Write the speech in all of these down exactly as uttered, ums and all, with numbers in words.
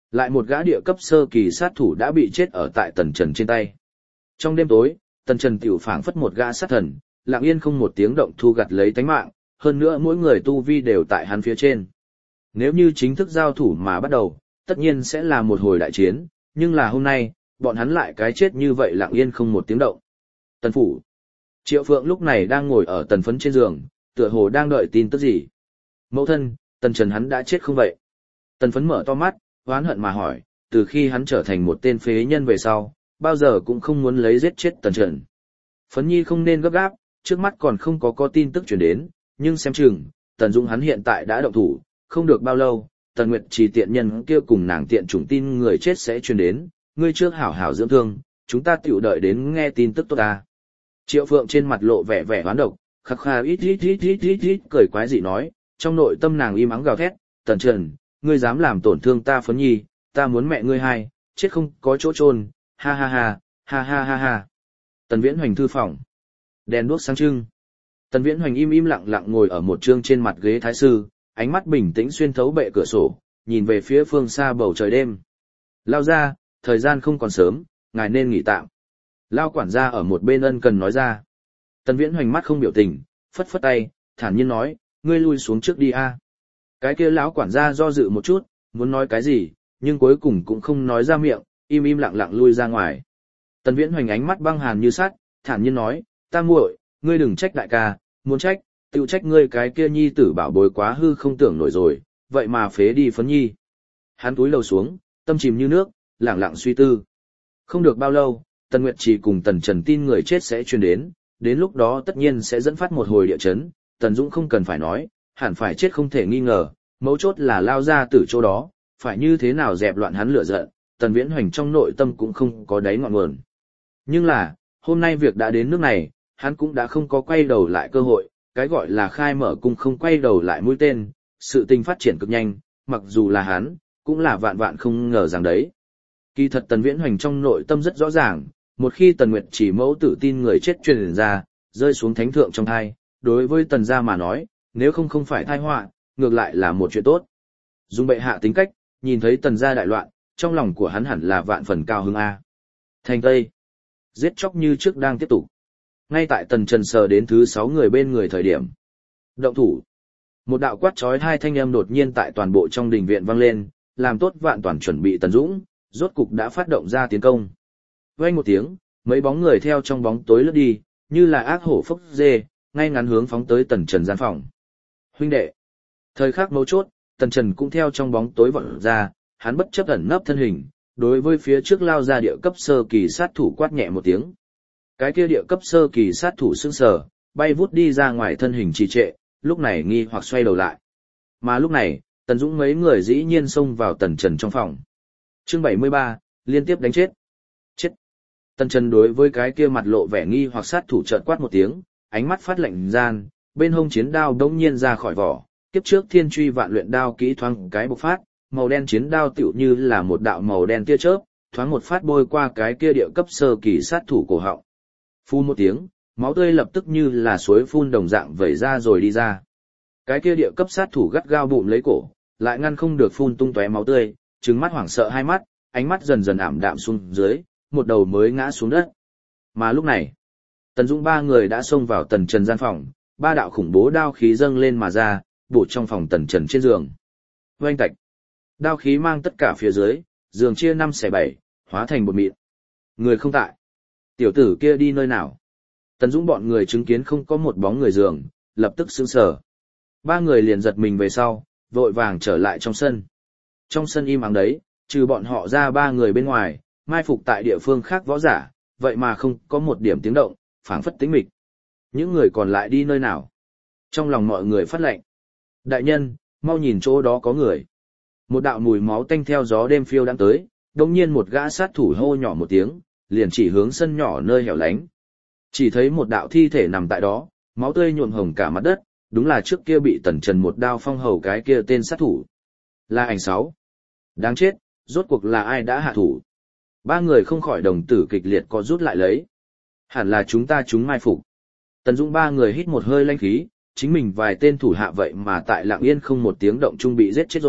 Lại một gã địa cấp sơ kỳ sát thủ đã bị chết ở tại Tần Trần trên tay. Trong đêm tối, Tần Trần tiểu phảng phất một gã sát thần, lặng yên không một tiếng động thu gặt lấy tánh mạng, hơn nữa mỗi người tu vi đều tại hắn phía trên. Nếu như chính thức giao thủ mà bắt đầu, tất nhiên sẽ là một hồi đại chiến, nhưng là hôm nay, bọn hắn lại cái chết như vậy lặng yên không một tiếng động. Tần phủ. Triệu Phượng lúc này đang ngồi ở Tần Phấn trên giường, tựa hồ đang đợi tin tức gì. Mẫu thân, Tần Trần hắn đã chết không vậy? Tần Phấn mở to mắt, oán hận mà hỏi, từ khi hắn trở thành một tên phế nhân về sau, bao giờ cũng không muốn lấy giết chết Tần Trần. Phấn Nhi không nên gấp gáp, trước mắt còn không có có tin tức truyền đến, nhưng xem chừng, Tần Dũng hắn hiện tại đã động thủ, không được bao lâu, Tần Nguyệt Trì tiện nhân kia cùng nàng tiện chủng tin người chết sẽ truyền đến, ngươi trước hảo hảo dưỡng thương, chúng ta tiểu đợi đến nghe tin tức tốt ta. Triệu Phượng trên mặt lộ vẻ vẻ oán độc, khắc khà ít ít ít ít ít ít cười quái dị nói, trong nội tâm nàng im ắng gào thét, Tần Trần, ngươi dám làm tổn thương ta Phấn Nhi, ta muốn mẹ ngươi hai, chết không có chỗ chôn, ha ha ha, ha ha ha ha. Tần Viễn Hoành thư phòng. Đèn đuốc sáng trưng. Tần Viễn Hoành im im lặng lặng ngồi ở một trương trên mặt ghế thái sư, ánh mắt bình tĩnh xuyên thấu bệ cửa sổ, nhìn về phía phương xa bầu trời đêm. Lao ra, thời gian không còn sớm, ngài nên nghỉ tạm. Lao quản gia ở một bên ân cần nói ra. Tần Viễn Hoành mắt không biểu tình, phất phất tay, thản nhiên nói, ngươi lui xuống trước đi a. Cái kia lão quản gia do dự một chút, muốn nói cái gì, nhưng cuối cùng cũng không nói ra miệng, im im lặng lặng lui ra ngoài. Tần Viễn Hoành ánh mắt băng hàn như sắt, thản nhiên nói, ta muội, ngươi đừng trách đại ca, muốn trách, tự trách ngươi cái kia nhi tử bảo bối quá hư không tưởng nổi rồi, vậy mà phế đi Phấn Nhi. Hắn túi lầu xuống, tâm chìm như nước, lẳng lặng suy tư. Không được bao lâu, Tần Nguyệt Trì cùng Tần Trần tin người chết sẽ truyền đến, đến lúc đó tất nhiên sẽ dẫn phát một hồi địa chấn, Tần Dũng không cần phải nói, hẳn phải chết không thể nghi ngờ, mấu chốt là lao ra từ chỗ đó, phải như thế nào dẹp loạn hắn lửa giận, Tần Viễn Hoành trong nội tâm cũng không có đáy ngọn nguồn. Nhưng là, hôm nay việc đã đến nước này, hắn cũng đã không có quay đầu lại cơ hội, cái gọi là khai mở cung không quay đầu lại mũi tên, sự tình phát triển cực nhanh, mặc dù là hắn, cũng là vạn vạn không ngờ rằng đấy. Kỳ thật Tần Viễn Hoành trong nội tâm rất rõ ràng, một khi Tần Nguyệt Chỉ mẫu tử tin người chết truyền ra, rơi xuống thánh thượng trong thai, đối với Tần gia mà nói, nếu không không phải tai họa, ngược lại là một chuyện tốt. Dùng bệ hạ tính cách, nhìn thấy Tần gia đại loạn, trong lòng của hắn hẳn là vạn phần cao hứng a. Thành Tây, giết chóc như trước đang tiếp tục. Ngay tại Tần Trần sờ đến thứ sáu người bên người thời điểm. Động thủ. Một đạo quát chói hai thanh âm đột nhiên tại toàn bộ trong đình viện vang lên, làm tốt vạn toàn chuẩn bị Tần Dũng, rốt cục đã phát động ra tiến công. Vang một tiếng, mấy bóng người theo trong bóng tối lướt đi, như là ác hổ phốc dê, ngay ngắn hướng phóng tới Tần Trần gian phòng. Huynh đệ. Thời khắc mấu chốt, Tần Trần cũng theo trong bóng tối vọt ra, hắn bất chấp ẩn nấp thân hình, đối với phía trước lao ra địa cấp sơ kỳ sát thủ quát nhẹ một tiếng. Cái kia địa cấp sơ kỳ sát thủ sững sờ, bay vút đi ra ngoài thân hình trì trệ, lúc này nghi hoặc xoay đầu lại. Mà lúc này, Tần Dũng mấy người dĩ nhiên xông vào Tần Trần trong phòng. Chương bảy mươi ba, liên tiếp đánh chết. Chết. Tần Trần đối với cái kia mặt lộ vẻ nghi hoặc sát thủ chợt quát một tiếng, ánh mắt phát lạnh gian, bên hông chiến đao đống nhiên ra khỏi vỏ, kiếp trước thiên truy vạn luyện đao kỹ thoáng cái bộc phát, màu đen chiến đao tựu như là một đạo màu đen tia chớp, thoáng một phát bôi qua cái kia địa cấp sơ kỳ sát thủ cổ họng. Phun một tiếng, máu tươi lập tức như là suối phun đồng dạng vẩy ra rồi đi ra. Cái kia địa cấp sát thủ gắt gao bụng lấy cổ, lại ngăn không được phun tung tóe máu tươi, trừng mắt hoảng sợ hai mắt, ánh mắt dần dần ảm đạm xuống dưới, một đầu mới ngã xuống đất. Mà lúc này, Tần Dũng ba người đã xông vào Tần Trần gian phòng, ba đạo khủng bố đao khí dâng lên mà ra, bổ trong phòng Tần Trần trên giường. Oanh tạch. Đao khí mang tất cả phía dưới, giường chia năm xẻ bảy, hóa thành bột mịn. Người không tại. Tiểu tử kia đi nơi nào? Tần Dũng bọn người chứng kiến không có một bóng người giường, lập tức sững sờ. Ba người liền giật mình về sau, vội vàng trở lại trong sân. Trong sân im ắng đấy, trừ bọn họ ra ba người bên ngoài, mai phục tại địa phương khác võ giả, vậy mà không có một điểm tiếng động, phảng phất tĩnh mịch. Những người còn lại đi nơi nào? Trong lòng mọi người phát lệnh. Đại nhân, mau nhìn chỗ đó có người. Một đạo mùi máu tanh theo gió đêm phiêu đang tới, đồng nhiên một gã sát thủ hô nhỏ một tiếng, liền chỉ hướng sân nhỏ nơi hẻo lánh. Chỉ thấy một đạo thi thể nằm tại đó, máu tươi nhuộm hồng cả mặt đất, đúng là trước kia bị Tần Trần một đao phong hầu cái kia tên sát thủ. Là ảnh sáu. Đáng chết, rốt cuộc là ai đã hạ thủ? Ba người không khỏi đồng tử kịch liệt có rút lại lấy. Hẳn là chúng ta chúng mai phục. Tần Dũng ba người hít một hơi lanh khí, chính mình vài tên thủ hạ vậy mà tại lặng yên không một tiếng động chung bị giết chết rồi,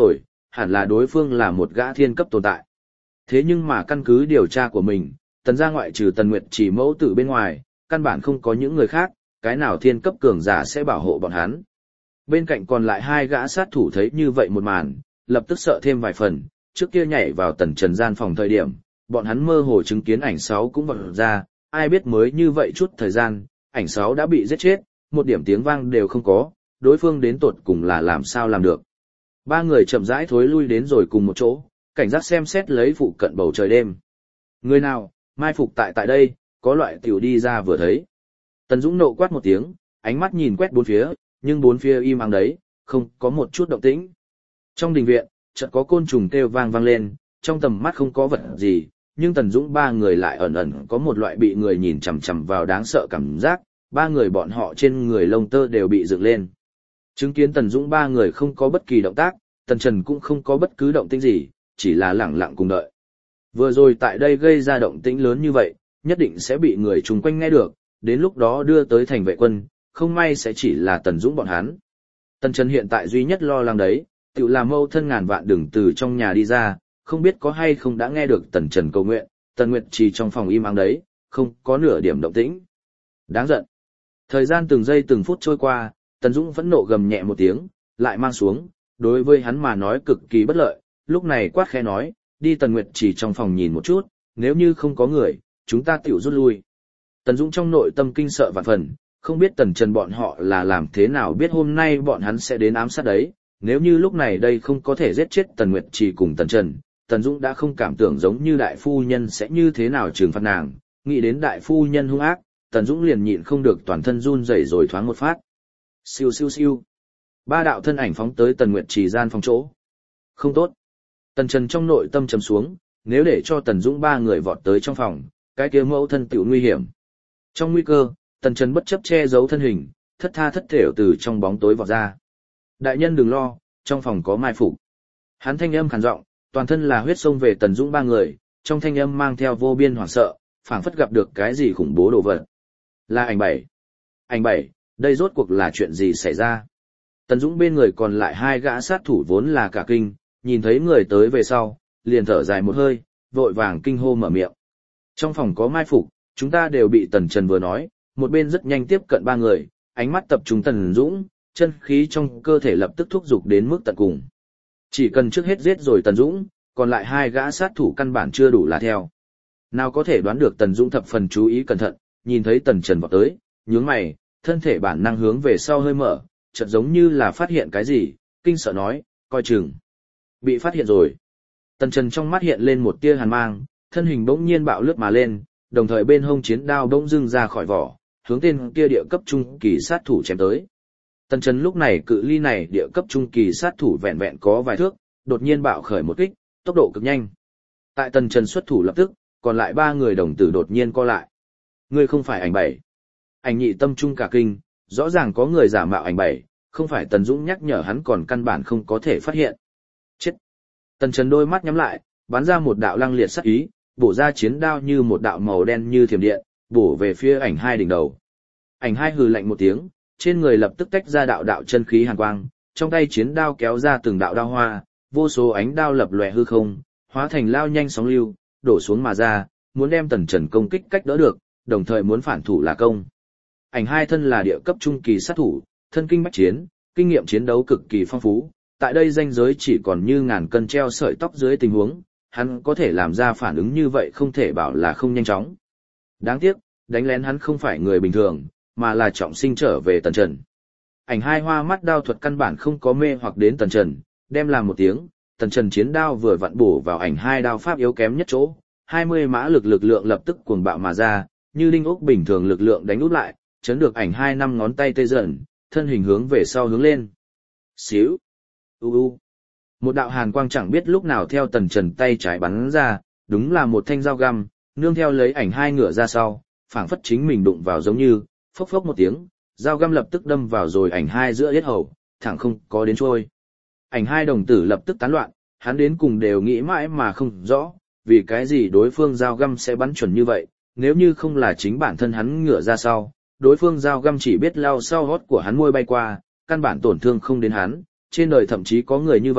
hẳn là đối phương là một gã thiên cấp tồn tại. Thế nhưng mà căn cứ điều tra của mình, Tần gia ngoại trừ Tần Nguyệt chỉ mẫu tử bên ngoài, căn bản không có những người khác, cái nào thiên cấp cường giả sẽ bảo hộ bọn hắn. Bên cạnh còn lại hai gã sát thủ thấy như vậy một màn, lập tức sợ thêm vài phần, trước kia nhảy vào Tần Trần gian phòng thời điểm, bọn hắn mơ hồ chứng kiến ảnh sáu cũng vọt ra, ai biết mới như vậy chút thời gian, ảnh sáu đã bị giết chết, một điểm tiếng vang đều không có, đối phương đến tột cùng là làm sao làm được. Ba người chậm rãi thối lui đến rồi cùng một chỗ, cảnh giác xem xét lấy phụ cận bầu trời đêm. Người nào, mai phục tại tại đây, có loại tiểu đi ra vừa thấy. Tần Dũng nộ quát một tiếng, ánh mắt nhìn quét bốn phía, nhưng bốn phía im ắng đấy, không có một chút động tĩnh. Trong đình viện, chợt có côn trùng kêu vang vang lên, trong tầm mắt không có vật gì, nhưng Tần Dũng ba người lại ẩn ẩn có một loại bị người nhìn chằm chằm vào đáng sợ cảm giác, ba người bọn họ trên người lông tơ đều bị dựng lên. Chứng kiến Tần Dũng ba người không có bất kỳ động tác, Tần Trần cũng không có bất cứ động tĩnh gì, chỉ là lẳng lặng cùng đợi. Vừa rồi tại đây gây ra động tĩnh lớn như vậy, nhất định sẽ bị người chung quanh nghe được, đến lúc đó đưa tới thành vệ quân, không may sẽ chỉ là Tần Dũng bọn hắn. Tần Trần hiện tại duy nhất lo lắng đấy, tự làm mâu thân ngàn vạn đừng từ trong nhà đi ra, không biết có hay không đã nghe được Tần Trần cầu nguyện, Tần Nguyệt chỉ trong phòng im ắng đấy, không có nửa điểm động tĩnh. Đáng giận. Thời gian từng giây từng phút trôi qua, Tần Dũng phẫn nộ gầm nhẹ một tiếng, lại mang xuống, đối với hắn mà nói cực kỳ bất lợi, lúc này quát khẽ nói, đi Tần Nguyệt chỉ trong phòng nhìn một chút, nếu như không có người, chúng ta tiểu rút lui. Tần Dũng trong nội tâm kinh sợ vạn phần, không biết Tần Trần bọn họ là làm thế nào biết hôm nay bọn hắn sẽ đến ám sát đấy, nếu như lúc này đây không có thể giết chết Tần Nguyệt chỉ cùng Tần Trần, Tần Dũng đã không cảm tưởng giống như đại phu nhân sẽ như thế nào trừng phạt nàng, nghĩ đến đại phu nhân hung ác, Tần Dũng liền nhịn không được toàn thân run rẩy rồi thoáng một phát. Siêu siêu siêu. Ba đạo thân ảnh phóng tới Tần Nguyệt chỉ gian phòng chỗ. Không tốt. Tần Trần trong nội tâm trầm xuống, nếu để cho Tần Dũng ba người vọt tới trong phòng, cái kia mẫu thân tiểu nguy hiểm. Trong nguy cơ, Tần Trần bất chấp che giấu thân hình, thất tha thất thểu từ trong bóng tối vọt ra. Đại nhân đừng lo, trong phòng có mai phục. Hắn thanh âm khàn giọng, toàn thân là huyết sông về Tần Dũng ba người, trong thanh âm mang theo vô biên hoảng sợ, phảng phất gặp được cái gì khủng bố đồ vật. Là ảnh bảy. Ảnh bảy, đây rốt cuộc là chuyện gì xảy ra? Tần Dũng bên người còn lại hai gã sát thủ vốn là cả kinh, nhìn thấy người tới về sau, liền thở dài một hơi, vội vàng kinh hô mở miệng. Trong phòng có mai phục, chúng ta đều bị Tần Trần vừa nói, một bên rất nhanh tiếp cận ba người, ánh mắt tập trung Tần Dũng, chân khí trong cơ thể lập tức thúc giục đến mức tận cùng. Chỉ cần trước hết giết rồi Tần Dũng, còn lại hai gã sát thủ căn bản chưa đủ là theo. Nào có thể đoán được Tần Dũng thập phần chú ý cẩn thận, nhìn thấy Tần Trần vọt tới, nhướng mày, thân thể bản năng hướng về sau hơi mở, chợt giống như là phát hiện cái gì, kinh sợ nói, coi chừng. Bị phát hiện rồi. Tần Trần trong mắt hiện lên một tia hàn mang, thân hình bỗng nhiên bạo lướt mà lên, đồng thời bên hông chiến đao bỗng dưng ra khỏi vỏ, hướng tên kia địa cấp trung kỳ sát thủ chém tới. Tần Trần lúc này cự ly này địa cấp trung kỳ sát thủ vẹn vẹn có vài thước, đột nhiên bạo khởi một kích, tốc độ cực nhanh. Tại Tần Trần xuất thủ lập tức, còn lại ba người đồng tử đột nhiên co lại. Ngươi không phải ảnh bảy. Ảnh nhị tâm trung cả kinh, rõ ràng có người giả mạo ảnh bảy, không phải Tần Dũng nhắc nhở hắn còn căn bản không có thể phát hiện. Chết. Tần Trần đôi mắt nhắm lại, bắn ra một đạo lăng liệt sát ý, bổ ra chiến đao như một đạo màu đen như thiểm điện, bổ về phía ảnh hai đỉnh đầu. Ảnh hai hừ lạnh một tiếng, trên người lập tức tách ra đạo đạo chân khí hàn quang, trong tay chiến đao kéo ra từng đạo đao hoa, vô số ánh đao lập lòe hư không, hóa thành lao nhanh sóng lưu, đổ xuống mà ra, muốn đem Tần Trần công kích cách đỡ được, đồng thời muốn phản thủ là công. Ảnh hai thân là địa cấp trung kỳ sát thủ, thân kinh bách chiến, kinh nghiệm chiến đấu cực kỳ phong phú, tại đây danh giới chỉ còn như ngàn cân treo sợi tóc dưới tình huống, hắn có thể làm ra phản ứng như vậy không thể bảo là không nhanh chóng. Đáng tiếc, đánh lén hắn không phải người bình thường, mà là trọng sinh trở về Tần Trần. Ảnh hai hoa mắt đao thuật căn bản không có mê hoặc đến Tần Trần, đem làm một tiếng, Tần Trần chiến đao vừa vặn bổ vào ảnh hai đao pháp yếu kém nhất chỗ, hai mươi mã lực lực lượng lập tức cuồng bạo mà ra, như linh ốc bình thường lực lượng đánh út lại, chấn được ảnh hai năm ngón tay tê dần, thân hình hướng về sau hướng lên. Xíu. U u. Một đạo hàn quang chẳng biết lúc nào theo Tần Trần tay trái bắn ra, đúng là một thanh dao găm, nương theo lấy ảnh hai ngửa ra sau, phảng phất chính mình đụng vào giống như, phốc phốc một tiếng, dao găm lập tức đâm vào rồi ảnh hai giữa yết hầu, thẳng không có đến trôi. Ảnh hai đồng tử lập tức tán loạn, hắn đến cùng đều nghĩ mãi mà không rõ, vì cái gì đối phương dao găm sẽ bắn chuẩn như vậy, nếu như không là chính bản thân hắn ngửa ra sau, đối phương dao găm chỉ biết lao sau hót của hắn môi bay qua, căn bản tổn thương không đến hắn, trên đời thậm chí có người như vậy,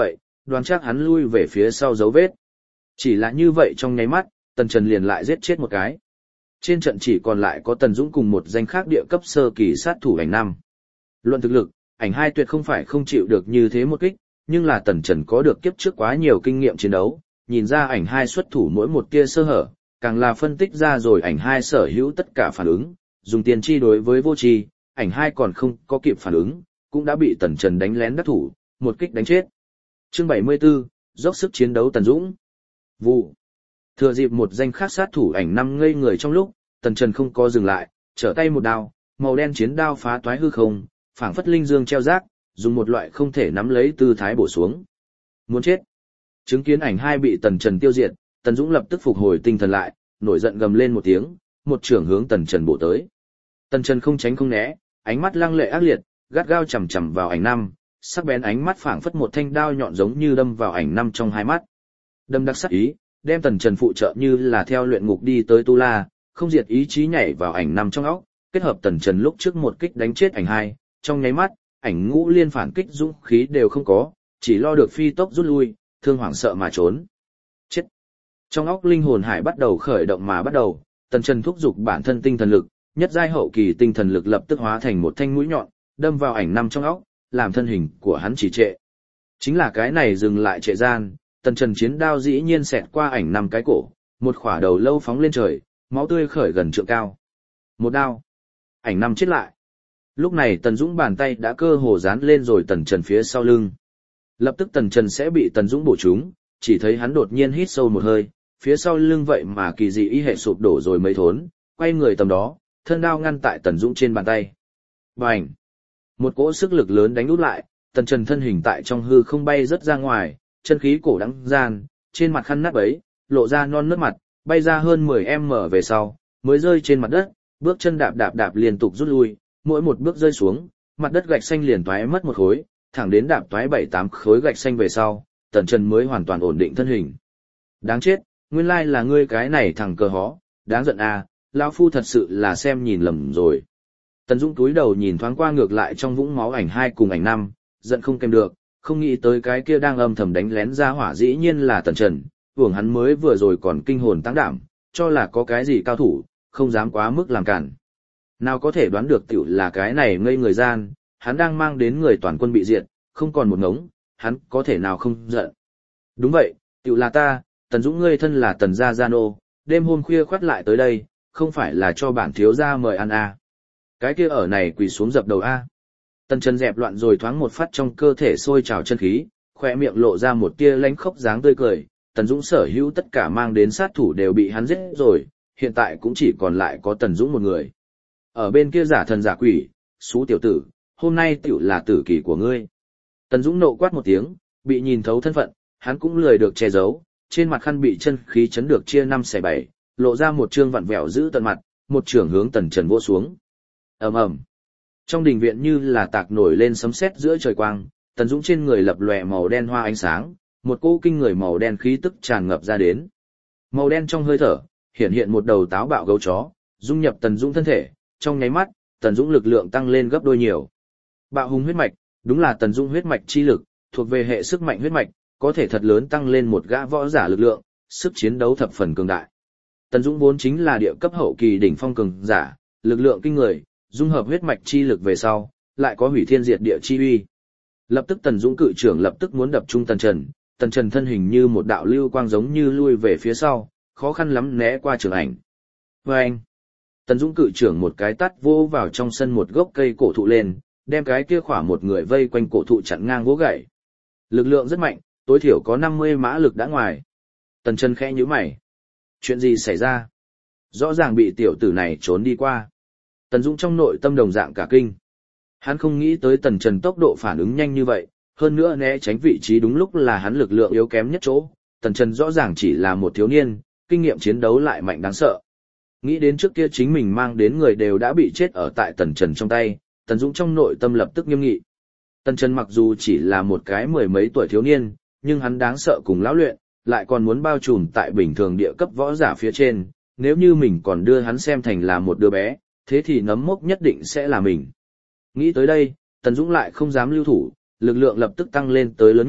đoán chắc hắn lui về phía sau dấu vết. Chỉ là như vậy trong nháy mắt, Tần Trần liền lại giết chết một cái. Trên trận chỉ còn lại có Tần Dũng cùng một danh khác địa cấp sơ kỳ sát thủ ảnh năm. Luận thực lực, ảnh hai tuyệt không phải không chịu được như thế một kích, nhưng là Tần Trần có được kiếp trước quá nhiều kinh nghiệm chiến đấu, nhìn ra ảnh hai xuất thủ mỗi một tia sơ hở, càng là phân tích ra rồi ảnh hai sở hữu tất cả phản ứng, dùng tiền chi đối với vô tri, ảnh hai còn không có kịp phản ứng, cũng đã bị Tần Trần đánh lén đắc thủ, một kích đánh chết. Chương bảy mươi 74, dốc sức chiến đấu Tần Dũng. Vụ. Thừa dịp một danh khác sát thủ ảnh năm ngây người trong lúc, Tần Trần không có dừng lại, trở tay một đao, màu đen chiến đao phá toái hư không, phảng phất linh dương treo rác, dùng một loại không thể nắm lấy tư thái bổ xuống. Muốn chết. Chứng kiến ảnh hai bị Tần Trần tiêu diệt, Tần Dũng lập tức phục hồi tinh thần lại, nổi giận gầm lên một tiếng, một chưởng hướng Tần Trần bổ tới. Tần Trần không tránh không né, ánh mắt lăng lệ ác liệt, gắt gao chằm chằm vào ảnh năm, sắc bén ánh mắt phảng phất một thanh đao nhọn giống như đâm vào ảnh năm trong hai mắt. Đâm đắc sắc ý, đem Tần Trần phụ trợ như là theo luyện ngục đi tới tu la, không diệt ý chí nhảy vào ảnh năm trong óc, kết hợp Tần Trần lúc trước một kích đánh chết ảnh hai, trong nháy mắt, ảnh ngũ liên phản kích dũng khí đều không có, chỉ lo được phi tốc rút lui, thương hoảng sợ mà trốn. Chết. Trong óc linh hồn hải bắt đầu khởi động mà bắt đầu, Tần Trần thúc giục bản thân tinh thần lực, nhất giai hậu kỳ tinh thần lực lập tức hóa thành một thanh mũi nhọn, đâm vào ảnh năm trong óc, làm thân hình của hắn trì trệ. Chính là cái này dừng lại trệ gian, Tần Trần chiến đao dĩ nhiên xẹt qua ảnh năm cái cổ, một khỏa đầu lâu phóng lên trời, máu tươi khởi gần trượng cao. Một đao, ảnh năm chết lại. Lúc này Tần Dũng bàn tay đã cơ hồ dán lên rồi Tần Trần phía sau lưng. Lập tức Tần Trần sẽ bị Tần Dũng bổ trúng, chỉ thấy hắn đột nhiên hít sâu một hơi, phía sau lưng vậy mà kỳ dị y hệ sụp đổ rồi mấy thốn, quay người tầm đó, thân đao ngăn tại Tần Dũng trên bàn tay. Bành! Một cỗ sức lực lớn đánh út lại, Tần Trần thân hình tại trong hư không bay rất ra ngoài, chân khí cổ đắng gian, trên mặt khăn nát bấy, lộ ra non nớt mặt, bay ra hơn mười mét về sau, mới rơi trên mặt đất, bước chân đạp đạp đạp liên tục rút lui, mỗi một bước rơi xuống, mặt đất gạch xanh liền toái mất một khối, thẳng đến đạp toái bảy tám khối gạch xanh về sau, Tần Trần mới hoàn toàn ổn định thân hình. Đáng chết, nguyên lai là ngươi cái này thằng cờ hó, đáng giận à, lão phu thật sự là xem nhìn lầm rồi. Tần Dũng túi đầu nhìn thoáng qua ngược lại trong vũng máu ảnh hai cùng ảnh năm, giận không kèm được, không nghĩ tới cái kia đang âm thầm đánh lén ra hỏa dĩ nhiên là Tần Trần, hưởng hắn mới vừa rồi còn kinh hồn tăng đảm, cho là có cái gì cao thủ, không dám quá mức làm cản. Nào có thể đoán được tiểu là cái này ngây người gian, hắn đang mang đến người toàn quân bị diệt, không còn một ngống, hắn có thể nào không giận. Đúng vậy, tiểu là ta, Tần Dũng ngươi thân là Tần Gia Gia Nô, đêm hôm khuya khoắt lại tới đây, không phải là cho bản thiếu gia mời ăn à. Cái kia ở này quỳ xuống dập đầu a. À. Tần Trần dẹp loạn rồi thoáng một phát trong cơ thể sôi trào chân khí, khỏe miệng lộ ra một tia lánh khốc dáng tươi cười, Tần Dũng sở hữu tất cả mang đến sát thủ đều bị hắn giết rồi, hiện tại cũng chỉ còn lại có Tần Dũng một người. Ở bên kia giả thần giả quỷ, xú tiểu tử, hôm nay tiểu là tử kỳ của ngươi. Tần Dũng nộ quát một tiếng, bị nhìn thấu thân phận, hắn cũng lười được che giấu, trên mặt khăn bị chân khí chấn được chia năm xẻ bảy, lộ ra một trương vặn vẹo giữ tận mặt, một trường hướng Tần Trần vỗ xuống. Ầm ầm. Trong đình viện như là tạc nổi lên sấm sét giữa trời quang, Tần Dũng trên người lập lòe màu đen hoa ánh sáng, một cỗ kinh người màu đen khí tức tràn ngập ra đến. Màu đen trong hơi thở, hiện hiện một đầu táo bạo gấu chó, dung nhập Tần Dũng thân thể, trong nháy mắt, Tần Dũng lực lượng tăng lên gấp đôi nhiều. Bạo hùng huyết mạch, đúng là Tần Dũng huyết mạch chi lực, thuộc về hệ sức mạnh huyết mạch, có thể thật lớn tăng lên một gã võ giả lực lượng, sức chiến đấu thập phần cường đại. Tần Dũng vốn chính là địa cấp hậu kỳ đỉnh phong cường giả, lực lượng kinh người, dung hợp huyết mạch chi lực về sau, lại có hủy thiên diệt địa chi uy. Lập tức Tần Dũng cự trưởng lập tức muốn đập trung Tần Trần, Tần Trần thân hình như một đạo lưu quang giống như lui về phía sau, khó khăn lắm né qua trường ảnh. Và anh, Tần Dũng cự trưởng một cái tát vô vào trong sân một gốc cây cổ thụ lên, đem cái kia khỏa một người vây quanh cổ thụ chặn ngang vỗ gãy. Lực lượng rất mạnh, tối thiểu có năm mươi mã lực đã ngoài. Tần Trần khẽ nhíu mày. Chuyện gì xảy ra? Rõ ràng bị tiểu tử này trốn đi qua. Tần Dũng trong nội tâm đồng dạng cả kinh. Hắn không nghĩ tới Tần Trần tốc độ phản ứng nhanh như vậy, hơn nữa né tránh vị trí đúng lúc là hắn lực lượng yếu kém nhất chỗ. Tần Trần rõ ràng chỉ là một thiếu niên, kinh nghiệm chiến đấu lại mạnh đáng sợ. Nghĩ đến trước kia chính mình mang đến người đều đã bị chết ở tại Tần Trần trong tay, Tần Dũng trong nội tâm lập tức nghiêm nghị. Tần Trần mặc dù chỉ là một cái mười mấy tuổi thiếu niên, nhưng hắn đáng sợ cùng lão luyện, lại còn muốn bao trùm tại bình thường địa cấp võ giả phía trên, nếu như mình còn đưa hắn xem thành là một đứa bé, thế thì nấm mốc nhất định sẽ là mình. Nghĩ tới đây, Tần Dũng lại không dám lưu thủ, lực lượng lập tức tăng lên tới lớn nhất,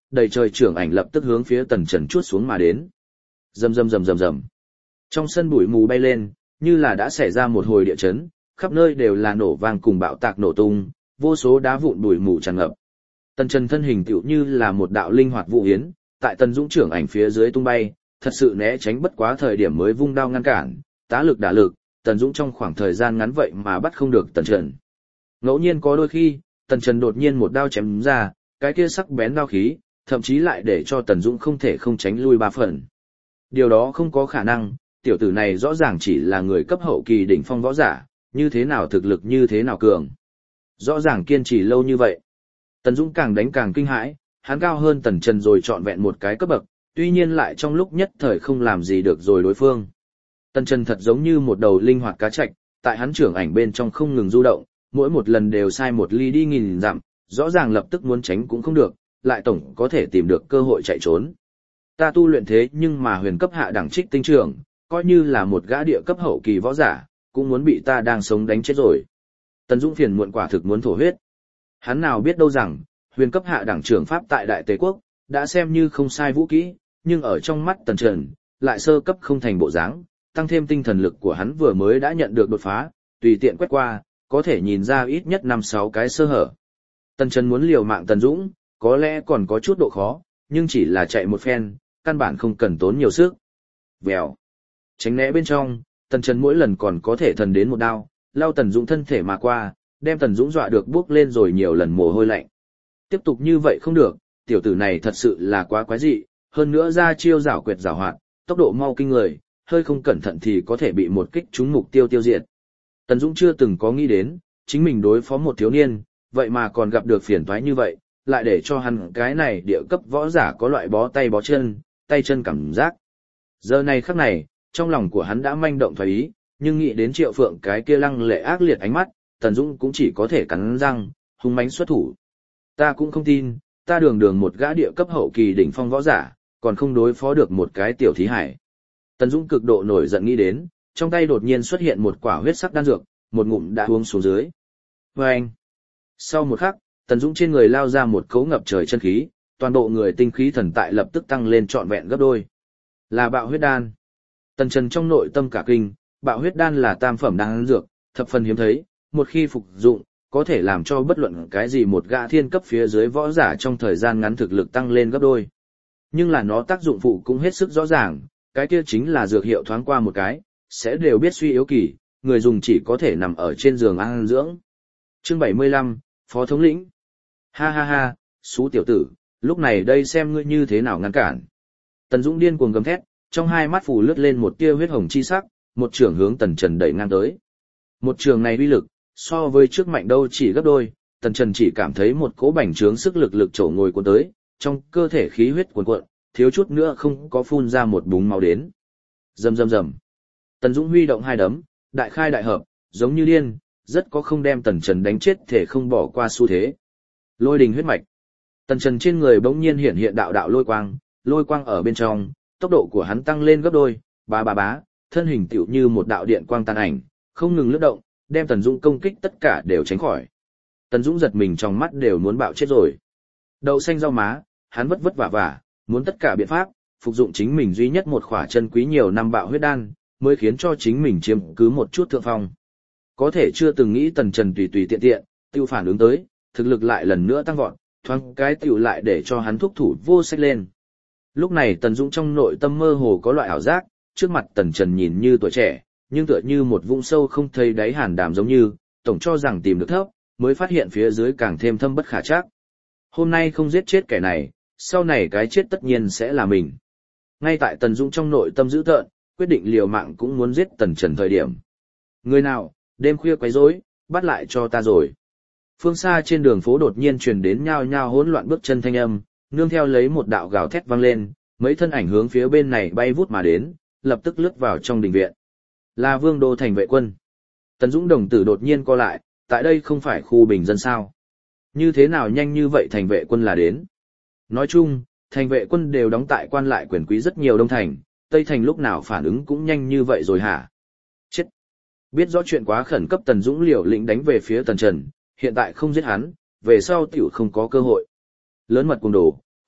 đầy trời trưởng ảnh lập tức hướng phía Tần Trần chuốt xuống mà đến. Rầm rầm rầm rầm rầm. Trong sân bụi mù bay lên, như là đã xảy ra một hồi địa chấn, khắp nơi đều là nổ vang cùng bạo tạc nổ tung, vô số đá vụn bụi mù tràn ngập. Tần Trần thân hình tựu như là một đạo linh hoạt vũ hiến, tại Tần Dũng trưởng ảnh phía dưới tung bay, thật sự né tránh bất quá thời điểm mới vung đao ngăn cản, tá lực đả lực, Tần Dũng trong khoảng thời gian ngắn vậy mà bắt không được Tần Trần. Ngẫu nhiên có đôi khi, Tần Trần đột nhiên một đao chém ra, cái kia sắc bén đao khí, thậm chí lại để cho Tần Dũng không thể không tránh lui ba phần. Điều đó không có khả năng, tiểu tử này rõ ràng chỉ là người cấp hậu kỳ đỉnh phong võ giả, như thế nào thực lực như thế nào cường. Rõ ràng kiên trì lâu như vậy. Tần Dũng càng đánh càng kinh hãi, hắn cao hơn Tần Trần rồi trọn vẹn một cái cấp bậc, tuy nhiên lại trong lúc nhất thời không làm gì được rồi đối phương. Tần Trần thật giống như một đầu linh hoạt cá trạch, tại hắn trưởng ảnh bên trong không ngừng du động, mỗi một lần đều sai một ly đi nghìn dặm, rõ ràng lập tức muốn tránh cũng không được, lại tổng có thể tìm được cơ hội chạy trốn. Ta tu luyện thế nhưng mà huyền cấp hạ đẳng trích tinh trưởng, coi như là một gã địa cấp hậu kỳ võ giả, cũng muốn bị ta đang sống đánh chết rồi. Tần Dũng phiền muộn quả thực muốn thổ huyết. Hắn nào biết đâu rằng, huyền cấp hạ đẳng trưởng pháp tại Đại Tề Quốc, đã xem như không sai vũ kỹ, nhưng ở trong mắt Tần Trần, lại sơ cấp không thành bộ dáng, tăng thêm tinh thần lực của hắn vừa mới đã nhận được đột phá, tùy tiện quét qua, có thể nhìn ra ít nhất năm sáu cái sơ hở. Tần Trần muốn liều mạng Tần Dũng, có lẽ còn có chút độ khó, nhưng chỉ là chạy một phen, căn bản không cần tốn nhiều sức. Vèo. Tránh né bên trong, Tần Trần mỗi lần còn có thể thần đến một đao, lao Tần Dũng thân thể mà qua, đem Tần Dũng dọa được bước lên rồi nhiều lần mồ hôi lạnh. Tiếp tục như vậy không được, tiểu tử này thật sự là quá quái dị, hơn nữa ra chiêu giảo quyệt giảo hoạt, tốc độ mau kinh người, hơi không cẩn thận thì có thể bị một kích trúng mục tiêu tiêu diệt. Tần Dũng chưa từng có nghĩ đến, chính mình đối phó một thiếu niên, vậy mà còn gặp được phiền toái như vậy, lại để cho hắn cái này địa cấp võ giả có loại bó tay bó chân, tay chân cảm giác. Giờ này khắc này, trong lòng của hắn đã manh động thoái ý, nhưng nghĩ đến Triệu Phượng cái kia lăng lệ ác liệt ánh mắt, Tần Dũng cũng chỉ có thể cắn răng, hung mãnh xuất thủ. Ta cũng không tin, ta đường đường một gã địa cấp hậu kỳ đỉnh phong võ giả, còn không đối phó được một cái tiểu thí hải. Tần Dũng cực độ nổi giận nghĩ đến, trong tay đột nhiên xuất hiện một quả huyết sắc đan dược, một ngụm đã uống xuống dưới. Vâng! Sau một khắc, Tần Dũng trên người lao ra một cấu ngập trời chân khí, toàn bộ người tinh khí thần tại lập tức tăng lên trọn vẹn gấp đôi. Là bạo huyết đan. Tần Trần trong nội tâm cả kinh, bạo huyết đan là tam phẩm đan dược, thập phần hiếm thấy, một khi phục dụng, có thể làm cho bất luận cái gì một gã thiên cấp phía dưới võ giả trong thời gian ngắn thực lực tăng lên gấp đôi. Nhưng là nó tác dụng phụ cũng hết sức rõ ràng, cái kia chính là dược hiệu thoáng qua một cái, sẽ đều biết suy yếu kỳ, người dùng chỉ có thể nằm ở trên giường ăn dưỡng. Chương bảy mươi lăm, Phó Thống lĩnh. Ha ha ha, xú tiểu tử, lúc này đây xem ngươi như thế nào ngăn cản. Tần Dũng điên cuồng gầm thét, trong hai mắt phủ lướt lên một tia huyết hồng chi sắc, một trường hướng Tần Trần đẩy ngang tới. Một trường này uy lực, so với trước mạnh đâu chỉ gấp đôi, Tần Trần chỉ cảm thấy một cỗ bành trướng sức lực lực trổ ngồi cuốn tới, trong cơ thể khí huyết cuồn cuộn, thiếu chút nữa không có phun ra một búng máu đến. Rầm rầm rầm. Tần Dũng huy động hai đấm, đại khai đại hợp, giống như điên, rất có không đem Tần Trần đánh chết thể không bỏ qua xu thế. Lôi đình huyết mạch. Tần Trần trên người bỗng nhiên hiện hiện đạo đạo lôi quang, lôi quang ở bên trong, tốc độ của hắn tăng lên gấp đôi, bá bá bá, thân hình tựu như một đạo điện quang tàn ảnh, không ngừng lướt động, đem Tần Dũng công kích tất cả đều tránh khỏi. Tần Dũng giật mình trong mắt đều muốn bạo chết rồi. Đậu xanh rau má, hắn vất vất vả vả, muốn tất cả biện pháp, phục dụng chính mình duy nhất một khỏa chân quý nhiều năm bạo huyết đan, mới khiến cho chính mình chiếm cứ một chút thượng phong. Có thể chưa từng nghĩ Tần Trần tùy tùy tiện tiện, tiêu phản ứng tới, thực lực lại lần nữa tăng vọt, thoáng cái tiểu lại để cho hắn thúc thủ vô sách lên. Lúc này Tần Dũng trong nội tâm mơ hồ có loại ảo giác, trước mặt Tần Trần nhìn như tuổi trẻ, nhưng tựa như một vũng sâu không thấy đáy hàn đàm giống như, tổng cho rằng tìm được thấp, mới phát hiện phía dưới càng thêm thâm bất khả trắc. Hôm nay không giết chết kẻ này, sau này cái chết tất nhiên sẽ là mình. Ngay tại Tần Dũng trong nội tâm dữ tợn, quyết định liều mạng cũng muốn giết Tần Trần thời điểm. Người nào, đêm khuya quấy rối, bắt lại cho ta rồi. Phương xa trên đường phố đột nhiên truyền đến nhao nhao hỗn loạn bước chân thanh âm, nương theo lấy một đạo gào thét vang lên, mấy thân ảnh hướng phía bên này bay vút mà đến, lập tức lướt vào trong đình viện. Là Vương Đô thành vệ quân. Tần Dũng đồng tử đột nhiên co lại, tại đây không phải khu bình dân sao? Như thế nào nhanh như vậy thành vệ quân là đến? Nói chung, thành vệ quân đều đóng tại quan lại quyền quý rất nhiều đông thành, Tây thành lúc nào phản ứng cũng nhanh như vậy rồi hả? Chết! Biết rõ chuyện quá khẩn cấp Tần Dũng liều lĩnh đánh về phía Tần Trần, hiện tại không giết hắn, về sau tiểu không có cơ hội. Lớn mật cuồng đồ,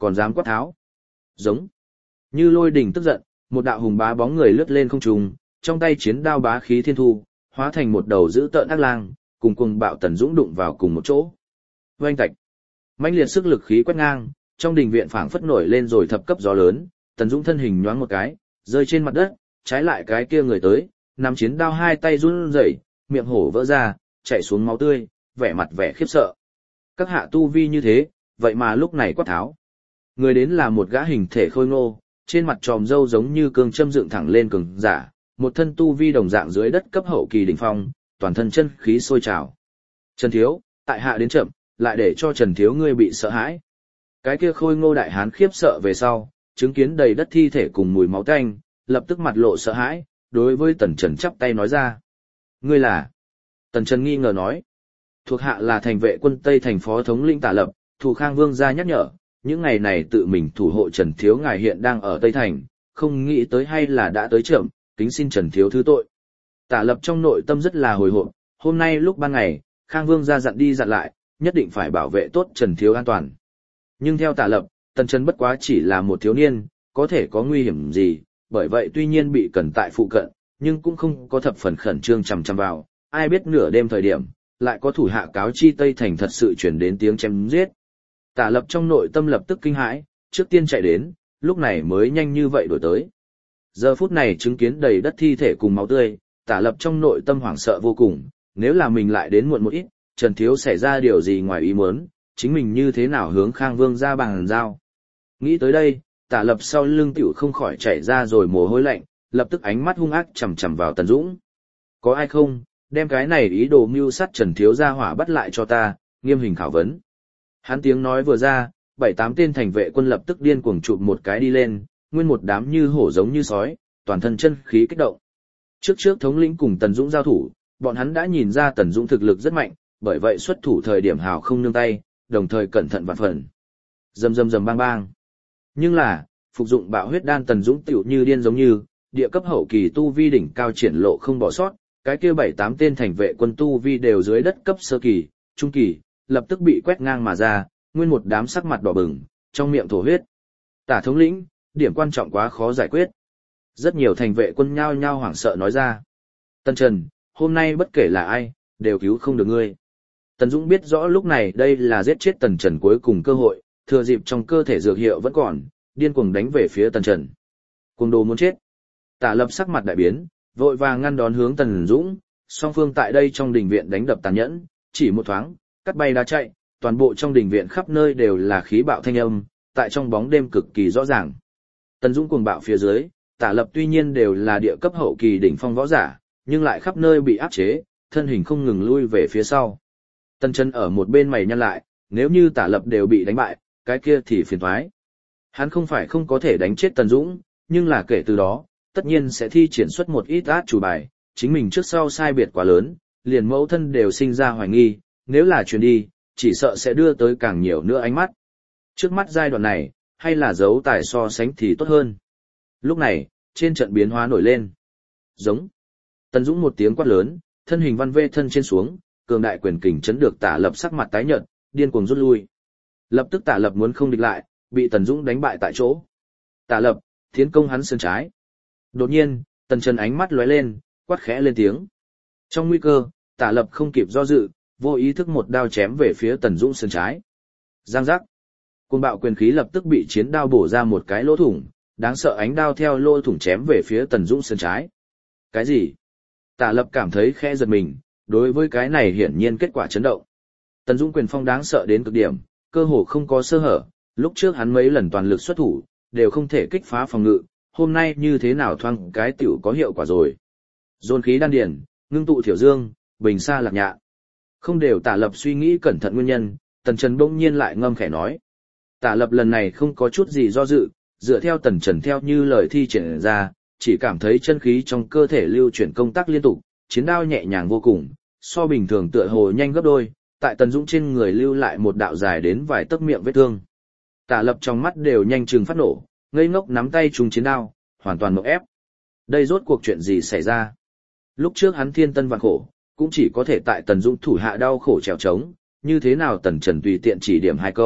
còn dám quát tháo. Giống. Như lôi đình tức giận, một đạo hùng bá bóng người lướt lên không trung, trong tay chiến đao bá khí thiên thu, hóa thành một đầu dữ tợn ác lang, cùng cuồng bạo Tần Dũng đụng vào cùng một chỗ. Oanh tạch. Mãnh liệt sức lực khí quét ngang, trong đình viện phảng phất nổi lên rồi thập cấp gió lớn, Tần Dũng thân hình nhoáng một cái, rơi trên mặt đất, trái lại cái kia người tới, nắm chiến đao hai tay run rẩy, miệng hổ vỡ ra, chảy xuống máu tươi, vẻ mặt vẻ khiếp sợ. Các hạ tu vi như thế, vậy mà lúc này quát tháo. Người đến là một gã hình thể khôi ngô, trên mặt tròm râu giống như cương châm dựng thẳng lên cường giả, một thân tu vi đồng dạng dưới đất cấp hậu kỳ đỉnh phong, toàn thân chân khí sôi trào. Trần Thiếu, tại hạ đến chậm, lại để cho Trần Thiếu ngươi bị sợ hãi. Cái kia khôi ngô đại hán khiếp sợ về sau, chứng kiến đầy đất thi thể cùng mùi máu tanh, lập tức mặt lộ sợ hãi, đối với Tần Trần chắp tay nói ra. Ngươi là? Tần Trần nghi ngờ nói. Thuộc hạ là thành vệ quân Tây thành phó thống lĩnh Tả Lập, Thủ Khang Vương gia nhắc nhở, những ngày này tự mình thủ hộ Trần Thiếu ngài hiện đang ở Tây thành, không nghĩ tới hay là đã tới chậm, kính xin Trần Thiếu thứ tội. Tả Lập trong nội tâm rất là hồi hộp, hôm nay lúc ban ngày, Khang Vương gia dặn đi dặn lại, nhất định phải bảo vệ tốt Trần Thiếu an toàn. Nhưng theo Tả Lập, Tần Trần bất quá chỉ là một thiếu niên, có thể có nguy hiểm gì, bởi vậy tuy nhiên bị cẩn tại phụ cận, nhưng cũng không có thập phần khẩn trương chằm chằm vào, ai biết nửa đêm thời điểm, lại có thủ hạ cáo chi Tây thành thật sự chuyển đến tiếng chém giết. Tả Lập trong nội tâm lập tức kinh hãi, trước tiên chạy đến, lúc này mới nhanh như vậy đổi tới. Giờ phút này chứng kiến đầy đất thi thể cùng máu tươi, Tả Lập trong nội tâm hoảng sợ vô cùng, nếu là mình lại đến muộn một ít, Trần Thiếu xảy ra điều gì ngoài ý muốn, chính mình như thế nào hướng Khang Vương ra bàn giao. Nghĩ tới đây, Tả Lập sau lưng tiểu không khỏi chảy ra rồi mồ hôi lạnh, lập tức ánh mắt hung ác chằm chằm vào Tần Dũng. Có ai không, đem cái này ý đồ mưu sát Trần Thiếu gia hỏa bắt lại cho ta, nghiêm hình khảo vấn. Hắn tiếng nói vừa ra, bảy tám tên thành vệ quân lập tức điên cuồng chụp một cái đi lên, nguyên một đám như hổ giống như sói, toàn thân chân khí kích động. Trước trước thống lĩnh cùng Tần Dũng giao thủ, bọn hắn đã nhìn ra Tần Dũng thực lực rất mạnh, bởi vậy xuất thủ thời điểm hào không nương tay, đồng thời cẩn thận vạn phần. Rầm rầm rầm bang bang. Nhưng là, phục dụng bạo huyết đan Tần Dũng tiểu như điên giống như, địa cấp hậu kỳ tu vi đỉnh cao triển lộ không bỏ sót, cái kia bảy tám tên thành vệ quân tu vi đều dưới đất cấp sơ kỳ, trung kỳ, lập tức bị quét ngang mà ra, nguyên một đám sắc mặt đỏ bừng, trong miệng thổ huyết. Tả thống lĩnh, điểm quan trọng quá khó giải quyết. Rất nhiều thành vệ quân nhao nhao hoảng sợ nói ra. Tần Trần, hôm nay bất kể là ai, đều cứu không được ngươi. Tần Dũng biết rõ lúc này đây là giết chết Tần Trần cuối cùng cơ hội, thừa dịp trong cơ thể dược hiệu vẫn còn, điên cuồng đánh về phía Tần Trần. Cuồng đồ muốn chết. Tả Lập sắc mặt đại biến, vội vàng ngăn đón hướng Tần Dũng, song phương tại đây trong đình viện đánh đập tàn nhẫn, chỉ một thoáng, cắt bay đá chạy, toàn bộ trong đình viện khắp nơi đều là khí bạo thanh âm, tại trong bóng đêm cực kỳ rõ ràng. Tần Dũng cuồng bạo phía dưới, Tả Lập tuy nhiên đều là địa cấp hậu kỳ đỉnh phong võ giả, nhưng lại khắp nơi bị áp chế, thân hình không ngừng lui về phía sau. Tần Trần ở một bên mày nhăn lại, nếu như Tả Lập đều bị đánh bại, cái kia thì phiền toái. Hắn không phải không có thể đánh chết Tần Dũng, nhưng là kể từ đó, tất nhiên sẽ thi triển xuất một ít át chủ bài, chính mình trước sau sai biệt quá lớn, liền mẫu thân đều sinh ra hoài nghi, nếu là truyền đi, chỉ sợ sẽ đưa tới càng nhiều nữa ánh mắt. Trước mắt giai đoạn này, hay là giấu tài so sánh thì tốt hơn. Lúc này, trên trận biến hóa nổi lên. Giống. Tần Dũng một tiếng quát lớn, thân hình văn vê thân trên xuống, cường đại quyền kình chấn được Tả Lập sắc mặt tái nhợt, điên cuồng rút lui. Lập tức Tả Lập muốn không địch lại, bị Tần Dũng đánh bại tại chỗ. Tả Lập, tiến công hắn sườn trái. Đột nhiên, Tần Trần ánh mắt lóe lên, quát khẽ lên tiếng. Trong nguy cơ, Tả Lập không kịp do dự, vô ý thức một đao chém về phía Tần Dũng sườn trái. Giang giác. Cuồng bạo quyền khí lập tức bị chiến đao bổ ra một cái lỗ thủng, đáng sợ ánh đao theo lỗ thủng chém về phía Tần Dũng sườn trái. Cái gì? Tả Lập cảm thấy khẽ giật mình, đối với cái này hiển nhiên kết quả chấn động. Tần Dũng quyền phong đáng sợ đến cực điểm, cơ hồ không có sơ hở, lúc trước hắn mấy lần toàn lực xuất thủ, đều không thể kích phá phòng ngự, hôm nay như thế nào thoang cái tiểu có hiệu quả rồi. Dồn khí đan điển, ngưng tụ thiểu dương, bình xa lạc nhạ. Không đều Tả Lập suy nghĩ cẩn thận nguyên nhân, Tần Trần bỗng nhiên lại ngâm khẽ nói. Tả Lập lần này không có chút gì do dự, dựa theo Tần Trần theo như lời thi triển ra, chỉ cảm thấy chân khí trong cơ thể lưu chuyển công tác liên tục, chiến đao nhẹ nhàng vô cùng, so bình thường tựa hồ nhanh gấp đôi, tại Tần Dũng trên người lưu lại một đạo dài đến vài tấc miệng vết thương. Tả Lập trong mắt đều nhanh chừng phát nổ, ngây ngốc nắm tay trùng chiến đao, hoàn toàn mộng ép. Đây rốt cuộc chuyện gì xảy ra? Lúc trước hắn thiên tân vạn khổ, cũng chỉ có thể tại Tần Dũng thủ hạ đau khổ trèo trống, như thế nào Tần Trần tùy tiện chỉ điểm hai câu,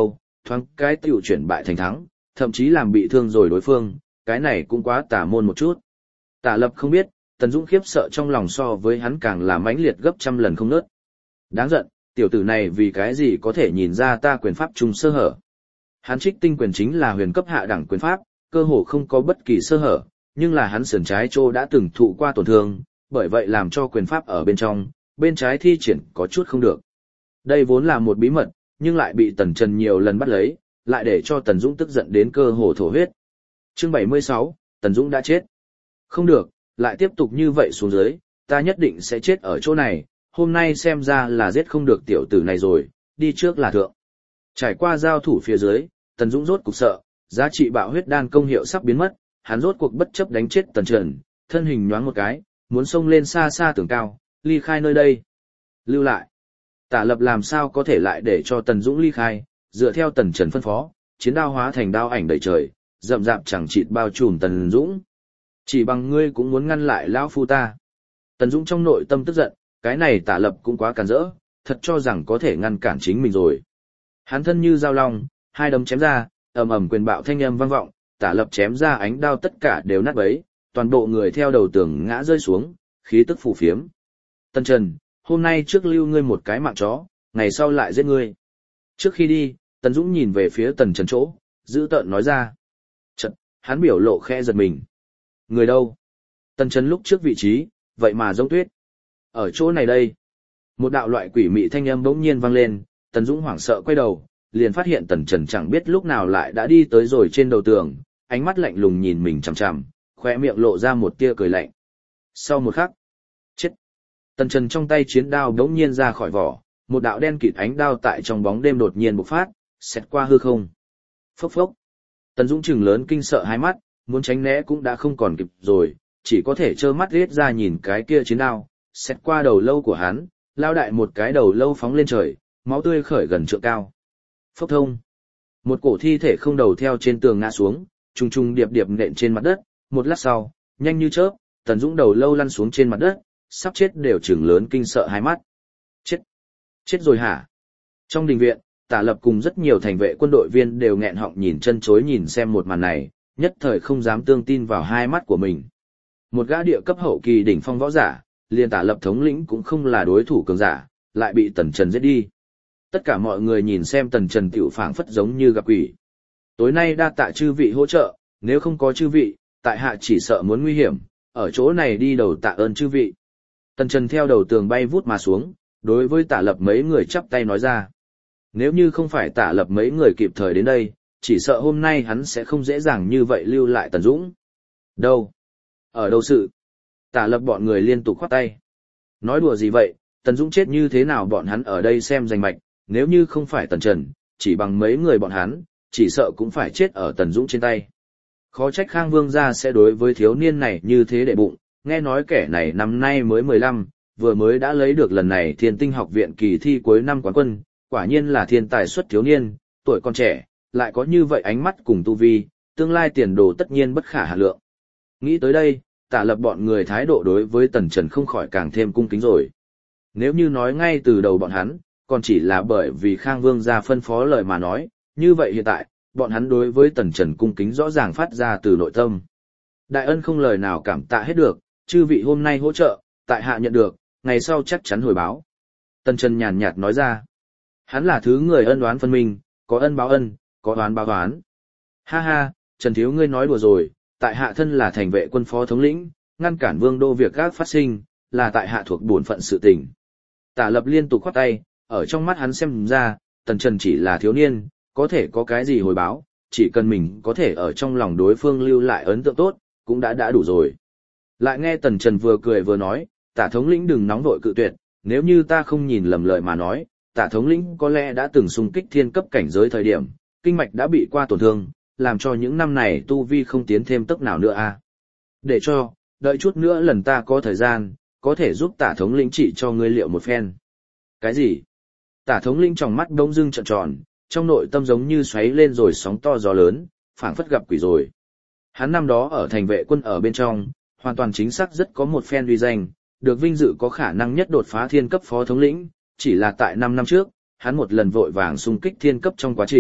thoáng cái tiểu chuyển bại thành thắng, thậm chí làm bị thương rồi đối phương, cái này cũng quá tà môn một chút. Tả Lập không biết, Tần Dũng khiếp sợ trong lòng so với hắn càng là mãnh liệt gấp trăm lần không nớt. Đáng giận, tiểu tử này vì cái gì có thể nhìn ra ta quyền pháp trung sơ hở. Hắn Trích Tinh quyền chính là huyền cấp hạ đẳng quyền pháp, cơ hồ không có bất kỳ sơ hở, nhưng là hắn sườn trái trô đã từng thụ qua tổn thương, bởi vậy làm cho quyền pháp ở bên trong, bên trái thi triển có chút không được. Đây vốn là một bí mật, nhưng lại bị Tần Trần nhiều lần bắt lấy, lại để cho Tần Dũng tức giận đến cơ hồ thổ huyết. Chương bảy mươi sáu, Tần Dũng đã chết. Không được, lại tiếp tục như vậy xuống dưới, ta nhất định sẽ chết ở chỗ này, hôm nay xem ra là giết không được tiểu tử này rồi, đi trước là thượng. Trải qua giao thủ phía dưới, Tần Dũng rốt cục sợ, giá trị bạo huyết đan công hiệu sắp biến mất, hắn rốt cuộc bất chấp đánh chết Tần Trần, thân hình nhoáng một cái, muốn xông lên xa xa tường cao, ly khai nơi đây. Lưu lại. Tả Lập làm sao có thể lại để cho Tần Dũng ly khai, dựa theo Tần Trần phân phó, chiến đao hóa thành đao ảnh đầy trời, rậm rạp chẳng chịt bao trùm Tần Dũng. Chỉ bằng ngươi cũng muốn ngăn lại lão phu ta. Tần Dũng trong nội tâm tức giận, cái này Tả Lập cũng quá càn rỡ, thật cho rằng có thể ngăn cản chính mình rồi. Hắn thân như dao long, hai đấm chém ra, ầm ầm quyền bạo thanh âm vang vọng, Tả Lập chém ra ánh đao tất cả đều nát bấy, toàn bộ người theo đầu tường ngã rơi xuống, khí tức phù phiếm. Tần Trần, hôm nay trước lưu ngươi một cái mạng chó, ngày sau lại giết ngươi. Trước khi đi, Tần Dũng nhìn về phía Tần Trần chỗ, giữ tợn nói ra. Chật, hắn biểu lộ khẽ giật mình. Người đâu? Tần Trần lúc trước vị trí, vậy mà giống tuyết. Ở chỗ này đây. Một đạo loại quỷ mị thanh âm bỗng nhiên vang lên, Tần Dũng hoảng sợ quay đầu, liền phát hiện Tần Trần chẳng biết lúc nào lại đã đi tới rồi trên đầu tường, ánh mắt lạnh lùng nhìn mình chằm chằm, khóe miệng lộ ra một tia cười lạnh. Sau một khắc, chết. Tần Trần trong tay chiến đao bỗng nhiên ra khỏi vỏ, một đạo đen kịt ánh đao tại trong bóng đêm đột nhiên bộc phát, xẹt qua hư không. Phốc phốc. Tần Dũng trừng lớn kinh sợ hai mắt, muốn tránh né cũng đã không còn kịp rồi, chỉ có thể trơ mắt ghét ra nhìn cái kia chiến đao, xẹt qua đầu lâu của hắn, lao đại một cái đầu lâu phóng lên trời, máu tươi khởi gần trượng cao. Phốc thông. Một cổ thi thể không đầu theo trên tường ngã xuống, trùng trùng điệp điệp nện trên mặt đất, một lát sau, nhanh như chớp, Tần Dũng đầu lâu lăn xuống trên mặt đất, sắp chết đều trừng lớn kinh sợ hai mắt. Chết. Chết rồi hả? Trong đình viện, Tả Lập cùng rất nhiều thành vệ quân đội viên đều nghẹn họng nhìn chân chối nhìn xem một màn này, nhất thời không dám tương tin vào hai mắt của mình. Một gã địa cấp hậu kỳ đỉnh phong võ giả, liền Tả Lập thống lĩnh cũng không là đối thủ cường giả, lại bị Tần Trần giết đi. Tất cả mọi người nhìn xem Tần Trần tiểu phảng phất giống như gặp quỷ. Tối nay đa tạ chư vị hỗ trợ, nếu không có chư vị, tại hạ chỉ sợ muốn nguy hiểm, ở chỗ này đi đầu tạ ơn chư vị. Tần Trần theo đầu tường bay vút mà xuống, đối với Tả Lập mấy người chắp tay nói ra. Nếu như không phải Tả Lập mấy người kịp thời đến đây, chỉ sợ hôm nay hắn sẽ không dễ dàng như vậy lưu lại Tần Dũng. Đâu? Ở đâu sự? Tả Lập bọn người liên tục khoát tay. Nói đùa gì vậy, Tần Dũng chết như thế nào bọn hắn ở đây xem danh mạch, nếu như không phải Tần Trần, chỉ bằng mấy người bọn hắn, chỉ sợ cũng phải chết ở Tần Dũng trên tay. Khó trách Khang Vương gia sẽ đối với thiếu niên này như thế để bụng, nghe nói kẻ này năm nay mới mười lăm, vừa mới đã lấy được lần này Thiên Tinh học viện kỳ thi cuối năm quán quân, quả nhiên là thiên tài xuất thiếu niên, tuổi còn trẻ, lại có như vậy ánh mắt cùng tu vi, tương lai tiền đồ tất nhiên bất khả hạn lượng. Nghĩ tới đây, Tả Lập bọn người thái độ đối với Tần Trần không khỏi càng thêm cung kính rồi. Nếu như nói ngay từ đầu bọn hắn, còn chỉ là bởi vì Khang Vương gia phân phó lời mà nói, như vậy hiện tại, bọn hắn đối với Tần Trần cung kính rõ ràng phát ra từ nội tâm. Đại ân không lời nào cảm tạ hết được, chư vị hôm nay hỗ trợ, tại hạ nhận được, ngày sau chắc chắn hồi báo. Tần Trần nhàn nhạt nói ra. Hắn là thứ người ân oán phân minh, có ân báo ân, có oán báo oán. Ha ha, Trần Thiếu ngươi nói đùa rồi, tại hạ thân là thành vệ quân phó thống lĩnh, ngăn cản vương đô việc gác phát sinh, là tại hạ thuộc bổn phận sự tình. Tả Lập liên tục khoát tay, ở trong mắt hắn xem ra, Tần Trần chỉ là thiếu niên, có thể có cái gì hồi báo, chỉ cần mình có thể ở trong lòng đối phương lưu lại ấn tượng tốt, cũng đã đã đủ rồi. Lại nghe Tần Trần vừa cười vừa nói, Tả thống lĩnh đừng nóng vội cự tuyệt, nếu như ta không nhìn lầm lời mà nói, Tả thống lĩnh có lẽ đã từng xung kích thiên cấp cảnh giới thời điểm, kinh mạch đã bị qua tổn thương, làm cho những năm này tu vi không tiến thêm tốc nào nữa à. Để cho, đợi chút nữa lần ta có thời gian, có thể giúp Tả thống lĩnh trị cho ngươi liệu một phen. Cái gì? Tả thống lĩnh trong mắt bỗng dưng trợn tròn, trong nội tâm giống như xoáy lên rồi sóng to gió lớn, phảng phất gặp quỷ rồi. Hắn năm đó ở thành vệ quân ở bên trong, hoàn toàn chính xác rất có một phen uy danh, được vinh dự có khả năng nhất đột phá thiên cấp phó thống lĩnh, chỉ là tại năm năm trước, hắn một lần vội vàng xung kích thiên cấp trong quá trình,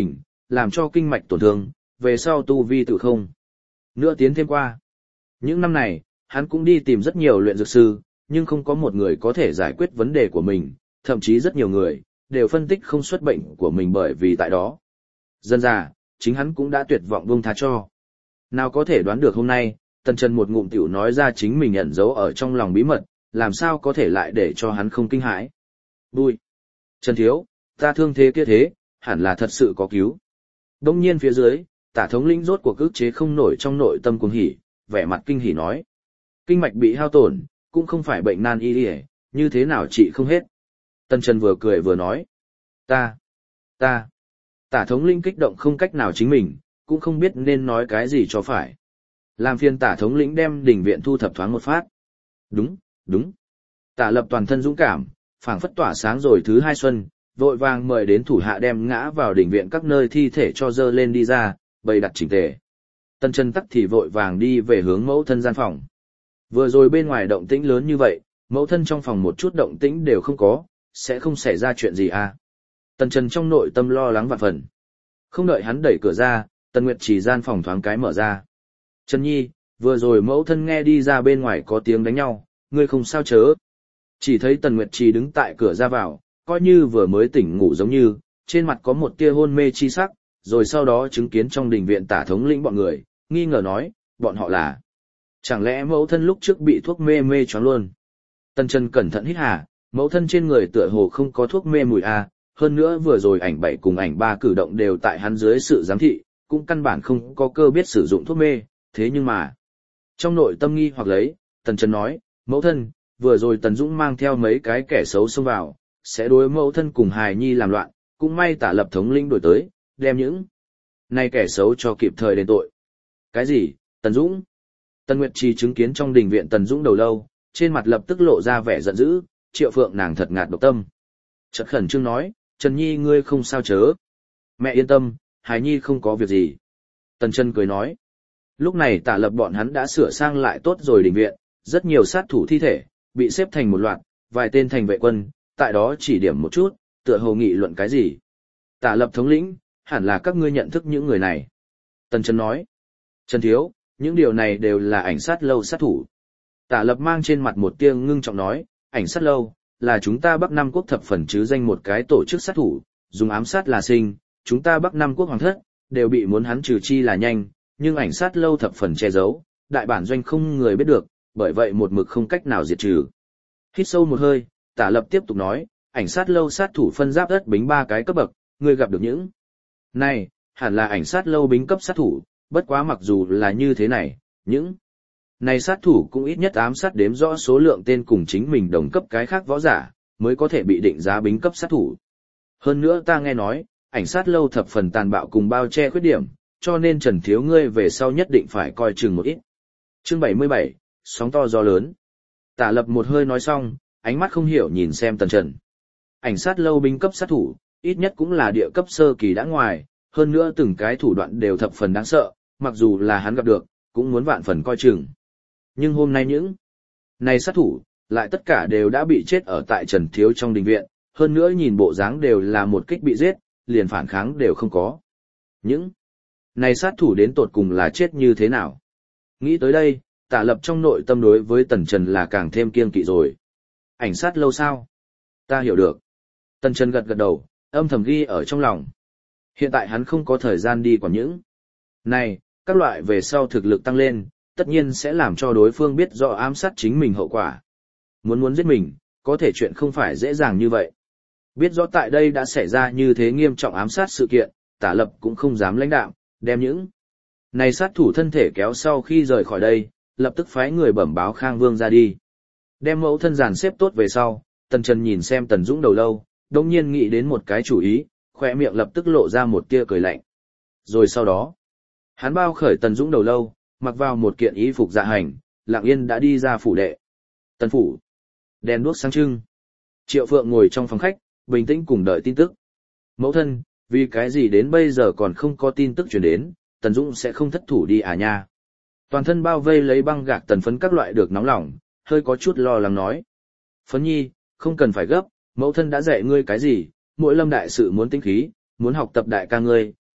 làm cho kinh mạch tổn thương, về sau tu vi tự không. Nữa tiến thêm qua. Những năm này, hắn cũng đi tìm rất nhiều luyện dược sư, nhưng không có một người có thể giải quyết vấn đề của mình, thậm chí rất nhiều người, đều phân tích không xuất bệnh của mình bởi vì tại đó. Dân già, chính hắn cũng đã tuyệt vọng buông tha cho. Nào có thể đoán được hôm nay, Tần Trần một ngụm tiểu nói ra chính mình ẩn giấu ở trong lòng bí mật, làm sao có thể lại để cho hắn không kinh hãi. Bùi. Trần Thiếu, ta thương thế kia thế, hẳn là thật sự có cứu. Đông nhiên phía dưới, Tả thống lĩnh rốt cuộc ức chế không nổi trong nội tâm cuồng hỉ, vẻ mặt kinh hỉ nói. Kinh mạch bị hao tổn, cũng không phải bệnh nan y đi, như thế nào trị không hết. Tần Trần vừa cười vừa nói. Ta, ta. Tả thống lĩnh kích động không cách nào chính mình, cũng không biết nên nói cái gì cho phải. Làm phiền tả thống lĩnh đem đỉnh viện thu thập thoáng một phát. Đúng, đúng. Tả lập toàn thân dũng cảm, phảng phất tỏa sáng rồi thứ hai xuân, vội vàng mời đến thủ hạ đem ngã vào đỉnh viện các nơi thi thể cho dơ lên đi ra, bày đặt chỉnh tề. Tần Trần tắc thì vội vàng đi về hướng mẫu thân gian phòng. Vừa rồi bên ngoài động tĩnh lớn như vậy, mẫu thân trong phòng một chút động tĩnh đều không có, sẽ không xảy ra chuyện gì à. Tần Trần trong nội tâm lo lắng vạn phần. Không đợi hắn đẩy cửa ra, Tần Nguyệt chỉ gian phòng thoáng cái mở ra. Trần Nhi, vừa rồi mẫu thân nghe đi ra bên ngoài có tiếng đánh nhau, ngươi không sao chớ. Chỉ thấy Tần Nguyệt Trì đứng tại cửa ra vào, coi như vừa mới tỉnh ngủ giống như, trên mặt có một tia hôn mê chi sắc, rồi sau đó chứng kiến trong đình viện Tả thống lĩnh bọn người, nghi ngờ nói, bọn họ là. Chẳng lẽ mẫu thân lúc trước bị thuốc mê mê choáng luôn? Tần Trần cẩn thận hít hà, mẫu thân trên người tựa hồ không có thuốc mê mùi a, hơn nữa vừa rồi ảnh bảy cùng ảnh ba cử động đều tại hắn dưới sự giám thị, cũng căn bản không có cơ biết sử dụng thuốc mê, thế nhưng mà. Trong nội tâm nghi hoặc lấy, Tần Trần nói, mẫu thân, vừa rồi Tần Dũng mang theo mấy cái kẻ xấu xông vào, sẽ đối mẫu thân cùng hài nhi làm loạn, cũng may Tả lập thống lĩnh đổi tới, đem những này kẻ xấu cho kịp thời đền tội. Cái gì, Tần Dũng? Tần Nguyệt Trì chứng kiến trong đình viện Tần Dũng đầu lâu, trên mặt lập tức lộ ra vẻ giận dữ, Triệu Phượng nàng thật ngạt độc tâm. Chợt khẩn trương nói, Trần Nhi ngươi không sao chớ. Mẹ yên tâm, hài nhi không có việc gì. Tần Trần cười nói. Lúc này Tả lập bọn hắn đã sửa sang lại tốt rồi đình viện, rất nhiều sát thủ thi thể, bị xếp thành một loạt, vài tên thành vệ quân, tại đó chỉ điểm một chút, tựa hồ nghị luận cái gì. Tả lập thống lĩnh, hẳn là các ngươi nhận thức những người này. Tần Trần nói. Trần Thiếu, những điều này đều là ảnh sát lâu sát thủ. Tả lập mang trên mặt một tia ngưng trọng nói, ảnh sát lâu, là chúng ta Bắc Nam quốc thập phần chứ danh một cái tổ chức sát thủ, dùng ám sát là sinh, chúng ta Bắc Nam quốc hoàng thất, đều bị muốn hắn trừ chi là nhanh, nhưng ảnh sát lâu thập phần che giấu, đại bản doanh không người biết được, bởi vậy một mực không cách nào diệt trừ. Hít sâu một hơi, Tả lập tiếp tục nói, ảnh sát lâu sát thủ phân giáp đất bính ba cái cấp bậc, ngươi gặp được những này, hẳn là ảnh sát lâu bính cấp sát thủ, bất quá mặc dù là như thế này, những này sát thủ cũng ít nhất ám sát đếm rõ số lượng tên cùng chính mình đồng cấp cái khác võ giả, mới có thể bị định giá bính cấp sát thủ. Hơn nữa ta nghe nói, ảnh sát lâu thập phần tàn bạo cùng bao che khuyết điểm, cho nên Trần Thiếu ngươi về sau nhất định phải coi chừng một ít. Chương bảy mươi bảy, sóng to gió lớn. Tả lập một hơi nói xong, ánh mắt không hiểu nhìn xem Tần Trần. Ảnh sát lâu bính cấp sát thủ, ít nhất cũng là địa cấp sơ kỳ đã ngoài, hơn nữa từng cái thủ đoạn đều thập phần đáng sợ, mặc dù là hắn gặp được, cũng muốn vạn phần coi chừng. Nhưng hôm nay những này sát thủ, lại tất cả đều đã bị chết ở tại Trần Thiếu trong đình viện, hơn nữa nhìn bộ dáng đều là một kích bị giết, liền phản kháng đều không có. Những này sát thủ đến tột cùng là chết như thế nào? Nghĩ tới đây, Tả lập trong nội tâm đối với Tần Trần là càng thêm kiêng kỵ rồi. Ảnh sát lâu sao? Ta hiểu được. Tần Trần gật gật đầu, âm thầm ghi ở trong lòng. Hiện tại hắn không có thời gian đi quản những này, các loại về sau thực lực tăng lên, tất nhiên sẽ làm cho đối phương biết rõ ám sát chính mình hậu quả. Muốn muốn giết mình, có thể chuyện không phải dễ dàng như vậy. Biết rõ tại đây đã xảy ra như thế nghiêm trọng ám sát sự kiện, Tả lập cũng không dám lãnh đạm, đem những này sát thủ thân thể kéo sau khi rời khỏi đây, lập tức phái người bẩm báo Khang Vương ra đi. Đem mẫu thân giàn xếp tốt về sau, Tần Trần nhìn xem Tần Dũng đầu lâu, đồng nhiên nghĩ đến một cái chủ ý, khỏe miệng lập tức lộ ra một tia cười lạnh. Rồi sau đó, hắn bao khởi Tần Dũng đầu lâu, mặc vào một kiện y phục dạ hành, lặng yên đã đi ra phủ đệ. Tần phủ, đèn đuốc sáng trưng. Triệu Phượng ngồi trong phòng khách, bình tĩnh cùng đợi tin tức. Mẫu thân, vì cái gì đến bây giờ còn không có tin tức truyền đến, Tần Dũng sẽ không thất thủ đi à nha. Toàn thân bao vây lấy băng gạc tần phấn các loại được nóng lòng, hơi có chút lo lắng nói. Phấn nhi, không cần phải gấp, mẫu thân đã dạy ngươi cái gì, mỗi lâm đại sự muốn tinh khí, muốn học tập đại ca ngươi,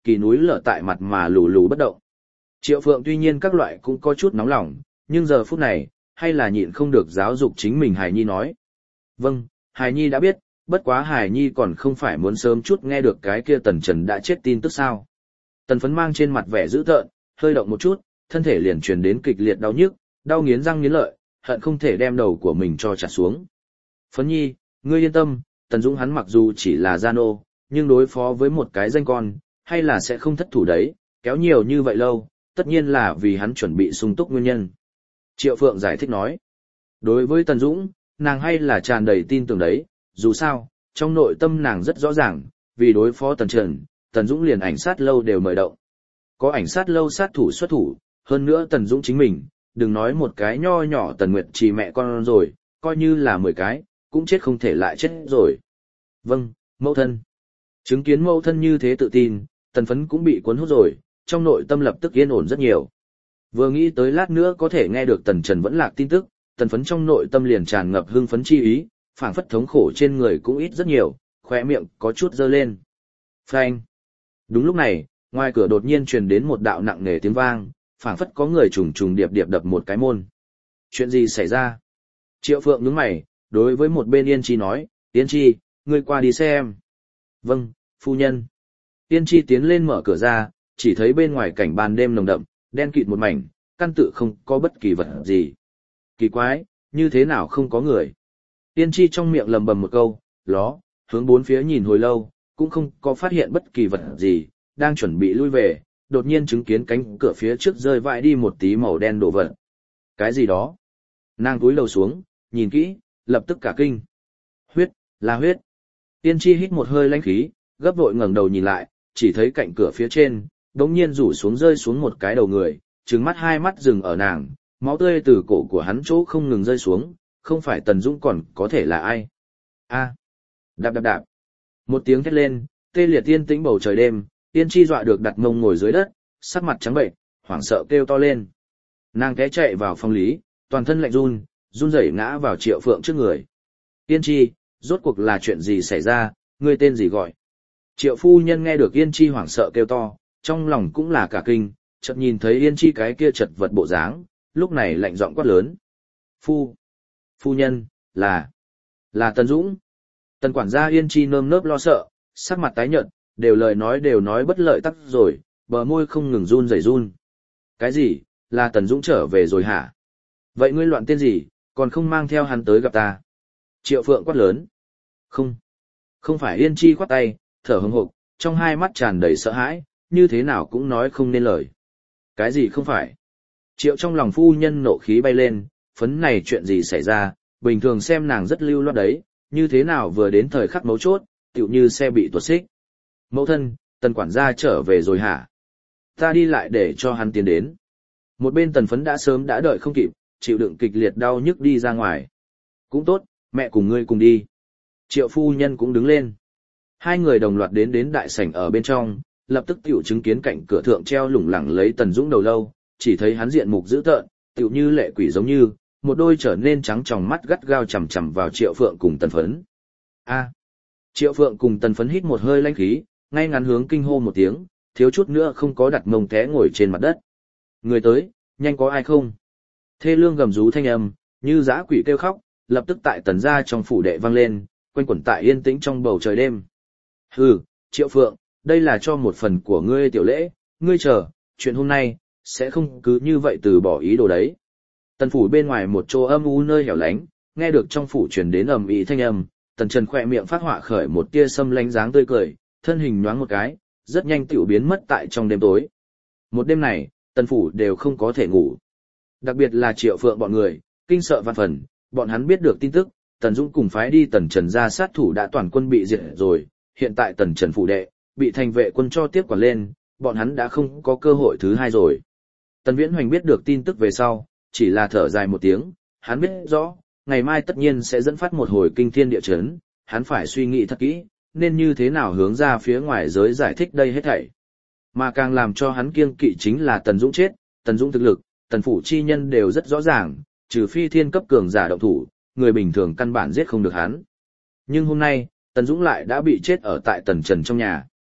kỳ núi lở tại mặt mà lù lù bất động. Triệu Phượng tuy nhiên các loại cũng có chút nóng lòng, nhưng giờ phút này, hay là nhịn không được giáo dục chính mình Hải Nhi nói. Vâng, Hải Nhi đã biết, bất quá Hải Nhi còn không phải muốn sớm chút nghe được cái kia Tần Trần đã chết tin tức sao. Tần Phấn mang trên mặt vẻ dữ tợn, hơi động một chút, thân thể liền truyền đến kịch liệt đau nhức, đau nghiến răng nghiến lợi, hận không thể đem đầu của mình cho chặt xuống. Phấn Nhi, ngươi yên tâm, Tần Dũng hắn mặc dù chỉ là gia nô, nhưng đối phó với một cái danh con, hay là sẽ không thất thủ đấy, kéo nhiều như vậy lâu, tất nhiên là vì hắn chuẩn bị sung túc nguyên nhân. Triệu Phượng giải thích nói, đối với Tần Dũng, nàng hay là tràn đầy tin tưởng đấy, dù sao, trong nội tâm nàng rất rõ ràng, vì đối phó Tần Trần, Tần Dũng liền ảnh sát lâu đều mời động. Có ảnh sát lâu sát thủ xuất thủ, hơn nữa Tần Dũng chính mình, đừng nói một cái nho nhỏ Tần Nguyệt chỉ mẹ con rồi, coi như là mười cái, cũng chết không thể lại chết rồi. Vâng, mẫu thân. Chứng kiến mẫu thân như thế tự tin, Tần Phấn cũng bị cuốn hút rồi, trong nội tâm lập tức yên ổn rất nhiều. Vừa nghĩ tới lát nữa có thể nghe được Tần Trần vẫn lạc tin tức, Tần Phấn trong nội tâm liền tràn ngập hưng phấn chi ý, phảng phất thống khổ trên người cũng ít rất nhiều, khóe miệng có chút dơ lên. Phanh. Đúng lúc này, ngoài cửa đột nhiên truyền đến một đạo nặng nề tiếng vang, phảng phất có người trùng trùng điệp điệp đập một cái môn. Chuyện gì xảy ra? Triệu Phượng nhướng mày, đối với một bên Yên Chi nói, Yên Chi, ngươi qua đi xem. Vâng, phu nhân. Yên Chi tiến lên mở cửa ra, chỉ thấy bên ngoài cảnh ban đêm nồng đậm, đen kịt một mảnh, căn tự không có bất kỳ vật gì. Kỳ quái, như thế nào không có người? Yên Chi trong miệng lầm bầm một câu, ló, hướng bốn phía nhìn hồi lâu, cũng không có phát hiện bất kỳ vật gì, đang chuẩn bị lui về, đột nhiên chứng kiến cánh cửa phía trước rơi vãi đi một tí màu đen đổ vật. Cái gì đó? Nàng cúi đầu xuống, nhìn kỹ, lập tức cả kinh. Huyết, là huyết. Yên Chi hít một hơi lãnh khí, gấp vội ngẩng đầu nhìn lại, chỉ thấy cạnh cửa phía trên, đống nhiên rủ xuống rơi xuống một cái đầu người, trừng mắt hai mắt dừng ở nàng, máu tươi từ cổ của hắn chỗ không ngừng rơi xuống, không phải Tần Dũng còn có thể là ai. A, đạp đạp đạp. Một tiếng thét lên, tê liệt yên tĩnh bầu trời đêm, Yên Chi dọa được đặt mông ngồi dưới đất, sắc mặt trắng bệnh, hoảng sợ kêu to lên. Nàng té chạy vào phòng lý, toàn thân lạnh run, run rẩy ngã vào Triệu Phượng trước người. Yên Chi, rốt cuộc là chuyện gì xảy ra, ngươi tên gì gọi? Triệu phu nhân nghe được Yên Chi hoảng sợ kêu to, trong lòng cũng là cả kinh, chợt nhìn thấy Yên Chi cái kia chật vật bộ dáng, lúc này lạnh giọng quát lớn. Phu, phu nhân, là, là Tần Dũng. Tần quản gia Yên Chi nơm nớp lo sợ, sắc mặt tái nhợt, đều lời nói đều nói bất lợi tắc rồi, bờ môi không ngừng run rẩy run. Cái gì, là Tần Dũng trở về rồi hả? Vậy ngươi loạn tên gì, còn không mang theo hắn tới gặp ta? Triệu Phượng quát lớn. Không, không phải. Yên Chi quát tay, thở hổn hộc, trong hai mắt tràn đầy sợ hãi, như thế nào cũng nói không nên lời. Cái gì không phải? Triệu trong lòng phu nhân nộ khí bay lên, phấn này chuyện gì xảy ra, bình thường xem nàng rất lưu loát đấy, như thế nào vừa đến thời khắc mấu chốt, tựu như xe bị tuột xích. Mẫu thân, Tần quản gia trở về rồi hả? Ta đi lại để cho hắn tiến đến. Một bên Tần Phấn đã sớm đã đợi không kịp, chịu đựng kịch liệt đau nhức đi ra ngoài. Cũng tốt, mẹ cùng ngươi cùng đi. Triệu phu nhân cũng đứng lên. Hai người đồng loạt đến đến đại sảnh ở bên trong, lập tức tiểu chứng kiến cạnh cửa thượng treo lủng lẳng lấy Tần Dũng đầu lâu, chỉ thấy hắn diện mục dữ tợn, tiểu như lệ quỷ giống như, một đôi trở nên trắng tròng mắt gắt gao chằm chằm vào Triệu Phượng cùng Tần Phấn. A. Triệu Phượng cùng Tần Phấn hít một hơi lãnh khí, ngay ngắn hướng kinh hô một tiếng, thiếu chút nữa không có đặt mông té ngồi trên mặt đất. Người tới, nhanh có ai không? Thê lương gầm rú thanh âm, như dã quỷ kêu khóc, lập tức tại Tần gia trong phủ đệ vang lên, quanh quẩn tại yên tĩnh trong bầu trời đêm. Hừ, Triệu Phượng, đây là cho một phần của ngươi tiểu lễ, ngươi chờ, chuyện hôm nay, sẽ không cứ như vậy từ bỏ ý đồ đấy. Tần phủ bên ngoài một chỗ âm u nơi hẻo lánh, nghe được trong phủ truyền đến ầm ĩ thanh âm, Tần Trần khỏe miệng phát họa khởi một tia sâm lánh dáng tươi cười, thân hình nhoáng một cái, rất nhanh tiểu biến mất tại trong đêm tối. Một đêm này, Tần phủ đều không có thể ngủ. Đặc biệt là Triệu Phượng bọn người, kinh sợ vạn phần, bọn hắn biết được tin tức, Tần Dũng cùng phái đi Tần Trần ra sát thủ đã toàn quân bị diệt rồi, hiện tại Tần Trần phủ đệ, bị thành vệ quân cho tiếp quản lên, bọn hắn đã không có cơ hội thứ hai rồi. Tần Viễn Hoành biết được tin tức về sau, chỉ là thở dài một tiếng, hắn biết rõ, ngày mai tất nhiên sẽ dẫn phát một hồi kinh thiên địa chấn, hắn phải suy nghĩ thật kỹ, nên như thế nào hướng ra phía ngoài giới giải thích đây hết thảy. Mà càng làm cho hắn kiêng kỵ chính là Tần Dũng chết, Tần Dũng thực lực, Tần phủ chi nhân đều rất rõ ràng, trừ phi thiên cấp cường giả động thủ, người bình thường căn bản giết không được hắn. Nhưng hôm nay, Tần Dũng lại đã bị chết ở tại Tần Trần trong nhà.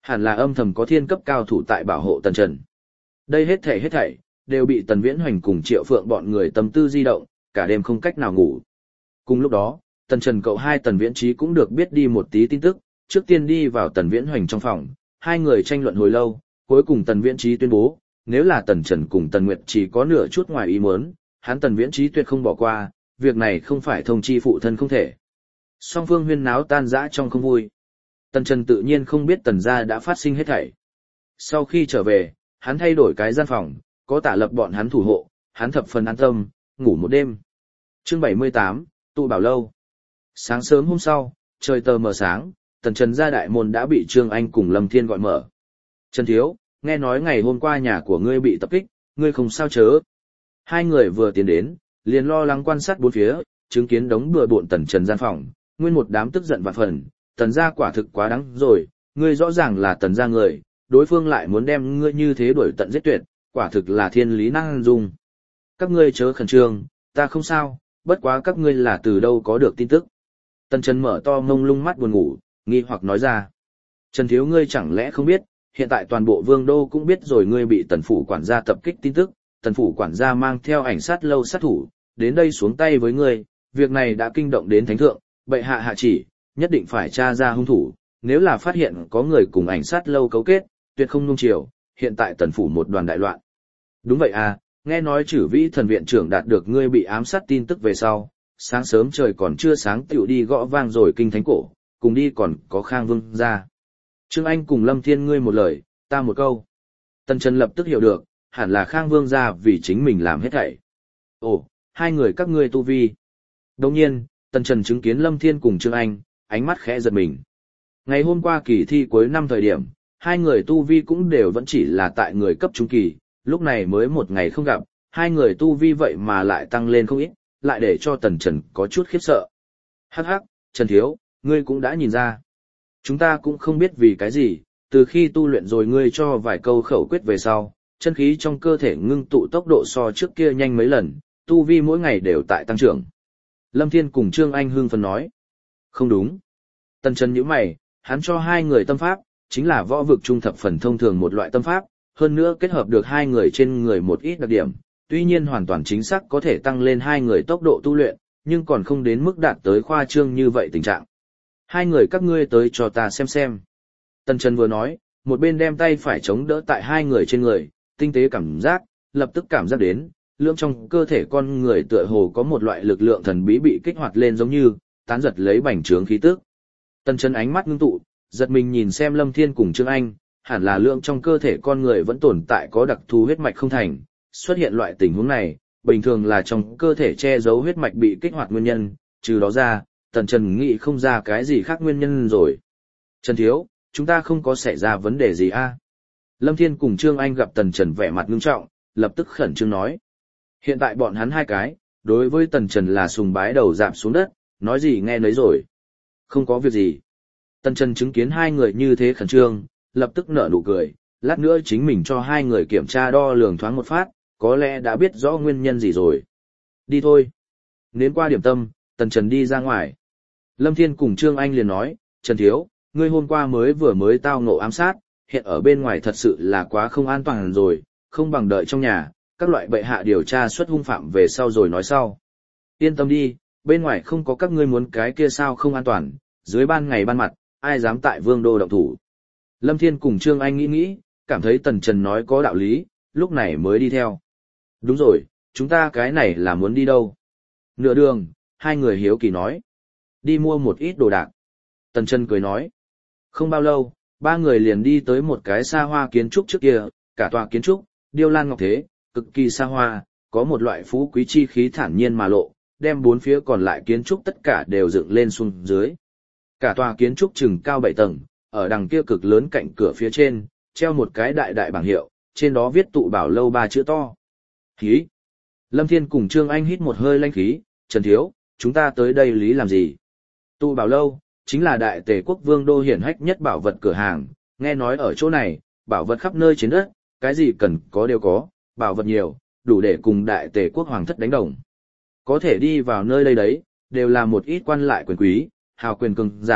Hẳn là âm thầm có thiên cấp cao thủ tại bảo hộ Tần Trần. Đây hết thảy hết thảy, đều bị Tần Viễn Hoành cùng Triệu Phượng bọn người tâm tư di động, cả đêm không cách nào ngủ. Cùng lúc đó, Tần Trần cậu hai Tần Viễn Trí cũng được biết đi một tí tin tức, trước tiên đi vào Tần Viễn Hoành trong phòng, hai người tranh luận hồi lâu, cuối cùng Tần Viễn Trí tuyên bố, nếu là Tần Trần cùng Tần Nguyệt chỉ có nửa chút ngoài ý muốn, hắn Tần Viễn Trí tuyệt không bỏ qua, việc này không phải thông chi phụ thân không thể. Song phương huyên náo tan rã trong không vui. Tần Trần tự nhiên không biết Tần gia đã phát sinh hết thảy. Sau khi trở về, hắn thay đổi cái gian phòng, có Tả Lập bọn hắn thủ hộ, hắn thập phần an tâm, ngủ một đêm. Chương bảy mươi tám, tụ bảo lâu. Sáng sớm hôm sau, trời tờ mờ sáng, Tần Trần gia đại môn đã bị Trương Anh cùng Lâm Thiên gọi mở. Trần Thiếu, nghe nói ngày hôm qua nhà của ngươi bị tập kích, ngươi không sao chớ. Hai người vừa tiến đến, liền lo lắng quan sát bốn phía, chứng kiến đống bừa bộn Tần Trần gian phòng, nguyên một đám tức giận vạn phần, Tần gia quả thực quá đáng rồi, ngươi rõ ràng là Tần gia người, đối phương lại muốn đem ngươi như thế đuổi tận giết tuyệt, quả thực là thiên lý năng dung. Các ngươi chớ khẩn trương, ta không sao, bất quá các ngươi là từ đâu có được tin tức. Tần Trần mở to mông lung mắt buồn ngủ, nghi hoặc nói ra. Trần Thiếu ngươi chẳng lẽ không biết, hiện tại toàn bộ vương đô cũng biết rồi ngươi bị Tần phủ quản gia tập kích tin tức, Tần phủ quản gia mang theo ảnh sát lâu sát thủ, đến đây xuống tay với ngươi, việc này đã kinh động đến thánh thượng, bệ hạ hạ chỉ, nhất định phải tra ra hung thủ, nếu là phát hiện có người cùng ảnh sát lâu cấu kết, tuyệt không nung chiều, hiện tại Tần phủ một đoàn đại loạn. Đúng vậy à, nghe nói Chử Vĩ thần viện trưởng đạt được ngươi bị ám sát tin tức về sau, sáng sớm trời còn chưa sáng tựu đi gõ vang rồi kinh thánh cổ, cùng đi còn có Khang Vương gia. Trương Anh cùng Lâm Thiên ngươi một lời, ta một câu. Tần Trần lập tức hiểu được, hẳn là Khang Vương gia vì chính mình làm hết thảy. Ồ, hai người các ngươi tu vi. Đồng nhiên, Tần Trần chứng kiến Lâm Thiên cùng Trương Anh, ánh mắt khẽ giật mình. Ngày hôm qua kỳ thi cuối năm thời điểm, hai người tu vi cũng đều vẫn chỉ là tại người cấp trung kỳ, lúc này mới một ngày không gặp, hai người tu vi vậy mà lại tăng lên không ít, lại để cho Tần Trần có chút khiếp sợ. Hắc hắc, Trần Thiếu, ngươi cũng đã nhìn ra. Chúng ta cũng không biết vì cái gì, từ khi tu luyện rồi ngươi cho vài câu khẩu quyết về sau, chân khí trong cơ thể ngưng tụ tốc độ so trước kia nhanh mấy lần, tu vi mỗi ngày đều tại tăng trưởng. Lâm Thiên cùng Trương Anh hưng phấn nói. Không đúng. Tần Trần nhíu mày, hắn cho hai người tâm pháp, chính là võ vực trung thập phần thông thường một loại tâm pháp, hơn nữa kết hợp được hai người trên người một ít đặc điểm, tuy nhiên hoàn toàn chính xác có thể tăng lên hai người tốc độ tu luyện, nhưng còn không đến mức đạt tới khoa trương như vậy tình trạng. Hai người các ngươi tới cho ta xem xem. Tần Trần vừa nói, một bên đem tay phải chống đỡ tại hai người trên người, tinh tế cảm giác, lập tức cảm giác đến, lượng trong cơ thể con người tựa hồ có một loại lực lượng thần bí bị kích hoạt lên giống như, tán giật lấy bành trướng khí tức. Tần Trần ánh mắt ngưng tụ, giật mình nhìn xem Lâm Thiên cùng Trương Anh, hẳn là lượng trong cơ thể con người vẫn tồn tại có đặc thù huyết mạch không thành, xuất hiện loại tình huống này, bình thường là trong cơ thể che giấu huyết mạch bị kích hoạt nguyên nhân, trừ đó ra, Tần Trần nghĩ không ra cái gì khác nguyên nhân rồi. Trần Thiếu, chúng ta không có xảy ra vấn đề gì a? À? Lâm Thiên cùng Trương Anh gặp Tần Trần vẻ mặt ngưng trọng, lập tức khẩn trương nói. Hiện tại bọn hắn hai cái, đối với Tần Trần là sùng bái đầu dạp xuống đất, nói gì nghe nấy rồi. Không có việc gì. Tần Trần chứng kiến hai người như thế khẩn trương, lập tức nở nụ cười, lát nữa chính mình cho hai người kiểm tra đo lường thoáng một phát, có lẽ đã biết rõ nguyên nhân gì rồi. Đi thôi. Nếm qua điểm tâm, Tần Trần đi ra ngoài. Lâm Thiên cùng Trương Anh liền nói, Trần Thiếu, ngươi hôm qua mới vừa mới tao ngộ ám sát, hiện ở bên ngoài thật sự là quá không an toàn rồi, không bằng đợi trong nhà, các loại bệ hạ điều tra xuất hung phạm về sau rồi nói sau. Yên tâm đi, bên ngoài không có các ngươi muốn cái kia sao không an toàn, dưới ban ngày ban mặt, ai dám tại vương đô động thủ. Lâm Thiên cùng Trương Anh nghĩ nghĩ, cảm thấy Tần Trần nói có đạo lý, lúc này mới đi theo. Đúng rồi, chúng ta cái này là muốn đi đâu? Nửa đường, hai người hiếu kỳ nói. Đi mua một ít đồ đạc. Tần Trần cười nói. Không bao lâu, ba người liền đi tới một cái xa hoa kiến trúc trước kia, cả tòa kiến trúc, điêu lan ngọc thế, cực kỳ xa hoa, có một loại phú quý chi khí thản nhiên mà lộ, đem bốn phía còn lại kiến trúc tất cả đều dựng lên xuống dưới. Cả tòa kiến trúc chừng cao bảy tầng, ở đằng kia cực lớn cạnh cửa phía trên, treo một cái đại đại bảng hiệu, trên đó viết tụ bảo lâu ba chữ to. Khí! Lâm Thiên cùng Trương Anh hít một hơi lanh khí, Trần Thiếu, chúng ta tới đây lý làm gì? Tụ bảo lâu, chính là đại tề quốc vương đô hiển hách nhất bảo vật cửa hàng, nghe nói ở chỗ này, bảo vật khắp nơi trên đất, cái gì cần có đều có, bảo vật nhiều, đủ để cùng đại tề quốc hoàng thất đánh đồng. Có thể đi vào nơi đây đấy, đều là một ít quan lại quyền quý, hào quyền cường giả,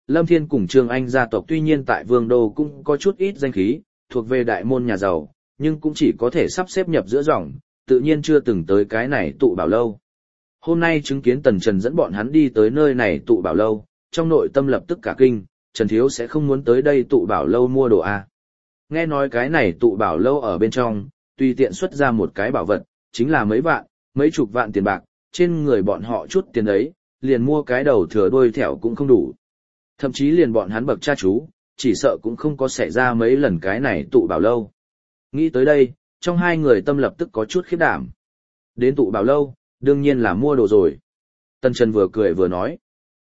Lâm Thiên cùng Trương Anh gia tộc tuy nhiên tại Vương Đô cũng có chút ít danh khí, thuộc về đại môn nhà giàu, nhưng cũng chỉ có thể sắp xếp nhập giữa dòng, tự nhiên chưa từng tới cái này tụ bảo lâu. Hôm nay chứng kiến Tần Trần dẫn bọn hắn đi tới nơi này tụ bảo lâu, trong nội tâm lập tức cả kinh, Trần Thiếu sẽ không muốn tới đây tụ bảo lâu mua đồ à. Nghe nói cái này tụ bảo lâu ở bên trong, tùy tiện xuất ra một cái bảo vật, chính là mấy vạn, mấy chục vạn tiền bạc, trên người bọn họ chút tiền ấy, liền mua cái đầu thừa đuôi thẻo cũng không đủ. Thậm chí liền bọn hắn bậc cha chú, chỉ sợ cũng không có xảy ra mấy lần cái này tụ bảo lâu. Nghĩ tới đây, trong hai người tâm lập tức có chút khiếp đảm. Đến tụ bảo lâu, đương nhiên là mua đồ rồi. Tần Trần vừa cười vừa nói.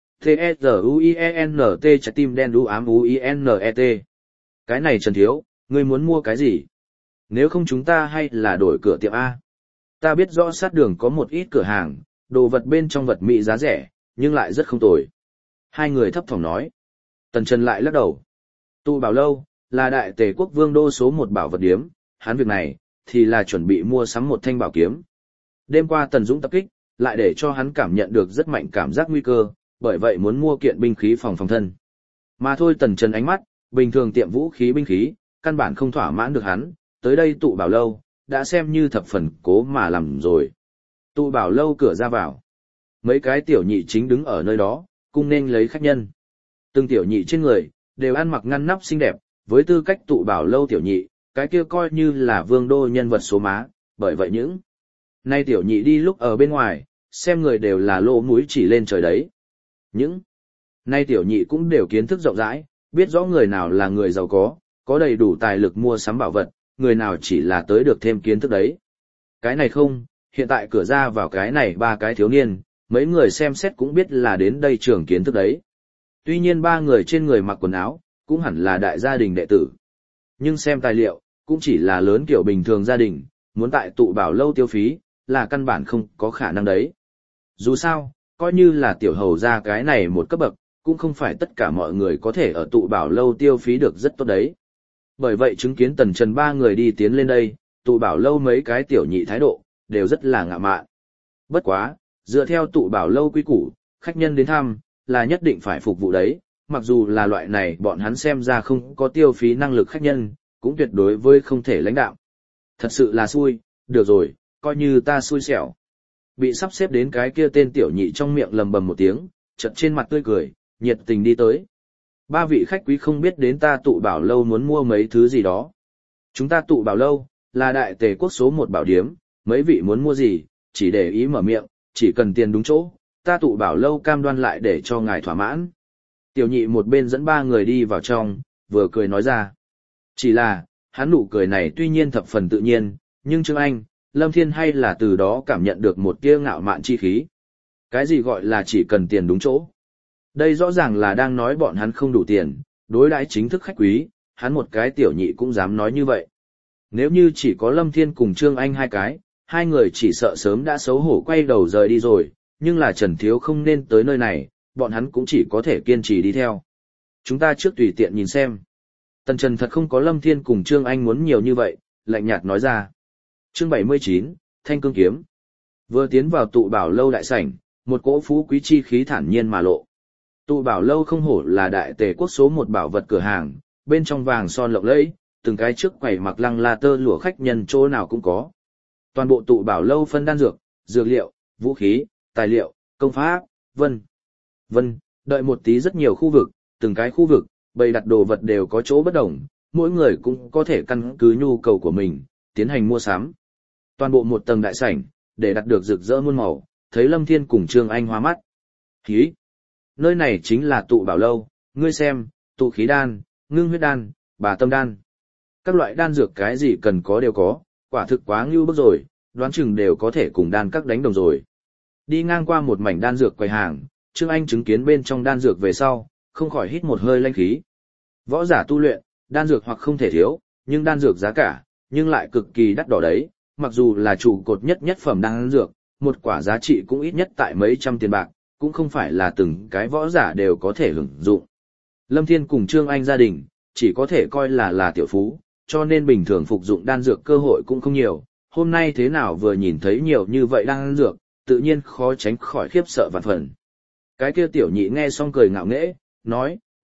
T-E-Z-U-I-E-N-T trái tim đen đu ám U-I-N-E-T. Cái này Trần Thiếu, ngươi muốn mua cái gì? Nếu không chúng ta hay là đổi cửa tiệm A. Ta biết rõ sát đường có một ít cửa hàng, đồ vật bên trong vật mỹ giá rẻ, nhưng lại rất không tồi. Hai người thấp thỏm nói. Tần Trần lại lắc đầu. Tụ bảo lâu, là đại tề quốc vương đô số một bảo vật điếm, hắn việc này, thì là chuẩn bị mua sắm một thanh bảo kiếm. Đêm qua Tần Dũng tập kích, lại để cho hắn cảm nhận được rất mạnh cảm giác nguy cơ, bởi vậy muốn mua kiện binh khí phòng phòng thân. Mà thôi Tần Trần ánh mắt, bình thường tiệm vũ khí binh khí, căn bản không thỏa mãn được hắn, tới đây tụ bảo lâu, đã xem như thập phần cố mà làm rồi. Tụ bảo lâu cửa ra vào. Mấy cái tiểu nhị chính đứng ở nơi đó, cung nên lấy khách nhân. Từng tiểu nhị trên người, đều ăn mặc ngăn nắp xinh đẹp, với tư cách tụ bảo lâu tiểu nhị, cái kia coi như là vương đô nhân vật số má, bởi vậy những nay tiểu nhị đi lúc ở bên ngoài, xem người đều là lỗ mũi chỉ lên trời đấy. Những nay tiểu nhị cũng đều kiến thức rộng rãi, biết rõ người nào là người giàu có, có đầy đủ tài lực mua sắm bảo vật, người nào chỉ là tới được thêm kiến thức đấy. Cái này không, hiện tại cửa ra vào cái này ba cái thiếu niên, mấy người xem xét cũng biết là đến đây trường kiến thức đấy. Tuy nhiên ba người trên người mặc quần áo, cũng hẳn là đại gia đình đệ tử. Nhưng xem tài liệu, cũng chỉ là lớn kiểu bình thường gia đình, muốn tại tụ bảo lâu tiêu phí, là căn bản không có khả năng đấy. Dù sao, coi như là tiểu hầu ra cái này một cấp bậc, cũng không phải tất cả mọi người có thể ở tụ bảo lâu tiêu phí được rất tốt đấy. Bởi vậy chứng kiến Tần Trần ba người đi tiến lên đây, tụ bảo lâu mấy cái tiểu nhị thái độ, đều rất là ngạ mạn. Bất quá, dựa theo tụ bảo lâu quy củ, khách nhân đến thăm, là nhất định phải phục vụ đấy, mặc dù là loại này bọn hắn xem ra không có tiêu phí năng lực khách nhân, cũng tuyệt đối với không thể lãnh đạo. Thật sự là xui, được rồi, coi như ta xui xẻo. Bị sắp xếp đến cái kia tên tiểu nhị trong miệng lầm bầm một tiếng, chợt trên mặt tươi cười, nhiệt tình đi tới. Ba vị khách quý không biết đến ta tụ bảo lâu muốn mua mấy thứ gì đó. Chúng ta tụ bảo lâu, là đại tề quốc số một bảo điếm, mấy vị muốn mua gì, chỉ để ý mở miệng, chỉ cần tiền đúng chỗ, ta tụ bảo lâu cam đoan lại để cho ngài thỏa mãn. Tiểu nhị một bên dẫn ba người đi vào trong, vừa cười nói ra. Chỉ là, hắn nụ cười này tuy nhiên thập phần tự nhiên, nhưng Trương Anh, Lâm Thiên hay là từ đó cảm nhận được một tia ngạo mạn chi khí. Cái gì gọi là chỉ cần tiền đúng chỗ? Đây rõ ràng là đang nói bọn hắn không đủ tiền, đối đãi chính thức khách quý, hắn một cái tiểu nhị cũng dám nói như vậy. Nếu như chỉ có Lâm Thiên cùng Trương Anh hai cái, hai người chỉ sợ sớm đã xấu hổ quay đầu rời đi rồi, nhưng là Trần Thiếu không nên tới nơi này, bọn hắn cũng chỉ có thể kiên trì đi theo. Chúng ta trước tùy tiện nhìn xem. Tần Trần thật không có Lâm Thiên cùng Trương Anh muốn nhiều như vậy, lạnh nhạt nói ra. Chương bảy mươi chín, Thanh Cương Kiếm. Vừa tiến vào tụ bảo lâu đại sảnh, một cỗ phú quý chi khí thản nhiên mà lộ. Tụ bảo lâu không hổ là đại tề quốc số một bảo vật cửa hàng, bên trong vàng son lộng lẫy, từng cái trước quầy mặc lăng la tơ lụa khách nhân chỗ nào cũng có. Toàn bộ tụ bảo lâu phân đan dược, dược liệu, vũ khí, tài liệu, công pháp, vân vân, đợi một tí rất nhiều khu vực, từng cái khu vực, bày đặt đồ vật đều có chỗ bất đồng, mỗi người cũng có thể căn cứ nhu cầu của mình, tiến hành mua sắm. Toàn bộ một tầng đại sảnh, để đặt được rực rỡ muôn màu, thấy Lâm Thiên cùng Trương Anh hoa mắt. Khí! Nơi này chính là tụ bảo lâu, ngươi xem, tụ khí đan, ngưng huyết đan, bà tâm đan. Các loại đan dược cái gì cần có đều có, quả thực quá ngưu bức rồi, đoán chừng đều có thể cùng đan các đánh đồng rồi. Đi ngang qua một mảnh đan dược quầy hàng, Trương Anh chứng kiến bên trong đan dược về sau, không khỏi hít một hơi lanh khí. Võ giả tu luyện, đan dược hoặc không thể thiếu, nhưng đan dược giá cả, nhưng lại cực kỳ đắt đỏ đấy, mặc dù là trụ cột nhất nhất phẩm đan dược, một quả giá trị cũng ít nhất tại mấy trăm tiền bạc, cũng không phải là từng cái võ giả đều có thể hưởng dụng. Lâm Thiên cùng Trương Anh gia đình, chỉ có thể coi là là tiểu phú, cho nên bình thường phục dụng đan dược cơ hội cũng không nhiều, hôm nay thế nào vừa nhìn thấy nhiều như vậy đan dược, tự nhiên khó tránh khỏi khiếp sợ vạn phần. Cái kia tiểu nhị nghe xong cười ngạo nghễ, nói,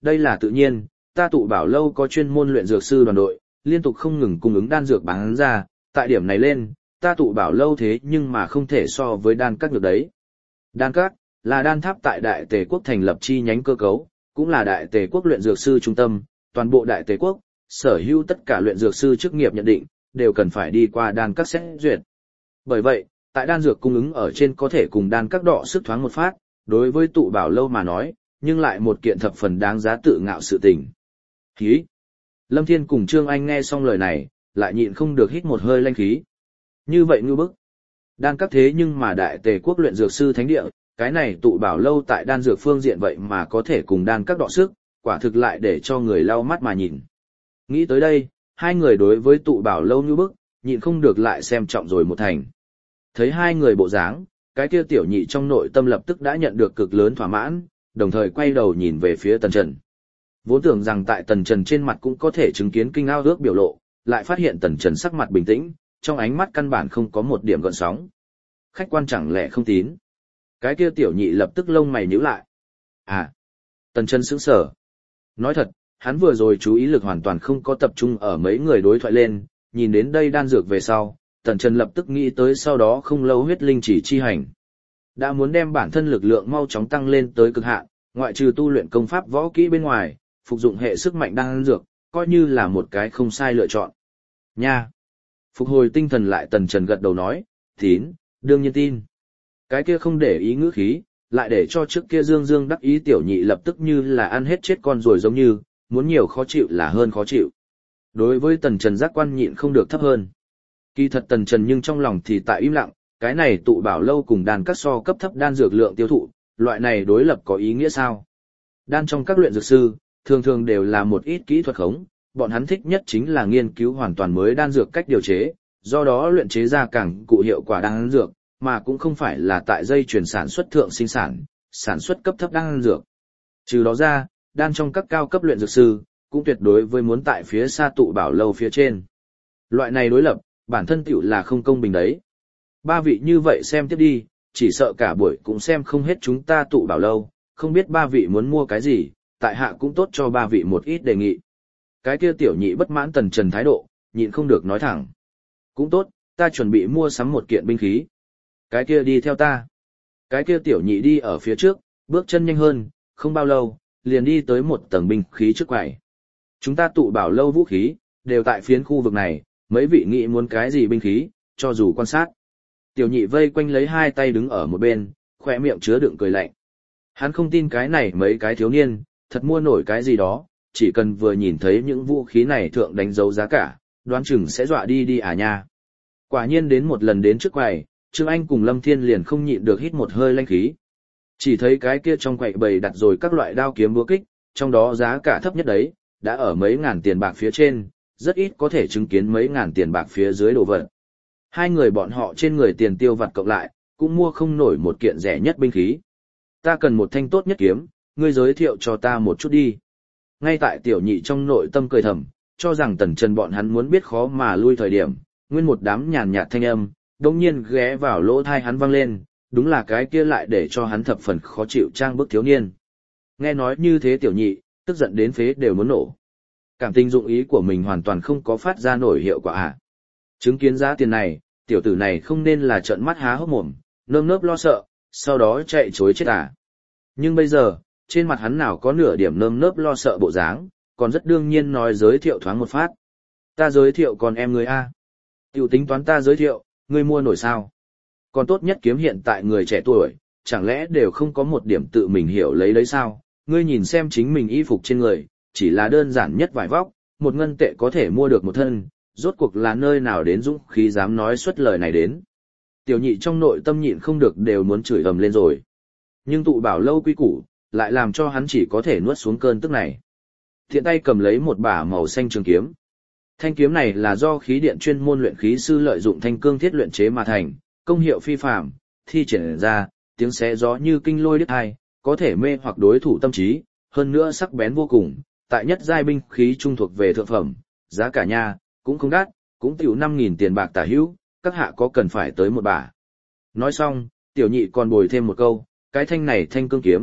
đây là tự nhiên, ta tụ bảo lâu có chuyên môn luyện dược sư đoàn đội, liên tục không ngừng cung ứng đan dược bán ra, tại điểm này lên, ta tụ bảo lâu thế nhưng mà không thể so với đan các được đấy. Đan các là đan tháp tại Đại Tề quốc thành lập chi nhánh cơ cấu, cũng là Đại Tề quốc luyện dược sư trung tâm, toàn bộ Đại Tề quốc, sở hữu tất cả luyện dược sư chức nghiệp nhận định, đều cần phải đi qua đan các xét duyệt. Bởi vậy, tại đan dược cung ứng ở trên có thể cùng đan các đọ sức thoáng một phát, đối với tụ bảo lâu mà nói, nhưng lại một kiện thập phần đáng giá tự ngạo sự tình. Khí! Lâm Thiên cùng Trương Anh nghe xong lời này, lại nhịn không được hít một hơi lanh khí. Như vậy ngư bức. Đan các thế nhưng mà Đại Tề quốc luyện dược sư thánh địa, cái này tụ bảo lâu tại đan dược phương diện vậy mà có thể cùng đan các đọ sức, quả thực lại để cho người lau mắt mà nhìn. Nghĩ tới đây, hai người đối với tụ bảo lâu như bức, nhịn không được lại xem trọng rồi một thành. Thấy hai người bộ dáng, cái kia tiểu nhị trong nội tâm lập tức đã nhận được cực lớn thỏa mãn, đồng thời quay đầu nhìn về phía Tần Trần. Vốn tưởng rằng tại Tần Trần trên mặt cũng có thể chứng kiến kinh ao ước biểu lộ, lại phát hiện Tần Trần sắc mặt bình tĩnh, trong ánh mắt căn bản không có một điểm gợn sóng. Khách quan chẳng lẽ không tín? Cái kia tiểu nhị lập tức lông mày nhíu lại. À, Tần Trần sững sờ. Nói thật, hắn vừa rồi chú ý lực hoàn toàn không có tập trung ở mấy người đối thoại lên, nhìn đến đây đan dược về sau, Tần Trần lập tức nghĩ tới sau đó không lâu huyết linh chỉ chi hành. Đã muốn đem bản thân lực lượng mau chóng tăng lên tới cực hạn, ngoại trừ tu luyện công pháp võ kỹ bên ngoài, phục dụng hệ sức mạnh đan dược, coi như là một cái không sai lựa chọn. Nha! Phục hồi tinh thần lại Tần Trần gật đầu nói, tín, đương nhiên tin. Cái kia không để ý ngữ khí, lại để cho trước kia dương dương đắc ý tiểu nhị lập tức như là ăn hết chết con rồi giống như, muốn nhiều khó chịu là hơn khó chịu. Đối với Tần Trần giác quan nhịn không được thấp hơn. Kỳ thật Tần Trần nhưng trong lòng thì tại im lặng, cái này tụ bảo lâu cùng đan các so cấp thấp đan dược lượng tiêu thụ, loại này đối lập có ý nghĩa sao? Đan trong các luyện dược sư, thường thường đều là một ít kỹ thuật khống, bọn hắn thích nhất chính là nghiên cứu hoàn toàn mới đan dược cách điều chế, do đó luyện chế ra càng cụ hiệu quả đan dược, mà cũng không phải là tại dây chuyển sản xuất thượng sinh sản, sản xuất cấp thấp đan dược. Trừ đó ra, đan trong các cao cấp luyện dược sư, cũng tuyệt đối với muốn tại phía xa tụ bảo lâu phía trên. Loại này đối lập, bản thân tiểu là không công bình đấy. Ba vị như vậy xem tiếp đi, chỉ sợ cả buổi cũng xem không hết chúng ta tụ bảo lâu, không biết ba vị muốn mua cái gì, tại hạ cũng tốt cho ba vị một ít đề nghị. Cái kia tiểu nhị bất mãn Tần Trần thái độ, nhịn không được nói thẳng. Cũng tốt, ta chuẩn bị mua sắm một kiện binh khí. Cái kia đi theo ta. Cái kia tiểu nhị đi ở phía trước, bước chân nhanh hơn, không bao lâu, liền đi tới một tầng binh khí trước quầy. Chúng ta tụ bảo lâu vũ khí, đều tại phiến khu vực này, mấy vị nghĩ muốn cái gì binh khí, cho dù quan sát. Tiểu nhị vây quanh lấy hai tay đứng ở một bên, khỏe miệng chứa đựng cười lạnh. Hắn không tin cái này mấy cái thiếu niên, thật mua nổi cái gì đó, chỉ cần vừa nhìn thấy những vũ khí này thượng đánh dấu giá cả, đoán chừng sẽ dọa đi đi à nha. Quả nhiên đến một lần đến trước quầy, Trương Anh cùng Lâm Thiên liền không nhịn được hít một hơi lanh khí. Chỉ thấy cái kia trong quầy bày đặt rồi các loại đao kiếm búa kích, trong đó giá cả thấp nhất đấy, đã ở mấy ngàn tiền bạc phía trên, rất ít có thể chứng kiến mấy ngàn tiền bạc phía dưới đồ vật. Hai người bọn họ trên người tiền tiêu vặt cộng lại, cũng mua không nổi một kiện rẻ nhất binh khí. Ta cần một thanh tốt nhất kiếm, ngươi giới thiệu cho ta một chút đi. Ngay tại tiểu nhị trong nội tâm cười thầm, cho rằng Tần Trần bọn hắn muốn biết khó mà lui thời điểm, nguyên một đám nhàn nhạt thanh âm, đồng nhiên ghé vào lỗ thai hắn vang lên, đúng là cái kia lại để cho hắn thập phần khó chịu trang bức thiếu niên. Nghe nói như thế tiểu nhị, tức giận đến phế đều muốn nổ. Cảm tình dụng ý của mình hoàn toàn không có phát ra nổi hiệu quả à. Chứng kiến giá tiền này, tiểu tử này không nên là trợn mắt há hốc mồm, nơm nớp lo sợ, sau đó chạy chối chết à. Nhưng bây giờ, trên mặt hắn nào có nửa điểm nơm nớp lo sợ bộ dáng, còn rất đương nhiên nói giới thiệu thoáng một phát. Ta giới thiệu còn em người A. Tiểu tính toán ta giới thiệu, ngươi mua nổi sao? Còn tốt nhất kiếm hiện tại người trẻ tuổi, chẳng lẽ đều không có một điểm tự mình hiểu lấy đấy sao? Ngươi nhìn xem chính mình y phục trên người, chỉ là đơn giản nhất vải vóc, một ngân tệ có thể mua được một thân, rốt cuộc là nơi nào đến dũng khí dám nói xuất lời này đến. Tiểu nhị trong nội tâm nhịn không được đều muốn chửi ầm lên rồi. Nhưng tụ bảo lâu quy củ, lại làm cho hắn chỉ có thể nuốt xuống cơn tức này. Thiện tay cầm lấy một bả màu xanh trường kiếm. Thanh kiếm này là do khí điện chuyên môn luyện khí sư lợi dụng thanh cương thiết luyện chế mà thành, công hiệu phi phàm, thi triển ra, tiếng xé gió như kinh lôi đứt tai, có thể mê hoặc đối thủ tâm trí, hơn nữa sắc bén vô cùng, tại nhất giai binh khí trung thuộc về thượng phẩm, giá cả nha, cũng không đắt, cũng tiểu năm nghìn tiền bạc tả hữu, các hạ có cần phải tới một bả. Nói xong, tiểu nhị còn bồi thêm một câu, cái thanh này thanh cương kiếm,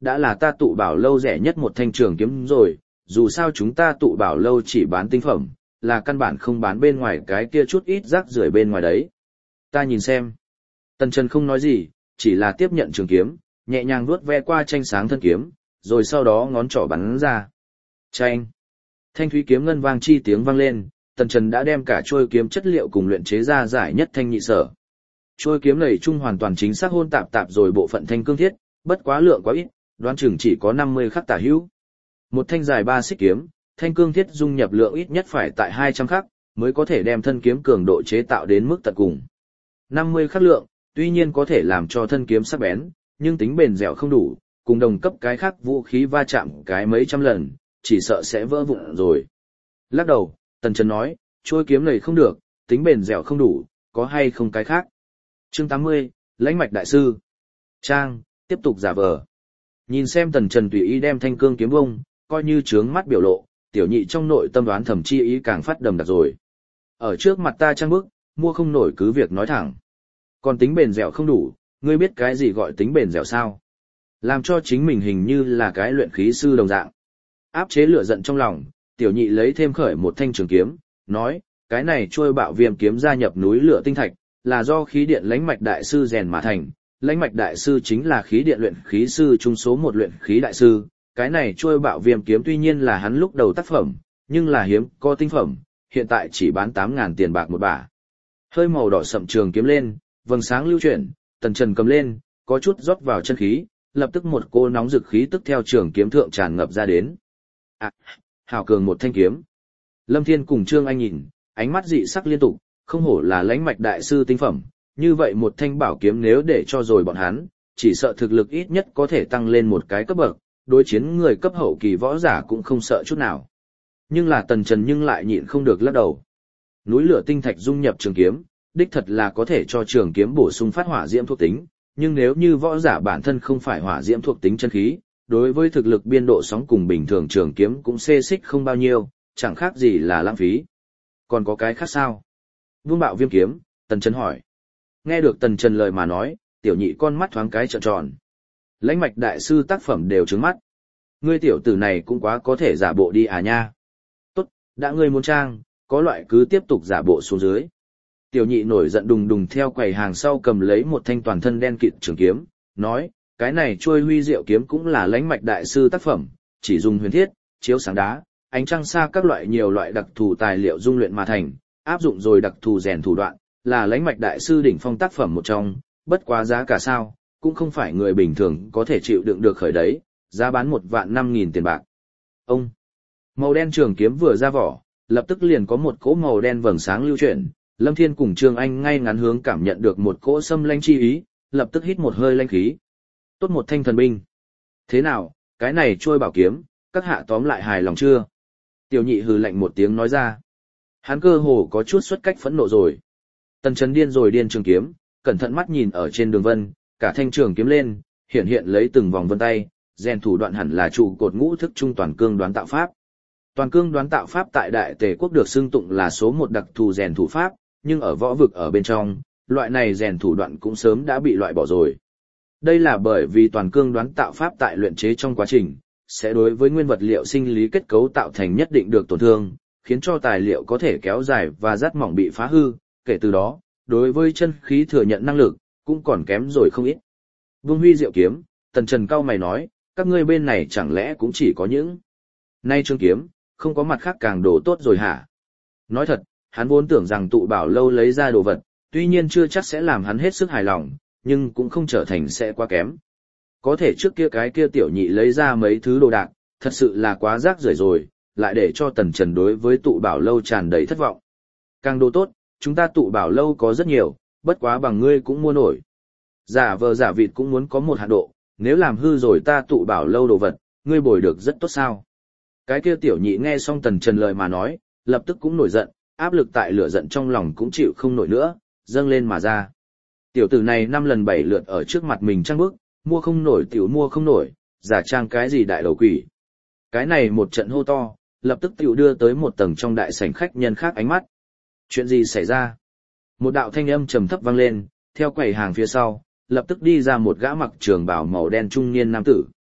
đã là ta tụ bảo lâu rẻ nhất một thanh trường kiếm rồi, dù sao chúng ta tụ bảo lâu chỉ bán tinh phẩm, là căn bản không bán bên ngoài cái kia chút ít rác rưởi bên ngoài đấy. Ta nhìn xem. Tần Trần không nói gì, chỉ là tiếp nhận trường kiếm, nhẹ nhàng vuốt ve qua tranh sáng thân kiếm, rồi sau đó ngón trỏ bắn ra. Chanh. Thanh thúy kiếm ngân vang chi tiếng vang lên, Tần Trần đã đem cả trôi kiếm chất liệu cùng luyện chế ra giải nhất thanh nhị sở. Trôi kiếm này chung hoàn toàn chính xác hôn tạp tạp rồi bộ phận thanh cương thiết, bất quá lượng quá ít, đoán chừng chỉ có năm mươi khắc tả hữu. Một thanh dài ba xích kiếm, thanh cương thiết dung nhập lượng ít nhất phải tại hai trăm khắc, mới có thể đem thân kiếm cường độ chế tạo đến mức tận cùng. năm mươi khắc lượng, tuy nhiên có thể làm cho thân kiếm sắc bén, nhưng tính bền dẻo không đủ, cùng đồng cấp cái khác vũ khí va chạm cái mấy trăm lần, chỉ sợ sẽ vỡ vụn rồi. Lắc đầu, Tần Trần nói, trôi kiếm này không được, tính bền dẻo không đủ, có hay không cái khác. Chương tám mươi, Lãnh Mạch Đại Sư. Trang, tiếp tục giả vờ. Nhìn xem Tần Trần tùy ý đem thanh cương kiếm bông, coi như trướng mắt biểu lộ, tiểu nhị trong nội tâm đoán thầm chi ý càng phát đầm đặc rồi. Ở trước mặt ta trang bức, mua không nổi cứ việc nói thẳng. Còn tính bền dẻo không đủ, ngươi biết cái gì gọi tính bền dẻo sao? Làm cho chính mình hình như là cái luyện khí sư đồng dạng. Áp chế lửa giận trong lòng, tiểu nhị lấy thêm khởi một thanh trường kiếm, nói, cái này trôi bạo viêm kiếm gia nhập núi lửa tinh thạch, là do khí điện Lãnh Mạch Đại Sư rèn mà thành. Lãnh Mạch Đại Sư chính là khí điện luyện khí sư trung số một luyện khí đại sư. Cái này trôi bạo viêm kiếm tuy nhiên là hắn lúc đầu tác phẩm, nhưng là hiếm có tinh phẩm, hiện tại chỉ bán tám ngàn tiền bạc một bả. Hơi màu đỏ sậm trường kiếm lên, vầng sáng lưu chuyển, Tần Trần cầm lên, có chút rót vào chân khí, lập tức một cô nóng rực khí tức theo trường kiếm thượng tràn ngập ra đến. À, hào cường một thanh kiếm. Lâm Thiên cùng Trương Anh nhìn, ánh mắt dị sắc liên tục, không hổ là Lãnh Mạch Đại Sư tinh phẩm, như vậy một thanh bảo kiếm nếu để cho rồi bọn hắn, chỉ sợ thực lực ít nhất có thể tăng lên một cái cấp bậc, đối chiến người cấp hậu kỳ võ giả cũng không sợ chút nào. Nhưng là Tần Trần nhưng lại nhịn không được lắc đầu. Núi lửa tinh thạch dung nhập trường kiếm, đích thật là có thể cho trường kiếm bổ sung phát hỏa diễm thuộc tính, nhưng nếu như võ giả bản thân không phải hỏa diễm thuộc tính chân khí, đối với thực lực biên độ sóng cùng bình thường trường kiếm cũng xê xích không bao nhiêu, chẳng khác gì là lãng phí. Còn có cái khác sao? Vương bạo viêm kiếm, Tần Trần hỏi. Nghe được Tần Trần lời mà nói, tiểu nhị con mắt thoáng cái trợn tròn. Lãnh Mạch Đại Sư tác phẩm đều trứng mắt. Ngươi tiểu tử này cũng quá có thể giả bộ đi à nha. Tốt, đã ngươi muốn trang, có loại cứ tiếp tục giả bộ xuống dưới. Tiểu nhị nổi giận đùng đùng theo quầy hàng sau cầm lấy một thanh toàn thân đen kịt trường kiếm, nói, cái này trôi huy diệu kiếm cũng là Lãnh Mạch Đại Sư tác phẩm, chỉ dùng huyền thiết, chiếu sáng đá, ánh trăng xa các loại nhiều loại đặc thù tài liệu dung luyện mà thành, áp dụng rồi đặc thù rèn thủ đoạn, là Lãnh Mạch Đại Sư đỉnh phong tác phẩm một trong, bất quá giá cả sao, cũng không phải người bình thường có thể chịu đựng được khởi đấy, giá bán một vạn năm nghìn tiền bạc. Ông, màu đen trường kiếm vừa ra vỏ, lập tức liền có một cỗ màu đen vầng sáng lưu chuyển, Lâm Thiên cùng Trương Anh ngay ngắn hướng cảm nhận được một cỗ xâm lanh chi ý, lập tức hít một hơi lanh khí. Tốt một thanh thần binh. Thế nào, cái này trôi bảo kiếm, các hạ tóm lại hài lòng chưa? Tiểu nhị hừ lạnh một tiếng nói ra. Hắn cơ hồ có chút xuất cách phẫn nộ rồi. Tần Trần điên rồi điên trường kiếm, cẩn thận mắt nhìn ở trên đường vân, cả thanh trường kiếm lên, hiện hiện lấy từng vòng vân tay, rèn thủ đoạn hẳn là trụ cột ngũ thức trung toàn cương đoán tạo pháp. Toàn cương đoán tạo pháp tại Đại Tề quốc được xưng tụng là số một đặc thù rèn thủ pháp, nhưng ở võ vực ở bên trong, loại này rèn thủ đoạn cũng sớm đã bị loại bỏ rồi. Đây là bởi vì toàn cương đoán tạo pháp tại luyện chế trong quá trình, sẽ đối với nguyên vật liệu sinh lý kết cấu tạo thành nhất định được tổn thương, khiến cho tài liệu có thể kéo dài và rát mỏng bị phá hư, kể từ đó, đối với chân khí thừa nhận năng lực, cũng còn kém rồi không ít. Vương huy diệu kiếm, Tần Trần cao mày nói, các ngươi bên này chẳng lẽ cũng chỉ có những nay trương kiếm, không có mặt khác càng đồ tốt rồi hả? Nói thật, hắn vốn tưởng rằng tụ bảo lâu lấy ra đồ vật, tuy nhiên chưa chắc sẽ làm hắn hết sức hài lòng, nhưng cũng không trở thành sẽ quá kém. Có thể trước kia cái kia tiểu nhị lấy ra mấy thứ đồ đạc, thật sự là quá rác rưởi rồi, lại để cho Tần Trần đối với tụ bảo lâu tràn đầy thất vọng. Càng đồ tốt, chúng ta tụ bảo lâu có rất nhiều, bất quá bằng ngươi cũng mua nổi. Giả vờ giả vịt cũng muốn có một hạn độ, nếu làm hư rồi ta tụ bảo lâu đồ vật, ngươi bồi được rất tốt sao. Cái kia tiểu nhị nghe xong Tần Trần lời mà nói, lập tức cũng nổi giận, áp lực tại lửa giận trong lòng cũng chịu không nổi nữa, dâng lên mà ra. Tiểu tử này năm lần bảy lượt ở trước mặt mình trăng bước, mua không nổi tiểu mua không nổi, giả trang cái gì đại đầu quỷ. Cái này một trận hô to, lập tức tiểu đưa tới một tầng trong đại sảnh khách nhân khác ánh mắt. Chuyện gì xảy ra? Một đạo thanh âm trầm thấp vang lên, theo quầy hàng phía sau, lập tức đi ra một gã mặc trường bào màu đen trung niên nam tử.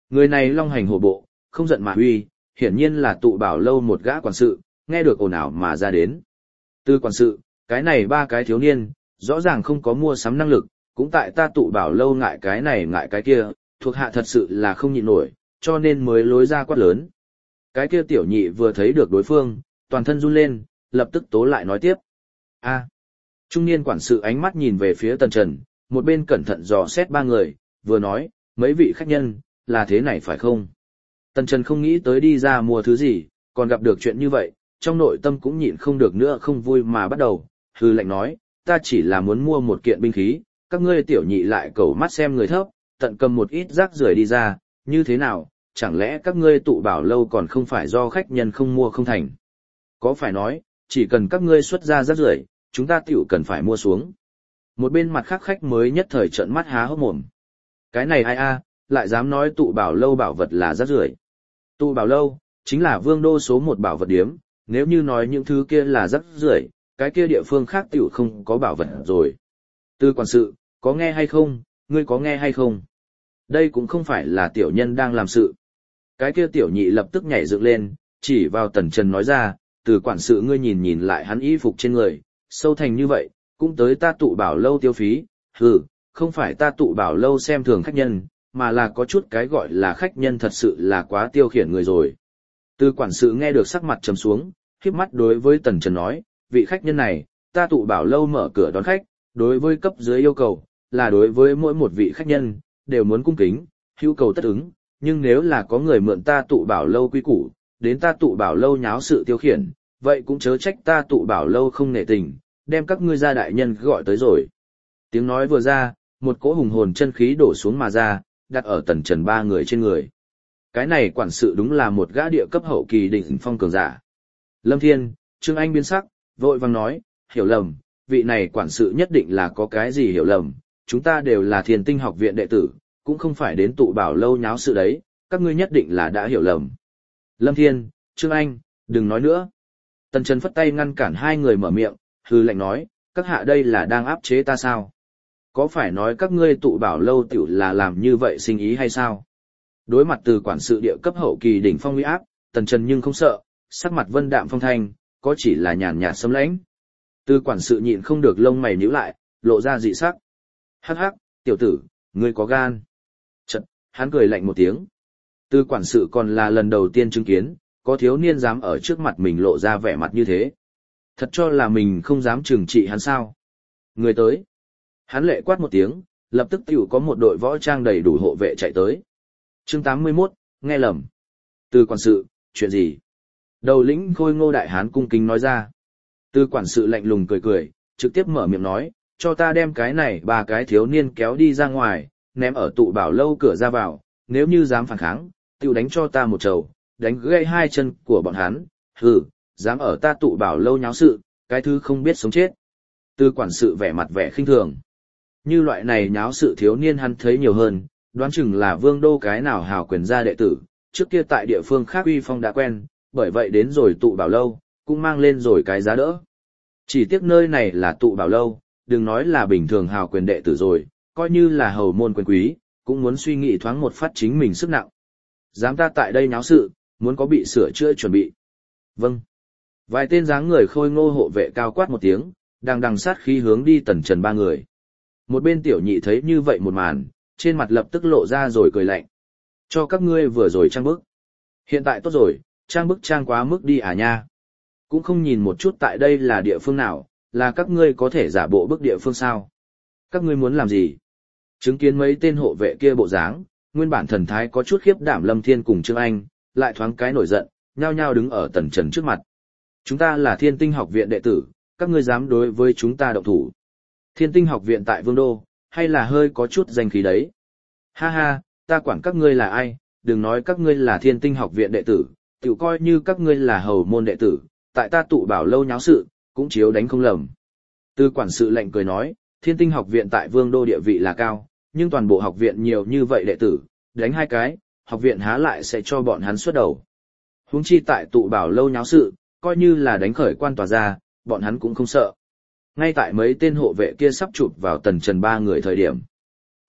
Người này long hành hổ bộ, không giận mà uy, hiển nhiên là tụ bảo lâu một gã quản sự, nghe được ồn ào mà ra đến. Từ quản sự, cái này ba cái thiếu niên, rõ ràng không có mua sắm năng lực, cũng tại ta tụ bảo lâu ngại cái này ngại cái kia, thuộc hạ thật sự là không nhịn nổi, cho nên mới lối ra quát lớn. Cái kia tiểu nhị vừa thấy được đối phương, toàn thân run lên, lập tức tố lại nói tiếp. A. Trung niên quản sự ánh mắt nhìn về phía Tần Trần, một bên cẩn thận dò xét ba người, vừa nói, mấy vị khách nhân, là thế này phải không? Tần Trần không nghĩ tới đi ra mua thứ gì, còn gặp được chuyện như vậy, trong nội tâm cũng nhịn không được nữa không vui mà bắt đầu, hư lệnh nói, ta chỉ là muốn mua một kiện binh khí, các ngươi tiểu nhị lại cầu mắt xem người thấp, tận cầm một ít rác rưởi đi ra, như thế nào, chẳng lẽ các ngươi tụ bảo lâu còn không phải do khách nhân không mua không thành? Có phải nói, chỉ cần các ngươi xuất ra rác rưởi, chúng ta tiểu cần phải mua xuống. Một bên mặt khác khách mới nhất thời trợn mắt há hốc mồm. Cái này ai a, lại dám nói tụ bảo lâu bảo vật là rác rưởi. Tụ bảo lâu, chính là vương đô số một bảo vật điếm, nếu như nói những thứ kia là rác rưởi, cái kia địa phương khác tiểu không có bảo vật rồi. Tư quản sự, có nghe hay không, ngươi có nghe hay không? Đây cũng không phải là tiểu nhân đang làm sự. Cái kia tiểu nhị lập tức nhảy dựng lên, chỉ vào Tần Trần nói ra, từ quản sự ngươi nhìn nhìn lại hắn y phục trên người, sâu thành như vậy, cũng tới ta tụ bảo lâu tiêu phí, hừ, không phải ta tụ bảo lâu xem thường khách nhân, mà là có chút cái gọi là khách nhân thật sự là quá tiêu khiển người rồi. Từ quản sự nghe được sắc mặt trầm xuống, khiếp mắt đối với Tần Trần nói, vị khách nhân này, ta tụ bảo lâu mở cửa đón khách, đối với cấp dưới yêu cầu, là đối với mỗi một vị khách nhân, đều muốn cung kính, hữu cầu tất ứng, nhưng nếu là có người mượn ta tụ bảo lâu quy củ, đến ta tụ bảo lâu nháo sự tiêu khiển, vậy cũng chớ trách ta tụ bảo lâu không nể tình, đem các ngươi gia đại nhân gọi tới rồi. Tiếng nói vừa ra, một cỗ hùng hồn chân khí đổ xuống mà ra, đặt ở Tần Trần ba người trên người. Cái này quản sự đúng là một gã địa cấp hậu kỳ đỉnh phong cường giả. Lâm Thiên, Trương Anh biến sắc, vội vàng nói, hiểu lầm, vị này quản sự nhất định là có cái gì hiểu lầm, chúng ta đều là Thiên Tinh học viện đệ tử, cũng không phải đến tụ bảo lâu nháo sự đấy, các ngươi nhất định là đã hiểu lầm. Lâm Thiên, Trương Anh, đừng nói nữa. Tần Trần phất tay ngăn cản hai người mở miệng, hư lệnh nói, các hạ đây là đang áp chế ta sao? Có phải nói các ngươi tụ bảo lâu tiểu là làm như vậy sinh ý hay sao? Đối mặt từ quản sự địa cấp hậu kỳ đỉnh phong uy áp, Tần Trần nhưng không sợ, sắc mặt vân đạm phong thanh, có chỉ là nhàn nhạt sấm lãnh. Từ quản sự nhịn không được lông mày nhíu lại, lộ ra dị sắc. Hắc hắc, tiểu tử, ngươi có gan. Chật, hắn cười lạnh một tiếng. Từ quản sự còn là lần đầu tiên chứng kiến, có thiếu niên dám ở trước mặt mình lộ ra vẻ mặt như thế. Thật cho là mình không dám trừng trị hắn sao. Người tới. Hắn lệ quát một tiếng, lập tức tiểu có một đội võ trang đầy đủ hộ vệ chạy tới. Chương tám mươi mốt, nghe lầm. Từ quản sự, chuyện gì? Đầu lĩnh khôi ngô đại hán cung kính nói ra. Từ quản sự lạnh lùng cười cười, trực tiếp mở miệng nói, cho ta đem cái này ba cái thiếu niên kéo đi ra ngoài, ném ở tụ bảo lâu cửa ra vào, nếu như dám phản kháng, tiểu đánh cho ta một trầu, đánh gãy hai chân của bọn hắn, hừ, dám ở ta tụ bảo lâu nháo sự, cái thứ không biết sống chết. Từ quản sự vẻ mặt vẻ khinh thường. Như loại này nháo sự thiếu niên hắn thấy nhiều hơn, đoán chừng là vương đô cái nào hào quyền gia đệ tử, trước kia tại địa phương khác uy phong đã quen, bởi vậy đến rồi tụ bảo lâu, cũng mang lên rồi cái giá đỡ. Chỉ tiếc nơi này là tụ bảo lâu, đừng nói là bình thường hào quyền đệ tử rồi, coi như là hầu môn quyền quý, cũng muốn suy nghĩ thoáng một phát chính mình sức nặng. Dám ta tại đây nháo sự, muốn có bị sửa chữa chuẩn bị. Vâng. Vài tên dáng người khôi ngô hộ vệ cao quát một tiếng, đang đằng sát khí hướng đi Tần Trần ba người. Một bên tiểu nhị thấy như vậy một màn, trên mặt lập tức lộ ra rồi cười lạnh. Cho các ngươi vừa rồi trang bức. Hiện tại tốt rồi, trang bức trang quá mức đi à nha. Cũng không nhìn một chút tại đây là địa phương nào, là các ngươi có thể giả bộ bức địa phương sao. Các ngươi muốn làm gì? Chứng kiến mấy tên hộ vệ kia bộ dáng, nguyên bản thần thái có chút khiếp đảm Lâm Thiên cùng Trương Anh, lại thoáng cái nổi giận, nhao nhao đứng ở Tần Trần trước mặt. Chúng ta là Thiên Tinh học viện đệ tử, các ngươi dám đối với chúng ta động thủ. Thiên Tinh học viện tại Vương Đô, hay là hơi có chút danh khí đấy. Ha ha, ta quản các ngươi là ai, đừng nói các ngươi là Thiên Tinh học viện đệ tử, tiểu coi như các ngươi là hầu môn đệ tử, tại ta tụ bảo lâu nháo sự, cũng chiếu đánh không lầm. Tư quản sự lệnh cười nói, Thiên Tinh học viện tại Vương Đô địa vị là cao, nhưng toàn bộ học viện nhiều như vậy đệ tử, đánh hai cái, học viện há lại sẽ cho bọn hắn xuất đầu. Huống chi tại tụ bảo lâu nháo sự, coi như là đánh khởi quan tòa ra, bọn hắn cũng không sợ. Ngay tại mấy tên hộ vệ kia sắp chụp vào Tần Trần ba người thời điểm. Ồ,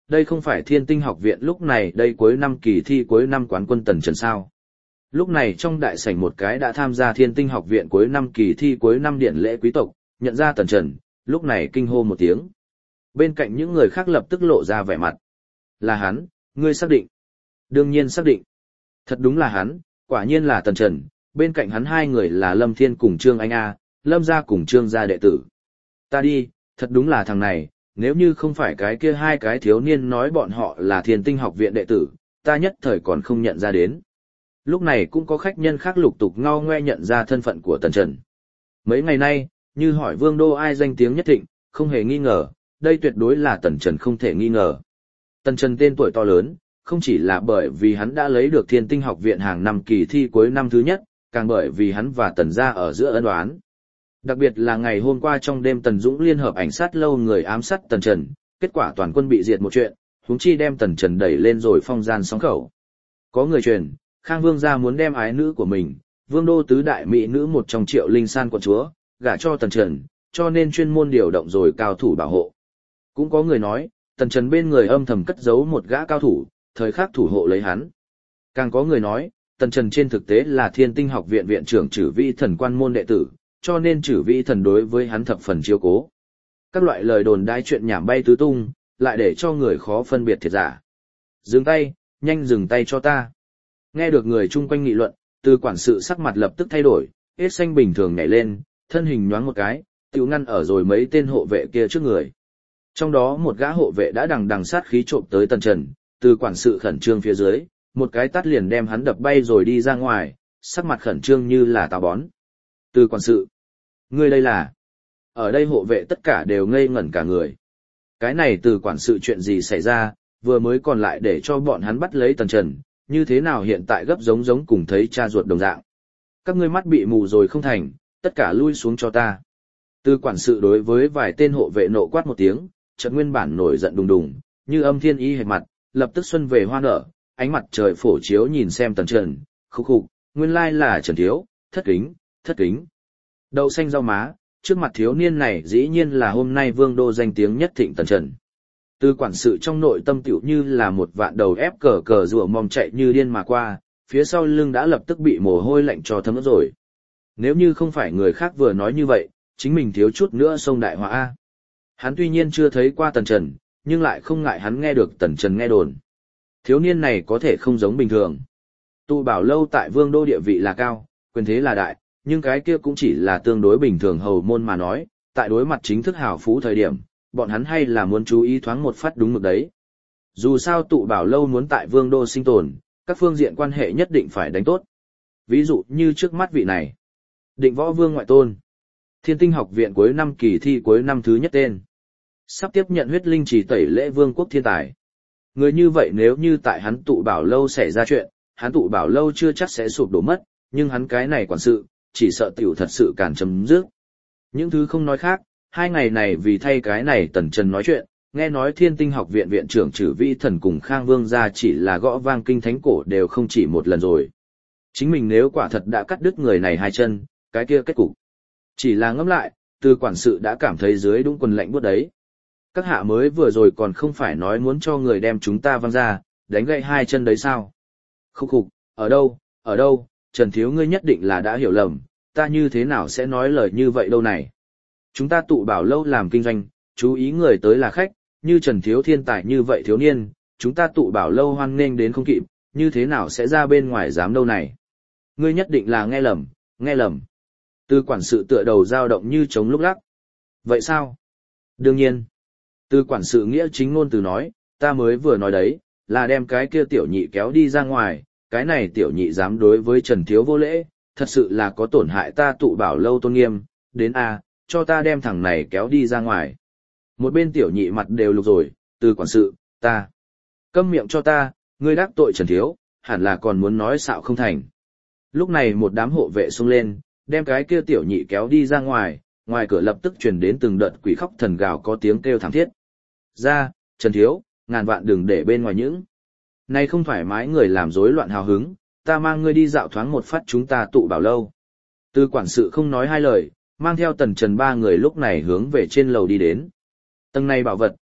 đây không phải Thiên Tinh học viện lúc này đây cuối năm kỳ thi cuối năm quán quân Tần Trần sao. Lúc này trong đại sảnh một cái đã tham gia Thiên Tinh học viện cuối năm kỳ thi cuối năm điện lễ quý tộc, nhận ra Tần Trần, lúc này kinh hô một tiếng. Bên cạnh những người khác lập tức lộ ra vẻ mặt. Là hắn, ngươi xác định? Đương nhiên xác định. Thật đúng là hắn, quả nhiên là Tần Trần, bên cạnh hắn hai người là Lâm Thiên cùng Trương Anh A, Lâm gia cùng Trương gia đệ tử. Ta đi, thật đúng là thằng này, nếu như không phải cái kia hai cái thiếu niên nói bọn họ là Thiên Tinh học viện đệ tử, ta nhất thời còn không nhận ra đến. Lúc này cũng có khách nhân khác lục tục ngao ngoe nhận ra thân phận của Tần Trần. Mấy ngày nay, như hỏi Vương Đô ai danh tiếng nhất thịnh, không hề nghi ngờ, đây tuyệt đối là Tần Trần không thể nghi ngờ. Tần Trần tên tuổi to lớn, không chỉ là bởi vì hắn đã lấy được Thiên Tinh học viện hàng năm kỳ thi cuối năm thứ nhất, càng bởi vì hắn và Tần gia ở giữa ân oán. Đặc biệt là ngày hôm qua trong đêm Tần Dũng liên hợp ảnh sát lâu người ám sát Tần Trần, kết quả toàn quân bị diệt một chuyện, huống chi đem Tần Trần đẩy lên rồi phong gian sóng khẩu. Có người truyền, Khang Vương gia muốn đem ái nữ của mình, Vương Đô tứ đại mỹ nữ một trong Triệu Linh San quận chúa, gả cho Tần Trần, cho nên chuyên môn điều động rồi cao thủ bảo hộ. Cũng có người nói, Tần Trần bên người âm thầm cất giấu một gã cao thủ, thời khắc thủ hộ lấy hắn. Càng có người nói, Tần Trần trên thực tế là Thiên Tinh học viện viện trưởng Trử Vĩ Thần quan môn đệ tử, cho nên Trử Vĩ Thần đối với hắn thập phần chiếu cố. Các loại lời đồn đãi chuyện nhảm bay tứ tung, lại để cho người khó phân biệt thiệt giả. Dừng tay, nhanh dừng tay cho ta. Nghe được người chung quanh nghị luận, Từ quản sự sắc mặt lập tức thay đổi, hết xanh bình thường nhảy lên, thân hình nhoáng một cái, tiêu ngăn ở rồi mấy tên hộ vệ kia trước người. Trong đó một gã hộ vệ đã đằng đằng sát khí trộm tới Tần Trần, Từ quản sự khẩn trương phía dưới, một cái tát liền đem hắn đập bay rồi đi ra ngoài, sắc mặt khẩn trương như là táo bón. Từ quản sự, ngươi đây là? Ở đây hộ vệ tất cả đều ngây ngẩn cả người. Cái này Từ quản sự chuyện gì xảy ra, vừa mới còn lại để cho bọn hắn bắt lấy Tần Trần, như thế nào hiện tại gấp giống giống cùng thấy cha ruột đồng dạng. Các ngươi mắt bị mù rồi không thành, tất cả lui xuống cho ta. Từ quản sự đối với vài tên hộ vệ nộ quát một tiếng, chợt nguyên bản nổi giận đùng đùng, như âm thiên ý hệt mặt, lập tức xuân về hoa nở, ánh mặt trời phổ chiếu nhìn xem Tần Trần, khúc khục, nguyên lai là Trần Thiếu, thất kính, thất kính. Đậu xanh rau má, trước mặt thiếu niên này dĩ nhiên là hôm nay Vương Đô danh tiếng nhất thịnh Tần Trần. Từ quản sự trong nội tâm tiểu như là một vạn đầu ép cờ cờ rùa mong chạy như điên mà qua, phía sau lưng đã lập tức bị mồ hôi lạnh cho thấm ướt rồi. Nếu như không phải người khác vừa nói như vậy, chính mình thiếu chút nữa xông đại họa A. Hắn tuy nhiên chưa thấy qua Tần Trần, nhưng lại không ngại hắn nghe được Tần Trần nghe đồn. Thiếu niên này có thể không giống bình thường. Tụ bảo lâu tại Vương Đô địa vị là cao, quyền thế là đại, nhưng cái kia cũng chỉ là tương đối bình thường hầu môn mà nói, tại đối mặt chính thức hào phú thời điểm, bọn hắn hay là muốn chú ý thoáng một phát đúng mực đấy. Dù sao tụ bảo lâu muốn tại Vương Đô sinh tồn, các phương diện quan hệ nhất định phải đánh tốt. Ví dụ như trước mắt vị này. Định Võ Vương ngoại tôn. Thiên Tinh học viện cuối năm kỳ thi cuối năm thứ nhất tên. Sắp tiếp nhận huyết linh chỉ tẩy lễ vương quốc thiên tài. Người như vậy nếu như tại hắn tụ bảo lâu xảy ra chuyện, hắn tụ bảo lâu chưa chắc sẽ sụp đổ mất, nhưng hắn cái này quản sự, chỉ sợ tiểu thật sự cản chấm dứt. Những thứ không nói khác, hai ngày này vì thay cái này Tần Trần nói chuyện, nghe nói Thiên Tinh học viện viện trưởng Trử Vĩ Thần cùng Khang Vương gia chỉ là gõ vang kinh thánh cổ đều không chỉ một lần rồi. Chính mình nếu quả thật đã cắt đứt người này hai chân, cái kia kết cục. Chỉ là ngẫm lại, từ quản sự đã cảm thấy dưới đúng quần lạnh buốt đấy. Các hạ mới vừa rồi còn không phải nói muốn cho người đem chúng ta văng ra, đánh gãy hai chân đấy sao? Khúc khục, ở đâu, ở đâu, Trần Thiếu ngươi nhất định là đã hiểu lầm, ta như thế nào sẽ nói lời như vậy đâu này? Chúng ta tụ bảo lâu làm kinh doanh, chú ý người tới là khách, như Trần Thiếu thiên tài như vậy thiếu niên, chúng ta tụ bảo lâu hoan nghênh đến không kịp, như thế nào sẽ ra bên ngoài dám đâu này? Ngươi nhất định là nghe lầm, nghe lầm. Từ quản sự tựa đầu dao động như trống lúc lắc. Vậy sao? Đương nhiên. Từ quản sự nghĩa chính ngôn từ nói, ta mới vừa nói đấy, là đem cái kia tiểu nhị kéo đi ra ngoài, cái này tiểu nhị dám đối với Trần Thiếu vô lễ, thật sự là có tổn hại ta tụ bảo lâu tôn nghiêm, đến a, cho ta đem thằng này kéo đi ra ngoài. Một bên tiểu nhị mặt đều lục rồi, từ quản sự, ta. Câm miệng cho ta, ngươi đắc tội Trần Thiếu, hẳn là còn muốn nói xạo không thành. Lúc này một đám hộ vệ xông lên, đem cái kia tiểu nhị kéo đi ra ngoài, ngoài cửa lập tức truyền đến từng đợt quỷ khóc thần gào có tiếng kêu thảm thiết. Ra, Trần Thiếu, ngàn vạn đừng để bên ngoài những. Này không thoải mái người làm rối loạn hào hứng, ta mang ngươi đi dạo thoáng một phát chúng ta tụ bảo lâu. Từ quản sự không nói hai lời, mang theo Tần Trần ba người lúc này hướng về trên lầu đi đến. Tầng này bảo vật,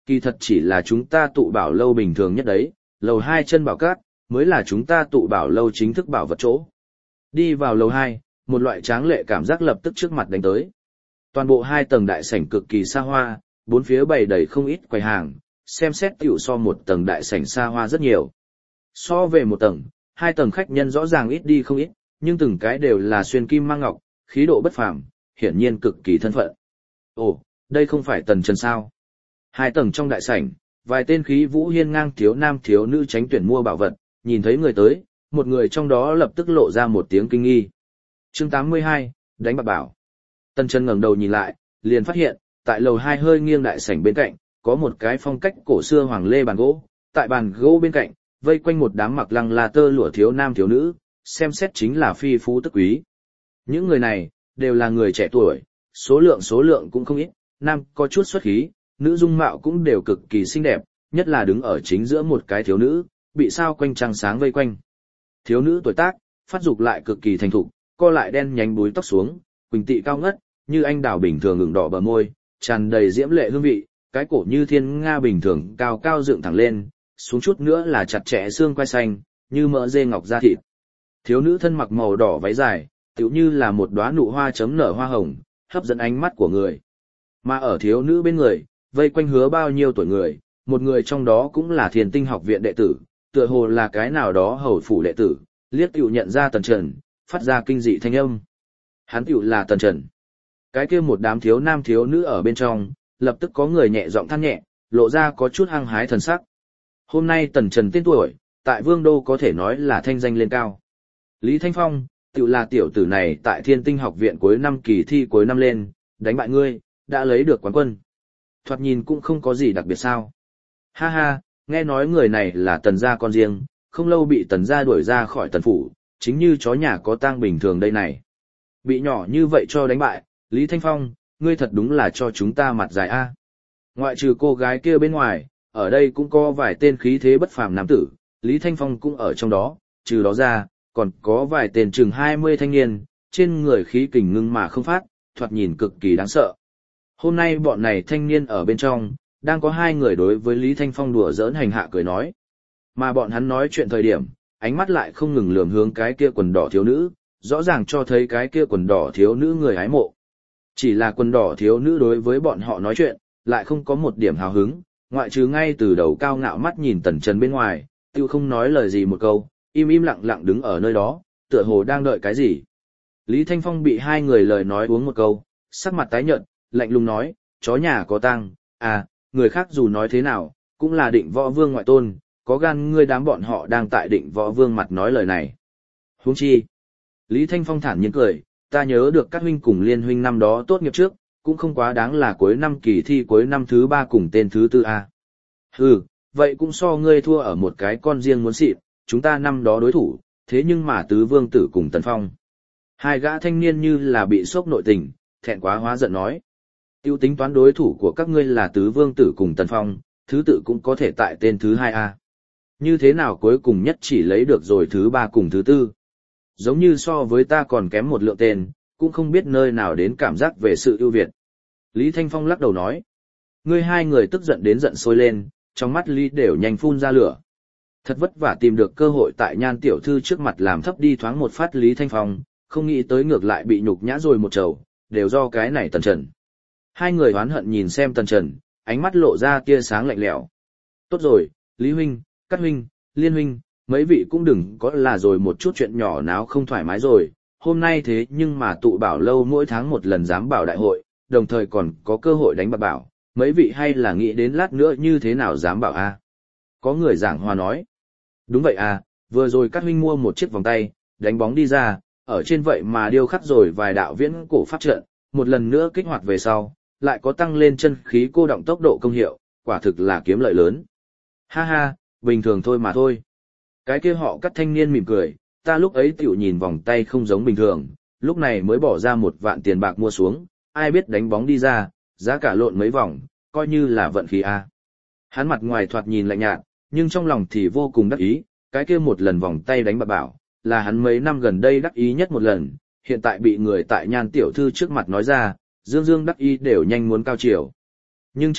kỳ thật chỉ là chúng ta tụ bảo lâu bình thường nhất đấy, lầu hai chân bảo cát, mới là chúng ta tụ bảo lâu chính thức bảo vật chỗ. Đi vào lầu hai, một loại tráng lệ cảm giác lập tức trước mặt đánh tới. Toàn bộ hai tầng đại sảnh cực kỳ xa hoa, bốn phía bày đầy không ít quầy hàng, xem xét tiểu so một tầng đại sảnh xa hoa rất nhiều. So về một tầng, hai tầng khách nhân rõ ràng ít đi không ít, nhưng từng cái đều là xuyên kim mang ngọc, khí độ bất phàm, hiển nhiên cực kỳ thân phận. Ồ, đây không phải Tần Trần sao? Hai tầng trong đại sảnh, vài tên khí vũ hiên ngang thiếu nam thiếu nữ tránh tuyển mua bảo vật, nhìn thấy người tới, một người trong đó lập tức lộ ra một tiếng kinh nghi. Chương tám mươi hai, đánh bạc bảo. Tần Trần ngẩng đầu nhìn lại, liền phát hiện, tại lầu hai hơi nghiêng đại sảnh bên cạnh, có một cái phong cách cổ xưa hoàng lê bàn gỗ, tại bàn gỗ bên cạnh, vây quanh một đám mặc lăng là tơ lụa thiếu nam thiếu nữ, xem xét chính là phi phú tức quý. Những người này, đều là người trẻ tuổi, số lượng số lượng cũng không ít, nam có chút xuất khí, nữ dung mạo cũng đều cực kỳ xinh đẹp, nhất là đứng ở chính giữa một cái thiếu nữ, bị sao quanh trăng sáng vây quanh. Thiếu nữ tuổi tác, phát dục lại cực kỳ thành thục, co lại đen nhánh búi tóc xuống, quỳnh tị cao ngất, như anh đào bình thường ửng đỏ bờ môi, tràn đầy diễm lệ hương vị, cái cổ như thiên nga bình thường cao cao dựng thẳng lên, xuống chút nữa là chặt chẽ xương quai xanh, như mỡ dê ngọc da thịt. Thiếu nữ thân mặc màu đỏ váy dài, tựu như là một đóa nụ hoa chấm nở hoa hồng, hấp dẫn ánh mắt của người. Mà ở thiếu nữ bên người, vây quanh hứa bao nhiêu tuổi người, một người trong đó cũng là Thiền Tinh học viện đệ tử, tựa hồ là cái nào đó hầu phủ đệ tử, liếc tựu nhận ra Tần Trần, phát ra kinh dị thanh âm. Hắn tựu là Tần Trần. Cái kia một đám thiếu nam thiếu nữ ở bên trong, lập tức có người nhẹ giọng than nhẹ, lộ ra có chút hăng hái thần sắc. Hôm nay Tần Trần tên tuổi, tại Vương Đô có thể nói là thanh danh lên cao. Lý Thanh Phong, tựu là tiểu tử này tại Thiên Tinh học viện cuối năm kỳ thi cuối năm lên, đánh bại ngươi, đã lấy được quán quân. Thoạt nhìn cũng không có gì đặc biệt sao. Ha ha, nghe nói người này là Tần gia con riêng, không lâu bị Tần gia đuổi ra khỏi Tần phủ, chính như chó nhà có tang bình thường đây này. Bị nhỏ như vậy cho đánh bại, Lý Thanh Phong, ngươi thật đúng là cho chúng ta mặt dài a. Ngoại trừ cô gái kia bên ngoài, ở đây cũng có vài tên khí thế bất phàm nam tử, Lý Thanh Phong cũng ở trong đó, trừ đó ra, còn có vài tên chừng hai mươi thanh niên, trên người khí kình ngưng mà không phát, thoạt nhìn cực kỳ đáng sợ. Hôm nay bọn này thanh niên ở bên trong, đang có hai người đối với Lý Thanh Phong đùa giỡn hành hạ cười nói. Mà bọn hắn nói chuyện thời điểm, ánh mắt lại không ngừng lườm hướng cái kia quần đỏ thiếu nữ, rõ ràng cho thấy cái kia quần đỏ thiếu nữ người hái mộ. Chỉ là quần đỏ thiếu nữ đối với bọn họ nói chuyện, lại không có một điểm hào hứng, ngoại trừ ngay từ đầu cao ngạo mắt nhìn Tần Trần bên ngoài, tiêu không nói lời gì một câu, im im lặng lặng đứng ở nơi đó, tựa hồ đang đợi cái gì. Lý Thanh Phong bị hai người lời nói uống một câu, sắc mặt tái nhợt, lạnh lùng nói, chó nhà có tang, à, người khác dù nói thế nào, cũng là Định Võ Vương ngoại tôn, có gan ngươi đám bọn họ đang tại Định Võ Vương mặt nói lời này. Huống chi. Lý Thanh Phong thản nhiên cười, ta nhớ được các huynh cùng Liên huynh năm đó tốt nghiệp trước, cũng không quá đáng là cuối năm kỳ thi cuối năm thứ ba cùng tên thứ tư a. Hừ, vậy cũng so ngươi thua ở một cái con riêng muốn xịn, chúng ta năm đó đối thủ, thế nhưng mà tứ vương tử cùng Tần Phong. Hai gã thanh niên như là bị sốc nội tình, thẹn quá hóa giận nói. Tiêu tính toán đối thủ của các ngươi là tứ vương tử cùng Tần Phong, thứ tự cũng có thể tại tên thứ hai a. Như thế nào cuối cùng nhất chỉ lấy được rồi thứ ba cùng thứ tư. Giống như so với ta còn kém một lượng tên, cũng không biết nơi nào đến cảm giác về sự ưu việt. Lý Thanh Phong lắc đầu nói. Ngươi hai người tức giận đến giận sôi lên, trong mắt Lý đều nhanh phun ra lửa. Thật vất vả tìm được cơ hội tại Nhan tiểu thư trước mặt làm thấp đi thoáng một phát Lý Thanh Phong, không nghĩ tới ngược lại bị nhục nhã rồi một trầu, đều do cái này Tần Trần. Hai người oán hận nhìn xem Tần Trần, ánh mắt lộ ra tia sáng lạnh lẽo. Tốt rồi, Lý huynh, Cát huynh, Liên huynh, mấy vị cũng đừng có là rồi một chút chuyện nhỏ náo không thoải mái rồi, hôm nay thế nhưng mà tụ bảo lâu mỗi tháng một lần giám bảo đại hội, đồng thời còn có cơ hội đánh bạc bảo, mấy vị hay là nghĩ đến lát nữa như thế nào giám bảo a? Có người giảng hòa nói. Đúng vậy à, vừa rồi Cát huynh mua một chiếc vòng tay, đánh bóng đi ra, ở trên vậy mà điêu khắc rồi vài đạo viễn cổ pháp trận, một lần nữa kích hoạt về sau, lại có tăng lên chân khí cô động tốc độ công hiệu, quả thực là kiếm lợi lớn. Ha ha, bình thường thôi mà thôi. Cái kia họ Cát thanh niên mỉm cười, ta lúc ấy tiểu nhìn vòng tay không giống bình thường, lúc này mới bỏ ra một vạn tiền bạc mua xuống, ai biết đánh bóng đi ra, giá cả lộn mấy vòng, coi như là vận khí a. Hắn mặt ngoài thoạt nhìn lạnh nhạt, nhưng trong lòng thì vô cùng đắc ý, cái kia một lần vòng tay đánh bạc bảo, là hắn mấy năm gần đây đắc ý nhất một lần, hiện tại bị người tại Nhan tiểu thư trước mặt nói ra, dương dương đắc ý đều nhanh muốn cao chiều. Nhưng trên mặt,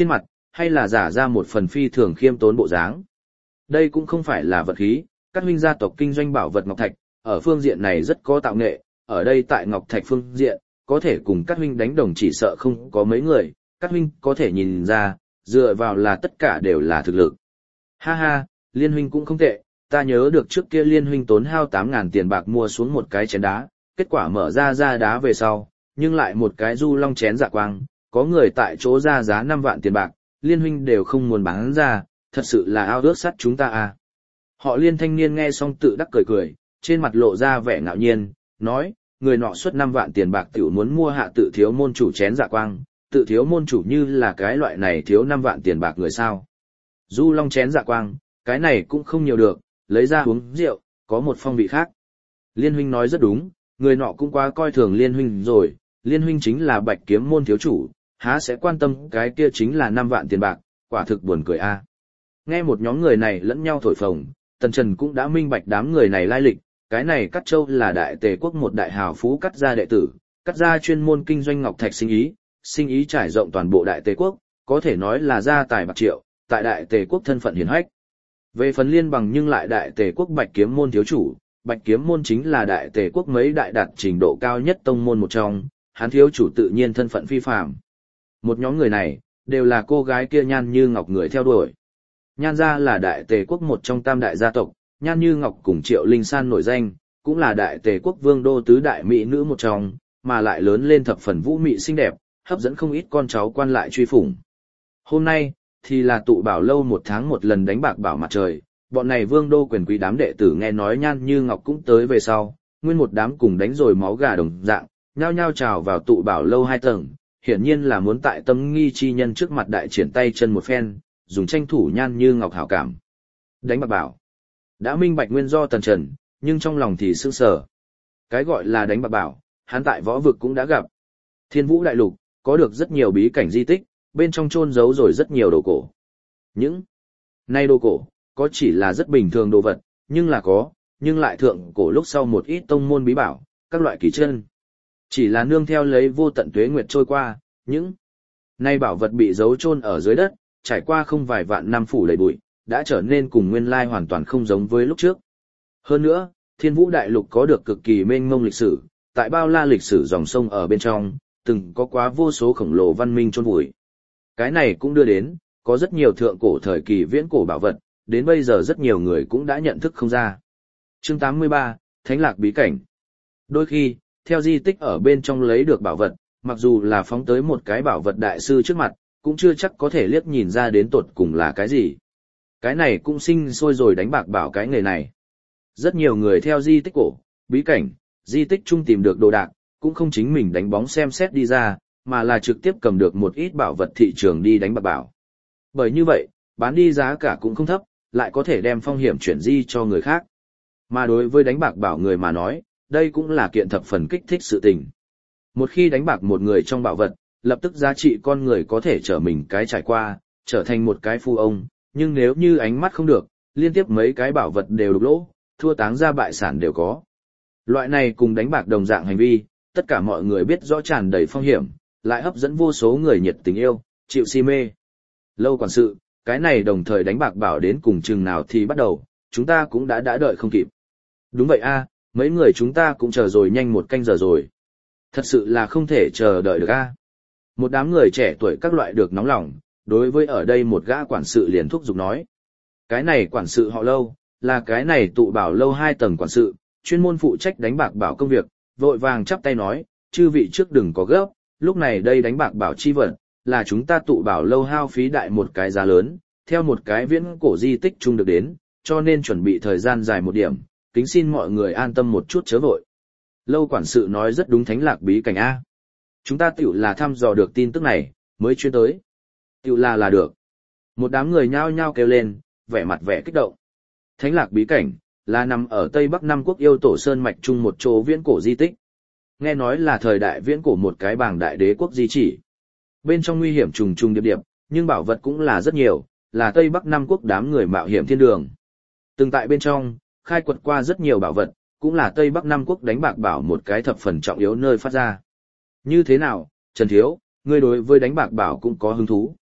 hay là giả ra một phần phi thường khiêm tốn bộ dáng. Đây cũng không phải là vật khí, các huynh gia tộc kinh doanh bảo vật ngọc thạch, ở phương diện này rất có tạo nghệ, ở đây tại ngọc thạch phương diện, có thể cùng các huynh đánh đồng chỉ sợ không có mấy người, các huynh có thể nhìn ra, dựa vào là tất cả đều là thực lực. Ha ha, Liên huynh cũng không tệ, ta nhớ được trước kia Liên huynh tốn hao tám ngàn tiền bạc mua xuống một cái chén đá, kết quả mở ra ra đá về sau, nhưng lại một cái du long chén dạ quang, có người tại chỗ ra giá năm vạn tiền bạc, Liên huynh đều không muốn bán ra, thật sự là ao ước sắt chúng ta à. Họ Liên thanh niên nghe xong tự đắc cười cười, trên mặt lộ ra vẻ ngạo nhiên, nói, người nọ xuất năm vạn tiền bạc tiểu muốn mua hạ tự thiếu môn chủ chén dạ quang, tự thiếu môn chủ như là cái loại này thiếu năm vạn tiền bạc người sao. Du long chén dạ quang, cái này cũng không nhiều được, lấy ra uống rượu, có một phong vị khác. Liên huynh nói rất đúng, người nọ cũng quá coi thường Liên huynh rồi, Liên huynh chính là Bạch Kiếm môn thiếu chủ, há sẽ quan tâm cái kia chính là năm vạn tiền bạc, quả thực buồn cười a. Nghe một nhóm người này lẫn nhau thổi phồng, Tần Trần cũng đã minh bạch đám người này lai lịch, cái này Cắt Châu là đại tề quốc một đại hào phú Cắt gia đệ tử, Cắt gia chuyên môn kinh doanh ngọc thạch sinh ý, sinh ý trải rộng toàn bộ đại tề quốc, có thể nói là gia tài bạc triệu, tại đại tề quốc thân phận hiển hách. Về phần Liên Bằng nhưng lại đại tề quốc Bạch Kiếm môn thiếu chủ, Bạch Kiếm môn chính là đại tề quốc mấy đại đạt trình độ cao nhất tông môn một trong, hắn thiếu chủ tự nhiên thân phận phi phàm. Một nhóm người này đều là cô gái kia Nhan Như Ngọc người theo đuổi. Nhan gia là đại tề quốc một trong tam đại gia tộc, Nhan Như Ngọc cùng Triệu Linh San nổi danh, cũng là đại tề quốc vương đô tứ đại mỹ nữ một trong, mà lại lớn lên thập phần vũ mị xinh đẹp, hấp dẫn không ít con cháu quan lại truy phủng. Hôm nay, thì là tụ bảo lâu một tháng một lần đánh bạc bảo mặt trời, bọn này vương đô quyền quý đám đệ tử nghe nói Nhan Như Ngọc cũng tới về sau, nguyên một đám cùng đánh rồi máu gà đồng dạng, nhao nhao trào vào tụ bảo lâu hai tầng, hiển nhiên là muốn tại tâm nghi chi nhân trước mặt đại triển tay chân một phen, dùng tranh thủ Nhan Như Ngọc hảo cảm. Đánh bạc bảo. Đã minh bạch nguyên do Tần Trần, nhưng trong lòng thì sững sờ. Cái gọi là đánh bạc bảo, hắn tại võ vực cũng đã gặp. Thiên Vũ đại lục, có được rất nhiều bí cảnh di tích, bên trong chôn giấu rồi rất nhiều đồ cổ. Những nay đồ cổ, có chỉ là rất bình thường đồ vật, nhưng là có, nhưng lại thượng cổ lúc sau một ít tông môn bí bảo, các loại kỳ chân. Chỉ là nương theo lấy vô tận tuế nguyệt trôi qua, những nay bảo vật bị giấu chôn ở dưới đất, trải qua không vài vạn năm phủ đầy bụi, đã trở nên cùng nguyên lai hoàn toàn không giống với lúc trước. Hơn nữa, Thiên Vũ đại lục có được cực kỳ mênh mông lịch sử, tại bao la lịch sử dòng sông ở bên trong, từng có quá vô số khổng lồ văn minh chôn vùi. Cái này cũng đưa đến, có rất nhiều thượng cổ thời kỳ viễn cổ bảo vật, đến bây giờ rất nhiều người cũng đã nhận thức không ra. Chương tám mươi ba, Thánh Lạc bí cảnh. Đôi khi, theo di tích ở bên trong lấy được bảo vật, mặc dù là phóng tới một cái bảo vật đại sư trước mặt, cũng chưa chắc có thể liếc nhìn ra đến tột cùng là cái gì. Cái này cũng sinh sôi rồi đánh bạc bảo cái nghề này. Rất nhiều người theo di tích cổ, bí cảnh, di tích chung tìm được đồ đạc, cũng không chính mình đánh bóng xem xét đi ra, mà là trực tiếp cầm được một ít bảo vật thị trường đi đánh bạc bảo. Bởi như vậy, bán đi giá cả cũng không thấp, lại có thể đem phong hiểm chuyển di cho người khác. Mà đối với đánh bạc bảo người mà nói, đây cũng là kiện thập phần kích thích sự tình. Một khi đánh bạc một người trong bảo vật, lập tức giá trị con người có thể trở mình cái trải qua, trở thành một cái phu ông, nhưng nếu như ánh mắt không được, liên tiếp mấy cái bảo vật đều đục lỗ, thua táng ra bại sản đều có. Loại này cùng đánh bạc đồng dạng hành vi, tất cả mọi người biết rõ tràn đầy phong hiểm, lại hấp dẫn vô số người nhiệt tình yêu, chịu si mê. Lâu quản sự, cái này đồng thời đánh bạc bảo đến cùng chừng nào thì bắt đầu, chúng ta cũng đã đã đợi không kịp. Đúng vậy a, mấy người chúng ta cũng chờ rồi nhanh một canh giờ rồi. Thật sự là không thể chờ đợi được a. Một đám người trẻ tuổi các loại được nóng lòng, đối với ở đây một gã quản sự liền thúc giục nói. Cái này quản sự họ Lâu, là cái này tụ bảo lâu hai tầng quản sự, chuyên môn phụ trách đánh bạc bảo công việc, vội vàng chắp tay nói, chư vị trước đừng có gấp, lúc này đây đánh bạc bảo chi vật, là chúng ta tụ bảo lâu hao phí đại một cái giá lớn, theo một cái viễn cổ di tích chung được đến, cho nên chuẩn bị thời gian dài một điểm, kính xin mọi người an tâm một chút chớ vội. Lâu quản sự nói rất đúng, Thánh Lạc bí cảnh A. Chúng ta tiểu là thăm dò được tin tức này, mới chuyên tới. Tiểu là là được. Một đám người nhao nhao kêu lên, vẻ mặt vẻ kích động. Thánh Lạc bí cảnh, là nằm ở Tây Bắc Nam Quốc yêu tổ sơn mạch chung một chỗ viễn cổ di tích. Nghe nói là thời đại viễn cổ một cái bảng đại đế quốc di chỉ. Bên trong nguy hiểm trùng trùng điệp điệp, nhưng bảo vật cũng là rất nhiều, là Tây Bắc Nam Quốc đám người mạo hiểm thiên đường. Từng tại bên trong, khai quật qua rất nhiều bảo vật, cũng là Tây Bắc Nam Quốc đánh bạc bảo một cái thập phần trọng yếu nơi phát ra. Như thế nào, Trần Thiếu, ngươi đối với đánh bạc bảo cũng có hứng thú.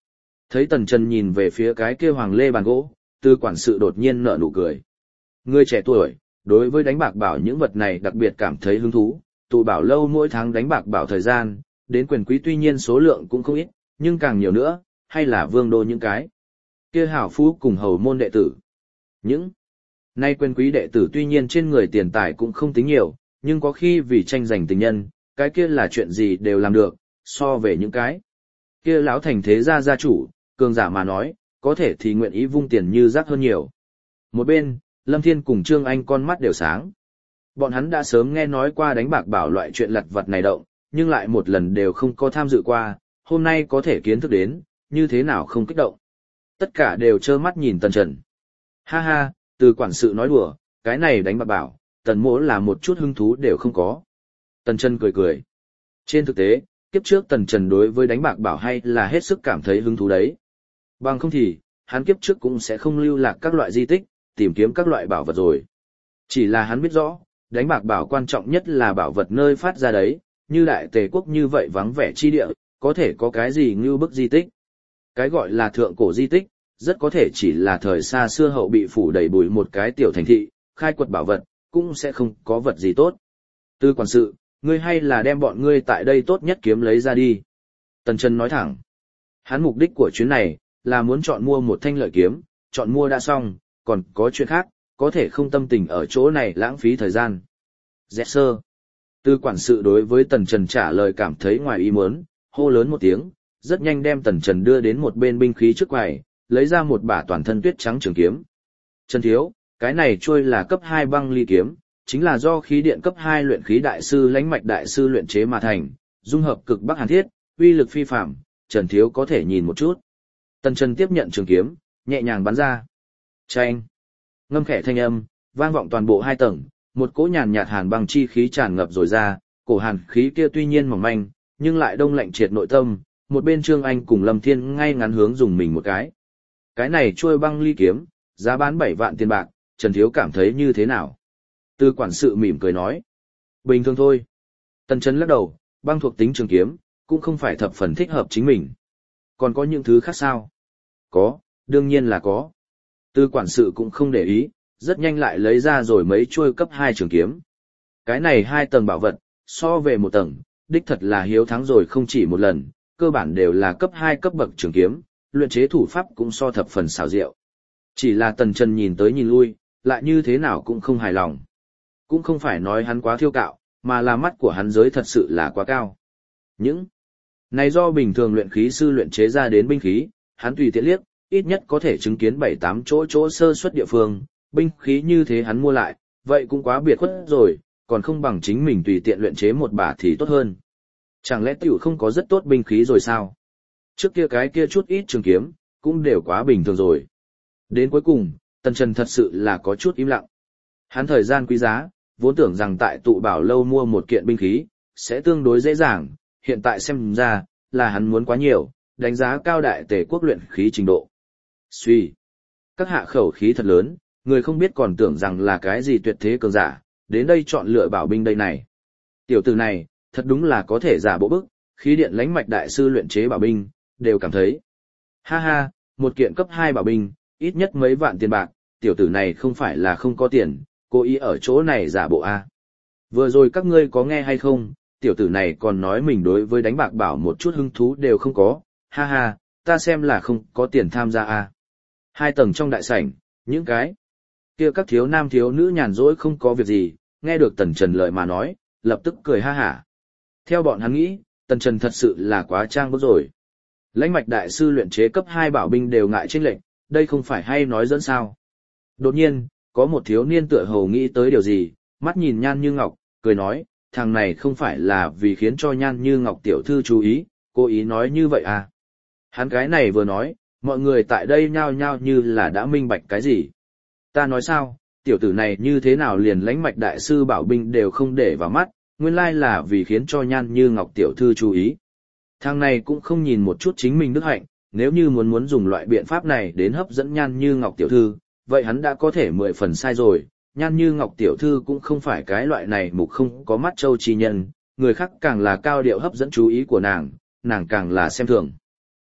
Thấy Tần Trần nhìn về phía cái kia hoàng lê bàn gỗ, Tư quản sự đột nhiên nở nụ cười. Người trẻ tuổi, đối với đánh bạc bảo những vật này đặc biệt cảm thấy hứng thú, tụ bảo lâu mỗi tháng đánh bạc bảo thời gian, đến quyền quý tuy nhiên số lượng cũng không ít, nhưng càng nhiều nữa, hay là vương đô những cái. Kia hảo phú cùng hầu môn đệ tử. Những nay quyền quý đệ tử tuy nhiên trên người tiền tài cũng không tính nhiều, nhưng có khi vì tranh giành tình nhân, cái kia là chuyện gì đều làm được, so về những cái. Kia lão thành thế gia gia chủ, cường giả mà nói, có thể thì nguyện ý vung tiền như rác hơn nhiều. Một bên, Lâm Thiên cùng Trương Anh con mắt đều sáng. Bọn hắn đã sớm nghe nói qua đánh bạc bảo loại chuyện lặt vặt này động, nhưng lại một lần đều không có tham dự qua, hôm nay có thể kiến thức đến, như thế nào không kích động. Tất cả đều trơ mắt nhìn Tần Trần. Ha ha, Từ quản sự nói đùa, cái này đánh bạc bảo, Tần mỗ là một chút hứng thú đều không có. Tần Trần cười cười. Trên thực tế, kiếp trước Tần Trần đối với đánh bạc bảo hay là hết sức cảm thấy hứng thú đấy. Bằng không thì, hắn kiếp trước cũng sẽ không lưu lạc các loại di tích, tìm kiếm các loại bảo vật rồi. Chỉ là hắn biết rõ, đánh bạc bảo quan trọng nhất là bảo vật nơi phát ra đấy, như đại tề quốc như vậy vắng vẻ chi địa, có thể có cái gì như bức di tích. Cái gọi là thượng cổ di tích, rất có thể chỉ là thời xa xưa hậu bị phủ đầy bụi một cái tiểu thành thị, khai quật bảo vật, cũng sẽ không có vật gì tốt. Tư quản sự, ngươi hay là đem bọn ngươi tại đây tốt nhất kiếm lấy ra đi. Tần Trần nói thẳng. Hắn mục đích của chuyến này, là muốn chọn mua một thanh lợi kiếm, chọn mua đã xong, còn có chuyện khác, có thể không tâm tình ở chỗ này lãng phí thời gian. Dẹt sơ. Tư quản sự đối với Tần Trần trả lời cảm thấy ngoài ý muốn, hô lớn một tiếng, rất nhanh đem Tần Trần đưa đến một bên binh khí trước quầy, lấy ra một bả toàn thân tuyết trắng trường kiếm. Trần thiếu, cái này trôi là cấp hai băng ly kiếm, chính là do khí điện cấp hai luyện khí đại sư lãnh mạch đại sư luyện chế mà thành, dung hợp cực bắc hàn thiết, uy lực phi phàm, Trần thiếu có thể nhìn một chút. Tần Trần tiếp nhận trường kiếm, nhẹ nhàng bắn ra. Chanh. Ngâm khẽ thanh âm, vang vọng toàn bộ hai tầng, một cỗ nhàn nhạt hàn băng chi khí tràn ngập rồi ra, cổ hàn khí kia tuy nhiên mỏng manh, nhưng lại đông lạnh triệt nội tâm, một bên Trương Anh cùng Lâm Thiên ngay ngắn hướng dùng mình một cái. Cái này trôi băng ly kiếm, giá bán bảy vạn tiền bạc, Trần thiếu cảm thấy như thế nào? Tư quản sự mỉm cười nói. Bình thường thôi. Tần Trần lắc đầu, băng thuộc tính trường kiếm, cũng không phải thập phần thích hợp chính mình. Còn có những thứ khác sao? Có, đương nhiên là có. Tư quản sự cũng không để ý, rất nhanh lại lấy ra rồi mấy chuôi cấp hai trường kiếm. Cái này hai tầng bảo vật, so về một tầng, đích thật là hiếu thắng rồi không chỉ một lần, cơ bản đều là cấp hai cấp bậc trường kiếm, luyện chế thủ pháp cũng so thập phần xảo diệu. Chỉ là Tần Trần nhìn tới nhìn lui, lại như thế nào cũng không hài lòng. Cũng không phải nói hắn quá thiêu cạo, mà là mắt của hắn giới thật sự là quá cao. Những này do bình thường luyện khí sư luyện chế ra đến binh khí, hắn tùy tiện liếc, ít nhất có thể chứng kiến bảy tám chỗ chỗ sơ suất địa phương, binh khí như thế hắn mua lại, vậy cũng quá biệt khuất rồi, còn không bằng chính mình tùy tiện luyện chế một bả thì tốt hơn. Chẳng lẽ tiểu không có rất tốt binh khí rồi sao? Trước kia cái kia chút ít trường kiếm, cũng đều quá bình thường rồi. Đến cuối cùng, Tần Trần thật sự là có chút im lặng. Hắn thời gian quý giá, vốn tưởng rằng tại tụ bảo lâu mua một kiện binh khí, sẽ tương đối dễ dàng, hiện tại xem ra, là hắn muốn quá nhiều, đánh giá cao đại tề quốc luyện khí trình độ. Suy. Các hạ khẩu khí thật lớn, người không biết còn tưởng rằng là cái gì tuyệt thế cường giả, đến đây chọn lựa bảo binh đây này. Tiểu tử này, thật đúng là có thể giả bộ bức, khí điện lãnh mạch đại sư luyện chế bảo binh, đều cảm thấy. Ha ha, một kiện cấp hai bảo binh, ít nhất mấy vạn tiền bạc, tiểu tử này không phải là không có tiền, cố ý ở chỗ này giả bộ a. Vừa rồi các ngươi có nghe hay không, tiểu tử này còn nói mình đối với đánh bạc bảo một chút hứng thú đều không có, ha ha, ta xem là không có tiền tham gia a. Hai tầng trong đại sảnh, những cái kia các thiếu nam thiếu nữ nhàn rỗi không có việc gì, nghe được Tần Trần lời mà nói, lập tức cười ha hả. Theo bọn hắn nghĩ, Tần Trần thật sự là quá trang bức rồi. Lãnh mạch đại sư luyện chế cấp hai bảo binh đều ngại chênh lệch, đây không phải hay nói dẫn sao. Đột nhiên, có một thiếu niên tựa hồ nghĩ tới điều gì, mắt nhìn Nhan Như Ngọc, cười nói, thằng này không phải là vì khiến cho Nhan Như Ngọc tiểu thư chú ý, cố ý nói như vậy à. Hắn cái này vừa nói, mọi người tại đây nhao nhao như là đã minh bạch cái gì. Ta nói sao, tiểu tử này như thế nào liền lãnh mạch đại sư bảo binh đều không để vào mắt, nguyên lai là vì khiến cho Nhan Như Ngọc tiểu thư chú ý. Thằng này cũng không nhìn một chút chính mình đức hạnh, nếu như muốn muốn dùng loại biện pháp này đến hấp dẫn Nhan Như Ngọc tiểu thư, vậy hắn đã có thể mười phần sai rồi. Nhan Như Ngọc tiểu thư cũng không phải cái loại này mục không có mắt châu chi nhân, người khác càng là cao điệu hấp dẫn chú ý của nàng, nàng càng là xem thường.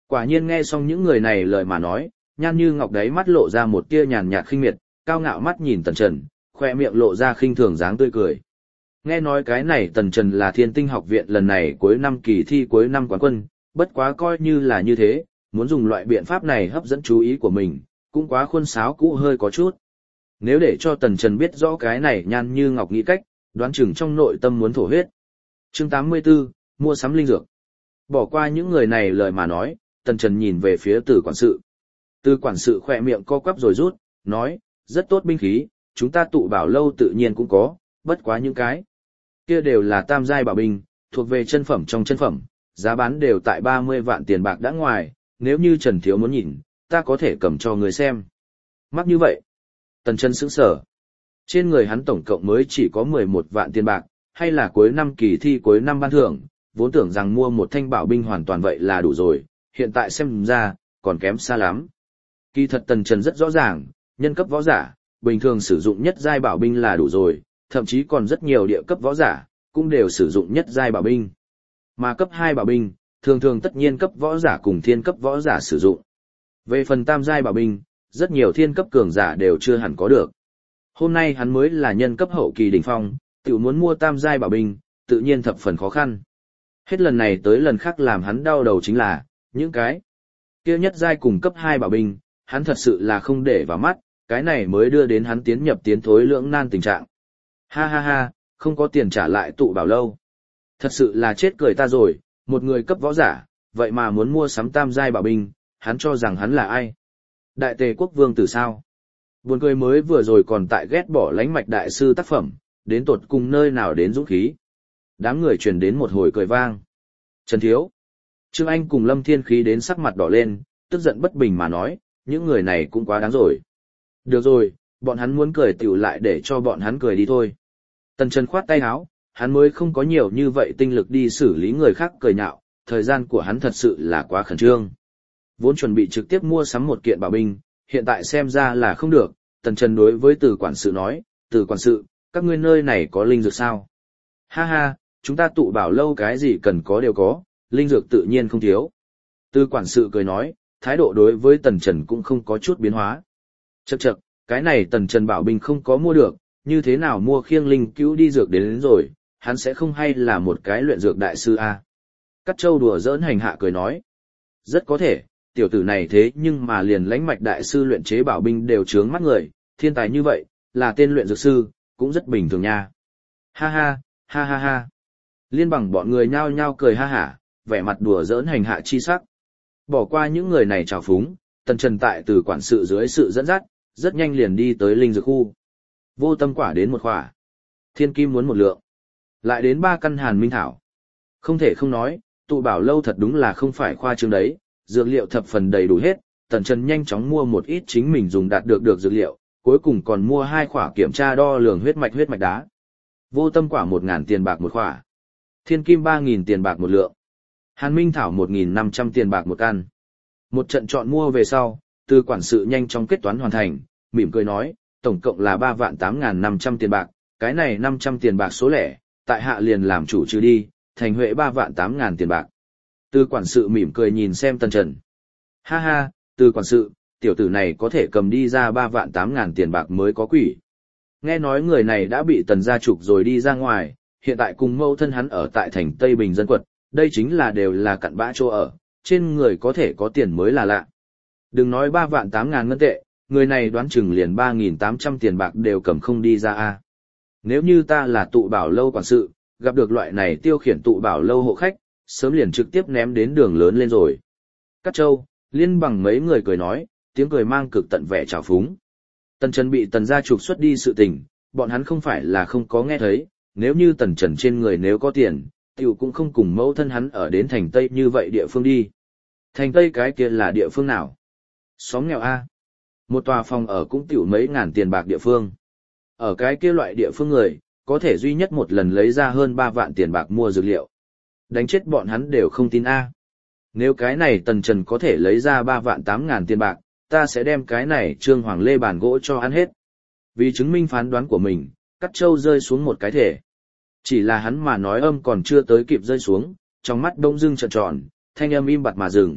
Quả nhiên nghe xong những người này lời mà nói, Nhan Như Ngọc đấy mắt lộ ra một tia nhàn nhạt khinh miệt, cao ngạo mắt nhìn Tần Trần, khoe miệng lộ ra khinh thường dáng tươi cười. Nghe nói cái này Tần Trần là Thiên Tinh học viện lần này cuối năm kỳ thi cuối năm quán quân, bất quá coi như là như thế, muốn dùng loại biện pháp này hấp dẫn chú ý của mình, cũng quá khuôn sáo cũ hơi có chút. Nếu để cho Tần Trần biết rõ cái này Nhan Như Ngọc nghĩ cách, đoán chừng trong nội tâm muốn thổ huyết. Chương tám mươi 84, mua sắm linh dược. Bỏ qua những người này lời mà nói, Tần Trần nhìn về phía Từ quản sự. Từ quản sự khỏe miệng co quắp rồi rút, nói, rất tốt binh khí, chúng ta tụ bảo lâu tự nhiên cũng có, bất quá những cái kia đều là tam giai bảo binh, thuộc về chân phẩm trong chân phẩm, giá bán đều tại ba mươi vạn tiền bạc đã ngoài, nếu như Trần Thiếu muốn nhìn, ta có thể cầm cho người xem. Mắc như vậy. Tần Trần sững sở. Trên người hắn tổng cộng mới chỉ có mười một vạn tiền bạc, hay là cuối năm kỳ thi cuối năm ban thưởng, vốn tưởng rằng mua một thanh bảo binh hoàn toàn vậy là đủ rồi, hiện tại xem ra, còn kém xa lắm. Kỳ thật Tần Trần rất rõ ràng, nhân cấp võ giả, bình thường sử dụng nhất giai bảo binh là đủ rồi, thậm chí còn rất nhiều địa cấp võ giả, cũng đều sử dụng nhất giai bảo binh. Mà cấp hai bảo binh, thường thường tất nhiên cấp võ giả cùng thiên cấp võ giả sử dụng. Về phần tam giai bảo binh, rất nhiều thiên cấp cường giả đều chưa hẳn có được. Hôm nay hắn mới là nhân cấp hậu kỳ đỉnh phong, tự muốn mua tam giai bảo binh, tự nhiên thập phần khó khăn. Hết lần này tới lần khác làm hắn đau đầu chính là, những cái kia nhất giai cùng cấp hai bảo binh, hắn thật sự là không để vào mắt, cái này mới đưa đến hắn tiến nhập tiến thối lưỡng nan tình trạng. Ha ha ha, không có tiền trả lại tụ bảo lâu. Thật sự là chết cười ta rồi, một người cấp võ giả, vậy mà muốn mua sắm tam giai bảo binh, hắn cho rằng hắn là ai? Đại Tề quốc vương tử sao? Buồn cười mới vừa rồi còn tại ghét bỏ Lánh Mạch đại sư tác phẩm, đến tột cùng nơi nào đến dũng khí. Đám người truyền đến một hồi cười vang. Trần Thiếu. Trương Anh cùng Lâm Thiên Khí đến sắc mặt đỏ lên, tức giận bất bình mà nói, những người này cũng quá đáng rồi. Được rồi, bọn hắn muốn cười tiểu lại để cho bọn hắn cười đi thôi. Tần Trần khoát tay áo, hắn mới không có nhiều như vậy tinh lực đi xử lý người khác cười nhạo, thời gian của hắn thật sự là quá khẩn trương. Vốn chuẩn bị trực tiếp mua sắm một kiện bảo binh, hiện tại xem ra là không được. Tần Trần đối với Từ quản sự nói, Từ quản sự, các ngươi nơi này có linh dược sao? Ha ha, chúng ta tụ bảo lâu cái gì cần có đều có, linh dược tự nhiên không thiếu. Từ quản sự cười nói, thái độ đối với Tần Trần cũng không có chút biến hóa. Chậc chậc, cái này Tần Trần bảo binh không có mua được, như thế nào mua khiêng linh cứu đi dược đến, đến rồi, hắn sẽ không hay là một cái luyện dược đại sư a? Cắt Châu đùa giỡn hành hạ cười nói, rất có thể, tiểu tử này thế nhưng mà liền Lánh Mạch đại sư luyện chế bảo binh đều trướng mắt người, thiên tài như vậy, là tên luyện dược sư, cũng rất bình thường nha. Ha ha, ha ha ha. Liên Bằng bọn người nhao nhao cười ha hả, vẻ mặt đùa giỡn hành hạ chi sắc. Bỏ qua những người này trào phúng, Tần Trần tại Từ quản sự dưới sự dẫn dắt, rất nhanh liền đi tới linh dược khu. Vô Tâm quả đến một khỏa, Thiên Kim muốn một lượng, lại đến ba căn Hàn Minh thảo. Không thể không nói, tụ bảo lâu thật đúng là không phải khoa trương đấy, dược liệu thập phần đầy đủ hết. Tần Trần nhanh chóng mua một ít chính mình dùng đạt được được dược liệu, cuối cùng còn mua hai khỏa kiểm tra đo lường huyết mạch huyết mạch đá. Vô Tâm quả một ngàn tiền bạc một khỏa, Thiên Kim ba nghìn tiền bạc một lượng, Hàn Minh thảo một nghìn năm trăm tiền bạc một căn. Một trận chọn mua về sau, Từ quản sự nhanh chóng kết toán hoàn thành, mỉm cười nói, tổng cộng là ba vạn tám nghìn năm trăm tiền bạc, cái này năm trăm tiền bạc số lẻ, tại hạ liền làm chủ trừ đi, thành huệ ba vạn tám nghìn tiền bạc. Từ quản sự mỉm cười nhìn xem Tần Trần. Ha ha, Từ quản sự, tiểu tử này có thể cầm đi ra ba vạn tám nghìn tiền bạc mới có quỷ. Nghe nói người này đã bị Tần gia trục rồi đi ra ngoài, hiện tại cùng mẫu thân hắn ở tại thành Tây Bình dân quật, đây chính là đều là cặn bã chỗ ở, trên người có thể có tiền mới là lạ. Đừng nói ba vạn tám nghìn ngân tệ, người này đoán chừng liền ba nghìn tám trăm tiền bạc đều cầm không đi ra a. Nếu như ta là tụ bảo lâu quản sự, gặp được loại này tiêu khiển tụ bảo lâu hộ khách, sớm liền trực tiếp ném đến đường lớn lên rồi. Cát Châu, Liên Bằng mấy người cười nói, tiếng cười mang cực tận vẻ trào phúng. Tần Trần bị Tần gia trục xuất đi sự tình, bọn hắn không phải là không có nghe thấy, nếu như Tần Trần trên người nếu có tiền, tiểu cũng không cùng mẫu thân hắn ở đến thành Tây như vậy địa phương đi. Thành Tây cái kia là địa phương nào? Xóm nghèo a. Một tòa phòng ở cũng tiểu mấy ngàn tiền bạc địa phương. Ở cái kia loại địa phương người, có thể duy nhất một lần lấy ra hơn ba vạn tiền bạc mua dược liệu. Đánh chết bọn hắn đều không tin a. Nếu cái này Tần Trần có thể lấy ra ba vạn tám ngàn tiền bạc, ta sẽ đem cái này Trương Hoàng Lê bàn gỗ cho ăn hết. Vì chứng minh phán đoán của mình, Cắt Châu rơi xuống một cái thể. Chỉ là hắn mà nói âm còn chưa tới kịp rơi xuống, trong mắt đông dưng trợn tròn, thanh âm im bặt mà dừng,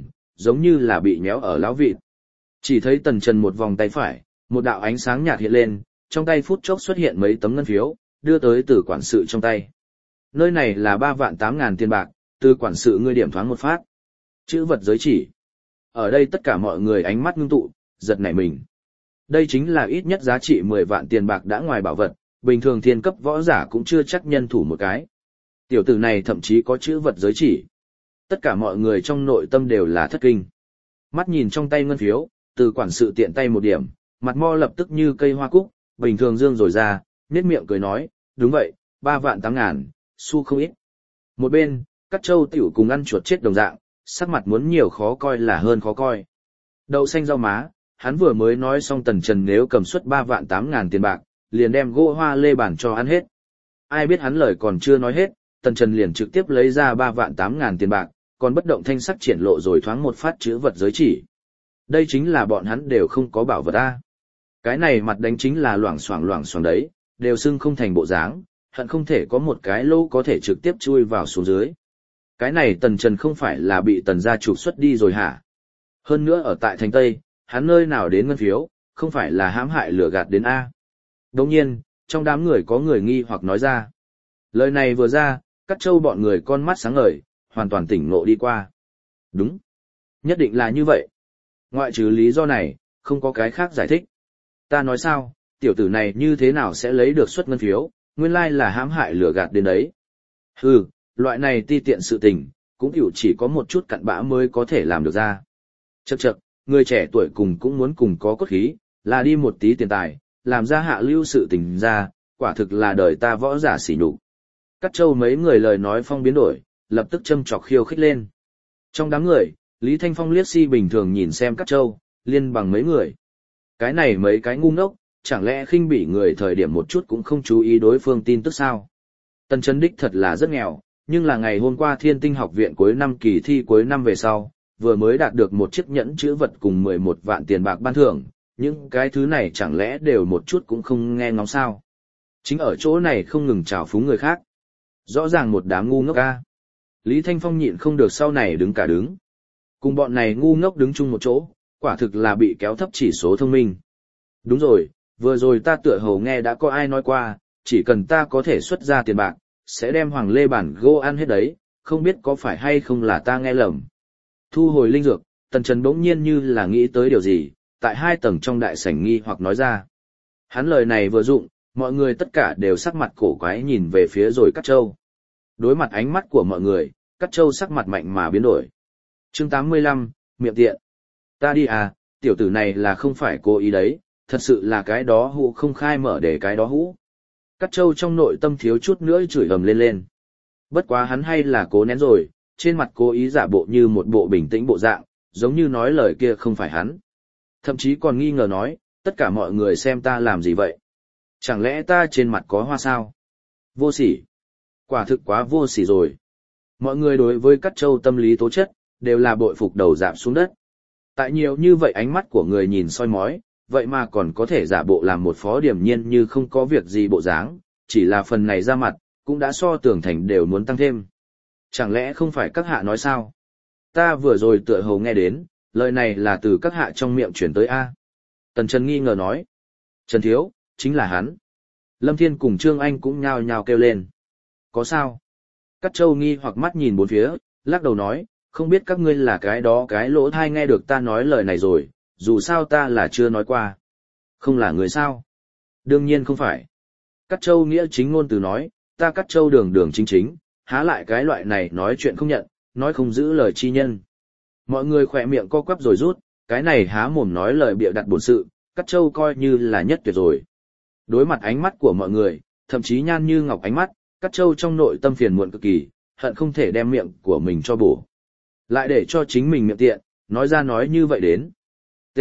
giống như là bị nhéo ở lão vịt. Chỉ thấy Tần Trần một vòng tay phải, một đạo ánh sáng nhạt hiện lên, trong tay phút chốc xuất hiện mấy tấm ngân phiếu, đưa tới từ quản sự trong tay. Nơi này là ba vạn tám ngàn tiền bạc, từ quản sự ngươi điểm thoáng một phát. Chữ vật giới chỉ. Ở đây tất cả mọi người ánh mắt ngưng tụ, giật nảy mình. Đây chính là ít nhất giá trị mười vạn tiền bạc đã ngoài bảo vật, bình thường thiên cấp võ giả cũng chưa chắc nhân thủ một cái. Tiểu tử này thậm chí có chữ vật giới chỉ. Tất cả mọi người trong nội tâm đều là thất kinh. Mắt nhìn trong tay ngân phiếu, từ quản sự tiện tay một điểm, mặt mo lập tức như cây hoa cúc, bình thường dương rồi ra, nét miệng cười nói, đúng vậy, ba vạn tám ngàn, xu không ít. Một bên, Cát Châu tiểu cùng ăn chuột chết đồng dạng, sắc mặt muốn nhiều khó coi là hơn khó coi. Đậu xanh rau má, hắn vừa mới nói xong Tần Trần nếu cầm suất ba vạn tám ngàn tiền bạc, liền đem gỗ hoa lê bản cho ăn hết. Ai biết hắn lời còn chưa nói hết, Tần Trần liền trực tiếp lấy ra ba vạn tám ngàn tiền bạc, còn bất động thanh sắc triển lộ rồi thoáng một phát chữ vật giới chỉ. Đây chính là bọn hắn đều không có bảo vật a. Cái này mặt đánh chính là loảng xoảng loảng xoảng đấy, đều xưng không thành bộ dáng, hận không thể có một cái lỗ có thể trực tiếp chui vào xuống dưới. Cái này Tần Trần không phải là bị Tần gia trục xuất đi rồi hả? Hơn nữa ở tại thành Tây, hắn nơi nào đến ngân phiếu, không phải là hãm hại lừa gạt đến A. Đồng nhiên, trong đám người có người nghi hoặc nói ra. Lời này vừa ra, Cát Châu bọn người con mắt sáng ngời, hoàn toàn tỉnh ngộ đi qua. Đúng. Nhất định là như vậy. Ngoại trừ lý do này, không có cái khác giải thích. Ta nói sao, tiểu tử này như thế nào sẽ lấy được suất ngân phiếu, nguyên lai là hãm hại lừa gạt đến đấy. Hừ, loại này ti tiện sự tình, cũng hiểu chỉ có một chút cặn bã mới có thể làm được ra. Chậc chậc, người trẻ tuổi cùng cũng muốn cùng có cốt khí, là đi một tí tiền tài, làm ra hạ lưu sự tình ra, quả thực là đời ta võ giả sỉ nhục. Cát Châu mấy người lời nói phong biến đổi, lập tức châm chọc khiêu khích lên. Trong đám người, Lý Thanh Phong liếc si bình thường nhìn xem Cát Châu, liên bằng mấy người. Cái này mấy cái ngu ngốc, chẳng lẽ khinh bỉ người thời điểm một chút cũng không chú ý đối phương tin tức sao? Tần Trấn đích thật là rất nghèo, nhưng là ngày hôm qua Thiên Tinh học viện cuối năm kỳ thi cuối năm về sau, vừa mới đạt được một chiếc nhẫn chữ vật cùng mười một vạn tiền bạc ban thưởng, những cái thứ này chẳng lẽ đều một chút cũng không nghe ngóng sao? Chính ở chỗ này không ngừng trào phúng người khác. Rõ ràng một đám ngu ngốc ca. Lý Thanh Phong nhịn không được sau này đứng cả đứng. Cùng bọn này ngu ngốc đứng chung một chỗ, quả thực là bị kéo thấp chỉ số thông minh. Đúng rồi, vừa rồi ta tựa hồ nghe đã có ai nói qua, chỉ cần ta có thể xuất ra tiền bạc, sẽ đem hoàng lê bản gô ăn hết đấy, không biết có phải hay không là ta nghe lầm. Thu hồi linh dược, Tần Trần bỗng nhiên như là nghĩ tới điều gì, tại hai tầng trong đại sảnh nghi hoặc nói ra. Hắn lời này vừa dụng, mọi người tất cả đều sắc mặt cổ quái nhìn về phía rồi Cát Châu. Đối mặt ánh mắt của mọi người, Cát Châu sắc mặt mạnh mà biến đổi. Chương tám mươi lăm, miệng tiện. Ta đi à, tiểu tử này là không phải cố ý đấy, thật sự là cái đó hũ không khai mở để cái đó hũ. Cát Châu trong nội tâm thiếu chút nữa chửi ầm lên lên. Bất quá hắn hay là cố nén rồi, trên mặt cố ý giả bộ như một bộ bình tĩnh bộ dạng, giống như nói lời kia không phải hắn. Thậm chí còn nghi ngờ nói, tất cả mọi người xem ta làm gì vậy? Chẳng lẽ ta trên mặt có hoa sao? Vô sỉ. Quả thực quá vô sỉ rồi. Mọi người đối với Cát Châu tâm lý tố chất, đều là bội phục đầu dạp xuống đất. Tại nhiều như vậy ánh mắt của người nhìn soi mói, vậy mà còn có thể giả bộ làm một phó điểm nhiên như không có việc gì bộ dáng, chỉ là phần này ra mặt, cũng đã so tưởng thành đều muốn tăng thêm. Chẳng lẽ không phải các hạ nói sao? Ta vừa rồi tựa hồ nghe đến, lời này là từ các hạ trong miệng chuyển tới A. Tần Trần nghi ngờ nói. Trần Thiếu, chính là hắn. Lâm Thiên cùng Trương Anh cũng nhao nhao kêu lên. Có sao? Cát Châu nghi hoặc mắt nhìn bốn phía, lắc đầu nói, không biết các ngươi là cái đó cái lỗ thai nghe được ta nói lời này rồi, dù sao ta là chưa nói qua. Không là người sao? Đương nhiên không phải. Cát Châu nghĩa chính ngôn từ nói, ta Cát Châu đường đường chính chính, há lại cái loại này nói chuyện không nhận, nói không giữ lời chi nhân. Mọi người khỏe miệng co quắp rồi rút, cái này há mồm nói lời bịa đặt bổn sự, Cát Châu coi như là nhất tuyệt rồi. Đối mặt ánh mắt của mọi người, thậm chí nhan như ngọc ánh mắt, Cát Châu trong nội tâm phiền muộn cực kỳ, hận không thể đem miệng của mình cho bổ. Lại để cho chính mình miệng tiện, nói ra nói như vậy đến. T.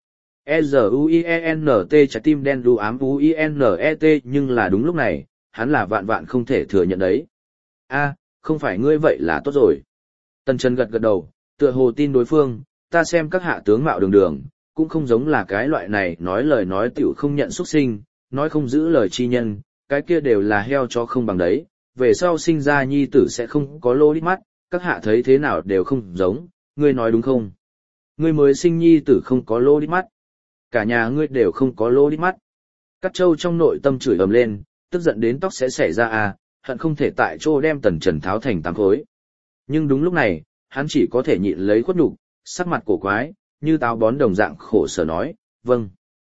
E Z U I E N T trái tim đen đu ám U I N E T nhưng là đúng lúc này, hắn là vạn vạn không thể thừa nhận đấy. A, không phải ngươi vậy là tốt rồi. Tần Trần gật gật đầu, tựa hồ tin đối phương, ta xem các hạ tướng mạo đường đường, cũng không giống là cái loại này nói lời nói tiểu không nhận xuất sinh, nói không giữ lời chi nhân, cái kia đều là heo cho không bằng đấy, về sau sinh ra nhi tử sẽ không có lô đít mắt, các hạ thấy thế nào đều không giống, ngươi nói đúng không? Ngươi mới sinh nhi tử không có lỗ đít mắt. Cả nhà ngươi đều không có lỗ đít mắt. Cát Châu trong nội tâm chửi ầm lên, tức giận đến tóc sẽ xảy ra à, hận không thể tại chỗ đem Tần Trần tháo thành tám khối. Nhưng đúng lúc này, hắn chỉ có thể nhịn lấy khuất nhục, sắc mặt cổ quái, như táo bón đồng dạng khổ sở nói, vâng.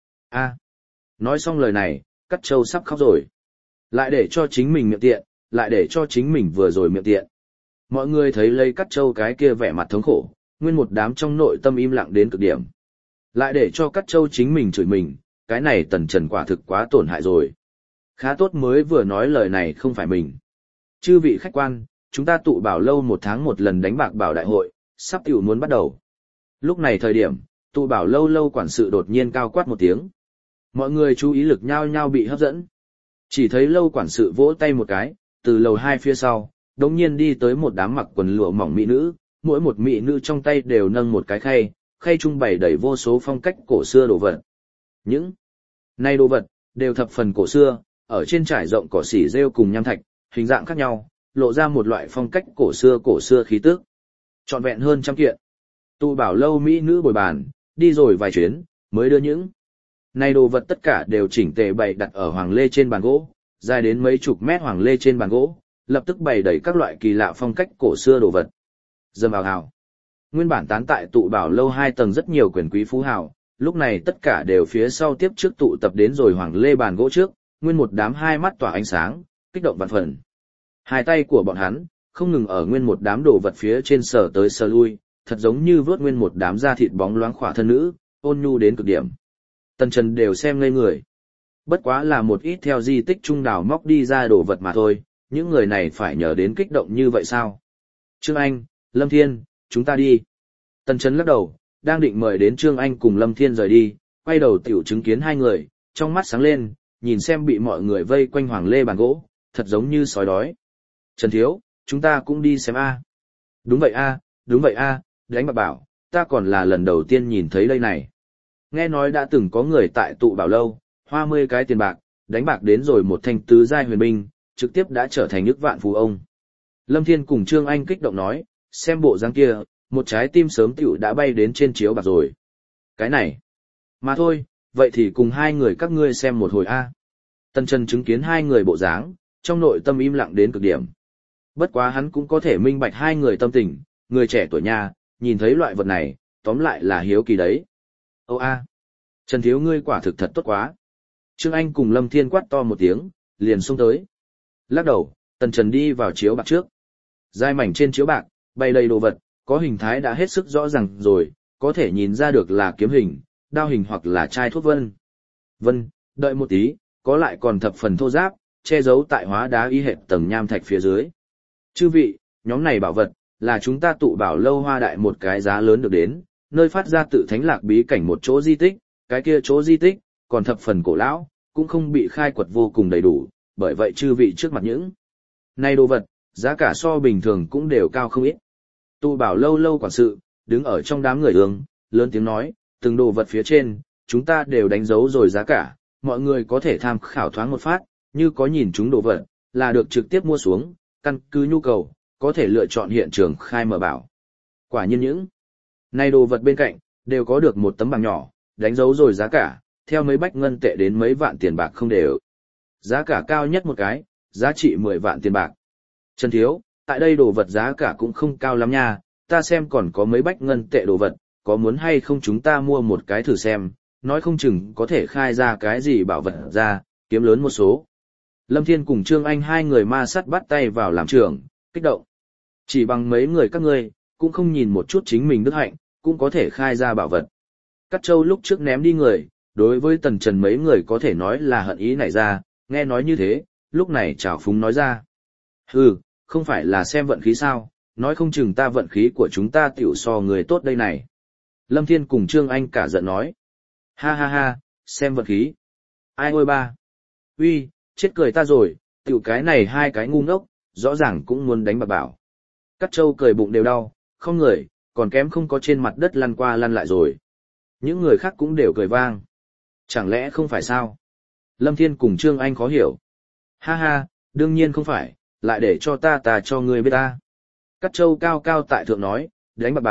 A. Nói xong lời này, Cát Châu sắp khóc rồi. Lại để cho chính mình miệng tiện, lại để cho chính mình vừa rồi miệng tiện. Mọi người thấy lấy Cát Châu cái kia vẻ mặt thống khổ, nguyên một đám trong nội tâm im lặng đến cực điểm. Lại để cho Cát Châu chính mình chửi mình, cái này Tần Trần quả thực quá tổn hại rồi. Khá tốt mới vừa nói lời này không phải mình. Chư vị khách quan, chúng ta tụ bảo lâu một tháng một lần đánh bạc bảo đại hội, sắp tiểu muốn bắt đầu. Lúc này thời điểm, tụ bảo lâu lâu quản sự đột nhiên cao quát một tiếng. Mọi người chú ý lực nhao nhao bị hấp dẫn. Chỉ thấy lâu quản sự vỗ tay một cái, từ lầu hai phía sau, đống nhiên đi tới một đám mặc quần lụa mỏng mỹ nữ, mỗi một mỹ nữ trong tay đều nâng một cái khay, khay trung bày đầy vô số phong cách cổ xưa đồ vật. Những này đồ vật đều thập phần cổ xưa, ở trên trải rộng cỏ xỉ rêu cùng nham thạch, hình dạng khác nhau, lộ ra một loại phong cách cổ xưa cổ xưa khí tức. Trọn vẹn hơn trăm kiện. Tụ bảo lâu mỹ nữ bồi bàn, đi rồi vài chuyến, mới đưa những này đồ vật tất cả đều chỉnh tề bày đặt ở hoàng lê trên bàn gỗ, dài đến mấy chục mét hoàng lê trên bàn gỗ, lập tức bày đầy các loại kỳ lạ phong cách cổ xưa đồ vật. Dầm ào ào. Nguyên bản tán tại tụ bảo lâu hai tầng rất nhiều quyền quý phú hào, lúc này tất cả đều phía sau tiếp trước tụ tập đến rồi hoàng lê bàn gỗ trước, nguyên một đám hai mắt tỏa ánh sáng, kích động vạn phần. Hai tay của bọn hắn không ngừng ở nguyên một đám đồ vật phía trên sờ tới sờ lui, thật giống như vớt nguyên một đám da thịt bóng loáng khỏa thân nữ, ôn nhu đến cực điểm. Tần Trần đều xem ngây người. Bất quá là một ít theo di tích trung đào móc đi ra đồ vật mà thôi, những người này phải nhờ đến kích động như vậy sao? Trương Anh, Lâm Thiên, chúng ta đi. Tần Trần lắc đầu, đang định mời đến Trương Anh cùng Lâm Thiên rời đi, quay đầu tiểu chứng kiến hai người, trong mắt sáng lên, nhìn xem bị mọi người vây quanh hoàng lê bàn gỗ, thật giống như sói đói. Trần Thiếu, chúng ta cũng đi xem a. Đúng vậy a, đúng vậy a, đánh bạc bảo, ta còn là lần đầu tiên nhìn thấy đây này. Nghe nói đã từng có người tại tụ bảo lâu, hoa mươi cái tiền bạc, đánh bạc đến rồi một thanh tứ giai huyền binh, trực tiếp đã trở thành nước vạn phú ông. Lâm Thiên cùng Trương Anh kích động nói, xem bộ dáng kia, một trái tim sớm tiểu đã bay đến trên chiếu bạc rồi. Cái này, mà thôi, vậy thì cùng hai người các ngươi xem một hồi a. Tần Trần chứng kiến hai người bộ dáng, trong nội tâm im lặng đến cực điểm. Bất quá hắn cũng có thể minh bạch hai người tâm tình, người trẻ tuổi nhà, nhìn thấy loại vật này, tóm lại là hiếu kỳ đấy. Âu a, Trần Thiếu ngươi quả thực thật tốt quá. Trương Anh cùng Lâm Thiên quát to một tiếng, liền xông tới. Lắc đầu, Tần Trần đi vào chiếu bạc trước. Dài mảnh trên chiếu bạc, bày đầy đồ vật, có hình thái đã hết sức rõ ràng rồi, có thể nhìn ra được là kiếm hình, đao hình hoặc là chai thuốc vân. Vân, đợi một tí, có lại còn thập phần thô giáp, che giấu tại hóa đá y hệt tầng nham thạch phía dưới. Chư vị, nhóm này bảo vật, là chúng ta tụ bảo lâu hoa đại một cái giá lớn được đến, nơi phát ra tự thánh lạc bí cảnh một chỗ di tích, cái kia chỗ di tích, còn thập phần cổ lão, cũng không bị khai quật vô cùng đầy đủ, bởi vậy chư vị trước mặt những này đồ vật, giá cả so bình thường cũng đều cao không ít. Tụ bảo lâu lâu quản sự, đứng ở trong đám người ương, lớn tiếng nói, từng đồ vật phía trên, chúng ta đều đánh dấu rồi giá cả, mọi người có thể tham khảo thoáng một phát, như có nhìn chúng đồ vật, là được trực tiếp mua xuống, căn cứ nhu cầu, có thể lựa chọn hiện trường khai mở bảo. Quả nhiên những này đồ vật bên cạnh, đều có được một tấm bảng nhỏ, đánh dấu rồi giá cả, theo mấy bách ngân tệ đến mấy vạn tiền bạc không đều. Giá cả cao nhất một cái, giá trị mười vạn tiền bạc. Trần Thiếu, tại đây đồ vật giá cả cũng không cao lắm nha, ta xem còn có mấy bách ngân tệ đồ vật, có muốn hay không chúng ta mua một cái thử xem, nói không chừng có thể khai ra cái gì bảo vật ra, kiếm lớn một số. Lâm Thiên cùng Trương Anh hai người ma sắt bắt tay vào làm trưởng, kích động. Chỉ bằng mấy người các ngươi, cũng không nhìn một chút chính mình đức hạnh, cũng có thể khai ra bảo vật. Cát Châu lúc trước ném đi người, đối với Tần Trần mấy người có thể nói là hận ý nảy ra, nghe nói như thế, lúc này trào phúng nói ra. Hừ, không phải là xem vận khí sao, nói không chừng ta vận khí của chúng ta tiểu so người tốt đây này. Lâm Thiên cùng Trương Anh cả giận nói. Ha ha ha, xem vận khí. Ai ôi ba. Uy, chết cười ta rồi, tiểu cái này hai cái ngu ngốc, rõ ràng cũng muốn đánh bạc bảo. Cát Châu cười bụng đều đau, không người, còn kém không có trên mặt đất lăn qua lăn lại rồi. Những người khác cũng đều cười vang. Chẳng lẽ không phải sao? Lâm Thiên cùng Trương Anh khó hiểu. Ha ha, đương nhiên không phải, lại để cho ta ta cho ngươi biết ta. Cát Châu cao cao tại thượng nói, đánh bạc bảo,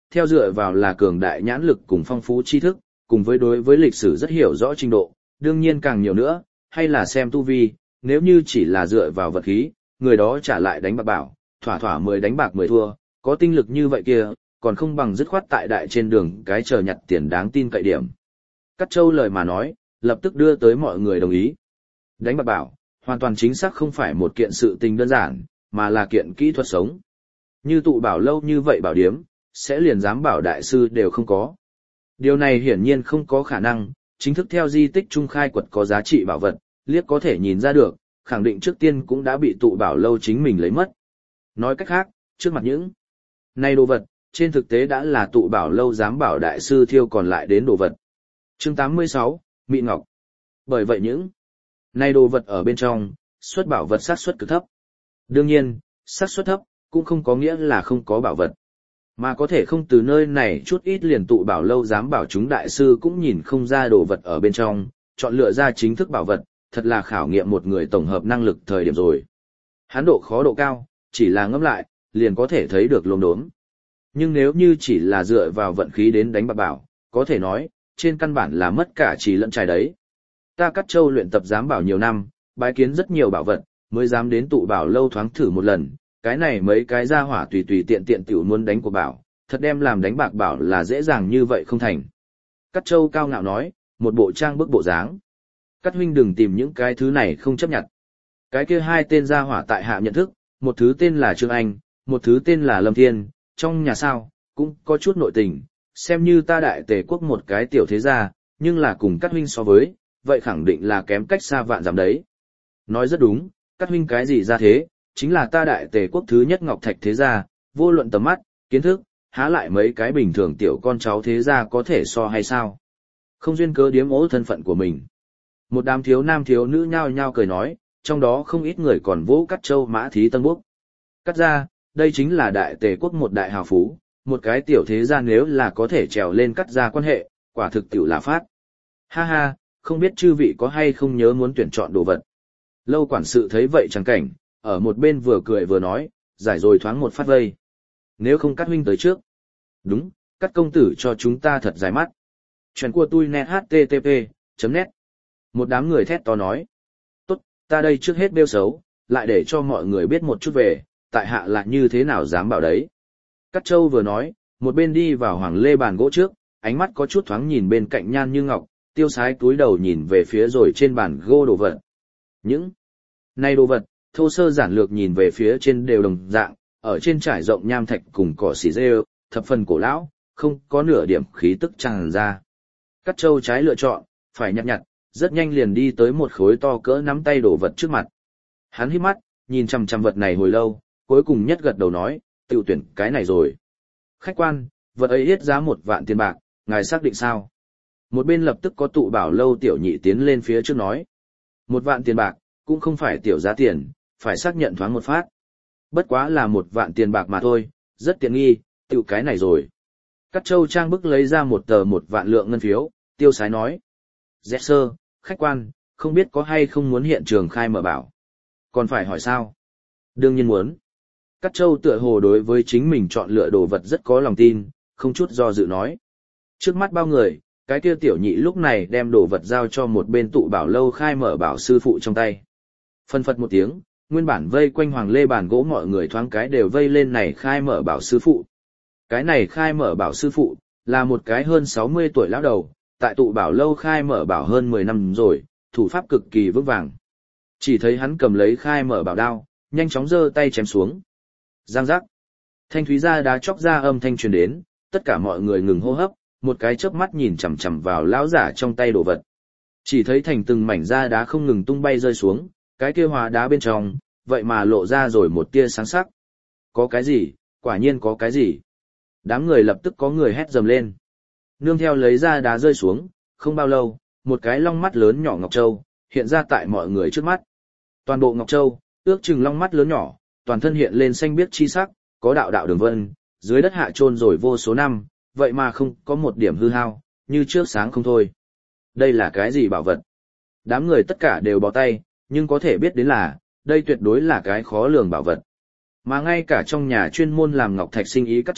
theo dựa vào là cường đại nhãn lực cùng phong phú tri thức, cùng với đối với lịch sử rất hiểu rõ trình độ, đương nhiên càng nhiều nữa, hay là xem tu vi, nếu như chỉ là dựa vào vật khí, người đó trả lại đánh bạc bảo, thỏa thỏa mười đánh bạc mười thua, có tinh lực như vậy kia, còn không bằng dứt khoát tại đại trên đường cái chờ nhặt tiền đáng tin cậy điểm. Cắt Châu lời mà nói, lập tức đưa tới mọi người đồng ý. Đánh bạc bảo, hoàn toàn chính xác không phải một kiện sự tình đơn giản, mà là kiện kỹ thuật sống. Như tụ bảo lâu như vậy bảo điếm, sẽ liền dám bảo đại sư đều không có. Điều này hiển nhiên không có khả năng, chính thức theo di tích trung khai quật có giá trị bảo vật, liếc có thể nhìn ra được, khẳng định trước tiên cũng đã bị tụ bảo lâu chính mình lấy mất. Nói cách khác, trước mặt những này đồ vật, trên thực tế đã là tụ bảo lâu dám bảo đại sư thiêu còn lại đến đồ vật. Chương tám mươi sáu, Mị Ngọc. Bởi vậy những này đồ vật ở bên trong, xuất bảo vật xác suất cực thấp. Đương nhiên, xác suất thấp cũng không có nghĩa là không có bảo vật, mà có thể không từ nơi này chút ít liền tụ bảo lâu dám bảo chúng đại sư cũng nhìn không ra đồ vật ở bên trong, chọn lựa ra chính thức bảo vật, thật là khảo nghiệm một người tổng hợp năng lực thời điểm rồi. Hán độ khó độ cao, chỉ là ngẫm lại, liền có thể thấy được lốm đốm. Nhưng nếu như chỉ là dựa vào vận khí đến đánh bạc bảo, có thể nói, trên căn bản là mất cả trí lẫn trai đấy. Ta Cắt Châu luyện tập giám bảo nhiều năm, bái kiến rất nhiều bảo vật, mới dám đến tụ bảo lâu thoáng thử một lần, cái này mấy cái ra hỏa tùy tùy tiện tiện tiểu muốn đánh của bảo, thật đem làm đánh bạc bảo là dễ dàng như vậy không thành. Cắt Châu cao ngạo nói, một bộ trang bức bộ dáng. Cắt huynh đừng tìm những cái thứ này không chấp nhận. Cái kia hai tên ra hỏa tại hạ nhận thức, một thứ tên là Trương Anh, một thứ tên là Lâm Thiên, trong nhà sao, cũng có chút nội tình, xem như ta Đại Tề quốc một cái tiểu thế gia, nhưng là cùng Cắt huynh so với, vậy khẳng định là kém cách xa vạn dặm đấy. Nói rất đúng, Cắt huynh cái gì ra thế, chính là ta Đại Tề quốc thứ nhất ngọc thạch thế gia, vô luận tầm mắt, kiến thức, há lại mấy cái bình thường tiểu con cháu thế gia có thể so hay sao? Không duyên cớ điếm ố thân phận của mình. Một đám thiếu nam thiếu nữ nhao nhao cười nói, trong đó không ít người còn vỗ Cắt Châu mã thí tân bốc. Cắt ra, đây chính là Đại Tề quốc một đại hào phú, một cái tiểu thế gia nếu là có thể trèo lên Cắt ra quan hệ, quả thực tiểu là phát. Ha ha, không biết chư vị có hay không nhớ muốn tuyển chọn đồ vật. Lâu quản sự thấy vậy chẳng cảnh, ở một bên vừa cười vừa nói, giải rồi thoáng một phát vây. Nếu không Cắt huynh tới trước. Đúng, Cắt công tử cho chúng ta thật dài mắt. Chuyện của tôi net http chấm net. Một đám người thét to nói. Tốt, ta đây trước hết bêu xấu, lại để cho mọi người biết một chút về, tại hạ là như thế nào dám bảo đấy. Cắt Châu vừa nói, một bên đi vào hoàng lê bàn gỗ trước, ánh mắt có chút thoáng nhìn bên cạnh Nhan Như Ngọc, tiêu sái túi đầu nhìn về phía rồi trên bàn gỗ đồ vật. Những này đồ vật, thô sơ giản lược nhìn về phía trên đều đồng dạng, ở trên trải rộng nham thạch cùng cỏ xỉ rêu, thập phần cổ lão, không có nửa điểm khí tức tràn ra. Cắt Châu trái lựa chọn, phải nhặt nhặt, rất nhanh liền đi tới một khối to cỡ nắm tay đồ vật trước mặt. Hắn hít mắt, nhìn chằm chằm vật này hồi lâu, cuối cùng nhất gật đầu nói, tiểu tuyển cái này rồi. Khách quan, vật ấy hết giá một vạn tiền bạc, ngài xác định sao? Một bên lập tức có tụ bảo lâu tiểu nhị tiến lên phía trước nói. Một vạn tiền bạc, cũng không phải tiểu giá tiền, phải xác nhận thoáng một phát. Bất quá là một vạn tiền bạc mà thôi, rất tiện nghi, tiểu cái này rồi. Cắt Châu trang bức lấy ra một tờ một vạn lượng ngân phiếu, tiêu sái nói. Dẹp sơ, khách quan, không biết có hay không muốn hiện trường khai mở bảo. Còn phải hỏi sao? Đương nhiên muốn. Cắt Châu tựa hồ đối với chính mình chọn lựa đồ vật rất có lòng tin, không chút do dự nói. Trước mắt bao người, cái kia tiểu nhị lúc này đem đồ vật giao cho một bên tụ bảo lâu khai mở bảo sư phụ trong tay. Phân phật một tiếng, nguyên bản vây quanh hoàng lê bàn gỗ mọi người thoáng cái đều vây lên này khai mở bảo sư phụ. Cái này khai mở bảo sư phụ, là một cái hơn sáu mươi tuổi lão đầu, tại tụ bảo lâu khai mở bảo hơn mười năm rồi, thủ pháp cực kỳ vững vàng. Chỉ thấy hắn cầm lấy khai mở bảo đao, nhanh chóng giơ tay chém xuống. Giang giác. Thanh thúy ra đá chóc ra âm thanh truyền đến, tất cả mọi người ngừng hô hấp, một cái chớp mắt nhìn chằm chằm vào lão giả trong tay đồ vật. Chỉ thấy thành từng mảnh da đá không ngừng tung bay rơi xuống, cái kia hóa đá bên trong, vậy mà lộ ra rồi một tia sáng sắc. Có cái gì, quả nhiên có cái gì. Đám người lập tức có người hét dầm lên. Nương theo lấy ra đá rơi xuống, không bao lâu, một cái long mắt lớn nhỏ ngọc châu, hiện ra tại mọi người trước mắt. Toàn bộ ngọc châu, ước chừng long mắt lớn nhỏ, toàn thân hiện lên xanh biếc chi sắc, có đạo đạo đường vân, dưới đất hạ chôn rồi vô số năm, vậy mà không có một điểm hư hao, như trước sáng không thôi. Đây là cái gì bảo vật? Đám người tất cả đều bó tay, nhưng có thể biết đến là, đây tuyệt đối là cái khó lường bảo vật. Mà ngay cả trong nhà chuyên môn làm ngọc thạch sinh ý Cắt Châu,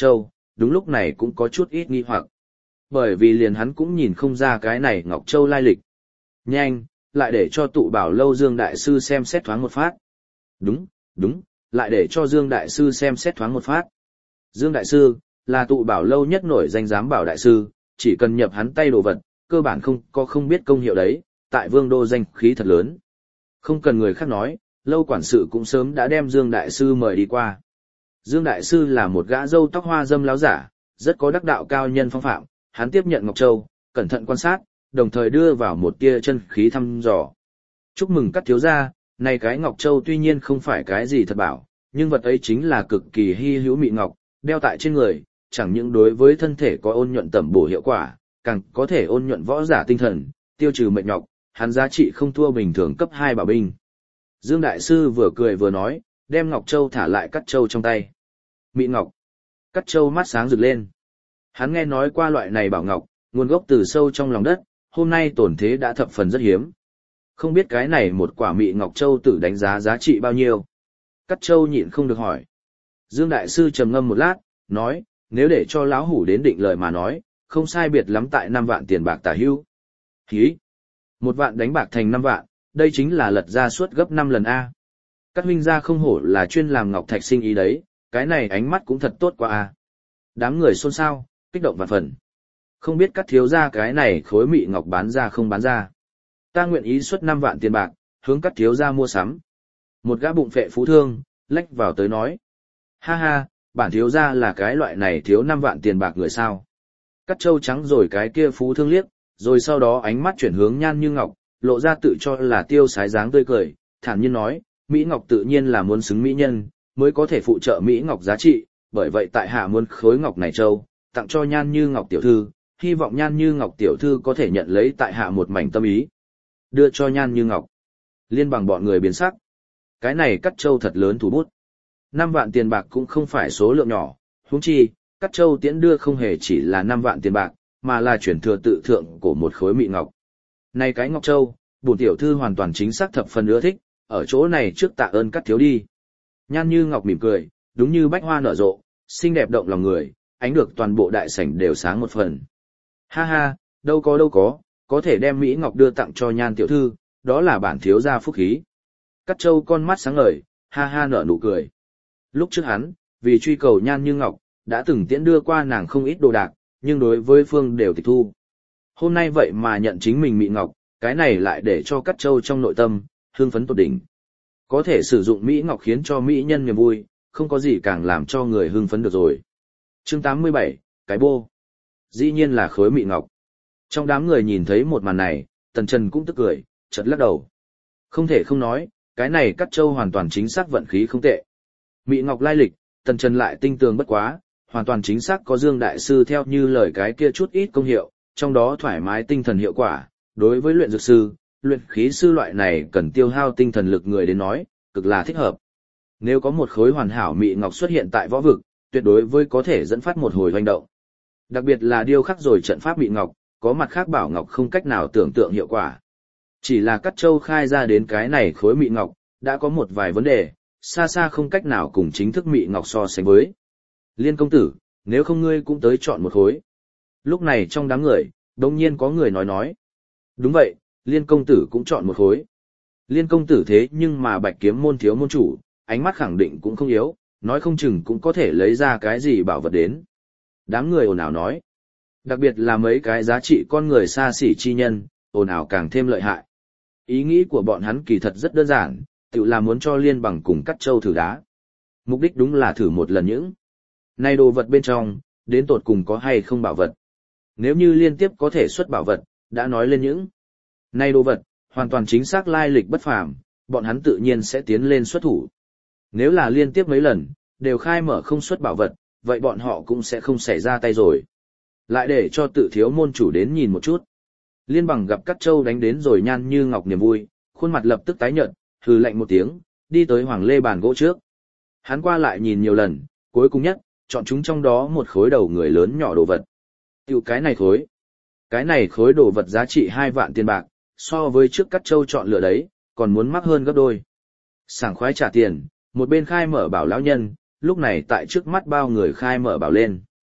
đúng lúc này cũng có chút ít nghi hoặc. Bởi vì liền hắn cũng nhìn không ra cái này Ngọc Châu lai lịch. Nhanh, lại để cho tụ bảo lâu Dương Đại Sư xem xét thoáng một phát. Đúng, đúng, lại để cho Dương Đại Sư xem xét thoáng một phát. Dương Đại Sư, là tụ bảo lâu nhất nổi danh giám bảo Đại Sư, chỉ cần nhập hắn tay đồ vật, cơ bản không có không biết công hiệu đấy, tại vương đô danh khí thật lớn. Không cần người khác nói, lâu quản sự cũng sớm đã đem Dương Đại Sư mời đi qua. Dương Đại Sư là một gã râu tóc hoa dâm láo giả, rất có đắc đạo cao nhân phong phạm, hắn tiếp nhận Ngọc Châu, cẩn thận quan sát, đồng thời đưa vào một tia chân khí thăm dò. Chúc mừng các thiếu gia, này cái Ngọc Châu tuy nhiên không phải cái gì thật bảo, nhưng vật ấy chính là cực kỳ hy hữu mị ngọc, đeo tại trên người, chẳng những đối với thân thể có ôn nhuận tẩm bổ hiệu quả, càng có thể ôn nhuận võ giả tinh thần, tiêu trừ mệt nhọc, hắn giá trị không thua bình thường cấp hai bảo binh. Dương Đại Sư vừa cười vừa nói, đem Ngọc Châu thả lại Cắt Châu trong tay. Mị ngọc. Cắt Châu mắt sáng rực lên. Hắn nghe nói qua loại này bảo ngọc, nguồn gốc từ sâu trong lòng đất, hôm nay tổn thế đã thập phần rất hiếm. Không biết cái này một quả mị Ngọc Châu tự đánh giá giá trị bao nhiêu. Cắt Châu nhịn không được hỏi. Dương Đại Sư trầm ngâm một lát, nói, nếu để cho lão hủ đến định lời mà nói, không sai biệt lắm tại năm vạn tiền bạc tả hữu. Hí! Một vạn đánh bạc thành năm vạn, đây chính là lật ra suốt gấp năm lần A. Các huynh gia không hổ là chuyên làm ngọc thạch sinh ý đấy, cái này ánh mắt cũng thật tốt quá A. Đám người xôn xao, kích động vạn phần. Không biết các thiếu gia cái này khối mị ngọc bán ra không bán ra. Ta nguyện ý xuất năm vạn tiền bạc, hướng các thiếu gia mua sắm. Một gã bụng phệ phú thương, lách vào tới nói. Ha ha, bản thiếu gia là cái loại này thiếu năm vạn tiền bạc người sao. Cắt Châu trắng rồi cái kia phú thương liếc, rồi sau đó ánh mắt chuyển hướng Nhan Như Ngọc, lộ ra tự cho là tiêu sái dáng tươi cười, thản nhiên nói, Mỹ Ngọc tự nhiên là muốn xứng mỹ nhân, mới có thể phụ trợ Mỹ Ngọc giá trị, bởi vậy tại hạ muốn khối ngọc này châu, tặng cho Nhan Như Ngọc tiểu thư, hy vọng Nhan Như Ngọc tiểu thư có thể nhận lấy tại hạ một mảnh tâm ý. Đưa cho Nhan Như Ngọc. Liên bằng bọn người biến sắc. Cái này Cắt Châu thật lớn thủ bút. Năm vạn tiền bạc cũng không phải số lượng nhỏ, huống chi, Cắt Châu tiễn đưa không hề chỉ là năm vạn tiền bạc, mà là chuyển thừa tự thượng của một khối mị ngọc. Này cái Ngọc Châu, bổn tiểu thư hoàn toàn chính xác thập phần ưa thích, ở chỗ này trước tạ ơn Cắt thiếu đi. Nhan Như Ngọc mỉm cười, đúng như bách hoa nở rộ, xinh đẹp động lòng người, ánh được toàn bộ đại sảnh đều sáng một phần. Ha ha, đâu có đâu có, có thể đem Mỹ Ngọc đưa tặng cho Nhan tiểu thư, đó là bản thiếu gia phúc khí. Cắt Châu con mắt sáng ngời, ha ha nở nụ cười. Lúc trước hắn, vì truy cầu Nhan Như Ngọc, đã từng tiễn đưa qua nàng không ít đồ đạc, nhưng đối với phương đều tịch thu. Hôm nay vậy mà nhận chính mình mị ngọc, cái này lại để cho Cắt Châu trong nội tâm, hưng phấn tột đỉnh. Có thể sử dụng Mỹ Ngọc khiến cho mỹ nhân niềm vui, không có gì càng làm cho người hưng phấn được rồi. Chương tám mươi bảy, cái bô. Dĩ nhiên là khối mị ngọc. Trong đám người nhìn thấy một màn này, Tần Trần cũng tức cười, chợt lắc đầu. Không thể không nói, cái này Cắt Châu hoàn toàn chính xác vận khí không tệ. Mị ngọc lai lịch, Tần Trần lại tinh tường bất quá, hoàn toàn chính xác có Dương Đại Sư theo như lời cái kia chút ít công hiệu, trong đó thoải mái tinh thần hiệu quả, đối với luyện dược sư, luyện khí sư loại này cần tiêu hao tinh thần lực người đến nói, cực là thích hợp. Nếu có một khối hoàn hảo mị ngọc xuất hiện tại võ vực, tuyệt đối với có thể dẫn phát một hồi hoành động. Đặc biệt là điêu khắc rồi trận pháp mị ngọc, có mặt khác bảo ngọc không cách nào tưởng tượng hiệu quả. Chỉ là Cắt Châu khai ra đến cái này khối mị ngọc, đã có một vài vấn đề, xa xa không cách nào cùng chính thức mị ngọc so sánh với. Liên công tử, nếu không ngươi cũng tới chọn một khối. Lúc này trong đám người, đột nhiên có người nói nói. Đúng vậy, Liên công tử cũng chọn một khối. Liên công tử thế nhưng mà Bạch Kiếm môn thiếu môn chủ, ánh mắt khẳng định cũng không yếu, nói không chừng cũng có thể lấy ra cái gì bảo vật đến. Đám người ồn ào nói. Đặc biệt là mấy cái giá trị con người xa xỉ chi nhân, ồn ào càng thêm lợi hại. Ý nghĩ của bọn hắn kỳ thật rất đơn giản, tự là muốn cho Liên bằng cùng Cắt Châu thử đá. Mục đích đúng là thử một lần những này đồ vật bên trong, đến tột cùng có hay không bảo vật. Nếu như liên tiếp có thể xuất bảo vật, đã nói lên những này đồ vật, hoàn toàn chính xác lai lịch bất phàm, bọn hắn tự nhiên sẽ tiến lên xuất thủ. Nếu là liên tiếp mấy lần, đều khai mở không xuất bảo vật, vậy bọn họ cũng sẽ không xảy ra tay rồi. Lại để cho tự thiếu môn chủ đến nhìn một chút. Liên bằng gặp Cắt Châu đánh đến rồi Nhan Như Ngọc niềm vui, khuôn mặt lập tức tái nhợt, hừ lạnh một tiếng, đi tới Hoàng Lê bàn gỗ trước. Hắn qua lại nhìn nhiều lần, cuối cùng nhất, chọn chúng trong đó một khối đầu người lớn nhỏ đồ vật. Tiểu cái này khối. Cái này khối đồ vật giá trị hai vạn tiền bạc, so với trước Cắt Châu chọn lựa đấy, còn muốn mắc hơn gấp đôi. Sảng khoái trả tiền, một bên khai mở bảo lão nhân, lúc này tại trước mắt bao người khai mở bảo lên.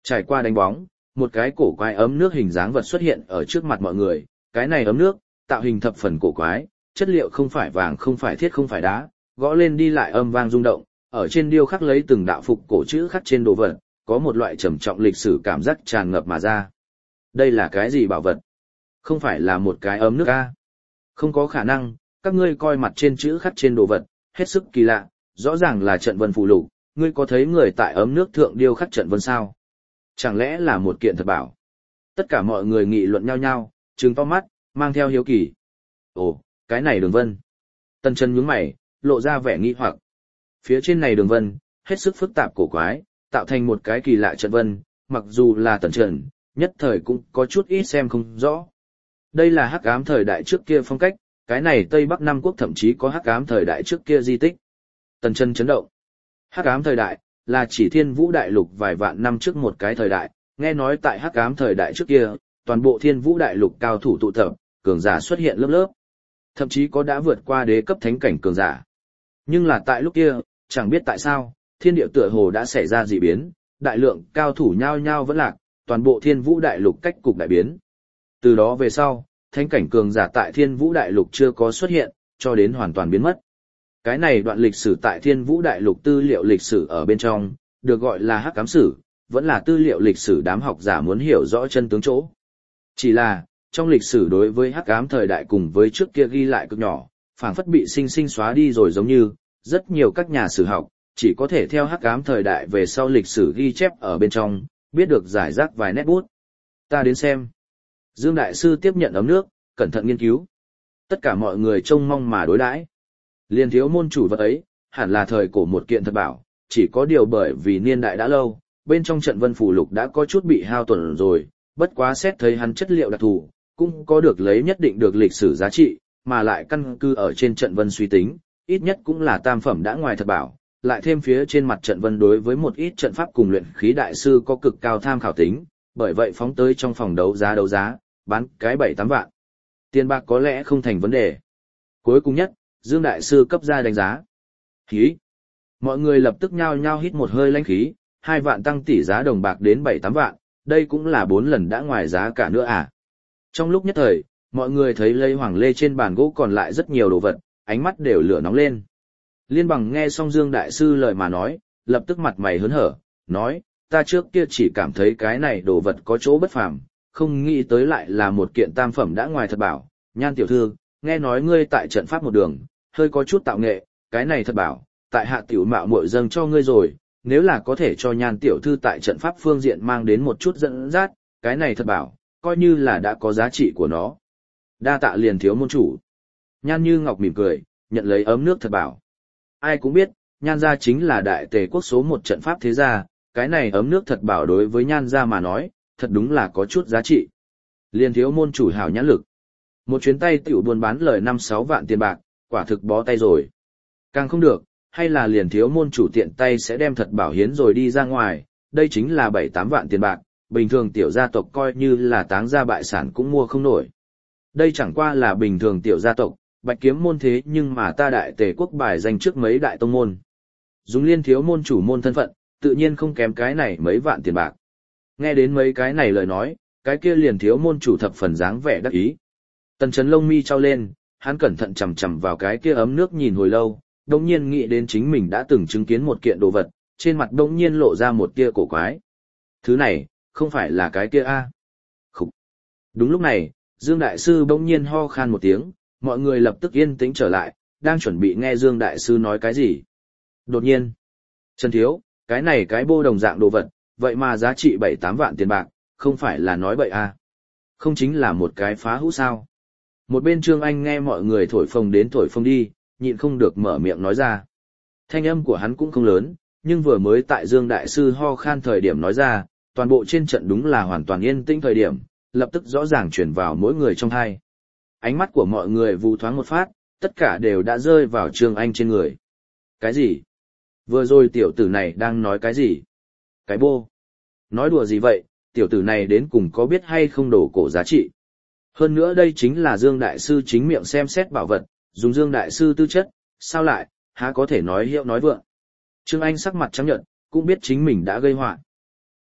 Trải qua đánh bóng, một cái cổ quái ấm nước hình dáng vật xuất hiện ở trước mặt mọi người, cái này ấm nước, tạo hình thập phần cổ quái, chất liệu không phải vàng không phải thiết không phải đá, gõ lên đi lại âm vang rung động, ở trên điêu khắc lấy từng đạo phục cổ chữ khắc trên đồ vật, có một loại trầm trọng lịch sử cảm giác tràn ngập mà ra. Đây là cái gì bảo vật? Không phải là một cái ấm nước a? Không có khả năng, các ngươi coi mặt trên chữ khắc trên đồ vật, hết sức kỳ lạ, rõ ràng là trận vân phù lục, ngươi có thấy người tại ấm nước thượng điêu khắc trận vân sao? Chẳng lẽ là một kiện thật bảo? Tất cả mọi người nghị luận nhau nhau, trừng to mắt, mang theo hiếu kỳ. Ồ, cái này đường vân. Tần Chân nhướng mày, lộ ra vẻ nghi hoặc. Phía trên này đường vân, hết sức phức tạp cổ quái, tạo thành một cái kỳ lạ trận vân, mặc dù là Tần Trần, nhất thời cũng có chút ít xem không rõ. Đây là hắc ám thời đại trước kia phong cách, cái này Tây Bắc Nam Quốc thậm chí có hắc ám thời đại trước kia di tích. Tần Chân chấn động. Hắc ám thời đại là chỉ Thiên Vũ đại lục vài vạn năm trước một cái thời đại, nghe nói tại hắc ám thời đại trước kia, toàn bộ Thiên Vũ đại lục cao thủ tụ tập, cường giả xuất hiện lớp lớp. Thậm chí có đã vượt qua đế cấp thánh cảnh cường giả. Nhưng là tại lúc kia, chẳng biết tại sao, thiên địa tựa hồ đã xảy ra dị biến, đại lượng cao thủ nhao nhao vẫn lạc, toàn bộ Thiên Vũ đại lục cách cục đại biến. Từ đó về sau, thánh cảnh cường giả tại Thiên Vũ đại lục chưa có xuất hiện, cho đến hoàn toàn biến mất. Cái này đoạn lịch sử tại Thiên Vũ đại lục tư liệu lịch sử ở bên trong, được gọi là hắc ám sử, vẫn là tư liệu lịch sử đám học giả muốn hiểu rõ chân tướng chỗ. Chỉ là, trong lịch sử đối với hắc ám thời đại cùng với trước kia ghi lại cực nhỏ, phảng phất bị sinh sinh xóa đi rồi, giống như rất nhiều các nhà sử học chỉ có thể theo hắc ám thời đại về sau lịch sử ghi chép ở bên trong, biết được giải rác vài nét bút. Ta đến xem. Dương đại sư tiếp nhận ấm nước, cẩn thận nghiên cứu. Tất cả mọi người trông mong mà đối đãi. Liên thiếu môn chủ vật ấy, hẳn là thời cổ một kiện thật bảo, chỉ có điều bởi vì niên đại đã lâu, bên trong trận vân phù lục đã có chút bị hao tổn rồi, bất quá xét thấy hắn chất liệu đặc thù, cũng có được lấy nhất định được lịch sử giá trị, mà lại căn cứ ở trên trận vân suy tính, ít nhất cũng là tam phẩm đã ngoài thật bảo, lại thêm phía trên mặt trận vân đối với một ít trận pháp cùng luyện khí đại sư có cực cao tham khảo tính, bởi vậy phóng tới trong phòng đấu giá đấu giá, bán cái bảy tám vạn. Tiền bạc có lẽ không thành vấn đề. Cuối cùng nhất, Dương đại sư cấp ra đánh giá. Khí. Mọi người lập tức nhao nhao hít một hơi lãnh khí, hai vạn tăng tỷ giá đồng bạc đến bảy tám vạn, đây cũng là bốn lần đã ngoài giá cả nữa à. Trong lúc nhất thời, mọi người thấy lấy hoàng lê trên bàn gỗ còn lại rất nhiều đồ vật, ánh mắt đều lửa nóng lên. Liên Bằng nghe xong Dương đại sư lời mà nói, lập tức mặt mày hớn hở, nói, ta trước kia chỉ cảm thấy cái này đồ vật có chỗ bất phàm, không nghĩ tới lại là một kiện tam phẩm đã ngoài thật bảo. Nhan tiểu thư, nghe nói ngươi tại trận pháp một đường, hơi có chút tạo nghệ, cái này thật bảo, tại hạ tiểu mạo muội dâng cho ngươi rồi, nếu là có thể cho Nhan tiểu thư tại trận pháp phương diện mang đến một chút dẫn dắt, cái này thật bảo, coi như là đã có giá trị của nó. Đa tạ liền thiếu môn chủ. Nhan Như Ngọc mỉm cười, nhận lấy ấm nước thật bảo. Ai cũng biết, Nhan gia chính là đại tề quốc số một trận pháp thế gia, cái này ấm nước thật bảo đối với Nhan gia mà nói, thật đúng là có chút giá trị. Liền thiếu môn chủ hảo nhãn lực. Một chuyến tay tiểu buôn bán lời năm sáu vạn tiền bạc, quả thực bó tay rồi. Càng không được, hay là liền thiếu môn chủ tiện tay sẽ đem thật bảo hiến rồi đi ra ngoài, đây chính là bảy tám vạn tiền bạc, bình thường tiểu gia tộc coi như là táng gia bại sản cũng mua không nổi. Đây chẳng qua là bình thường tiểu gia tộc, Bạch Kiếm môn thế nhưng mà ta đại tề quốc bài danh trước mấy đại tông môn. Dùng liên thiếu môn chủ môn thân phận, tự nhiên không kém cái này mấy vạn tiền bạc. Nghe đến mấy cái này lời nói, cái kia liền thiếu môn chủ thập phần dáng vẻ đắc ý. Tần Chấn lông mi trao lên, hắn cẩn thận chằm chằm vào cái kia ấm nước nhìn hồi lâu, đồng nhiên nghĩ đến chính mình đã từng chứng kiến một kiện đồ vật, trên mặt đồng nhiên lộ ra một tia cổ quái. Thứ này, không phải là cái kia a? À? Khúc. Đúng lúc này, Dương Đại Sư bỗng nhiên ho khan một tiếng, mọi người lập tức yên tĩnh trở lại, đang chuẩn bị nghe Dương Đại Sư nói cái gì. Đột nhiên, Trần Thiếu, cái này cái bô đồng dạng đồ vật, vậy mà giá trị bảy tám vạn tiền bạc, không phải là nói bậy à? Không chính là một cái phá hũ sao? Một bên Trương Anh nghe mọi người thổi phồng đến thổi phồng đi, nhịn không được mở miệng nói ra. Thanh âm của hắn cũng không lớn, nhưng vừa mới tại Dương Đại Sư ho khan thời điểm nói ra, toàn bộ trên trận đúng là hoàn toàn yên tĩnh thời điểm, lập tức rõ ràng truyền vào mỗi người trong tai. Ánh mắt của mọi người vụ thoáng một phát, tất cả đều đã rơi vào Trương Anh trên người. Cái gì? Vừa rồi tiểu tử này đang nói cái gì? Cái bô? Nói đùa gì vậy, tiểu tử này đến cùng có biết hay không đổ cổ giá trị? Hơn nữa đây chính là Dương Đại Sư chính miệng xem xét bảo vật, dùng Dương Đại Sư tư chất, sao lại, há có thể nói hiệu nói vượng. Trương Anh sắc mặt trắng nhợt, cũng biết chính mình đã gây họa.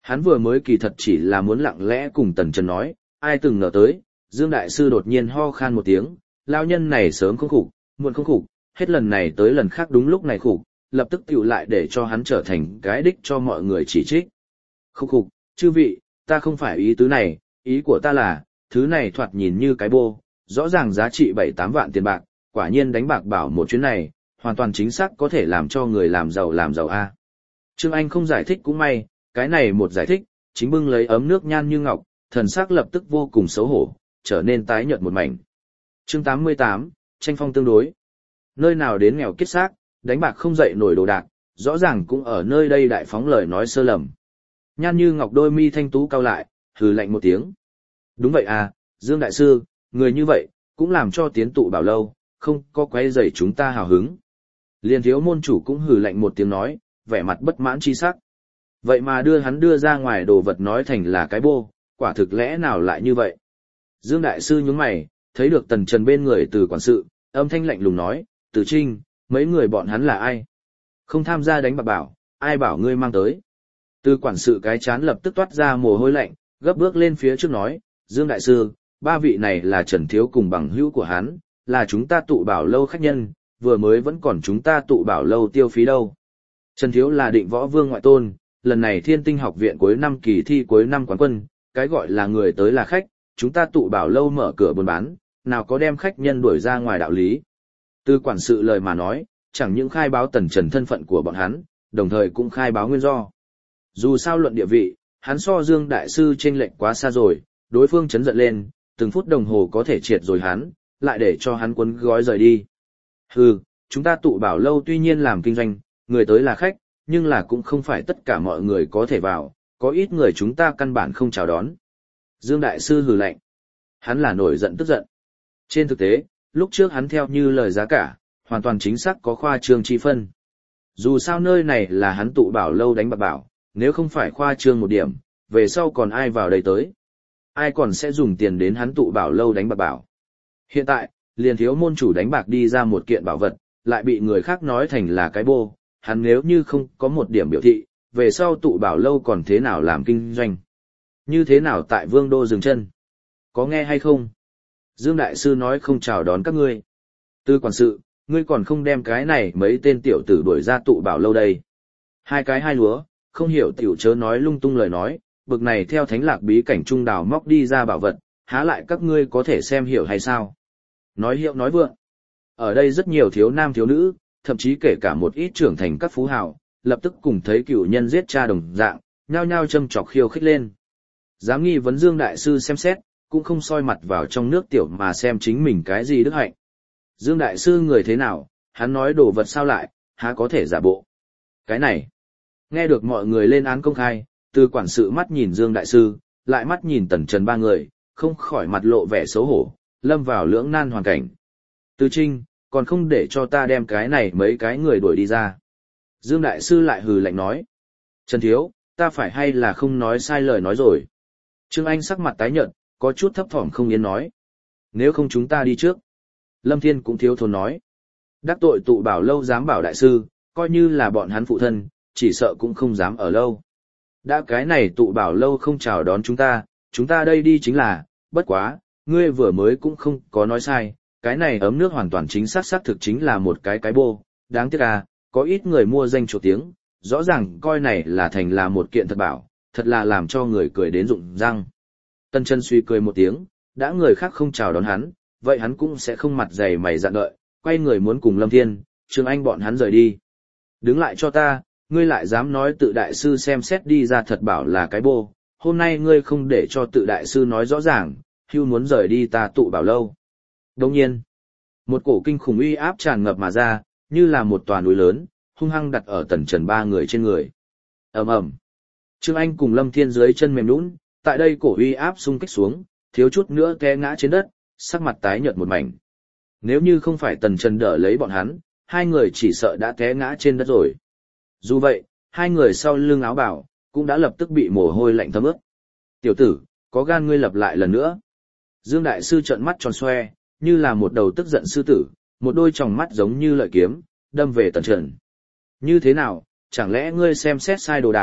Hắn vừa mới kỳ thật chỉ là muốn lặng lẽ cùng Tần Trần nói, ai từng ngờ tới, Dương Đại Sư đột nhiên ho khan một tiếng, lao nhân này sớm không khục, muộn không khục, hết lần này tới lần khác đúng lúc này khục, lập tức tiểu lại để cho hắn trở thành cái đích cho mọi người chỉ trích. Khục khục, chư vị, ta không phải ý tứ này, ý của ta là, thứ này thoạt nhìn như cái bô, rõ ràng giá trị bảy tám vạn tiền bạc, quả nhiên đánh bạc bảo một chuyến này, hoàn toàn chính xác có thể làm cho người làm giàu làm giàu a. Trương Anh không giải thích cũng may, cái này một giải thích, chính bưng lấy ấm nước nhan như ngọc, thần sắc lập tức vô cùng xấu hổ, trở nên tái nhợt một mảnh. Chương tám mươi tám, tranh phong tương đối. Nơi nào đến nghèo kiết xác, đánh bạc không dậy nổi đồ đạc, rõ ràng cũng ở nơi đây đại phóng lời nói sơ lầm. Nhan như ngọc đôi mi thanh tú cau lại, hừ lạnh một tiếng. Đúng vậy à, Dương Đại Sư, người như vậy, cũng làm cho tiến tụ bảo lâu, không có quấy rầy chúng ta hào hứng. Liên thiếu môn chủ cũng hừ lạnh một tiếng nói, vẻ mặt bất mãn chi sắc. Vậy mà đưa hắn đưa ra ngoài đồ vật nói thành là cái bô, quả thực lẽ nào lại như vậy? Dương Đại Sư nhướng mày, thấy được Tần Trần bên người từ quản sự, âm thanh lạnh lùng nói, Từ Trinh, mấy người bọn hắn là ai? Không tham gia đánh bạc bảo, ai bảo ngươi mang tới? Từ quản sự cái chán lập tức toát ra mồ hôi lạnh, gấp bước lên phía trước nói, Dương Đại Sư, ba vị này là Trần Thiếu cùng bằng hữu của hắn, là chúng ta tụ bảo lâu khách nhân, vừa mới vẫn còn chúng ta tụ bảo lâu tiêu phí đâu. Trần Thiếu là định võ vương ngoại tôn, lần này Thiên Tinh học viện cuối năm kỳ thi cuối năm quán quân, cái gọi là người tới là khách, chúng ta tụ bảo lâu mở cửa buôn bán, nào có đem khách nhân đuổi ra ngoài đạo lý. Từ quản sự lời mà nói, chẳng những khai báo Tần Trần thân phận của bọn hắn, đồng thời cũng khai báo nguyên do. Dù sao luận địa vị, hắn so Dương Đại Sư chênh lệch quá xa rồi, đối phương chấn giận lên, từng phút đồng hồ có thể triệt rồi hắn, lại để cho hắn quấn gói rời đi. Hừ, chúng ta tụ bảo lâu tuy nhiên làm kinh doanh, người tới là khách, nhưng là cũng không phải tất cả mọi người có thể vào, có ít người chúng ta căn bản không chào đón. Dương Đại Sư hừ lạnh. Hắn là nổi giận tức giận. Trên thực tế, lúc trước hắn theo như lời giá cả, hoàn toàn chính xác có khoa trương chi phân. Dù sao nơi này là hắn tụ bảo lâu đánh bạc bảo, nếu không phải khoa trương một điểm, về sau còn ai vào đây tới. Ai còn sẽ dùng tiền đến hắn tụ bảo lâu đánh bạc bảo. Hiện tại, liền thiếu môn chủ đánh bạc đi ra một kiện bảo vật, lại bị người khác nói thành là cái bô, hắn nếu như không có một điểm biểu thị, về sau tụ bảo lâu còn thế nào làm kinh doanh. Như thế nào tại Vương Đô dừng chân? Có nghe hay không? Dương Đại Sư nói không chào đón các ngươi. Tư quản sự, ngươi còn không đem cái này mấy tên tiểu tử đuổi ra tụ bảo lâu đây. Hai cái hai lúa, không hiểu tiểu chớ nói lung tung lời nói, bực này theo thánh lạc bí cảnh trung đào móc đi ra bảo vật, há lại các ngươi có thể xem hiểu hay sao? Nói hiệu nói vượng. Ở đây rất nhiều thiếu nam thiếu nữ, thậm chí kể cả một ít trưởng thành các phú hào, lập tức cùng thấy cựu nhân giết cha đồng dạng, nhao nhao châm chọc khiêu khích lên. Dám nghi vấn Dương Đại Sư xem xét, cũng không soi mặt vào trong nước tiểu mà xem chính mình cái gì đức hạnh. Dương Đại Sư người thế nào, hắn nói đồ vật sao lại, há có thể giả bộ. Cái này, nghe được mọi người lên án công khai, từ quản sự mắt nhìn Dương Đại Sư, lại mắt nhìn Tần Trần ba người, không khỏi mặt lộ vẻ xấu hổ, lâm vào lưỡng nan hoàn cảnh. Từ Trinh, còn không để cho ta đem cái này mấy cái người đuổi đi ra. Dương Đại Sư lại hừ lạnh nói. Trần Thiếu, ta phải hay là không nói sai lời nói rồi. Trương Anh sắc mặt tái nhợt, có chút thấp thỏm không yên nói. Nếu không chúng ta đi trước. Lâm Thiên cũng thiếu thốn nói. Đắc tội tụ bảo lâu dám bảo Đại Sư, coi như là bọn hắn phụ thân, chỉ sợ cũng không dám ở lâu. Đã cái này tụ bảo lâu không chào đón chúng ta, chúng ta đây đi chính là, bất quá, ngươi vừa mới cũng không có nói sai, cái này ấm nước hoàn toàn chính xác xác thực chính là một cái cái bô, đáng tiếc à, có ít người mua danh chỗ tiếng, rõ ràng coi này là thành là một kiện thật bảo, thật là làm cho người cười đến rụng răng. Tân Chân suy cười một tiếng, đã người khác không chào đón hắn, vậy hắn cũng sẽ không mặt dày mày dạn đợi, quay người muốn cùng Lâm Thiên, Trương Anh bọn hắn rời đi. Đứng lại cho ta, ngươi lại dám nói tự Đại Sư xem xét đi ra thật bảo là cái bô, hôm nay ngươi không để cho tự Đại Sư nói rõ ràng, hưu muốn rời đi ta tụ bảo lâu. Đồng nhiên, một cổ kinh khủng uy áp tràn ngập mà ra, như là một tòa núi lớn, hung hăng đặt ở Tần Trần ba người trên người. Ầm ầm. Trương Anh cùng Lâm Thiên dưới chân mềm nhũn, tại đây cổ uy áp xung kích xuống, thiếu chút nữa té ngã trên đất, sắc mặt tái nhợt một mảnh. Nếu như không phải Tần Trần đỡ lấy bọn hắn, hai người chỉ sợ đã té ngã trên đất rồi. Dù vậy, hai người sau lưng áo bảo, cũng đã lập tức bị mồ hôi lạnh thấm ướt. Tiểu tử, có gan ngươi lập lại lần nữa. Dương Đại Sư trợn mắt tròn xoe, như là một đầu tức giận sư tử, một đôi tròng mắt giống như lợi kiếm, đâm về Tần Trần. Như thế nào, chẳng lẽ ngươi xem xét sai đồ đạc,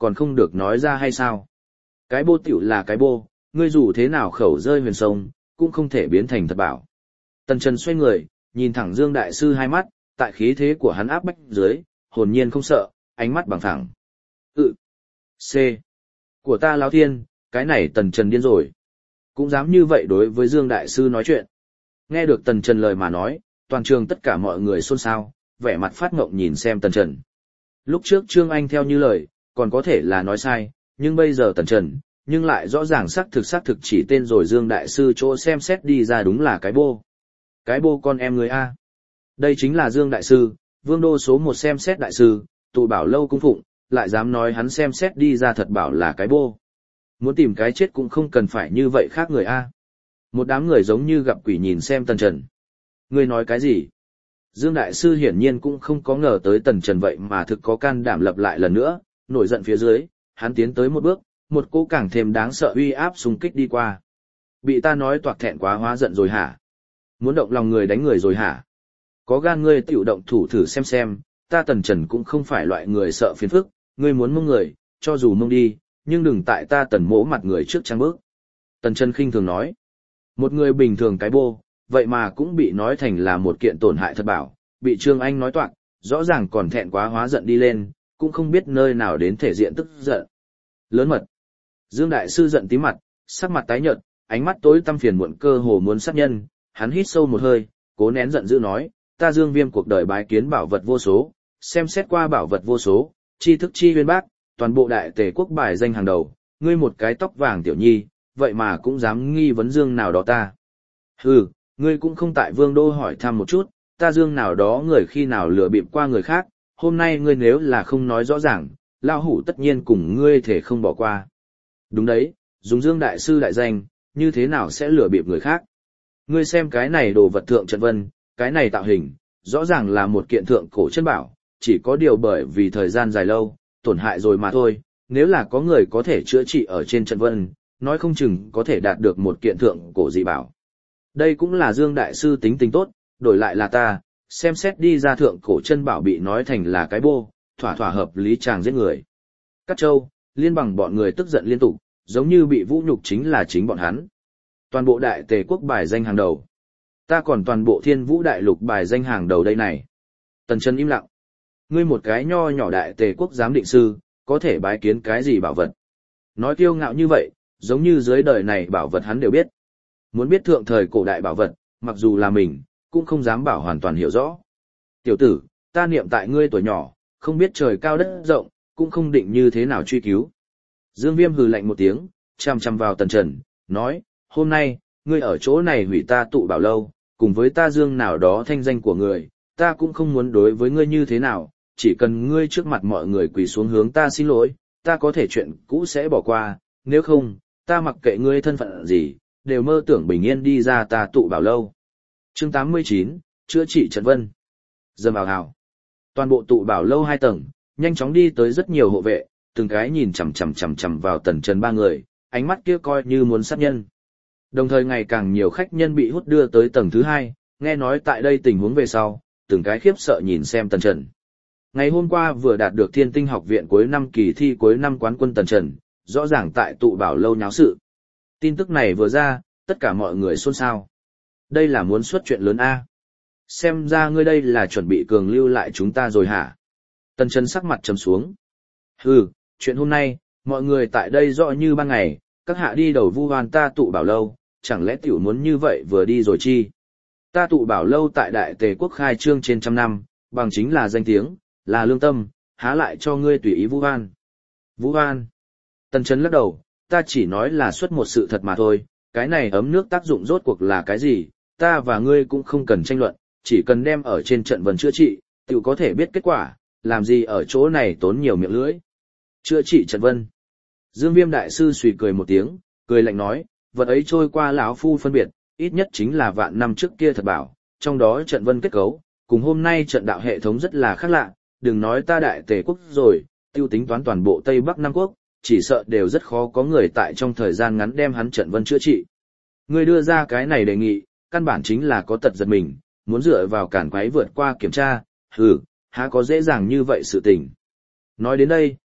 còn không được nói ra hay sao? Cái bô tiểu là cái bô, ngươi dù thế nào khẩu rơi huyền sông, cũng không thể biến thành thật bảo. Tần Trần xoay người, nhìn thẳng Dương Đại Sư hai mắt, tại khí thế của hắn áp bách dưới, hồn nhiên không sợ, ánh mắt bằng thẳng. Ừ. C. Của ta Lão Thiên, cái này Tần Trần điên rồi. Cũng dám như vậy đối với Dương Đại Sư nói chuyện. Nghe được Tần Trần lời mà nói, toàn trường tất cả mọi người xôn xao, vẻ mặt phát ngộng nhìn xem Tần Trần. Lúc trước Trương Anh theo như lời, còn có thể là nói sai, nhưng bây giờ Tần Trần, nhưng lại rõ ràng xác thực xác thực chỉ tên rồi Dương Đại Sư chỗ xem xét đi ra đúng là cái bô. Cái bô con em người A. Đây chính là Dương Đại Sư, vương đô số một xem xét Đại Sư, tụ bảo lâu cung phụng, lại dám nói hắn xem xét đi ra thật bảo là cái bô. Muốn tìm cái chết cũng không cần phải như vậy khác người A. Một đám người giống như gặp quỷ nhìn xem Tần Trần. Ngươi nói cái gì? Dương Đại Sư hiển nhiên cũng không có ngờ tới Tần Trần vậy mà thực có can đảm lập lại lần nữa, nổi giận phía dưới, hắn tiến tới một bước, một cỗ càng thêm đáng sợ uy áp xung kích đi qua. Bị ta nói toạc thẹn quá hóa giận rồi hả? Muốn động lòng người đánh người rồi hả? Có gan ngươi tiểu động thủ thử xem xem, ta Tần Trần cũng không phải loại người sợ phiền phức, ngươi muốn mông người, cho dù mông đi, nhưng đừng tại ta Tần mỗ mặt người trước trang bước. Tần Trần khinh thường nói, một người bình thường cái bô, vậy mà cũng bị nói thành là một kiện tổn hại thật bảo, bị Trương Anh nói toạc, rõ ràng còn thẹn quá hóa giận đi lên, cũng không biết nơi nào đến thể diện tức giận. Lớn mật. Dương Đại Sư giận tí mặt, sắc mặt tái nhợt, ánh mắt tối tăm phiền muộn cơ hồ muốn sát nhân, hắn hít sâu một hơi, cố nén giận dữ nói, ta Dương Viêm cuộc đời bái kiến bảo vật vô số, xem xét qua bảo vật vô số, tri thức chi uyên bác, toàn bộ đại tề quốc bài danh hàng đầu, ngươi một cái tóc vàng tiểu nhi, vậy mà cũng dám nghi vấn Dương nào đó ta. Hừ, ngươi cũng không tại Vương đô hỏi thăm một chút, ta Dương nào đó người khi nào lừa bịp qua người khác, hôm nay ngươi nếu là không nói rõ ràng, lão hủ tất nhiên cùng ngươi thể không bỏ qua. Đúng đấy, dùng Dương Đại Sư đại danh, như thế nào sẽ lừa bịp người khác? Ngươi xem cái này đồ vật thượng trận vân, cái này tạo hình, rõ ràng là một kiện thượng cổ chân bảo, chỉ có điều bởi vì thời gian dài lâu, tổn hại rồi mà thôi, nếu là có người có thể chữa trị ở trên trận vân, nói không chừng có thể đạt được một kiện thượng cổ dị bảo. Đây cũng là Dương Đại Sư tính tình tốt, đổi lại là ta, xem xét đi ra thượng cổ chân bảo bị nói thành là cái bô, thỏa thỏa hợp lý chàng giết người. Cát Châu, Liên Bằng bọn người tức giận liên tục, giống như bị vũ nhục chính là chính bọn hắn. Toàn bộ đại tề quốc bài danh hàng đầu. Ta còn toàn bộ thiên vũ đại lục bài danh hàng đầu đây này. Tần Trần im lặng. Ngươi một cái nho nhỏ đại tề quốc giám định sư, có thể bái kiến cái gì bảo vật? Nói kiêu ngạo như vậy, giống như dưới đời này bảo vật hắn đều biết. Muốn biết thượng thời cổ đại bảo vật, mặc dù là mình, cũng không dám bảo hoàn toàn hiểu rõ. Tiểu tử, ta niệm tại ngươi tuổi nhỏ, không biết trời cao đất rộng, cũng không định như thế nào truy cứu. Dương Viêm hừ lạnh một tiếng, chằm chằm vào Tần Trần, nói, hôm nay, ngươi ở chỗ này hủy ta tụ bảo lâu, cùng với ta Dương nào đó thanh danh của người, ta cũng không muốn đối với ngươi như thế nào, chỉ cần ngươi trước mặt mọi người quỳ xuống hướng ta xin lỗi, ta có thể chuyện cũ sẽ bỏ qua, nếu không, ta mặc kệ ngươi thân phận gì, đều mơ tưởng bình yên đi ra ta tụ bảo lâu. Chương tám mươi chín, chữa trị trận vân. Dầm ào ào. Toàn bộ tụ bảo lâu hai tầng, nhanh chóng đi tới rất nhiều hộ vệ, từng cái nhìn chằm chằm chằm chằm vào Tần Trần ba người, ánh mắt kia coi như muốn sát nhân. Đồng thời ngày càng nhiều khách nhân bị hút đưa tới tầng thứ hai, nghe nói tại đây tình huống về sau, từng cái khiếp sợ nhìn xem Tần Trần. Ngày hôm qua vừa đạt được Thiên Tinh học viện cuối năm kỳ thi cuối năm quán quân Tần Trần, rõ ràng tại tụ bảo lâu nháo sự. Tin tức này vừa ra, tất cả mọi người xôn xao. Đây là muốn xuất chuyện lớn A. Xem ra ngươi đây là chuẩn bị cường lưu lại chúng ta rồi hả? Tần Trần sắc mặt trầm xuống. Hừ, chuyện hôm nay, mọi người tại đây rõ như ban ngày, các hạ đi đầu vu oan ta tụ bảo lâu, chẳng lẽ tiểu muốn như vậy vừa đi rồi chi? Ta tụ bảo lâu tại đại tề quốc khai trương trên trăm năm, bằng chính là danh tiếng, là lương tâm, há lại cho ngươi tùy ý vu oan. Vu oan. Tần Trần lắc đầu, ta chỉ nói là xuất một sự thật mà thôi, cái này ấm nước tác dụng rốt cuộc là cái gì, ta và ngươi cũng không cần tranh luận, chỉ cần đem ở trên trận vân chữa trị, tiểu có thể biết kết quả, làm gì ở chỗ này tốn nhiều miệng lưỡi. Chữa trị trận vân. Dương Viêm đại sư suy cười một tiếng, cười lạnh nói, vật ấy trôi qua lão phu phân biệt, ít nhất chính là vạn năm trước kia thật bảo, trong đó trận vân kết cấu, cùng hôm nay trận đạo hệ thống rất là khác lạ, đừng nói ta đại tề quốc rồi, tiêu tính toán toàn bộ Tây Bắc Nam quốc, chỉ sợ đều rất khó có người tại trong thời gian ngắn đem hắn trận vân chữa trị. Người đưa ra cái này đề nghị, căn bản chính là có tật giật mình, muốn dựa vào cản quái vượt qua kiểm tra, hừ, há có dễ dàng như vậy sự tình. Nói đến đây,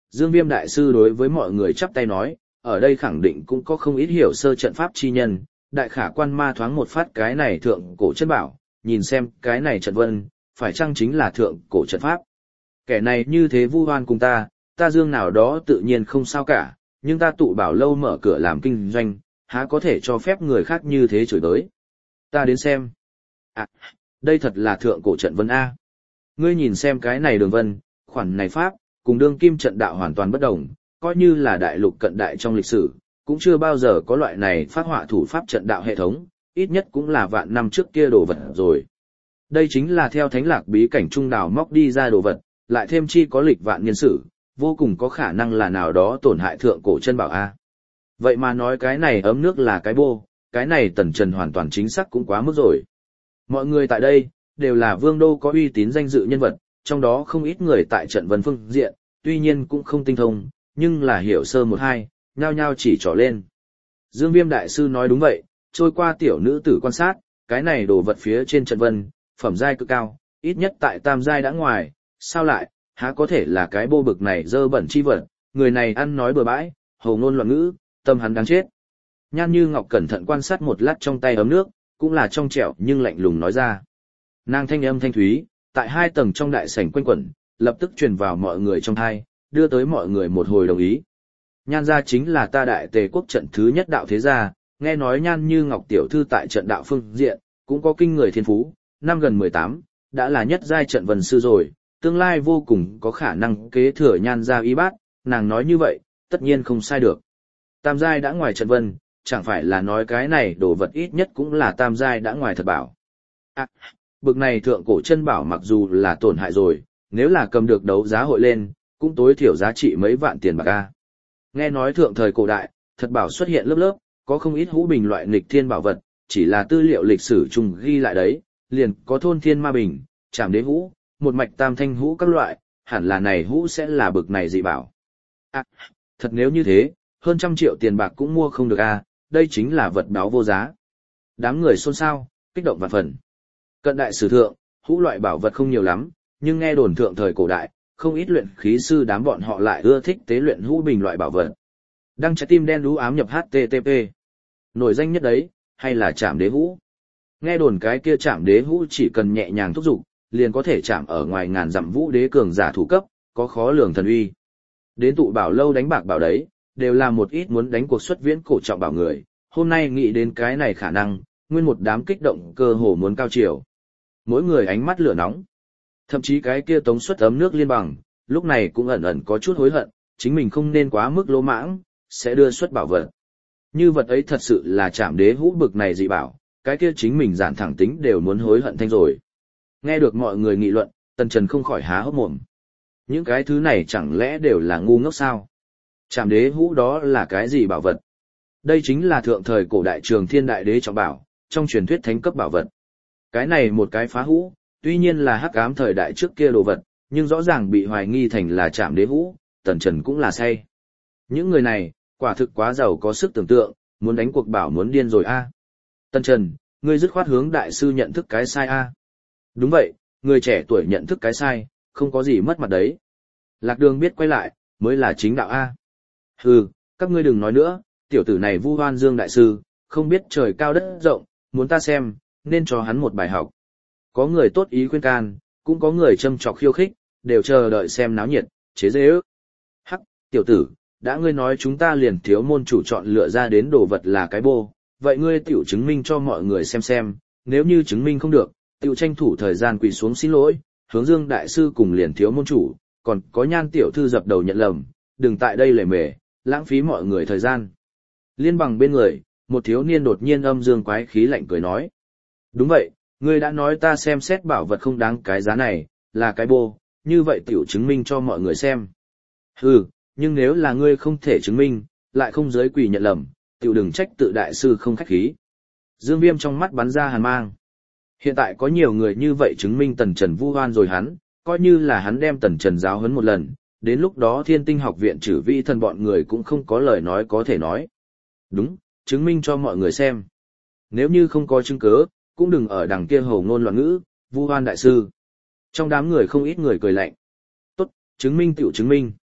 Dương Viêm đại sư đối với mọi người chắp tay nói, ở đây khẳng định cũng có không ít hiểu sơ trận pháp chi nhân, đại khả quan ma thoáng một phát cái này thượng cổ chân bảo, nhìn xem cái này trận vân, phải chăng chính là thượng cổ trận pháp. Kẻ này như thế vu oan cùng ta, ta Dương nào đó tự nhiên không sao cả, nhưng ta tụ bảo lâu mở cửa làm kinh doanh, há có thể cho phép người khác như thế chửi tới. Ta đến xem. À, đây thật là thượng cổ trận vân A. Ngươi nhìn xem cái này đường vân, khoản này pháp, cùng đương kim trận đạo hoàn toàn bất đồng, coi như là đại lục cận đại trong lịch sử, cũng chưa bao giờ có loại này phát họa thủ pháp trận đạo hệ thống, ít nhất cũng là vạn năm trước kia đồ vật rồi. Đây chính là theo thánh lạc bí cảnh trung đào móc đi ra đồ vật, lại thêm chi có lịch vạn niên sử, vô cùng có khả năng là nào đó tổn hại thượng cổ chân bảo A. Vậy mà nói cái này ấm nước là cái bô, cái này Tần Trần hoàn toàn chính xác cũng quá mức rồi. Mọi người tại đây, đều là vương đô có uy tín danh dự nhân vật, trong đó không ít người tại trận vân phương diện, tuy nhiên cũng không tinh thông, nhưng là hiểu sơ một hai, nhao nhao chỉ trỏ lên. Dương Viêm đại sư nói đúng vậy, trôi qua tiểu nữ tử quan sát, cái này đồ vật phía trên trận vân, phẩm giai cực cao, ít nhất tại tam giai đã ngoài, sao lại, há có thể là cái bô bực này dơ bẩn chi vật, người này ăn nói bừa bãi, hồ ngôn loạn ngữ, tâm hắn đáng chết. Nhan Như Ngọc cẩn thận quan sát một lát trong tay ấm nước, cũng là trong trẻo nhưng lạnh lùng nói ra. Nàng thanh âm thanh thúy, tại hai tầng trong đại sảnh quanh quẩn, lập tức truyền vào mọi người trong thai, đưa tới mọi người một hồi đồng ý. Nhan gia chính là ta đại tề quốc trận thứ nhất đạo thế gia, nghe nói Nhan Như Ngọc tiểu thư tại trận đạo phương diện, cũng có kinh người thiên phú, năm gần mười tám, đã là nhất giai trận vân sư rồi, tương lai vô cùng có khả năng kế thừa Nhan gia y bát, nàng nói như vậy, tất nhiên không sai được. Tam giai đã ngoài trận vân, chẳng phải là nói cái này đồ vật ít nhất cũng là tam giai đã ngoài thật bảo. À, bực này thượng cổ chân bảo mặc dù là tổn hại rồi, nếu là cầm được đấu giá hội lên, cũng tối thiểu giá trị mấy vạn tiền bạc a. Nghe nói thượng thời cổ đại, thật bảo xuất hiện lớp lớp, có không ít hũ bình loại nghịch thiên bảo vật, chỉ là tư liệu lịch sử chung ghi lại đấy, liền có thôn thiên ma bình, trảm đế hũ, một mạch tam thanh hũ các loại, hẳn là này hũ sẽ là bực này dị bảo. À, thật nếu như thế, hơn trăm triệu tiền bạc cũng mua không được a, đây chính là vật đáo vô giá. Đám người xôn xao, kích động vạn phần. Cận đại sử thượng, hũ loại bảo vật không nhiều lắm, nhưng nghe đồn thượng thời cổ đại, không ít luyện khí sư đám bọn họ lại ưa thích tế luyện hũ bình loại bảo vật. Đăng trái tim đen đú ám nhập hát tê tê pê. Nổi danh nhất đấy, hay là trảm đế hũ. Nghe đồn cái kia trảm đế hũ chỉ cần nhẹ nhàng thúc giục, liền có thể chạm ở ngoài ngàn dặm vũ đế cường giả thủ cấp, có khó lường thần uy. Đến tụ bảo lâu đánh bạc bảo đấy, đều là một ít muốn đánh cuộc xuất viễn cổ trọng bảo người, hôm nay nghĩ đến cái này khả năng, nguyên một đám kích động cơ hồ muốn cao chiều. Mỗi người ánh mắt lửa nóng. Thậm chí cái kia tống xuất ấm nước liên bằng, lúc này cũng ẩn ẩn có chút hối hận, chính mình không nên quá mức lỗ mãng, sẽ đưa xuất bảo vật. Như vật ấy thật sự là chạm đế hũ bực này dị bảo, cái kia chính mình giản thẳng tính đều muốn hối hận thanh rồi. Nghe được mọi người nghị luận, Tần Trần không khỏi há hốc mồm. Những cái thứ này chẳng lẽ đều là ngu ngốc sao? Chạm đế hũ đó là cái gì bảo vật? Đây chính là thượng thời cổ đại Trường Thiên đại đế trọng bảo, trong truyền thuyết thánh cấp bảo vật. Cái này một cái phá hũ, tuy nhiên là hắc ám thời đại trước kia đồ vật, nhưng rõ ràng bị hoài nghi thành là chạm đế hũ, Tần Trần cũng là say. Những người này, quả thực quá giàu có sức tưởng tượng, muốn đánh cuộc bảo muốn điên rồi a. À. Tần Trần, ngươi dứt khoát hướng đại sư nhận thức cái sai a. À. Đúng vậy, người trẻ tuổi nhận thức cái sai, không có gì mất mặt đấy. Lạc Đường biết quay lại, mới là chính đạo a. À. Hừ, các ngươi đừng nói nữa, tiểu tử này vu oan Dương đại sư, không biết trời cao đất rộng, muốn ta xem, nên cho hắn một bài học. Có người tốt ý khuyên can, cũng có người châm chọc khiêu khích, đều chờ đợi xem náo nhiệt, chế dễ ước. Hắc, tiểu tử, đã ngươi nói chúng ta liền thiếu môn chủ chọn lựa ra đến đồ vật là cái bô, vậy ngươi tiểu chứng minh cho mọi người xem xem, nếu như chứng minh không được, tiểu tranh thủ thời gian quỳ xuống xin lỗi, hướng Dương đại sư cùng liền thiếu môn chủ, còn có Nhan tiểu thư dập đầu nhận lầm, đừng tại đây lề mề, lãng phí mọi người thời gian. Liên bằng bên người, một thiếu niên đột nhiên âm dương quái khí lạnh cười nói. Đúng vậy, ngươi đã nói ta xem xét bảo vật không đáng cái giá này, là cái bô, như vậy tiểu chứng minh cho mọi người xem. Hừ, nhưng nếu là ngươi không thể chứng minh, lại không giới quỳ nhận lầm, tiểu đừng trách tự đại sư không khách khí. Dương Viêm trong mắt bắn ra hàn mang. Hiện tại có nhiều người như vậy chứng minh Tần Trần vu oan rồi hắn, coi như là hắn đem Tần Trần giáo huấn một lần, đến lúc đó Thiên Tinh học viện trừ vi thần bọn người cũng không có lời nói có thể nói. Đúng, chứng minh cho mọi người xem. Nếu như không có chứng cứ, cũng đừng ở đằng kia hồ ngôn loạn ngữ, vu oan đại sư. Trong đám người không ít người cười lạnh. Tốt, chứng minh tiểu chứng minh.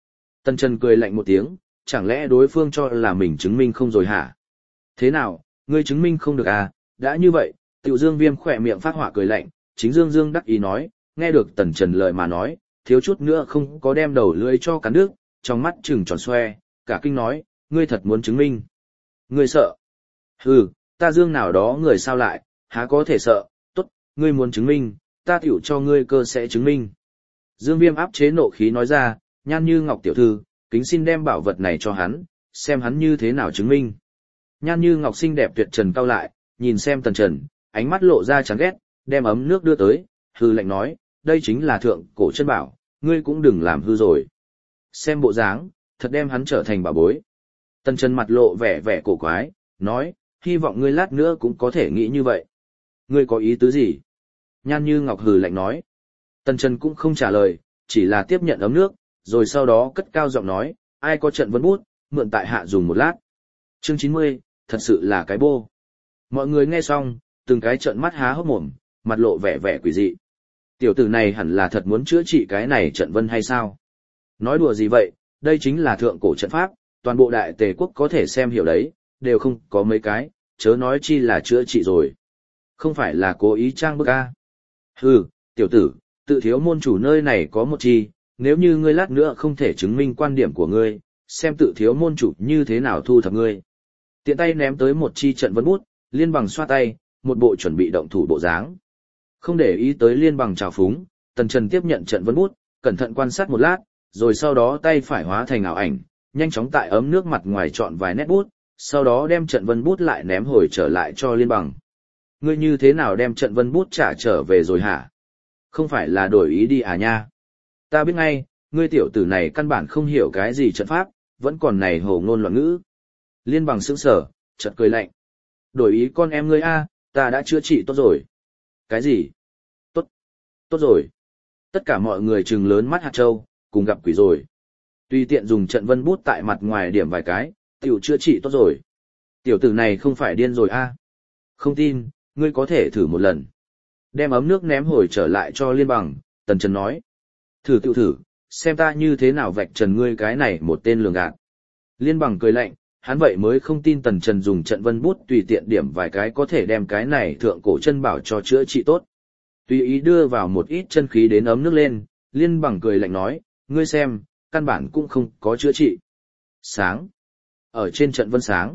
Tần Trần cười lạnh một tiếng, chẳng lẽ đối phương cho là mình chứng minh không rồi hả? Thế nào, ngươi chứng minh không được à, đã như vậy, Tiểu Dương Viêm khỏe miệng phát hỏa cười lạnh, chính Dương Dương đắc ý nói, nghe được Tần Trần lời mà nói, thiếu chút nữa không có đem đầu lưỡi cho cắn nước, trong mắt trừng tròn xoe, cả kinh nói, ngươi thật muốn chứng minh. Ngươi sợ? Hừ, ta Dương nào đó người sao lại, há có thể sợ, tốt, ngươi muốn chứng minh, ta tiểu cho ngươi cơ sẽ chứng minh. Dương Viêm áp chế nộ khí nói ra, Nhan Như Ngọc tiểu thư, kính xin đem bảo vật này cho hắn, xem hắn như thế nào chứng minh. Nhan Như Ngọc xinh đẹp tuyệt trần cao lại, nhìn xem Tần Trần, ánh mắt lộ ra chán ghét, đem ấm nước đưa tới, hư lệnh nói, đây chính là thượng cổ chân bảo, ngươi cũng đừng làm hư rồi. Xem bộ dáng, thật đem hắn trở thành bảo bối. Tần Trần mặt lộ vẻ vẻ cổ quái, nói, hy vọng ngươi lát nữa cũng có thể nghĩ như vậy. Ngươi có ý tứ gì? Nhan Như Ngọc hừ lạnh nói. Tần Trần cũng không trả lời, chỉ là tiếp nhận ấm nước, rồi sau đó cất cao giọng nói, ai có trận vân bút, mượn tại hạ dùng một lát. Chương chín mươi, thật sự là cái bô. Mọi người nghe xong, từng cái trợn mắt há hốc mồm, mặt lộ vẻ vẻ quỷ dị. Tiểu tử này hẳn là thật muốn chữa trị cái này trận vân hay sao? Nói đùa gì vậy, đây chính là thượng cổ trận pháp, toàn bộ đại tề quốc có thể xem hiểu đấy, đều không có mấy cái, chớ nói chi là chữa trị rồi. Không phải là cố ý trang bức a. Hừ, tiểu tử, tự thiếu môn chủ nơi này có một chi, nếu như ngươi lát nữa không thể chứng minh quan điểm của ngươi, xem tự thiếu môn chủ như thế nào thu thập ngươi. Tiện tay ném tới một chi trận vân bút, Liên Bằng xoa tay, một bộ chuẩn bị động thủ bộ dáng. Không để ý tới Liên Bằng trào phúng, Tần Trần tiếp nhận trận vân bút, cẩn thận quan sát một lát, rồi sau đó tay phải hóa thành ảo ảnh, nhanh chóng tại ấm nước mặt ngoài chọn vài nét bút, sau đó đem trận vân bút lại ném hồi trở lại cho Liên Bằng. Ngươi như thế nào đem trận vân bút trả trở về rồi hả? Không phải là đổi ý đi à nha? Ta biết ngay, ngươi tiểu tử này căn bản không hiểu cái gì trận pháp, vẫn còn này hồ ngôn loạn ngữ. Liên Bằng sững sờ, chợt cười lạnh. Đổi ý con em ngươi a, ta đã chữa trị tốt rồi. Cái gì? Tốt. Tốt rồi. Tất cả mọi người trừng lớn mắt hạt châu, cùng gặp quỷ rồi. Tùy tiện dùng trận vân bút tại mặt ngoài điểm vài cái, tiểu chữa trị tốt rồi. Tiểu tử này không phải điên rồi a? Không tin, ngươi có thể thử một lần. Đem ấm nước ném hồi trở lại cho Liên Bằng, Tần Trần nói. Thử tiểu thử, xem ta như thế nào vạch trần ngươi cái này một tên lường gạt. Liên Bằng cười lạnh, hắn vậy mới không tin Tần Trần dùng trận vân bút tùy tiện điểm vài cái có thể đem cái này thượng cổ chân bảo cho chữa trị tốt. Tùy ý đưa vào một ít chân khí đến ấm nước lên, Liên Bằng cười lạnh nói, ngươi xem, căn bản cũng không có chữa trị. Sáng. Ở trên trận vân sáng.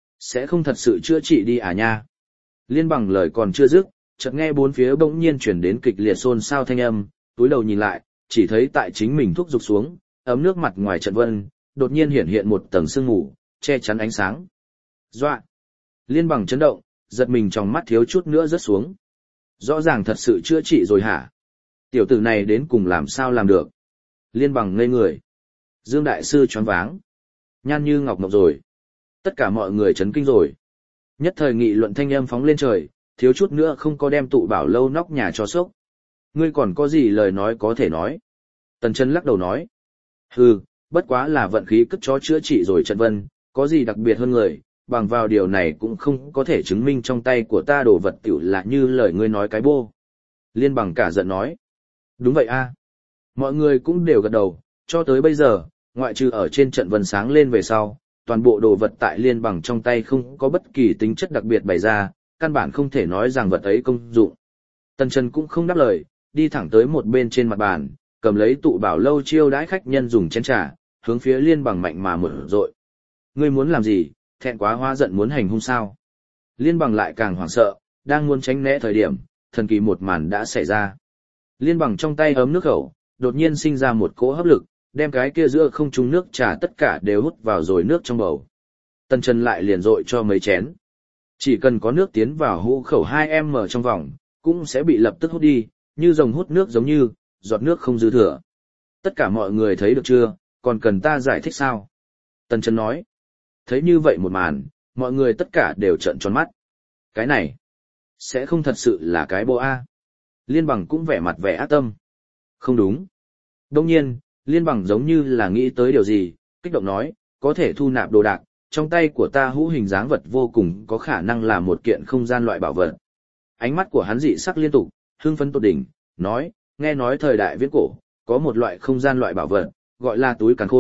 Sẽ không thật sự chữa trị đi à nha. Liên Bằng lời còn chưa dứt, chợt nghe bốn phía bỗng nhiên chuyển đến kịch liệt xôn xao thanh âm, túi đầu nhìn lại, chỉ thấy tại chính mình thúc giục xuống, ấm nước mặt ngoài trận vân, đột nhiên hiện hiện một tầng sương mù, che chắn ánh sáng. Doạ! Liên Bằng chấn động, giật mình trong mắt thiếu chút nữa rớt xuống. Rõ ràng thật sự chữa trị rồi hả? Tiểu tử này đến cùng làm sao làm được? Liên Bằng ngây người. Dương Đại Sư choáng váng. Nhan Như Ngọc ngọc rồi. Tất cả mọi người chấn kinh rồi. Nhất thời nghị luận thanh âm phóng lên trời, thiếu chút nữa không có đem tụ bảo lâu nóc nhà cho sốc. Ngươi còn có gì lời nói có thể nói? Tần Chân lắc đầu nói. Hừ, bất quá là vận khí cất chó chữa trị rồi trận vân, có gì đặc biệt hơn người, bằng vào điều này cũng không có thể chứng minh trong tay của ta đồ vật tiểu là như lời ngươi nói cái bô. Liên Bằng cả giận nói. Đúng vậy a. Mọi người cũng đều gật đầu, cho tới bây giờ, ngoại trừ ở trên trận vân sáng lên về sau, toàn bộ đồ vật tại Liên Bằng trong tay không có bất kỳ tính chất đặc biệt bày ra, căn bản không thể nói rằng vật ấy công dụng. Tần Trần cũng không đáp lời, đi thẳng tới một bên trên mặt bàn, cầm lấy tụ bảo lâu chiêu đãi khách nhân dùng chén trà, hướng phía Liên Bằng mạnh mà mở rội. Ngươi muốn làm gì, thẹn quá hóa giận muốn hành hung sao? Liên Bằng lại càng hoảng sợ, đang muốn tránh né thời điểm, thần kỳ một màn đã xảy ra. Liên Bằng trong tay ấm nước khẩu, đột nhiên sinh ra một cỗ hấp lực, đem cái kia giữa không trung nước trà tất cả đều hút vào rồi nước trong bầu. Tần Trần lại liền rội cho mấy chén. Chỉ cần có nước tiến vào hũ khẩu hai em mở trong vòng, cũng sẽ bị lập tức hút đi, như rồng hút nước giống như, giọt nước không dư thừa. Tất cả mọi người thấy được chưa, còn cần ta giải thích sao? Tần Trần nói. Thấy như vậy một màn, mọi người tất cả đều trợn tròn mắt. Cái này, sẽ không thật sự là cái bộ A. Liên Bằng cũng vẻ mặt vẻ ác tâm. Không đúng. Đông nhiên, Liên Bằng giống như là nghĩ tới điều gì, kích động nói, có thể thu nạp đồ đạc, trong tay của ta hũ hình dáng vật vô cùng có khả năng là một kiện không gian loại bảo vật. Ánh mắt của hắn dị sắc liên tục, hưng phấn tột đỉnh, nói, nghe nói thời đại viễn cổ, có một loại không gian loại bảo vật, gọi là túi càn khôn,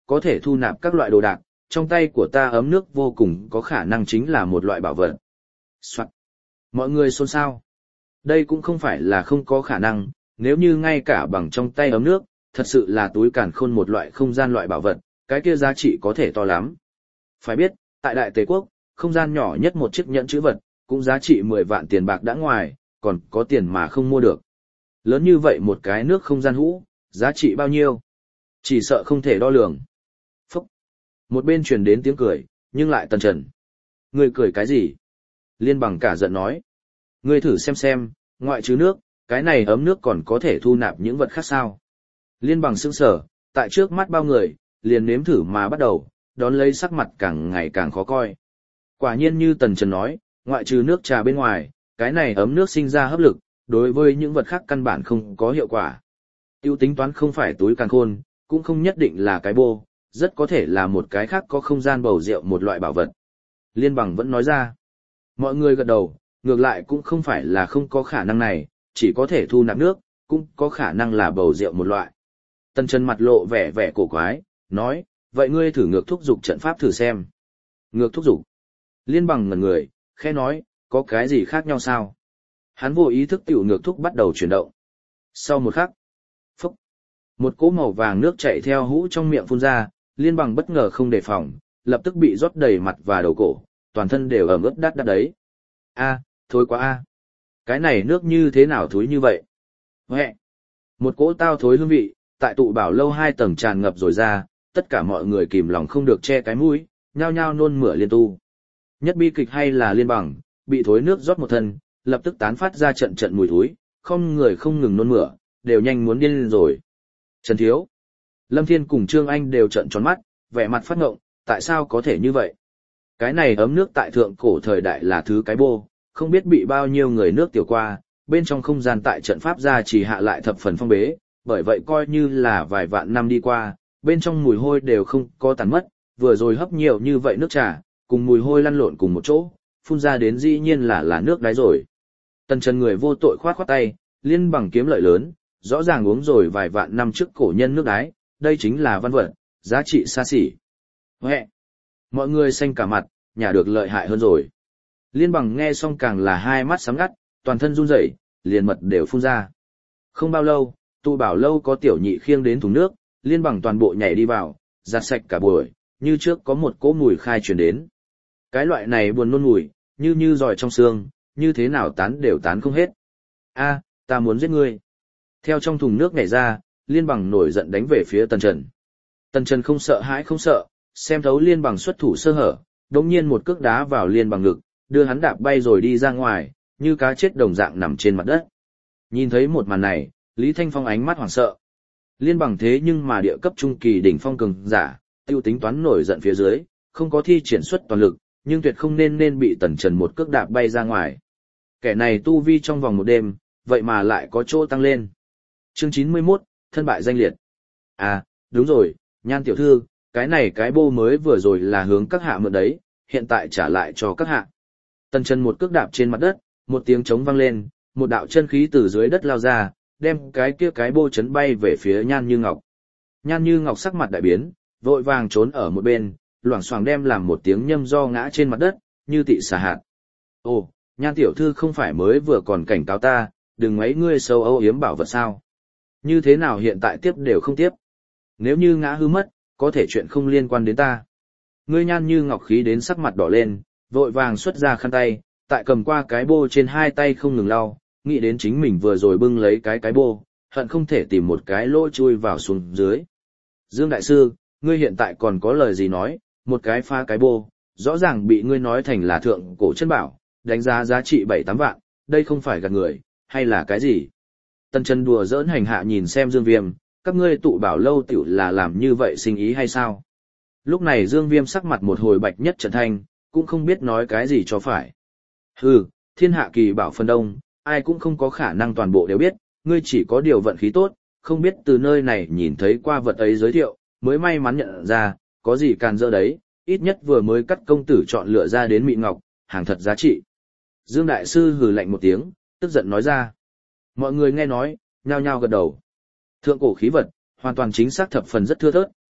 có thể thu nạp các loại đồ đạc, trong tay của ta ấm nước vô cùng có khả năng chính là một loại bảo vật. Soạn. Mọi người xôn xao. Đây cũng không phải là không có khả năng, nếu như ngay cả bằng trong tay ấm nước, thật sự là túi càn khôn một loại không gian loại bảo vật, cái kia giá trị có thể to lắm. Phải biết, tại Đại Tề Quốc, không gian nhỏ nhất một chiếc nhẫn chữ vật, cũng giá trị mười vạn tiền bạc đã ngoài, còn có tiền mà không mua được. Lớn như vậy một cái nước không gian hũ, giá trị bao nhiêu? Chỉ sợ không thể đo lường. Phúc! Một bên truyền đến tiếng cười, nhưng lại Tần Trần. Ngươi cười cái gì? Liên Bằng cả giận nói. Ngươi thử xem xem, ngoại trừ nước, cái này ấm nước còn có thể thu nạp những vật khác sao? Liên Bằng sững sờ, tại trước mắt bao người, liền nếm thử mà bắt đầu, đón lấy sắc mặt càng ngày càng khó coi. Quả nhiên như Tần Trần nói, ngoại trừ nước trà bên ngoài, cái này ấm nước sinh ra hấp lực, đối với những vật khác căn bản không có hiệu quả. Tiêu tính toán không phải túi càn khôn, cũng không nhất định là cái bô, rất có thể là một cái khác có không gian bầu rượu một loại bảo vật. Liên Bằng vẫn nói ra. Mọi người gật đầu, ngược lại cũng không phải là không có khả năng này, chỉ có thể thu nạp nước, cũng có khả năng là bầu rượu một loại. Tần Trần mặt lộ vẻ vẻ cổ quái, nói, vậy ngươi thử ngược thúc dục trận pháp thử xem. Ngược thúc dục. Liên Bằng ngẩn người, khẽ nói, có cái gì khác nhau sao? Hắn vô ý thức tiểu ngược thúc bắt đầu chuyển động. Sau một khắc, phúc, một cỗ màu vàng nước chảy theo hũ trong miệng phun ra, Liên Bằng bất ngờ không đề phòng, lập tức bị rót đầy mặt và đầu cổ, toàn thân đều ẩm ướt đắt đắt đấy. A, thối quá a. Cái này nước như thế nào thối như vậy? Huệ. Một cỗ tao thối hương vị, tại tụ bảo lâu hai tầng tràn ngập rồi ra, tất cả mọi người kìm lòng không được che cái mũi, nhao nhao nôn mửa liên tu. Nhất bi kịch hay là Liên Bằng, bị thối nước rót một thân, lập tức tán phát ra trận trận mùi thối, không người không ngừng nôn mửa, đều nhanh muốn điên lên rồi. Trần Thiếu, Lâm Thiên cùng Trương Anh đều trợn tròn mắt, vẻ mặt phát ngộng, tại sao có thể như vậy? Cái này ấm nước tại thượng cổ thời đại là thứ cái bô, không biết bị bao nhiêu người nước tiểu qua, bên trong không gian tại trận pháp gia chỉ hạ lại thập phần phong bế, bởi vậy coi như là vài vạn năm đi qua, bên trong mùi hôi đều không có tàn mất, vừa rồi hấp nhiều như vậy nước trà, cùng mùi hôi lăn lộn cùng một chỗ, phun ra đến dĩ nhiên là là nước đáy rồi. Tần Trần người vô tội khoát khoát tay, Liên Bằng kiếm lợi lớn, rõ ràng uống rồi vài vạn năm trước cổ nhân nước đáy, đây chính là văn vật, giá trị xa xỉ. Huệ! Mọi người xanh cả mặt, nhà được lợi hại hơn rồi. Liên Bằng nghe xong càng là hai mắt sáng ngắt, toàn thân run rẩy, liền mật đều phun ra. Không bao lâu, tụ bảo lâu có tiểu nhị khiêng đến thùng nước, Liên Bằng toàn bộ nhảy đi vào, giặt sạch cả buổi, như trước có một cỗ mùi khai truyền đến. Cái loại này buồn nôn mùi, như như giòi trong xương, như thế nào tán đều tán không hết. A, ta muốn giết ngươi. Theo trong thùng nước nhảy ra, Liên Bằng nổi giận đánh về phía Tần Trần. Tần Trần không sợ hãi không sợ, xem thấu Liên Bằng xuất thủ sơ hở, đống nhiên một cước đá vào Liên Bằng ngực, đưa hắn đạp bay rồi đi ra ngoài, như cá chết đồng dạng nằm trên mặt đất. Nhìn thấy một màn này, Lý Thanh Phong ánh mắt hoảng sợ. Liên Bằng thế nhưng mà địa cấp trung kỳ đỉnh phong cường giả, tiêu tính toán nổi giận phía dưới, không có thi triển xuất toàn lực, nhưng tuyệt không nên nên bị Tần Trần một cước đạp bay ra ngoài. Kẻ này tu vi trong vòng một đêm, vậy mà lại có chỗ tăng lên. Chương chín mươi mốt, thân bại danh liệt. À, đúng rồi, Nhan tiểu thư, cái này cái bô mới vừa rồi là hướng các hạ mượn đấy, hiện tại trả lại cho các hạ. Tần Trần một cước đạp trên mặt đất, một tiếng trống vang lên, một đạo chân khí từ dưới đất lao ra, đem cái kia cái bô chấn bay về phía Nhan Như Ngọc. Nhan Như Ngọc sắc mặt đại biến, vội vàng trốn ở một bên, loảng xoảng đem làm một tiếng nhâm do ngã trên mặt đất, như tị xà hạt. Ồ, Nhan tiểu thư không phải mới vừa còn cảnh cáo ta, đừng mấy ngươi sâu âu yếm bảo vật sao? Như thế nào hiện tại tiếp đều không tiếp? Nếu như ngã hư mất, có thể chuyện không liên quan đến ta. Ngươi Nhan Như Ngọc khí đến sắc mặt đỏ lên, vội vàng xuất ra khăn tay, tại cầm qua cái bô trên hai tay không ngừng lau, nghĩ đến chính mình vừa rồi bưng lấy cái cái bô, hận không thể tìm một cái lỗ chui vào xuống dưới. Dương đại sư, ngươi hiện tại còn có lời gì nói, một cái pha cái bô, rõ ràng bị ngươi nói thành là thượng cổ chân bảo, đánh giá giá trị bảy tám vạn, đây không phải gạt người, hay là cái gì? Tần Trần đùa giỡn hành hạ nhìn xem Dương Viêm, các ngươi tụ bảo lâu tiểu là làm như vậy sinh ý hay sao? Lúc này Dương Viêm sắc mặt một hồi bạch nhất trận thanh, cũng không biết nói cái gì cho phải. Hừ, thiên hạ kỳ bảo phân đông, ai cũng không có khả năng toàn bộ đều biết, ngươi chỉ có điều vận khí tốt, không biết từ nơi này nhìn thấy qua vật ấy giới thiệu, mới may mắn nhận ra, có gì càn dỡ đấy, ít nhất vừa mới cắt công tử chọn lựa ra đến mị ngọc, hàng thật giá trị. Dương Đại Sư hừ lạnh một tiếng, tức giận nói ra. Mọi người nghe nói, nhao nhao gật đầu. Thượng cổ khí vật, hoàn toàn chính xác thập phần rất thưa thớt,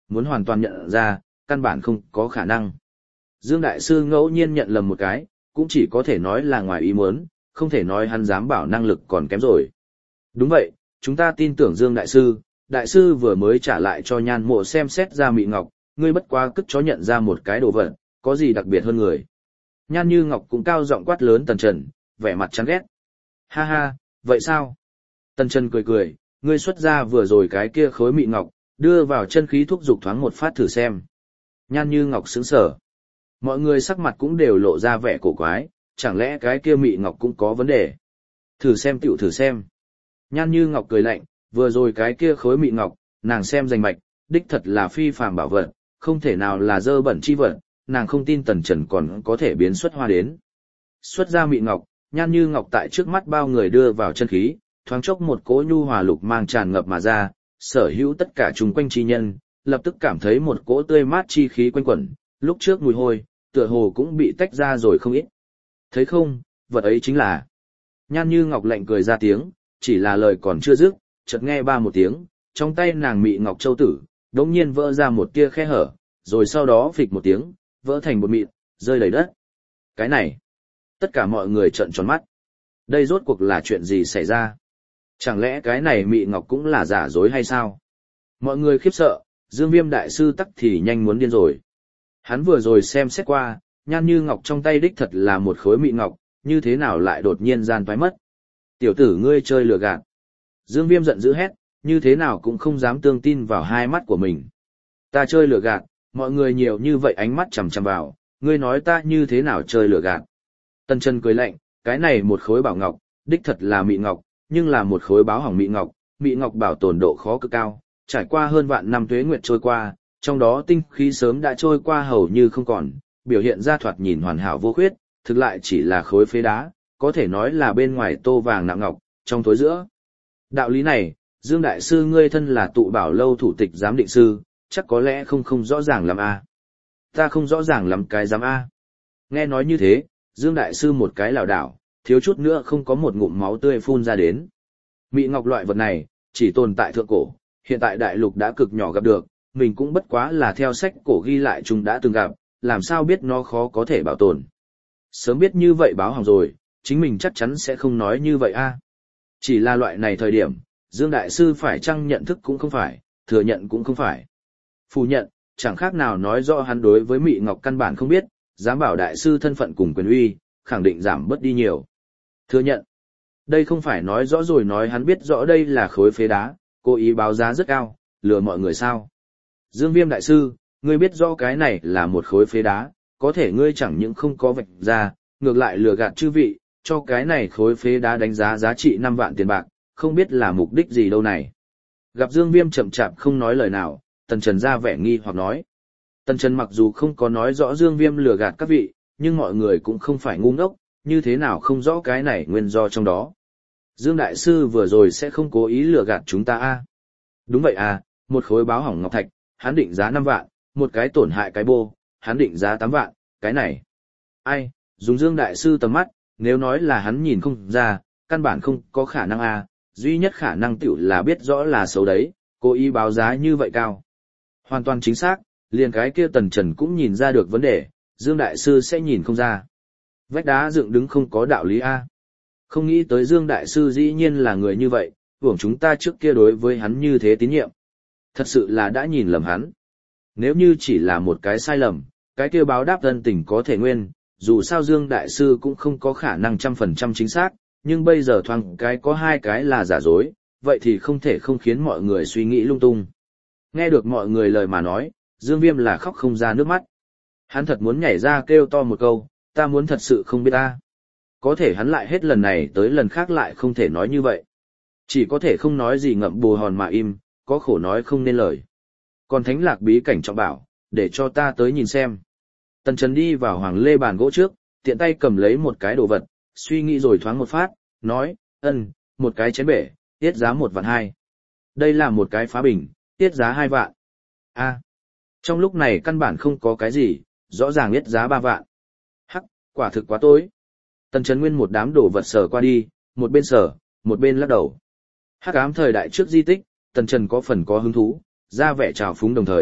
muốn hoàn toàn nhận ra, căn bản không có khả năng. Dương Đại Sư ngẫu nhiên nhận lầm một cái, cũng chỉ có thể nói là ngoài ý muốn, không thể nói hắn dám bảo năng lực còn kém rồi. Đúng vậy, chúng ta tin tưởng Dương Đại Sư, Đại Sư vừa mới trả lại cho Nhan Mộ xem xét ra Mị Ngọc, ngươi bất quá cất chó nhận ra một cái đồ vật, có gì đặc biệt hơn người. Nhan Như Ngọc cũng cao giọng quát lớn Tần Trần, vẻ mặt chán ghét. Ha ha, vậy sao? Tần Trần cười cười, ngươi xuất ra vừa rồi cái kia khối Mị Ngọc, đưa vào chân khí thúc dục thoáng một phát thử xem. Nhan Như Ngọc sững sờ. Mọi người sắc mặt cũng đều lộ ra vẻ cổ quái, chẳng lẽ cái kia Mị Ngọc cũng có vấn đề? Thử xem tiểu thử xem. Nhan Như Ngọc cười lạnh, vừa rồi cái kia khối Mị Ngọc, nàng xem danh mạch, đích thật là phi phàm bảo vật, không thể nào là dơ bẩn chi vật, nàng không tin Tần Trần còn có thể biến xuất hoa đến. Xuất ra Mị Ngọc, Nhan Như Ngọc tại trước mắt bao người đưa vào chân khí, thoáng chốc một cỗ nhu hòa lục mang tràn ngập mà ra, sở hữu tất cả chung quanh chi nhân, lập tức cảm thấy một cỗ tươi mát chi khí quanh quẩn, lúc trước mùi hôi, tựa hồ cũng bị tách ra rồi không ít. Thấy không, vật ấy chính là. Nhan Như Ngọc lạnh cười ra tiếng, chỉ là lời còn chưa dứt, chợt nghe ba một tiếng, trong tay nàng Mị Ngọc châu tử, đống nhiên vỡ ra một tia khe hở, rồi sau đó phịch một tiếng, vỡ thành bột mịn, rơi đầy đất. Cái này, tất cả mọi người trợn tròn mắt. Đây rốt cuộc là chuyện gì xảy ra? Chẳng lẽ cái này Mị Ngọc cũng là giả dối hay sao? Mọi người khiếp sợ, Dương Viêm đại sư tắc thì nhanh muốn điên rồi. Hắn vừa rồi xem xét qua, Nhan Như Ngọc trong tay đích thật là một khối Mị Ngọc, như thế nào lại đột nhiên gian toái mất? Tiểu tử ngươi chơi lừa gạt. Dương Viêm giận dữ hét, như thế nào cũng không dám tương tin vào hai mắt của mình. Ta chơi lừa gạt, mọi người nhiều như vậy ánh mắt chằm chằm vào, ngươi nói ta như thế nào chơi lừa gạt. Tần Trần cười lạnh, cái này một khối bảo ngọc, đích thật là Mị Ngọc, nhưng là một khối báo hỏng Mị Ngọc, Mị Ngọc bảo tồn độ khó cực cao, trải qua hơn vạn năm tuế nguyệt trôi qua, trong đó tinh khí sớm đã trôi qua hầu như không còn, biểu hiện ra thoạt nhìn hoàn hảo vô khuyết, thực lại chỉ là khối phế đá, có thể nói là bên ngoài tô vàng nặng ngọc, trong tối giữa. Đạo lý này, Dương Đại Sư ngươi thân là tụ bảo lâu thủ tịch giám định sư, chắc có lẽ không không rõ ràng lắm a. Ta không rõ ràng lắm cái giám a. Nghe nói như thế, Dương Đại Sư một cái lảo đảo, thiếu chút nữa không có một ngụm máu tươi phun ra đến. Mị Ngọc loại vật này, chỉ tồn tại thượng cổ, hiện tại đại lục đã cực nhỏ gặp được, mình cũng bất quá là theo sách cổ ghi lại chúng đã từng gặp, làm sao biết nó khó có thể bảo tồn. Sớm biết như vậy báo hỏng rồi, chính mình chắc chắn sẽ không nói như vậy a. Chỉ là loại này thời điểm, Dương Đại Sư phải chăng nhận thức cũng không phải, thừa nhận cũng không phải. Phủ nhận, chẳng khác nào nói rõ hắn đối với Mị Ngọc căn bản không biết, dám bảo Đại Sư thân phận cùng quyền uy, khẳng định giảm bớt đi nhiều. Thừa nhận, đây không phải nói rõ rồi nói hắn biết rõ đây là khối phế đá, cố ý báo giá rất cao, lừa mọi người sao. Dương Viêm Đại Sư, ngươi biết rõ cái này là một khối phế đá, có thể ngươi chẳng những không có vạch ra, ngược lại lừa gạt chư vị, cho cái này khối phế đá đánh giá giá trị năm vạn tiền bạc, không biết là mục đích gì đâu này. Gặp Dương Viêm chậm chạp không nói lời nào, Tần Trần ra vẻ nghi hoặc nói. Tần Trần mặc dù không có nói rõ Dương Viêm lừa gạt các vị, nhưng mọi người cũng không phải ngu ngốc, như thế nào không rõ cái này nguyên do trong đó. Dương Đại Sư vừa rồi sẽ không cố ý lừa gạt chúng ta a. Đúng vậy à, một khối báo hỏng ngọc thạch, hắn định giá năm vạn, một cái tổn hại cái bô, hắn định giá tám vạn, cái này. Ai, dùng Dương Đại Sư tầm mắt, nếu nói là hắn nhìn không ra, căn bản không có khả năng a, duy nhất khả năng tiểu là biết rõ là xấu đấy, cố ý báo giá như vậy cao. Hoàn toàn chính xác, liền cái kia Tần Trần cũng nhìn ra được vấn đề, Dương Đại Sư sẽ nhìn không ra. Vách đá dựng đứng không có đạo lý a. Không nghĩ tới Dương Đại Sư dĩ nhiên là người như vậy, hưởng chúng ta trước kia đối với hắn như thế tín nhiệm. Thật sự là đã nhìn lầm hắn. Nếu như chỉ là một cái sai lầm, cái kia báo đáp ân tình có thể nguyên, dù sao Dương Đại Sư cũng không có khả năng trăm phần trăm chính xác, nhưng bây giờ thoáng cái có hai cái là giả dối, vậy thì không thể không khiến mọi người suy nghĩ lung tung. Nghe được mọi người lời mà nói, Dương Viêm là khóc không ra nước mắt. Hắn thật muốn nhảy ra kêu to một câu, ta muốn thật sự không biết ta. Có thể hắn lại hết lần này tới lần khác lại không thể nói như vậy. Chỉ có thể không nói gì ngậm bù hòn mà im, có khổ nói không nên lời. Còn thánh lạc bí cảnh trọng bảo, để cho ta tới nhìn xem. Tần Trần đi vào hoàng lê bàn gỗ trước, tiện tay cầm lấy một cái đồ vật, suy nghĩ rồi thoáng một phát, nói, ân, một cái chén bể, tiết giá một vạn hai. Đây là một cái phá bình, tiết giá hai vạn. A, trong lúc này căn bản không có cái gì, rõ ràng tiết giá ba vạn. Hắc, quả thực quá tối. Tần Trần Nguyên một đám đồ vật sờ qua đi, một bên sờ, một bên lắc đầu. Hắc ám thời đại trước di tích, Tần Trần có phần có hứng thú, ra vẻ trào phúng đồng thời,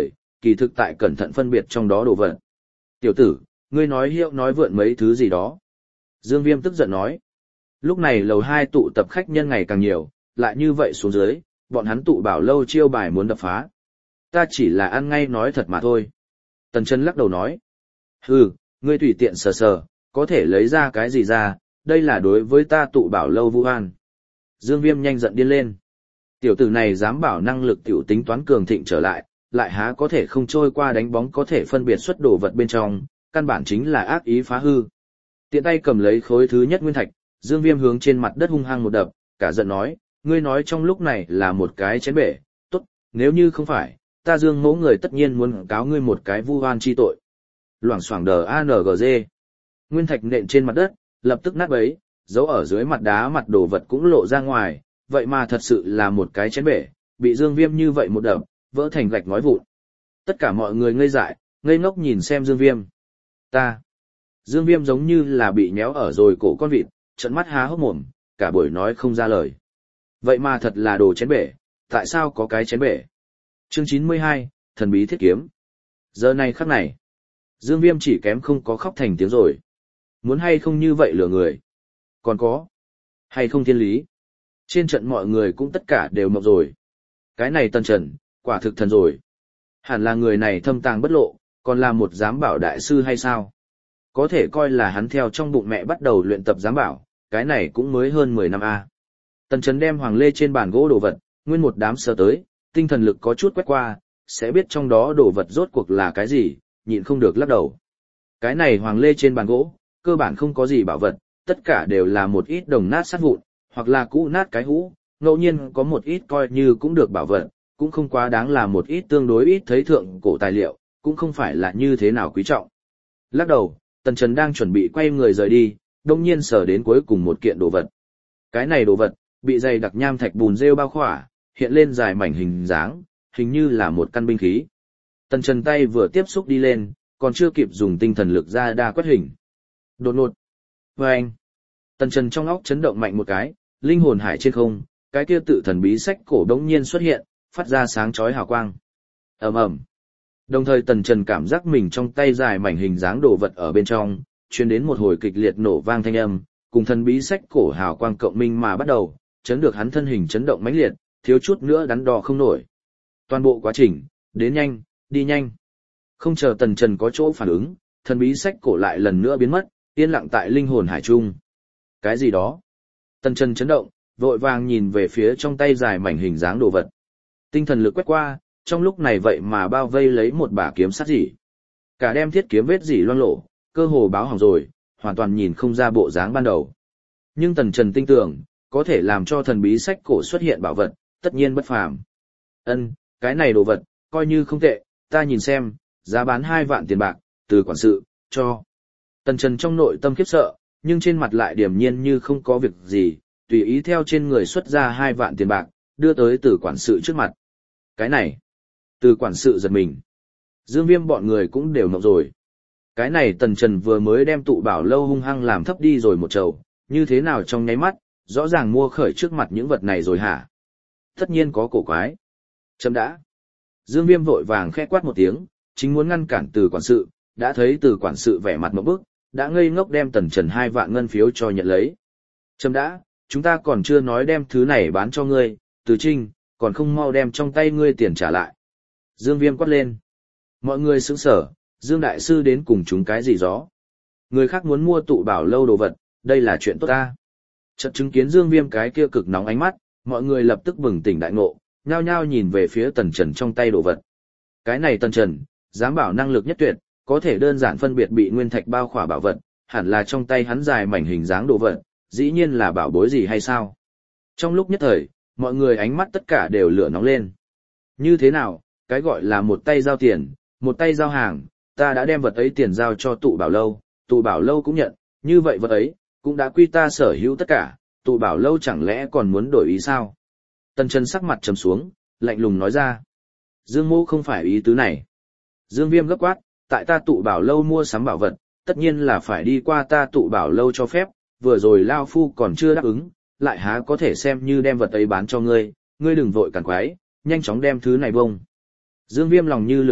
kỳ thực tại cẩn thận phân biệt trong đó đồ vật. Tiểu tử, ngươi nói hiệu nói vượn mấy thứ gì đó. Dương Viêm tức giận nói. Lúc này lầu hai tụ tập khách nhân ngày càng nhiều, lại như vậy xuống dưới, bọn hắn tụ bảo lâu chiêu bài muốn đập phá. Ta chỉ là ăn ngay nói thật mà thôi. Tần Chân lắc đầu nói. Hừ, ngươi tùy tiện sờ sờ, có thể lấy ra cái gì ra, đây là đối với ta tụ bảo lâu vu oan. Dương Viêm nhanh giận điên lên. Tiểu tử này dám bảo năng lực tiểu tính toán cường thịnh trở lại, lại há có thể không trôi qua đánh bóng có thể phân biệt xuất đồ vật bên trong, căn bản chính là ác ý phá hư. Tiện tay cầm lấy khối thứ nhất nguyên thạch, Dương Viêm hướng trên mặt đất hung hăng một đập, cả giận nói, ngươi nói trong lúc này là một cái chén bể, tốt, nếu như không phải, ta Dương mẫu người tất nhiên muốn cáo ngươi một cái vu oan chi tội. Loảng xoảng đờ a en giê. Nguyên thạch nện trên mặt đất, lập tức nát bấy, giấu ở dưới mặt đá mặt đồ vật cũng lộ ra ngoài, vậy mà thật sự là một cái chén bể, bị Dương Viêm như vậy một đập, vỡ thành gạch ngói vụn. Tất cả mọi người ngây dại, ngây ngốc nhìn xem Dương Viêm. Ta. Dương Viêm giống như là bị nhéo ở rồi cổ con vịt, trợn mắt há hốc mồm, cả buổi nói không ra lời. Vậy mà thật là đồ chén bể, tại sao có cái chén bể? Chương chín mươi hai, thần bí thiết kiếm. Giờ này khắc này, Dương Viêm chỉ kém không có khóc thành tiếng rồi. Muốn hay không như vậy lừa người? Còn có. Hay không thiên lý? Trên trận mọi người cũng tất cả đều mộng rồi. Cái này Tần Trần, quả thực thần rồi. Hẳn là người này thâm tàng bất lộ, còn là một giám bảo đại sư hay sao? Có thể coi là hắn theo trong bụng mẹ bắt đầu luyện tập giám bảo, cái này cũng mới hơn mười năm a. Tần Trần đem hoàng lê trên bàn gỗ đồ vật, nguyên một đám sờ tới, tinh thần lực có chút quét qua, sẽ biết trong đó đồ vật rốt cuộc là cái gì, nhịn không được lắc đầu. Cái này hoàng lê trên bàn gỗ, cơ bản không có gì bảo vật, tất cả đều là một ít đồng nát sắt vụn, hoặc là cũ nát cái hũ, ngẫu nhiên có một ít coi như cũng được bảo vật, cũng không quá đáng là một ít tương đối ít thấy thượng cổ tài liệu, cũng không phải là như thế nào quý trọng. Lắc đầu, Tần Trần đang chuẩn bị quay người rời đi, đông nhiên sở đến cuối cùng một kiện đồ vật. Cái này đồ vật, bị dày đặc nham thạch bùn rêu bao khỏa, hiện lên dài mảnh hình dáng, hình như là một căn binh khí. Tần Trần tay vừa tiếp xúc đi lên, còn chưa kịp dùng tinh thần lực ra đa quét hình. Đột ngột. Và anh. Tần Trần trong óc chấn động mạnh một cái, linh hồn hải trên không, cái kia tự thần bí sách cổ đống nhiên xuất hiện, phát ra sáng chói hào quang. Ầm ầm. Đồng thời Tần Trần cảm giác mình trong tay dài mảnh hình dáng đồ vật ở bên trong, truyền đến một hồi kịch liệt nổ vang thanh âm, cùng thần bí sách cổ hào quang cộng minh mà bắt đầu, chấn được hắn thân hình chấn động mãnh liệt, thiếu chút nữa đắn đo không nổi. Toàn bộ quá trình, đến nhanh, đi nhanh. Không chờ Tần Trần có chỗ phản ứng, thần bí sách cổ lại lần nữa biến mất, yên lặng tại linh hồn hải trung. Cái gì đó? Tần Trần chấn động, vội vàng nhìn về phía trong tay dài mảnh hình dáng đồ vật. Tinh thần lực quét qua, trong lúc này vậy mà bao vây lấy một bả kiếm sắt dỉ. Cả đem thiết kiếm vết dỉ loang lổ, cơ hồ báo hỏng rồi, hoàn toàn nhìn không ra bộ dáng ban đầu. Nhưng Tần Trần tin tưởng, có thể làm cho thần bí sách cổ xuất hiện bảo vật, tất nhiên bất phàm. Ân, cái này đồ vật, coi như không tệ, ta nhìn xem, giá bán hai vạn tiền bạc, từ quản sự, cho. Tần Trần trong nội tâm khiếp sợ, nhưng trên mặt lại điềm nhiên như không có việc gì, tùy ý theo trên người xuất ra hai vạn tiền bạc, đưa tới từ quản sự trước mặt. Cái này, từ quản sự giật mình. Dương Viêm bọn người cũng đều ngộng rồi. Cái này Tần Trần vừa mới đem tụ bảo lâu hung hăng làm thấp đi rồi một trầu, như thế nào trong nháy mắt, rõ ràng mua khởi trước mặt những vật này rồi hả? Tất nhiên có cổ quái. Chấm đã. Dương Viêm vội vàng khẽ quát một tiếng, chính muốn ngăn cản từ quản sự, đã thấy từ quản sự vẻ mặt ngộp bức, đã ngây ngốc đem Tần Trần hai vạn ngân phiếu cho nhận lấy. Chấm đã, chúng ta còn chưa nói đem thứ này bán cho ngươi, Từ Trinh, còn không mau đem trong tay ngươi tiền trả lại. Dương Viêm quát lên. Mọi người sững sở, Dương Đại Sư đến cùng chúng cái gì gió. Người khác muốn mua tụ bảo lâu đồ vật, đây là chuyện tốt ta. Chợt chứng kiến Dương Viêm cái kia cực nóng ánh mắt, mọi người lập tức bừng tỉnh đại ngộ, nhao nhao nhìn về phía Tần Trần trong tay đồ vật. Cái này Tần Trần, dám bảo năng lực nhất tuyệt, có thể đơn giản phân biệt bị nguyên thạch bao khỏa bảo vật, hẳn là trong tay hắn dài mảnh hình dáng đồ vật, dĩ nhiên là bảo bối gì hay sao? Trong lúc nhất thời, mọi người ánh mắt tất cả đều lửa nóng lên. Như thế nào, cái gọi là một tay giao tiền, một tay giao hàng, ta đã đem vật ấy tiền giao cho tụ bảo lâu, tụ bảo lâu cũng nhận, như vậy vật ấy, cũng đã quy ta sở hữu tất cả, tụ bảo lâu chẳng lẽ còn muốn đổi ý sao? Tần Trần sắc mặt trầm xuống, lạnh lùng nói ra. Dương Mô không phải ý tứ này. Dương Viêm gấp quát, tại ta tụ bảo lâu mua sắm bảo vật, tất nhiên là phải đi qua ta tụ bảo lâu cho phép, vừa rồi Lao Phu còn chưa đáp ứng, lại há có thể xem như đem vật ấy bán cho ngươi, ngươi đừng vội cản quái, nhanh chóng đem thứ này bông. Dương Viêm lòng như lửa đốt,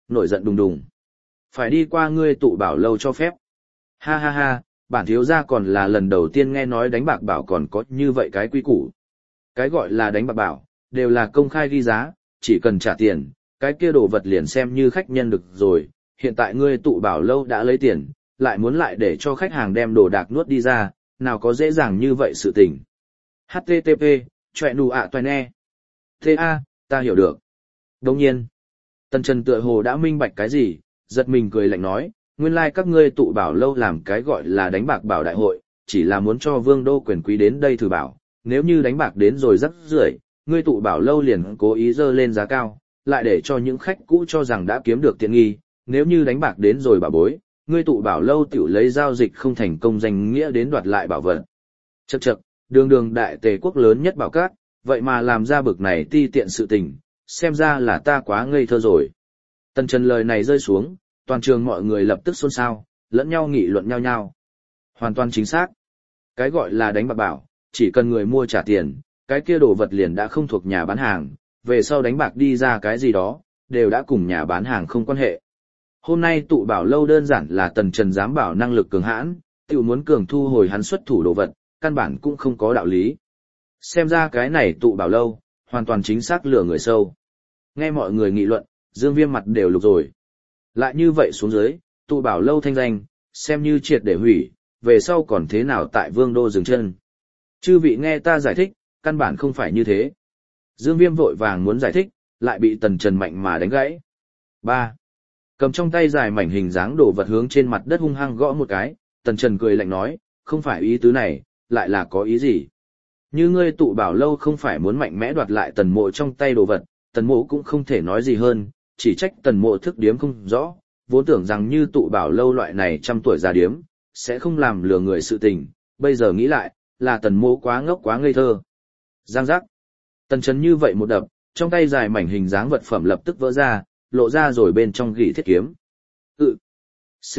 nổi giận đùng đùng. Phải đi qua ngươi tụ bảo lâu cho phép. Ha ha ha, bản thiếu gia còn là lần đầu tiên nghe nói đánh bạc bảo còn có như vậy cái quy củ. Cái gọi là đánh bạc bảo, đều là công khai ghi giá, chỉ cần trả tiền, cái kia đồ vật liền xem như khách nhân được rồi. Hiện tại ngươi tụ bảo lâu đã lấy tiền, lại muốn lại để cho khách hàng đem đồ đạc nuốt đi ra, nào có dễ dàng như vậy sự tình. hát tê tê pê, chọe nụ ạ toài nè. Thế a, ta hiểu được. Đồng nhiên, Tần Trần tựa hồ đã minh bạch cái gì, giật mình cười lạnh nói, nguyên lai like các ngươi tụ bảo lâu làm cái gọi là đánh bạc bảo đại hội, chỉ là muốn cho vương đô quyền quý đến đây thử bảo, nếu như đánh bạc đến rồi rắc rưởi, ngươi tụ bảo lâu liền cố ý dơ lên giá cao, lại để cho những khách cũ cho rằng đã kiếm được tiện nghi, nếu như đánh bạc đến rồi bảo bối, ngươi tụ bảo lâu tiểu lấy giao dịch không thành công danh nghĩa đến đoạt lại bảo vật. Chậc chậc, đường đường đại tề quốc lớn nhất bảo cát, vậy mà làm ra bực này ti tiện sự tình, xem ra là ta quá ngây thơ rồi. Tần Trần lời này rơi xuống, toàn trường mọi người lập tức xôn xao, lẫn nhau nghị luận nhau nhau. Hoàn toàn chính xác. Cái gọi là đánh bạc bảo, chỉ cần người mua trả tiền, cái kia đồ vật liền đã không thuộc nhà bán hàng, về sau đánh bạc đi ra cái gì đó, đều đã cùng nhà bán hàng không quan hệ. Hôm nay tụ bảo lâu đơn giản là Tần Trần dám bảo năng lực cường hãn, tiểu muốn cường thu hồi hắn xuất thủ đồ vật, căn bản cũng không có đạo lý. Xem ra cái này tụ bảo lâu, hoàn toàn chính xác lừa người sâu. Nghe mọi người nghị luận, Dương Viêm mặt đều lục rồi. Lại như vậy xuống dưới, tụ bảo lâu thanh danh, xem như triệt để hủy, về sau còn thế nào tại vương đô dừng chân. Chư vị nghe ta giải thích, căn bản không phải như thế. Dương Viêm vội vàng muốn giải thích, lại bị Tần Trần mạnh mà đánh gãy. ba. Cầm trong tay dài mảnh hình dáng đồ vật hướng trên mặt đất hung hăng gõ một cái, Tần Trần cười lạnh nói, không phải ý tứ này, lại là có ý gì? Như ngươi tụ bảo lâu không phải muốn mạnh mẽ đoạt lại Tần Mộ trong tay đồ vật, Tần Mộ cũng không thể nói gì hơn, chỉ trách Tần Mộ thức điếm không rõ, vốn tưởng rằng như tụ bảo lâu loại này trăm tuổi già điếm, sẽ không làm lừa người sự tình, bây giờ nghĩ lại, là Tần Mộ quá ngốc quá ngây thơ. Giang giác. Tần Trần như vậy một đập, trong tay dài mảnh hình dáng vật phẩm lập tức vỡ ra, lộ ra rồi bên trong gỉ thiết kiếm. Ừ. C.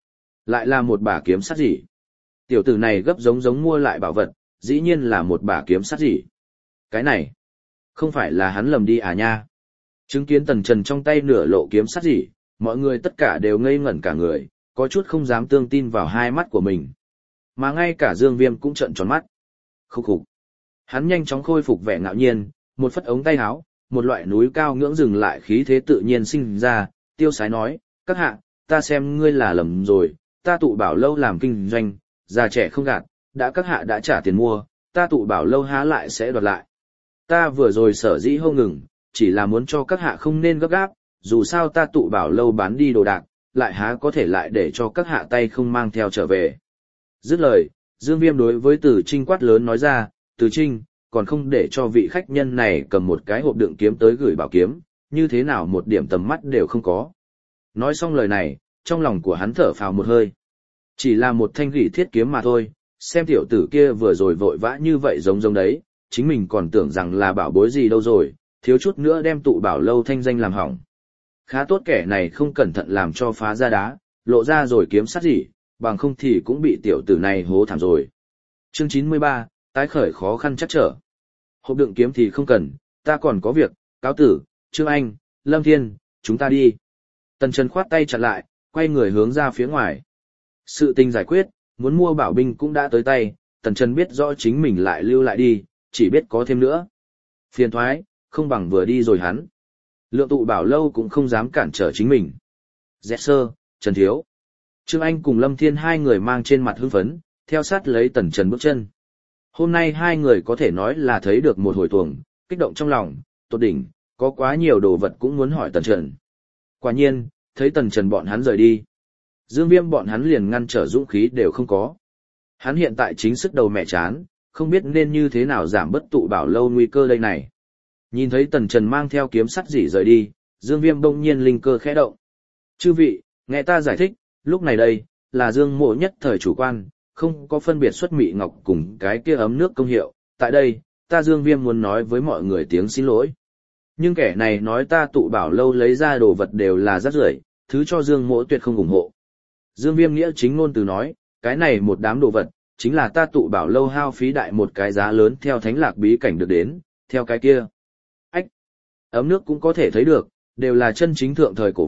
Lại là một bả kiếm sắt rỉ. Tiểu tử này gấp giống giống mua lại bảo vật, dĩ nhiên là một bả kiếm sắt rỉ. Cái này, không phải là hắn lầm đi à nha. Chứng kiến Tần Trần trong tay nửa lộ kiếm sắt rỉ, mọi người tất cả đều ngây ngẩn cả người, có chút không dám tương tin vào hai mắt của mình. Mà ngay cả Dương Viêm cũng trợn tròn mắt. Khúc khục. Hắn nhanh chóng khôi phục vẻ ngạo nhiên, một phất ống tay áo, một loại núi cao ngưỡng dừng lại khí thế tự nhiên sinh ra, tiêu sái nói, các hạ, ta xem ngươi là lầm rồi, ta tụ bảo lâu làm kinh doanh, già trẻ không gạt, đã các hạ đã trả tiền mua, ta tụ bảo lâu há lại sẽ đoạt lại. Ta vừa rồi sở dĩ hô ngừng, chỉ là muốn cho các hạ không nên gấp gáp, dù sao ta tụ bảo lâu bán đi đồ đạc, lại há có thể lại để cho các hạ tay không mang theo trở về. Dứt lời, Dương Viêm đối với Từ Trinh quát lớn nói ra, Từ Trinh, còn không để cho vị khách nhân này cầm một cái hộp đựng kiếm tới gửi bảo kiếm, như thế nào một điểm tầm mắt đều không có. Nói xong lời này, trong lòng của hắn thở phào một hơi. Chỉ là một thanh gỉ thiết kiếm mà thôi, xem tiểu tử kia vừa rồi vội vã như vậy giống giống đấy, chính mình còn tưởng rằng là bảo bối gì đâu rồi, thiếu chút nữa đem tụ bảo lâu thanh danh làm hỏng. Khá tốt kẻ này không cẩn thận làm cho phá ra đá, lộ ra rồi kiếm sắt gì, bằng không thì cũng bị tiểu tử này hố thảm rồi. Chương chín mươi ba, tái khởi khó khăn chắc trở. Hộp đựng kiếm thì không cần, ta còn có việc, cáo tử, Trương Anh, Lâm Thiên, chúng ta đi. Tần Trần khoát tay chặn lại, quay người hướng ra phía ngoài. Sự tình giải quyết, muốn mua bảo binh cũng đã tới tay, Tần Trần biết rõ chính mình lại lưu lại đi, chỉ biết có thêm nữa. Phiền thoái, không bằng vừa đi rồi hắn. Lượng tụ bảo lâu cũng không dám cản trở chính mình. Dẹt sơ, Trần Thiếu. Trương Anh cùng Lâm Thiên hai người mang trên mặt hưng phấn, theo sát lấy Tần Trần bước chân. Hôm nay hai người có thể nói là thấy được một hồi tuồng, kích động trong lòng, tột đỉnh, có quá nhiều đồ vật cũng muốn hỏi Tần Trần. Quả nhiên, thấy Tần Trần bọn hắn rời đi. Dương Viêm bọn hắn liền ngăn trở dũng khí đều không có. Hắn hiện tại chính sức đầu mẹ chán, không biết nên như thế nào giảm bất tụ bảo lâu nguy cơ đây này. Nhìn thấy Tần Trần mang theo kiếm sắt rỉ rời đi, Dương Viêm bỗng nhiên linh cơ khẽ động. Chư vị, nghe ta giải thích, lúc này đây, là Dương Mộ nhất thời chủ quan, không có phân biệt xuất mị ngọc cùng cái kia ấm nước công hiệu. Tại đây, ta Dương Viêm muốn nói với mọi người tiếng xin lỗi. Nhưng kẻ này nói ta tụ bảo lâu lấy ra đồ vật đều là rác rưởi, thứ cho Dương Mộ tuyệt không ủng hộ. Dương Viêm nghĩa chính ngôn từ nói, cái này một đám đồ vật, chính là ta tụ bảo lâu hao phí đại một cái giá lớn theo thánh lạc bí cảnh được đến, theo cái kia. Ách! Ấm nước cũng có thể thấy được, đều là chân chính thượng thời cổ vật,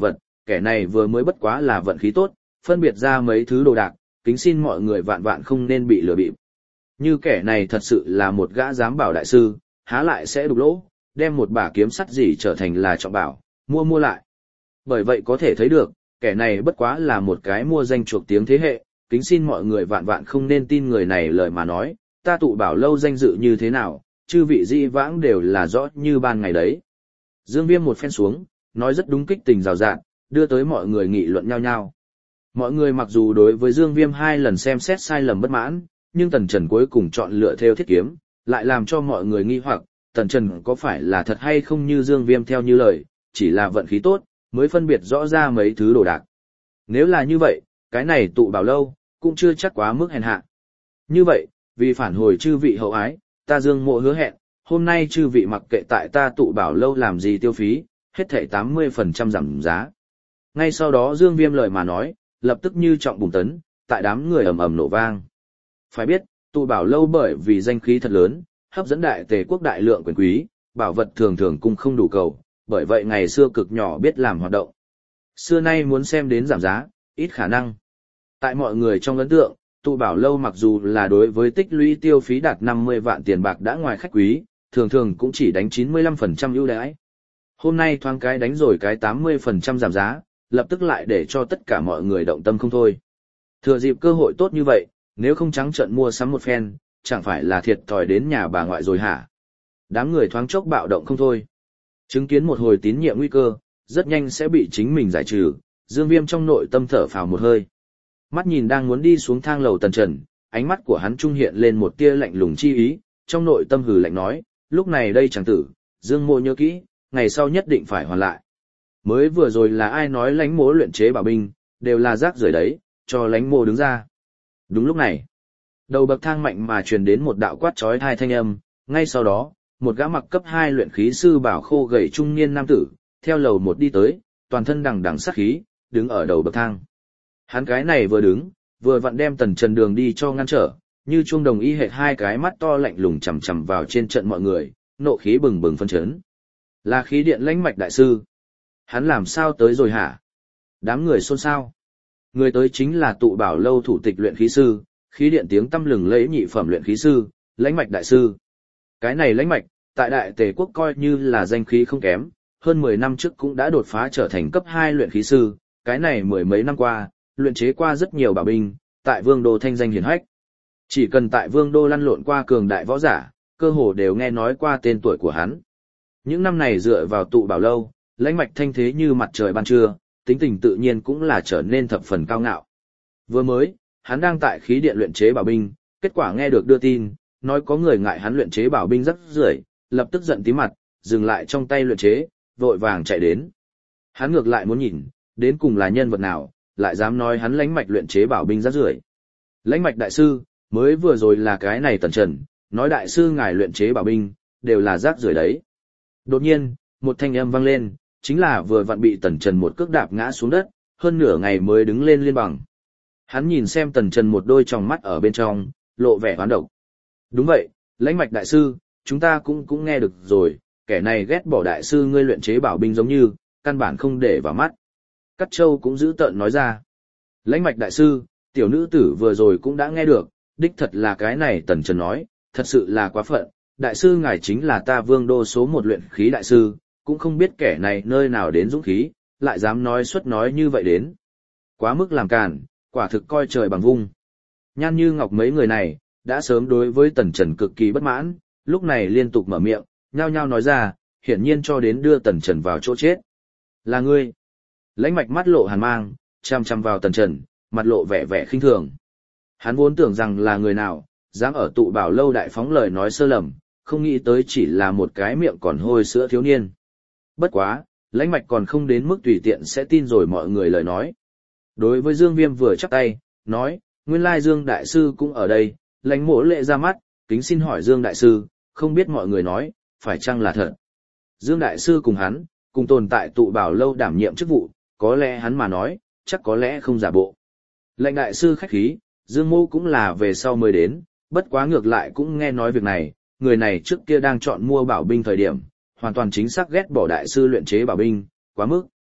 kẻ này vừa mới bất quá là vận khí tốt, phân biệt ra mấy thứ đồ đạc, kính xin mọi người vạn vạn không nên bị lừa bịp. Như kẻ này thật sự là một gã giám bảo đại sư, há lại sẽ đục lỗ, đem một bả kiếm sắt gì trở thành là trọng bảo, mua mua lại. Bởi vậy có thể thấy được, kẻ này bất quá là một cái mua danh chuộc tiếng thế hệ, kính xin mọi người vạn vạn không nên tin người này lời mà nói, ta tụ bảo lâu danh dự như thế nào, chư vị di vãng đều là rõ như ban ngày đấy. Dương Viêm một phen xuống, nói rất đúng kích tình rào rạt, đưa tới mọi người nghị luận nhau nhau. Mọi người mặc dù đối với Dương Viêm hai lần xem xét sai lầm bất mãn, nhưng Tần Trần cuối cùng chọn lựa theo thiết kiếm, lại làm cho mọi người nghi hoặc, Tần Trần có phải là thật hay không như Dương Viêm theo như lời, chỉ là vận khí tốt, mới phân biệt rõ ra mấy thứ đồ đạc. Nếu là như vậy, cái này tụ bảo lâu, cũng chưa chắc quá mức hèn hạ. Như vậy, vì phản hồi chư vị hậu ái, ta Dương Mộ hứa hẹn, hôm nay chư vị mặc kệ tại ta tụ bảo lâu làm gì tiêu phí, hết thảy tám mươi phần trăm giảm giá. Ngay sau đó Dương Viêm lời mà nói, lập tức như trọng bùng tấn, tại đám người ầm ầm nổ vang. Phải biết, tụ bảo lâu bởi vì danh khí thật lớn, hấp dẫn đại tề quốc đại lượng quyền quý, bảo vật thường thường cung không đủ cầu, bởi vậy ngày xưa cực nhỏ biết làm hoạt động. Xưa nay muốn xem đến giảm giá, ít khả năng. Tại mọi người trong ấn tượng, tụ bảo lâu mặc dù là đối với tích lũy tiêu phí đạt năm mươi vạn tiền bạc đã ngoài khách quý, thường thường cũng chỉ đánh chín mươi lăm phần trăm ưu đãi. Hôm nay thoáng cái đánh rồi cái tám mươi phần trăm giảm giá, lập tức lại để cho tất cả mọi người động tâm không thôi. Thừa dịp cơ hội tốt như vậy, nếu không trắng trợn mua sắm một phen, chẳng phải là thiệt thòi đến nhà bà ngoại rồi hả? Đám người thoáng chốc bạo động không thôi. Chứng kiến một hồi tín nhiệm nguy cơ, rất nhanh sẽ bị chính mình giải trừ, Dương Viêm trong nội tâm thở phào một hơi. Mắt nhìn đang muốn đi xuống thang lầu Tần Trần, ánh mắt của hắn trung hiện lên một tia lạnh lùng chi ý, trong nội tâm hừ lạnh nói, lúc này đây chẳng tử, Dương Mộ nhớ kỹ, ngày sau nhất định phải hoàn lại. Mới vừa rồi là ai nói Lánh Mỗ luyện chế bảo binh, đều là rác rưởi đấy, cho Lánh Mộ đứng ra. Đúng lúc này, đầu bậc thang mạnh mà truyền đến một đạo quát chói tai thanh âm, ngay sau đó, một gã mặc cấp hai luyện khí sư bảo khô gầy trung niên nam tử, theo lầu một đi tới, toàn thân đằng đằng sát khí, đứng ở đầu bậc thang. Hắn cái này vừa đứng, vừa vặn đem Tần Trần đường đi cho ngăn trở, như chuông đồng y hệt hai cái mắt to lạnh lùng chằm chằm vào trên trận mọi người, nộ khí bừng bừng phân chấn. Là khí điện lãnh mạch đại sư. Hắn làm sao tới rồi hả? Đám người xôn xao. Người tới chính là tụ bảo lâu thủ tịch luyện khí sư, khí điện tiếng tăm lừng lẫy nhị phẩm luyện khí sư, lãnh mạch đại sư. Cái này lãnh mạch, tại đại tề quốc coi như là danh khí không kém, hơn mười năm trước cũng đã đột phá trở thành cấp hai luyện khí sư, cái này mười mấy năm qua, luyện chế qua rất nhiều bảo binh, tại vương đô thanh danh hiển hách. Chỉ cần tại vương đô lăn lộn qua cường đại võ giả, cơ hồ đều nghe nói qua tên tuổi của hắn. Những năm này dựa vào tụ bảo lâu, lãnh mạch thanh thế như mặt trời ban trưa, tính tình tự nhiên cũng là trở nên thập phần cao ngạo. Vừa mới, hắn đang tại khí điện luyện chế bảo binh, kết quả nghe được đưa tin, nói có người ngại hắn luyện chế bảo binh rất rưởi, lập tức giận tím mặt, dừng lại trong tay luyện chế, vội vàng chạy đến. Hắn ngược lại muốn nhìn, đến cùng là nhân vật nào, lại dám nói hắn lãnh mạch luyện chế bảo binh rất rưởi. Lãnh mạch đại sư, mới vừa rồi là cái này Tần Trần, nói đại sư ngài luyện chế bảo binh, đều là rác rưởi đấy. Đột nhiên, một thanh âm vang lên, chính là vừa vặn bị Tần Trần một cước đạp ngã xuống đất, hơn nửa ngày mới đứng lên liên bằng. Hắn nhìn xem Tần Trần một đôi tròng mắt ở bên trong, lộ vẻ hoán độc. Đúng vậy, lãnh mạch đại sư, chúng ta cũng cũng nghe được rồi, kẻ này ghét bỏ đại sư ngươi luyện chế bảo binh giống như, căn bản không để vào mắt. Cát Châu cũng giữ tợn nói ra. Lãnh mạch đại sư, tiểu nữ tử vừa rồi cũng đã nghe được, đích thật là cái này Tần Trần nói, thật sự là quá phận, đại sư ngài chính là ta vương đô số một luyện khí đại sư, cũng không biết kẻ này nơi nào đến dũng khí, lại dám nói suất nói như vậy đến. Quá mức làm càn, quả thực coi trời bằng vung. Nhan Như Ngọc mấy người này, đã sớm đối với Tần Trần cực kỳ bất mãn, lúc này liên tục mở miệng, nhao nhao nói ra, hiển nhiên cho đến đưa Tần Trần vào chỗ chết. Là ngươi. Lãnh mạch mắt lộ hàn mang, chăm chăm vào Tần Trần, mặt lộ vẻ vẻ khinh thường. Hắn vốn tưởng rằng là người nào, dám ở tụ bảo lâu đại phóng lời nói sơ lầm, không nghĩ tới chỉ là một cái miệng còn hôi sữa thiếu niên. Bất quá, lãnh mạch còn không đến mức tùy tiện sẽ tin rồi mọi người lời nói. Đối với Dương Viêm vừa chắp tay, nói, nguyên lai Dương Đại Sư cũng ở đây, lãnh mỗ lệ ra mắt, kính xin hỏi Dương Đại Sư, không biết mọi người nói, phải chăng là thật. Dương Đại Sư cùng hắn, cùng tồn tại tụ bảo lâu đảm nhiệm chức vụ, có lẽ hắn mà nói, chắc có lẽ không giả bộ. Lãnh Đại Sư khách khí, Dương Mô cũng là về sau mới đến, bất quá ngược lại cũng nghe nói việc này, người này trước kia đang chọn mua bảo binh thời điểm, hoàn toàn chính xác ghét bỏ đại sư luyện chế bảo binh, quá mức.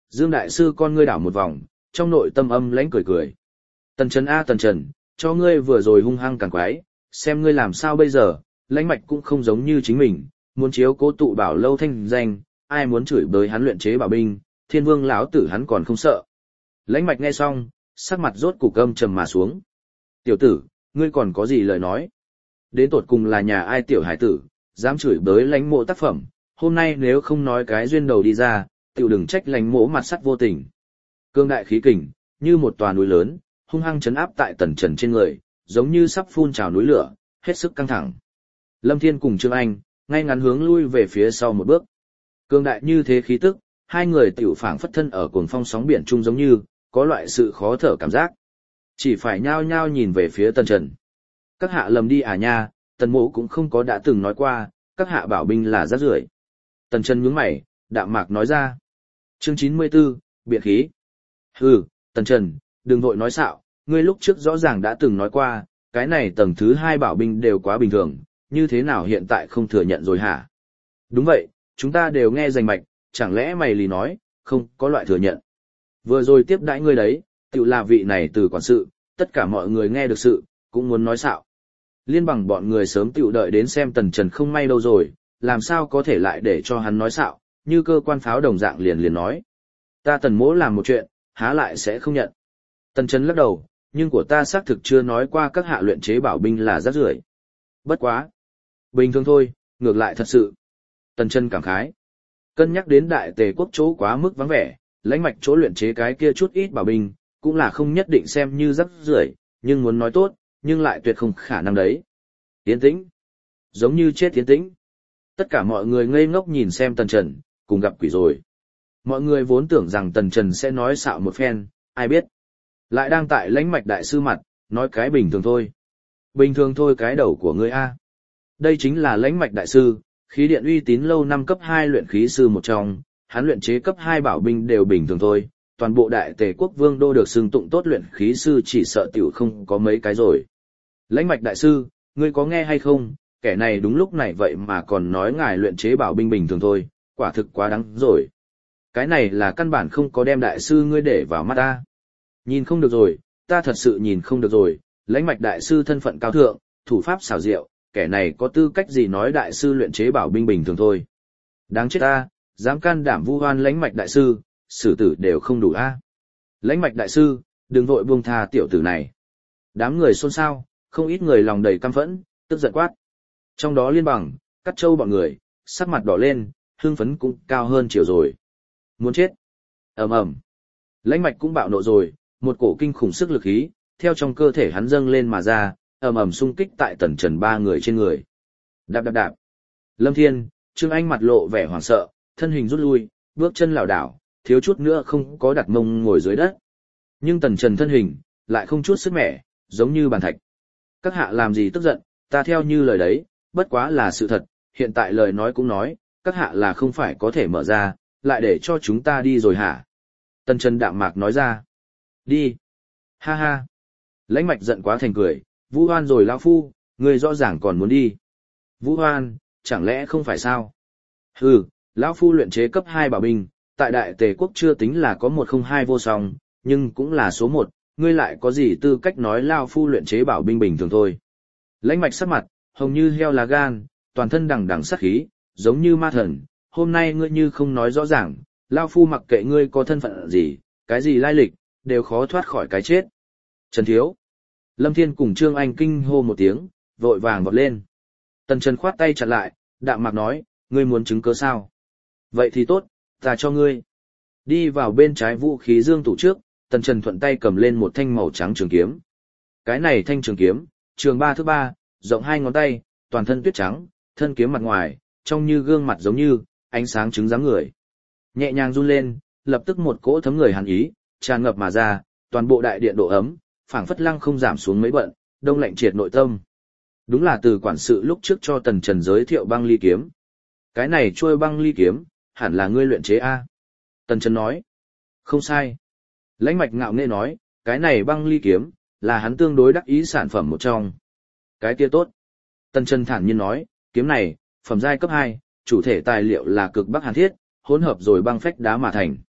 Dương đại sư con ngươi đảo một vòng, trong nội tâm âm lãnh cười cười. Tần Trần a Tần Trần, cho ngươi vừa rồi hung hăng càng quái, xem ngươi làm sao bây giờ, lãnh mạch cũng không giống như chính mình, muốn chiếu cố tụ bảo lâu thanh danh, ai muốn chửi bới hắn luyện chế bảo binh, thiên vương lão tử hắn còn không sợ. Lãnh mạch nghe xong, sắc mặt rốt cục âm trầm mà xuống. Tiểu tử, ngươi còn có gì lời nói? Đến tột cùng là nhà ai tiểu hải tử, dám chửi bới lãnh mộ tác phẩm, hôm nay nếu không nói cái duyên đầu đi ra, tiểu đừng trách lãnh mộ mặt sắt vô tình. Cương đại khí kình, như một tòa núi lớn, hung hăng chấn áp tại Tần Trần trên người, giống như sắp phun trào núi lửa, hết sức căng thẳng. Lâm Thiên cùng Trương Anh, ngay ngắn hướng lui về phía sau một bước. Cương đại như thế khí tức, hai người tiểu phảng phất thân ở cuồng phong sóng biển chung giống như, có loại sự khó thở cảm giác. Chỉ phải nhao nhao nhìn về phía Tần Trần. Các hạ lầm đi à nha, Tần mộ cũng không có đã từng nói qua, các hạ bảo binh là rác rưởi. Tần Trần nhướng mày, đạm mạc nói ra. Chương chín mươi tư, biện khí. Hừ, Tần Trần, đừng vội nói xạo, ngươi lúc trước rõ ràng đã từng nói qua, cái này tầng thứ hai bảo binh đều quá bình thường, như thế nào hiện tại không thừa nhận rồi hả? Đúng vậy, chúng ta đều nghe rành mạch, chẳng lẽ mày lì nói, không có loại thừa nhận. Vừa rồi tiếp đãi ngươi đấy, tự là vị này từ quản sự, tất cả mọi người nghe được sự, cũng muốn nói xạo. Liên bằng bọn người sớm tự đợi đến xem Tần Trần không may đâu rồi, làm sao có thể lại để cho hắn nói xạo, như cơ quan pháo đồng dạng liền liền nói. Ta Tần mỗ làm một chuyện, há lại sẽ không nhận. Tần Trần lắc đầu, nhưng của ta xác thực chưa nói qua các hạ luyện chế bảo binh là rác rưởi. Bất quá. Bình thường thôi, ngược lại thật sự. Tần Trần cảm khái. Cân nhắc đến đại tề quốc chỗ quá mức vắng vẻ, lãnh mạch chỗ luyện chế cái kia chút ít bảo binh, cũng là không nhất định xem như rác rưởi, nhưng muốn nói tốt, nhưng lại tuyệt không khả năng đấy. Tiến tĩnh. Giống như chết tiến tĩnh. Tất cả mọi người ngây ngốc nhìn xem Tần Trần, cùng gặp quỷ rồi. Mọi người vốn tưởng rằng Tần Trần sẽ nói xạo một phen, ai biết. Lại đang tại lãnh mạch đại sư mặt, nói cái bình thường thôi. Bình thường thôi cái đầu của ngươi A. Đây chính là lãnh mạch đại sư, khí điện uy tín lâu năm cấp hai luyện khí sư một trong, hắn luyện chế cấp hai bảo binh đều bình thường thôi. Toàn bộ đại tề quốc vương đô được xưng tụng tốt luyện khí sư chỉ sợ tiểu không có mấy cái rồi. Lãnh mạch đại sư, ngươi có nghe hay không, kẻ này đúng lúc này vậy mà còn nói ngài luyện chế bảo binh bình thường thôi, quả thực quá đáng rồi. Cái này là căn bản không có đem đại sư ngươi để vào mắt ta. Nhìn không được rồi, ta thật sự nhìn không được rồi, lãnh mạch đại sư thân phận cao thượng, thủ pháp xảo diệu, kẻ này có tư cách gì nói đại sư luyện chế bảo binh bình thường thôi. Đáng chết ta, dám can đảm vu oan lãnh mạch đại sư, xử tử đều không đủ a. Lãnh mạch đại sư, đừng vội buông tha tiểu tử này. Đám người xôn xao, không ít người lòng đầy căm phẫn, tức giận quát. Trong đó Liên Bằng, Cắt Châu bọn người, sắc mặt đỏ lên, hưng phấn cũng cao hơn chiều rồi. Muốn chết. Ầm ầm. Lãnh mạch cũng bạo nộ rồi, một cổ kinh khủng sức lực khí, theo trong cơ thể hắn dâng lên mà ra, ầm ầm xung kích tại Tần Trần ba người trên người. Đạp đạp đạp. Lâm Thiên, Trương Anh mặt lộ vẻ hoảng sợ, thân hình rút lui, bước chân lảo đảo, thiếu chút nữa không có đặt mông ngồi dưới đất. Nhưng Tần Trần thân hình, lại không chút sức mẻ, giống như bàn thạch. Các hạ làm gì tức giận, ta theo như lời đấy, bất quá là sự thật, hiện tại lời nói cũng nói, các hạ là không phải có thể mở ra, lại để cho chúng ta đi rồi hả? Tần Trần đạm mạc nói ra. Đi. Ha ha. Lãnh mạch giận quá thành cười, Vũ Hoan rồi lão phu, ngươi rõ ràng còn muốn đi. Vũ Hoan, chẳng lẽ không phải sao? Hừ, lão phu luyện chế cấp hai bảo binh, tại đại tề quốc chưa tính là có một không hai vô song, nhưng cũng là số một, ngươi lại có gì tư cách nói lão phu luyện chế bảo binh bình thường thôi. Lãnh mạch sắc mặt, hồng như heo lá gan, toàn thân đằng đằng sát khí, giống như ma thần, hôm nay ngươi như không nói rõ ràng, lão phu mặc kệ ngươi có thân phận gì, cái gì lai lịch, đều khó thoát khỏi cái chết. Trần Thiếu. Lâm Thiên cùng Trương Anh kinh hô một tiếng, vội vàng vọt lên. Tần Trần khoát tay chặn lại, đạm mạc nói, ngươi muốn chứng cớ sao? Vậy thì tốt, ta cho ngươi. Đi vào bên trái vũ khí dương tủ trước, Tần Trần thuận tay cầm lên một thanh màu trắng trường kiếm. Cái này thanh trường kiếm, trường ba thước ba, rộng hai ngón tay, toàn thân tuyết trắng, thân kiếm mặt ngoài, trông như gương mặt giống như, ánh sáng trứng dáng người. Nhẹ nhàng run lên, lập tức một cỗ thấm người hàn ý, tràn ngập mà ra, toàn bộ đại điện độ ấm, phảng phất lăng không giảm xuống mấy bận, đông lạnh triệt nội tâm. Đúng là từ quản sự lúc trước cho Tần Trần giới thiệu băng ly kiếm. Cái này trôi băng ly kiếm, hẳn là ngươi luyện chế A. Tần Trần nói. Không sai. Lãnh mạch ngạo nghễ nói, cái này băng ly kiếm, là hắn tương đối đắc ý sản phẩm một trong. Cái kia tốt. Tần Trần thản nhiên nói, kiếm này, phẩm giai cấp hai, chủ thể tài liệu là cực bắc hàn thiết, hỗn hợp rồi băng phách đá mà thành.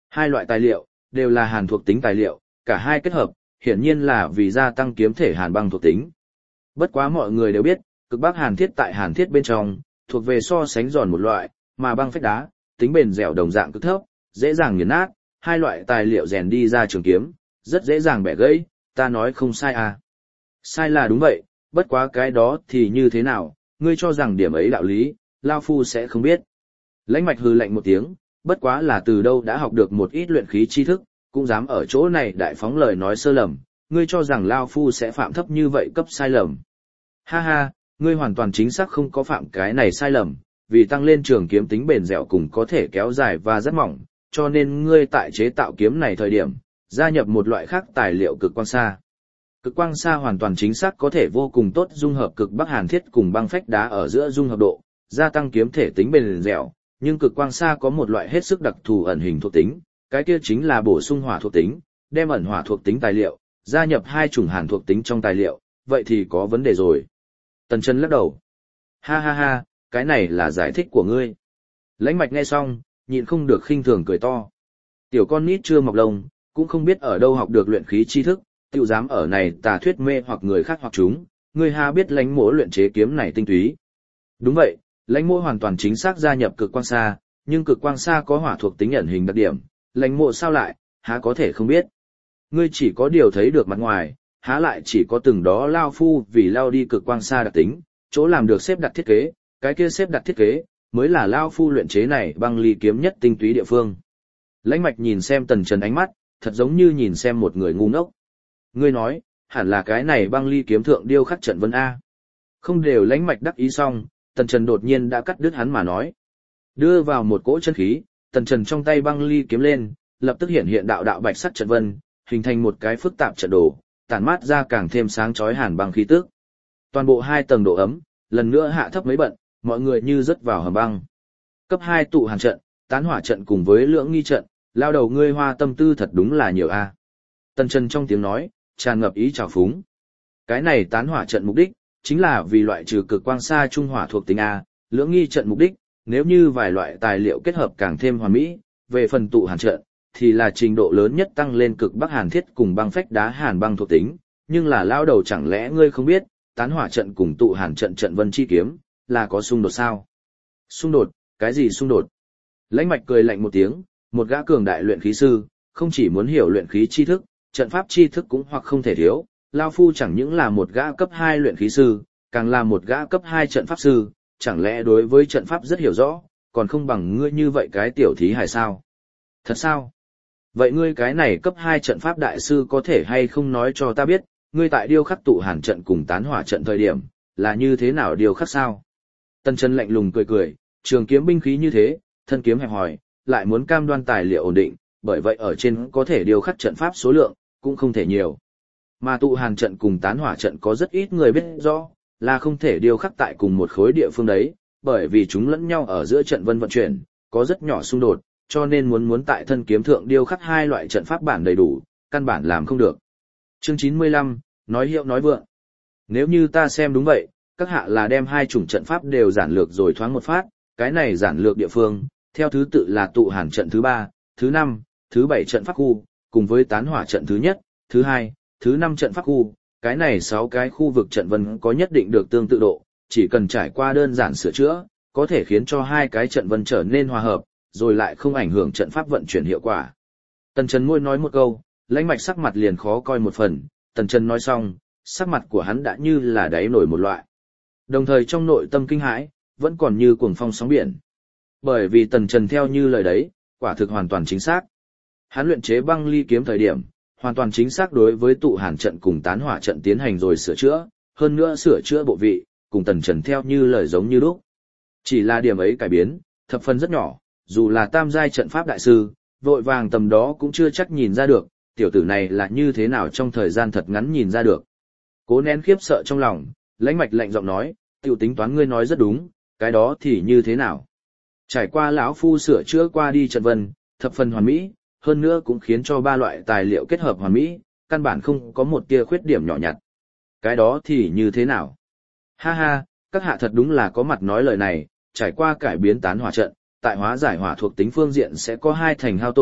Hai loại tài liệu, đều là hàn thuộc tính tài liệu, cả hai kết hợp, hiển nhiên là vì gia tăng kiếm thể hàn băng thuộc tính. Bất quá mọi người đều biết, cực bắc hàn thiết tại hàn thiết bên trong, thuộc về so sánh giòn một loại, mà băng phách đá, tính bền dẻo đồng dạng cực thấp, dễ dàng nghiền nát, hai loại tài liệu rèn đi ra trường kiếm, rất dễ dàng bẻ gãy, ta nói không sai à. Sai là đúng vậy, bất quá cái đó thì như thế nào, ngươi cho rằng điểm ấy đạo lý, Lao Phu sẽ không biết. Lãnh Mạch hừ lạnh một tiếng, bất quá là từ đâu đã học được một ít luyện khí tri thức, cũng dám ở chỗ này đại phóng lời nói sơ lầm, ngươi cho rằng Lao Phu sẽ phạm thấp như vậy cấp sai lầm. Ha ha, ngươi hoàn toàn chính xác không có phạm cái này sai lầm, vì tăng lên trường kiếm tính bền dẻo cùng có thể kéo dài và rất mỏng, cho nên ngươi tại chế tạo kiếm này thời điểm, gia nhập một loại khác tài liệu cực quang sa. Cực quang sa hoàn toàn chính xác có thể vô cùng tốt dung hợp cực bắc hàn thiết cùng băng phách đá ở giữa dung hợp độ, gia tăng kiếm thể tính bền dẻo, nhưng cực quang sa có một loại hết sức đặc thù ẩn hình thuộc tính, cái kia chính là bổ sung hỏa thuộc tính, đem ẩn hỏa thuộc tính tài liệu, gia nhập hai chủng hàn thuộc tính trong tài liệu, vậy thì có vấn đề rồi. Tần Chân lắc đầu. Ha ha ha, cái này là giải thích của ngươi. Lãnh Mạch nghe xong, nhịn không được khinh thường cười to. Tiểu con nít chưa mọc lông, cũng không biết ở đâu học được luyện khí tri thức, tiểu dám ở này tà thuyết mê hoặc người khác hoặc chúng, ngươi ha biết Lãnh Mỗ luyện chế kiếm này tinh túy. Đúng vậy, Lãnh Mỗ hoàn toàn chính xác gia nhập cực quang sa, nhưng cực quang sa có hỏa thuộc tính ẩn hình đặc điểm, Lãnh Mỗ sao lại, há có thể không biết. Ngươi chỉ có điều thấy được mặt ngoài, há lại chỉ có từng đó Lao Phu vì lao đi cực quang sa đặc tính, chỗ làm được xếp đặt thiết kế, cái kia xếp đặt thiết kế, mới là Lao Phu luyện chế này băng ly kiếm nhất tinh túy địa phương. Lãnh Mạch nhìn xem Tần Trần ánh mắt, thật giống như nhìn xem một người ngu ngốc. Ngươi nói, hẳn là cái này băng ly kiếm thượng điêu khắc trận vân A. Không đều Lãnh Mạch đắc ý xong, Tần Trần đột nhiên đã cắt đứt hắn mà nói. Đưa vào một cỗ chân khí, Tần Trần trong tay băng ly kiếm lên, lập tức hiện hiện đạo đạo bạch sắc trận vân, hình thành một cái phức tạp trận đồ, tản mát ra càng thêm sáng chói hàn băng khí tức. Toàn bộ hai tầng độ ấm, lần nữa hạ thấp mấy bận, mọi người như rớt vào hầm băng. Cấp hai tụ hàn trận, tán hỏa trận cùng với lưỡng nghi trận, lao đầu ngươi hoa tâm tư thật đúng là nhiều a. Tần Trần trong tiếng nói, tràn ngập ý trào phúng. Cái này tán hỏa trận mục đích, chính là vì loại trừ cực quang sa trung hỏa thuộc tính A, lưỡng nghi trận mục đích, nếu như vài loại tài liệu kết hợp càng thêm hoàn mỹ, về phần tụ hàn trận, thì là trình độ lớn nhất tăng lên cực bắc hàn thiết cùng băng phách đá hàn băng thuộc tính, nhưng là lao đầu chẳng lẽ ngươi không biết, tán hỏa trận cùng tụ hàn trận trận vân chi kiếm, là có xung đột sao? Xung đột, cái gì xung đột? Lãnh Mạch cười lạnh một tiếng, một gã cường đại luyện khí sư, không chỉ muốn hiểu luyện khí tri thức, trận pháp tri thức cũng hoặc không thể thiếu, Lao Phu chẳng những là một gã cấp hai luyện khí sư, càng là một gã cấp hai trận pháp sư, chẳng lẽ đối với trận pháp rất hiểu rõ, còn không bằng ngươi như vậy cái tiểu thí hài sao? Thật sao? Vậy ngươi cái này cấp hai trận pháp đại sư có thể hay không nói cho ta biết, ngươi tại điêu khắc tụ hàn trận cùng tán hỏa trận thời điểm, là như thế nào điêu khắc sao? Tần Chân lạnh lùng cười cười, trường kiếm binh khí như thế, thân kiếm hẹp hòi, lại muốn cam đoan tài liệu ổn định, bởi vậy ở trên có thể điêu khắc trận pháp số lượng, cũng không thể nhiều. Mà tụ hàn trận cùng tán hỏa trận có rất ít người biết rõ, là không thể điêu khắc tại cùng một khối địa phương đấy, bởi vì chúng lẫn nhau ở giữa trận vân vận chuyển, có rất nhỏ xung đột, cho nên muốn muốn tại thân kiếm thượng điêu khắc hai loại trận pháp bản đầy đủ, căn bản làm không được. Chương chín mươi lăm, nói hiệu nói vượng. Nếu như ta xem đúng vậy, các hạ là đem hai chủng trận pháp đều giản lược rồi thoáng một phát, cái này giản lược địa phương, theo thứ tự là tụ hàn trận thứ ba, thứ năm, thứ bảy trận pháp khu, cùng với tán hỏa trận thứ nhất, thứ hai, thứ năm trận pháp khu, cái này sáu cái khu vực trận vân có nhất định được tương tự độ, chỉ cần trải qua đơn giản sửa chữa, có thể khiến cho hai cái trận vân trở nên hòa hợp, rồi lại không ảnh hưởng trận pháp vận chuyển hiệu quả. Tần Trần môi nói một câu, Lãnh Mạch sắc mặt liền khó coi một phần, Tần Trần nói xong, sắc mặt của hắn đã như là đáy nổi một loại. Đồng thời trong nội tâm kinh hãi, vẫn còn như cuồng phong sóng biển. Bởi vì Tần Trần theo như lời đấy, quả thực hoàn toàn chính xác. Hắn luyện chế băng ly kiếm thời điểm, hoàn toàn chính xác đối với tụ hàn trận cùng tán hỏa trận tiến hành rồi sửa chữa, hơn nữa sửa chữa bộ vị, cùng Tần Trần theo như lời giống như lúc. Chỉ là điểm ấy cải biến, thập phần rất nhỏ, dù là tam giai trận pháp đại sư, vội vàng tầm đó cũng chưa chắc nhìn ra được, tiểu tử này là như thế nào trong thời gian thật ngắn nhìn ra được. Cố nén khiếp sợ trong lòng, Lãnh Mạch lạnh giọng nói, tiểu tính toán ngươi nói rất đúng, cái đó thì như thế nào? Trải qua lão phu sửa chữa qua đi trận vân, thập phần hoàn mỹ, hơn nữa cũng khiến cho ba loại tài liệu kết hợp hoàn mỹ, căn bản không có một tia khuyết điểm nhỏ nhặt. Cái đó thì như thế nào? Ha ha, các hạ thật đúng là có mặt nói lời này, trải qua cải biến tán hỏa trận, tại hóa giải hỏa thuộc tính phương diện sẽ có hai thành hao tổn,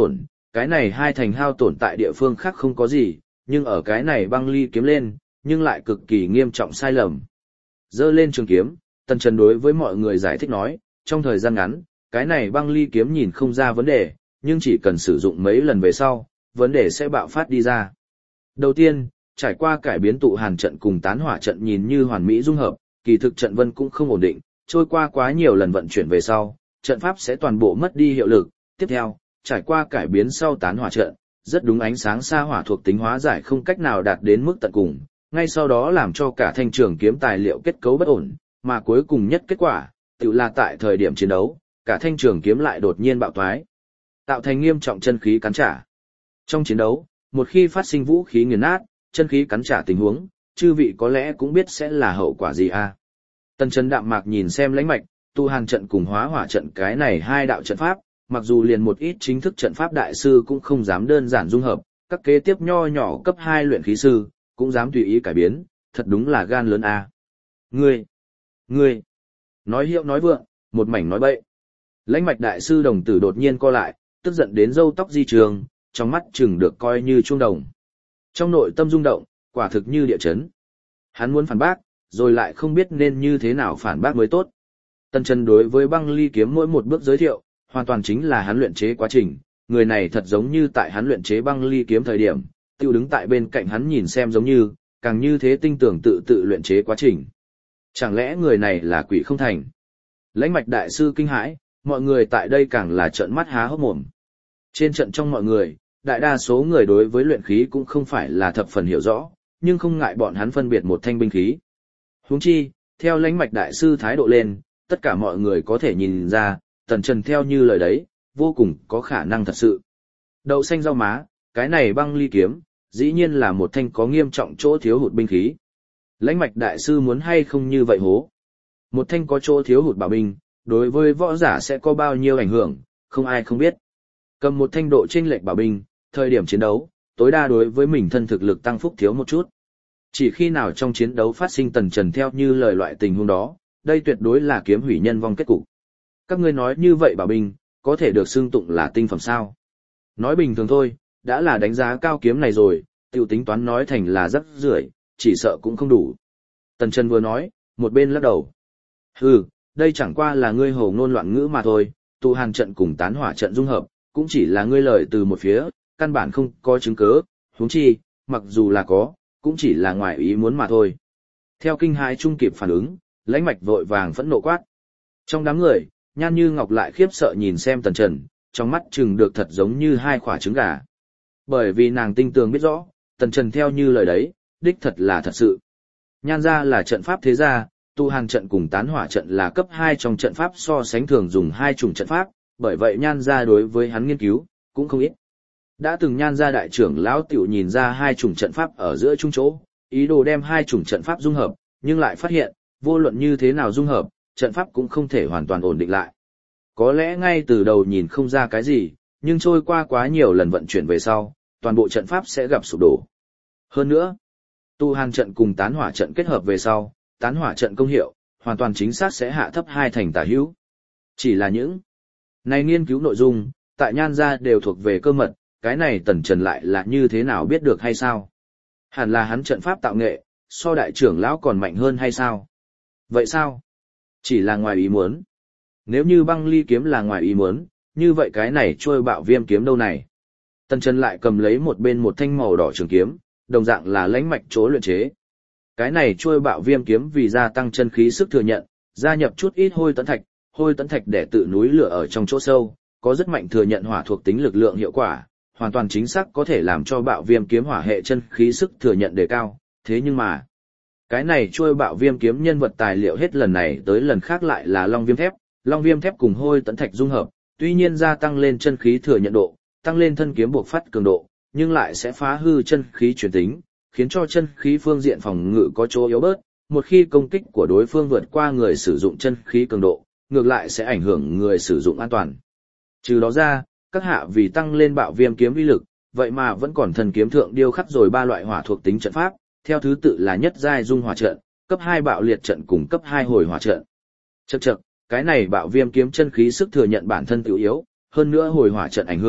cái này hai thành hao tổn tại địa phương khác không có gì, nhưng ở cái này băng ly kiếm lên, nhưng lại cực kỳ nghiêm trọng sai lầm. Dơ lên trường kiếm, Tần Trần đối với mọi người giải thích nói, trong thời gian ngắn, cái này băng ly kiếm nhìn không ra vấn đề, nhưng chỉ cần sử dụng mấy lần về sau, vấn đề sẽ bạo phát đi ra. Đầu tiên, trải qua cải biến tụ hàn trận cùng tán hỏa trận nhìn như hoàn mỹ dung hợp, kỳ thực trận vân cũng không ổn định, trôi qua quá nhiều lần vận chuyển về sau, trận pháp sẽ toàn bộ mất đi hiệu lực. Tiếp theo, trải qua cải biến sau tán hỏa trận, rất đúng ánh sáng xa hỏa thuộc tính hóa giải không cách nào đạt đến mức tận cùng, ngay sau đó làm cho cả thanh trường kiếm tài liệu kết cấu bất ổn, mà cuối cùng nhất kết quả, tự là tại thời điểm chiến đấu, cả thanh trường kiếm lại đột nhiên bạo thoái, tạo thành nghiêm trọng chân khí cắn trả. Trong chiến đấu, một khi phát sinh vũ khí nghiền nát, chân khí cắn trả tình huống, chư vị có lẽ cũng biết sẽ là hậu quả gì a. À? Tần Trần đạm mạc nhìn xem lãnh mạch, tu hàn trận cùng hóa hỏa trận cái này hai đạo trận pháp, mặc dù liền một ít chính thức trận pháp đại sư cũng không dám đơn giản dung hợp, các kế tiếp nho nhỏ cấp hai luyện khí sư, cũng dám tùy ý cải biến, thật đúng là gan lớn a. À. Ngươi, ngươi, nói hiệu nói vượng, một mảnh nói bậy. Lãnh mạch đại sư đồng tử đột nhiên co lại, tức giận đến râu tóc di trường, trong mắt chừng được coi như chuông đồng. Trong nội tâm rung động, quả thực như địa chấn. Hắn muốn phản bác, rồi lại không biết nên như thế nào phản bác mới tốt. Tần Trần đối với băng ly kiếm mỗi một bước giới thiệu, hoàn toàn chính là hắn luyện chế quá trình, người này thật giống như tại hắn luyện chế băng ly kiếm thời điểm, tiêu đứng tại bên cạnh hắn nhìn xem giống như, càng như thế tinh tưởng tự tự luyện chế quá trình. Chẳng lẽ người này là quỷ không thành? Lãnh mạch đại sư kinh hãi, mọi người tại đây càng là trợn mắt há hốc mồm. Trên trận trong mọi người, đại đa số người đối với luyện khí cũng không phải là thập phần hiểu rõ, nhưng không ngại bọn hắn phân biệt một thanh binh khí. Huống chi, theo lãnh mạch đại sư thái độ lên, tất cả mọi người có thể nhìn ra, Tần Trần theo như lời đấy, vô cùng có khả năng thật sự. Đậu xanh rau má, cái này băng ly kiếm, dĩ nhiên là một thanh có nghiêm trọng chỗ thiếu hụt binh khí. Lãnh mạch đại sư muốn hay không như vậy hố. Một thanh có chỗ thiếu hụt bảo binh, đối với võ giả sẽ có bao nhiêu ảnh hưởng, không ai không biết. Cầm một thanh độ chênh lệch bảo binh, thời điểm chiến đấu, tối đa đối với mình thân thực lực tăng phúc thiếu một chút. Chỉ khi nào trong chiến đấu phát sinh Tần Trần theo như lời loại tình huống đó, đây tuyệt đối là kiếm hủy nhân vong kết cục. Các ngươi nói như vậy bảo binh, có thể được xưng tụng là tinh phẩm sao? Nói bình thường thôi, đã là đánh giá cao kiếm này rồi, tiểu tính toán nói thành là rắc rưởi, chỉ sợ cũng không đủ. Tần Trần vừa nói, một bên lắc đầu. Hừ, đây chẳng qua là ngươi hồ ngôn loạn ngữ mà thôi, tụ hàn trận cùng tán hỏa trận dung hợp, cũng chỉ là ngươi lời từ một phía, căn bản không có chứng cứ, huống chi, mặc dù là có, cũng chỉ là ngoài ý muốn mà thôi. Theo kinh hãi trung kịp phản ứng, lãnh mạch vội vàng phẫn nộ quát. Trong đám người, Nhan Như Ngọc lại khiếp sợ nhìn xem Tần Trần, trong mắt chừng được thật giống như hai quả trứng gà. Bởi vì nàng tinh tường biết rõ, Tần Trần theo như lời đấy, đích thật là thật sự. Nhan gia là trận pháp thế gia, tu hàn trận cùng tán hỏa trận là cấp hai trong trận pháp so sánh thường dùng hai chủng trận pháp, bởi vậy Nhan gia đối với hắn nghiên cứu, cũng không ít. Đã từng Nhan gia đại trưởng lão tiểu nhìn ra hai chủng trận pháp ở giữa trung chỗ, ý đồ đem hai chủng trận pháp dung hợp, nhưng lại phát hiện, vô luận như thế nào dung hợp, trận pháp cũng không thể hoàn toàn ổn định lại. Có lẽ ngay từ đầu nhìn không ra cái gì, nhưng trôi qua quá nhiều lần vận chuyển về sau, toàn bộ trận pháp sẽ gặp sụp đổ. Hơn nữa, tu hàn trận cùng tán hỏa trận kết hợp về sau, tán hỏa trận công hiệu, hoàn toàn chính xác sẽ hạ thấp hai thành tả hữu. Chỉ là những này nghiên cứu nội dung, tại Nhan gia đều thuộc về cơ mật, cái này Tần Trần lại là như thế nào biết được hay sao? Hẳn là hắn trận pháp tạo nghệ, so đại trưởng lão còn mạnh hơn hay sao? Vậy sao? Chỉ là ngoài ý muốn. Nếu như băng ly kiếm là ngoài ý muốn, như vậy cái này trôi bạo viêm kiếm đâu này? Tần Trần lại cầm lấy một bên một thanh màu đỏ trường kiếm, đồng dạng là lãnh mạch chỗ luyện chế. Cái này trôi bạo viêm kiếm vì gia tăng chân khí sức thừa nhận, gia nhập chút ít hôi tấn thạch, hôi tấn thạch để tự núi lửa ở trong chỗ sâu, có rất mạnh thừa nhận hỏa thuộc tính lực lượng hiệu quả, hoàn toàn chính xác có thể làm cho bạo viêm kiếm hỏa hệ chân khí sức thừa nhận đề cao. Thế nhưng mà, cái này trôi bạo viêm kiếm nhân vật tài liệu hết lần này tới lần khác lại là long viêm thép, long viêm thép cùng hôi tấn thạch dung hợp, tuy nhiên gia tăng lên chân khí thừa nhận độ, tăng lên thân kiếm buộc phát cường độ, nhưng lại sẽ phá hư chân khí truyền tính, khiến cho chân khí phương diện phòng ngự có chỗ yếu bớt, một khi công kích của đối phương vượt qua người sử dụng chân khí cường độ, ngược lại sẽ ảnh hưởng người sử dụng an toàn. Trừ đó ra, các hạ vì tăng lên bạo viêm kiếm uy lực, vậy mà vẫn còn thần kiếm thượng điêu khắc rồi ba loại hỏa thuộc tính trận pháp, theo thứ tự là nhất giai dung hỏa trận, cấp hai bạo liệt trận cùng cấp hai hồi hỏa trận. Chậc chậc, cái này bạo viêm kiếm chân khí sức thừa nhận bản thân tự yếu, hơn nữa hồi hỏa trận ảnh hưởng,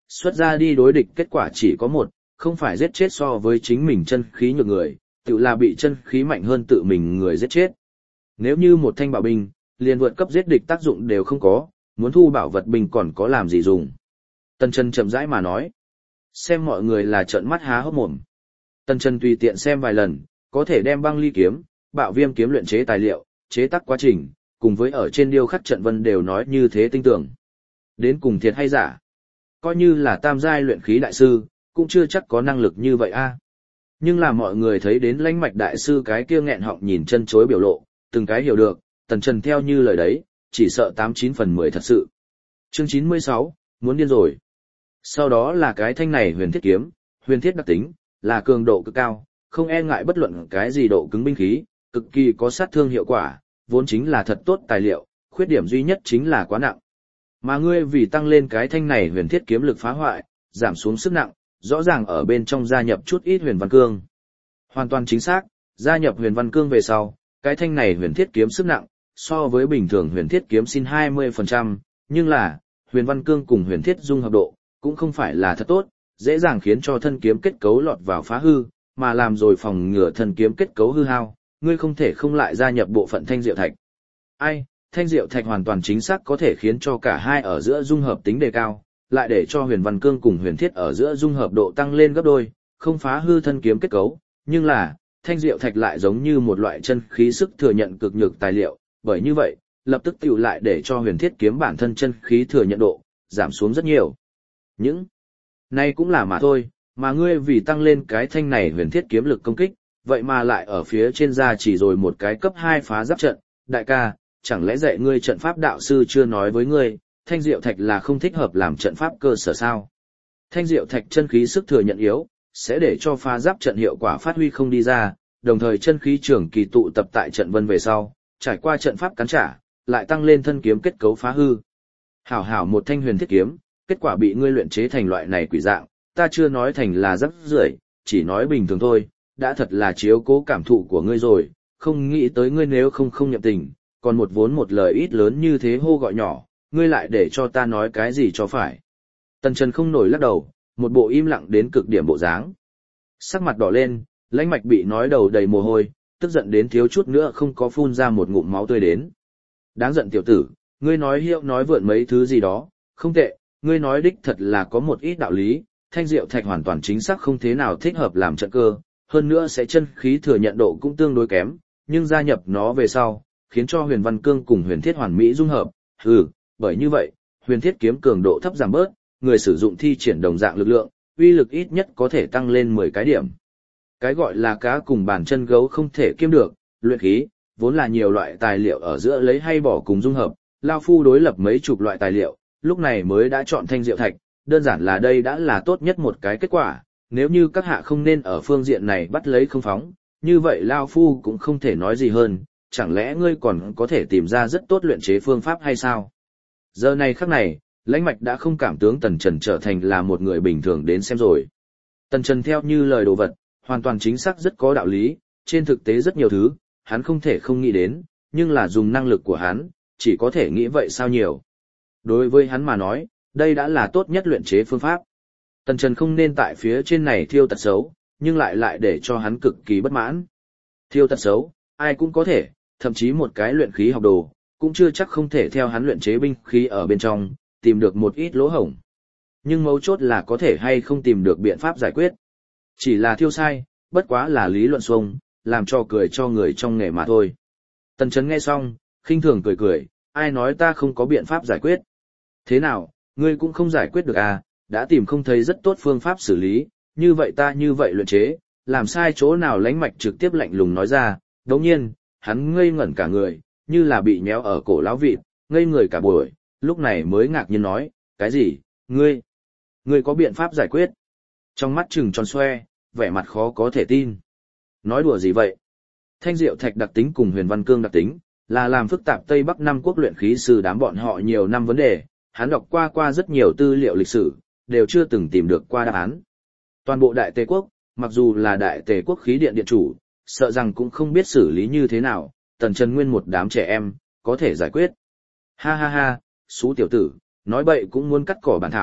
Xuất ra đi đối địch kết quả chỉ có một, không phải giết chết so với chính mình chân khí nhược người, tự là bị chân khí mạnh hơn tự mình người giết chết. Nếu như một thanh bảo binh, liền vượt cấp giết địch tác dụng đều không có, muốn thu bảo vật binh còn có làm gì dùng. Tần Chân chậm rãi mà nói. Xem mọi người là trợn mắt há hốc mồm. Tần Chân tùy tiện xem vài lần, có thể đem băng ly kiếm, bạo viêm kiếm luyện chế tài liệu, chế tác quá trình, cùng với ở trên điêu khắc trận vân đều nói như thế tinh tường. Đến cùng thiệt hay giả? Coi như là tam giai luyện khí đại sư, cũng chưa chắc có năng lực như vậy a. Nhưng là mọi người thấy đến Lãnh Mạch đại sư cái kia nghẹn họng nhìn chân chối biểu lộ, từng cái hiểu được, Tần Chân theo như lời đấy, chỉ sợ tám chín phần mười thật sự. Chương chín mươi sáu, muốn điên rồi. Sau đó là cái thanh này huyền thiết kiếm, huyền thiết đặc tính, là cường độ cực cao, không e ngại bất luận cái gì độ cứng binh khí, cực kỳ có sát thương hiệu quả, vốn chính là thật tốt tài liệu, khuyết điểm duy nhất chính là quá nặng. Mà ngươi vì tăng lên cái thanh này huyền thiết kiếm lực phá hoại, giảm xuống sức nặng, rõ ràng ở bên trong gia nhập chút ít huyền văn cương. Hoàn toàn chính xác, gia nhập huyền văn cương về sau, cái thanh này huyền thiết kiếm sức nặng, so với bình thường huyền thiết kiếm xin hai mươi phần trăm, nhưng là, huyền văn cương cùng huyền thiết dung hợp độ, cũng không phải là thật tốt, dễ dàng khiến cho thân kiếm kết cấu lọt vào phá hư, mà làm rồi phòng ngừa thân kiếm kết cấu hư hao, ngươi không thể không lại gia nhập bộ phận thanh diệu thạch. Ai, thanh diệu thạch hoàn toàn chính xác có thể khiến cho cả hai ở giữa dung hợp tính đề cao, lại để cho huyền văn cương cùng huyền thiết ở giữa dung hợp độ tăng lên gấp đôi, không phá hư thân kiếm kết cấu, nhưng là, thanh diệu thạch lại giống như một loại chân khí sức thừa nhận cực nhược tài liệu, bởi như vậy, lập tức tiểu lại để cho huyền thiết kiếm bản thân chân khí thừa nhận độ, giảm xuống rất nhiều. Những này cũng là mà thôi, mà ngươi vì tăng lên cái thanh này huyền thiết kiếm lực công kích, vậy mà lại ở phía trên ra chỉ rồi một cái cấp hai phá giáp trận, đại ca, chẳng lẽ dạy ngươi trận pháp đạo sư chưa nói với ngươi, thanh diệu thạch là không thích hợp làm trận pháp cơ sở sao? Thanh diệu thạch chân khí sức thừa nhận yếu, sẽ để cho phá giáp trận hiệu quả phát huy không đi ra, đồng thời chân khí trường kỳ tụ tập tại trận vân về sau, trải qua trận pháp cắn trả, lại tăng lên thân kiếm kết cấu phá hư. Hảo hảo một thanh huyền thiết kiếm, kết quả bị ngươi luyện chế thành loại này quỷ dạng, ta chưa nói thành là rắc rưởi, chỉ nói bình thường thôi, đã thật là chiếu cố cảm thụ của ngươi rồi, không nghĩ tới ngươi nếu không không nhậm tình, còn một vốn một lời ít lớn như thế hô gọi nhỏ, ngươi lại để cho ta nói cái gì cho phải. Tần Trần không nổi lắc đầu, một bộ im lặng đến cực điểm bộ dáng. Sắc mặt đỏ lên, Lãnh Mạch bị nói đầu đầy mồ hôi, tức giận đến thiếu chút nữa không có phun ra một ngụm máu tươi đến. Đáng giận tiểu tử, ngươi nói hiệu nói vượn mấy thứ gì đó, không tệ, ngươi nói đích thật là có một ít đạo lý, thanh diệu thạch hoàn toàn chính xác không thế nào thích hợp làm trận cơ, hơn nữa sẽ chân khí thừa nhận độ cũng tương đối kém, nhưng gia nhập nó về sau, khiến cho huyền văn cương cùng huyền thiết hoàn mỹ dung hợp, hừ, bởi như vậy, huyền thiết kiếm cường độ thấp giảm bớt, người sử dụng thi triển đồng dạng lực lượng, uy lực ít nhất có thể tăng lên mười cái điểm. Cái gọi là cá cùng bàn chân gấu không thể kiêm được, luyện khí, vốn là nhiều loại tài liệu ở giữa lấy hay bỏ cùng dung hợp, Lao Phu đối lập mấy chục loại tài liệu, lúc này mới đã chọn thanh diệu thạch, đơn giản là đây đã là tốt nhất một cái kết quả, nếu như các hạ không nên ở phương diện này bắt lấy không phóng, như vậy Lao Phu cũng không thể nói gì hơn, chẳng lẽ ngươi còn có thể tìm ra rất tốt luyện chế phương pháp hay sao? Giờ này khắc này, Lãnh Mạch đã không cảm tướng Tần Trần trở thành là một người bình thường đến xem rồi. Tần Trần theo như lời đồ vật, hoàn toàn chính xác rất có đạo lý, trên thực tế rất nhiều thứ, hắn không thể không nghĩ đến, nhưng là dùng năng lực của hắn, chỉ có thể nghĩ vậy sao nhiều. Đối với hắn mà nói, đây đã là tốt nhất luyện chế phương pháp. Tần Trần không nên tại phía trên này thiêu tật xấu, nhưng lại lại để cho hắn cực kỳ bất mãn. Thiêu tật xấu, ai cũng có thể, thậm chí một cái luyện khí học đồ, cũng chưa chắc không thể theo hắn luyện chế binh khí ở bên trong, tìm được một ít lỗ hổng. Nhưng mấu chốt là có thể hay không tìm được biện pháp giải quyết. Chỉ là thiêu sai, bất quá là lý luận xuông, làm cho cười cho người trong nghề mà thôi. Tần Trấn nghe xong, khinh thường cười cười, ai nói ta không có biện pháp giải quyết. Thế nào, ngươi cũng không giải quyết được à, đã tìm không thấy rất tốt phương pháp xử lý, như vậy ta như vậy luyện chế, làm sai chỗ nào Lãnh Mạch trực tiếp lạnh lùng nói ra, đồng nhiên, hắn ngây ngẩn cả người, như là bị nhéo ở cổ lão vịt, ngây người cả buổi, lúc này mới ngạc nhiên nói, cái gì, ngươi, ngươi có biện pháp giải quyết. Trong mắt trừng tròn xoe, vẻ mặt khó có thể tin. Nói đùa gì vậy? Thanh diệu thạch đặc tính cùng huyền văn cương đặc tính, là làm phức tạp Tây Bắc năm quốc luyện khí sư đám bọn họ nhiều năm vấn đề, hắn đọc qua qua rất nhiều tư liệu lịch sử, đều chưa từng tìm được qua đáp án. Toàn bộ Đại Tề quốc, mặc dù là Đại Tề quốc khí điện điện chủ, sợ rằng cũng không biết xử lý như thế nào, Tần Trần Nguyên một đám trẻ em, có thể giải quyết. Ha ha ha, xú tiểu tử, nói bậy cũng muốn cắt cỏ bản thảo,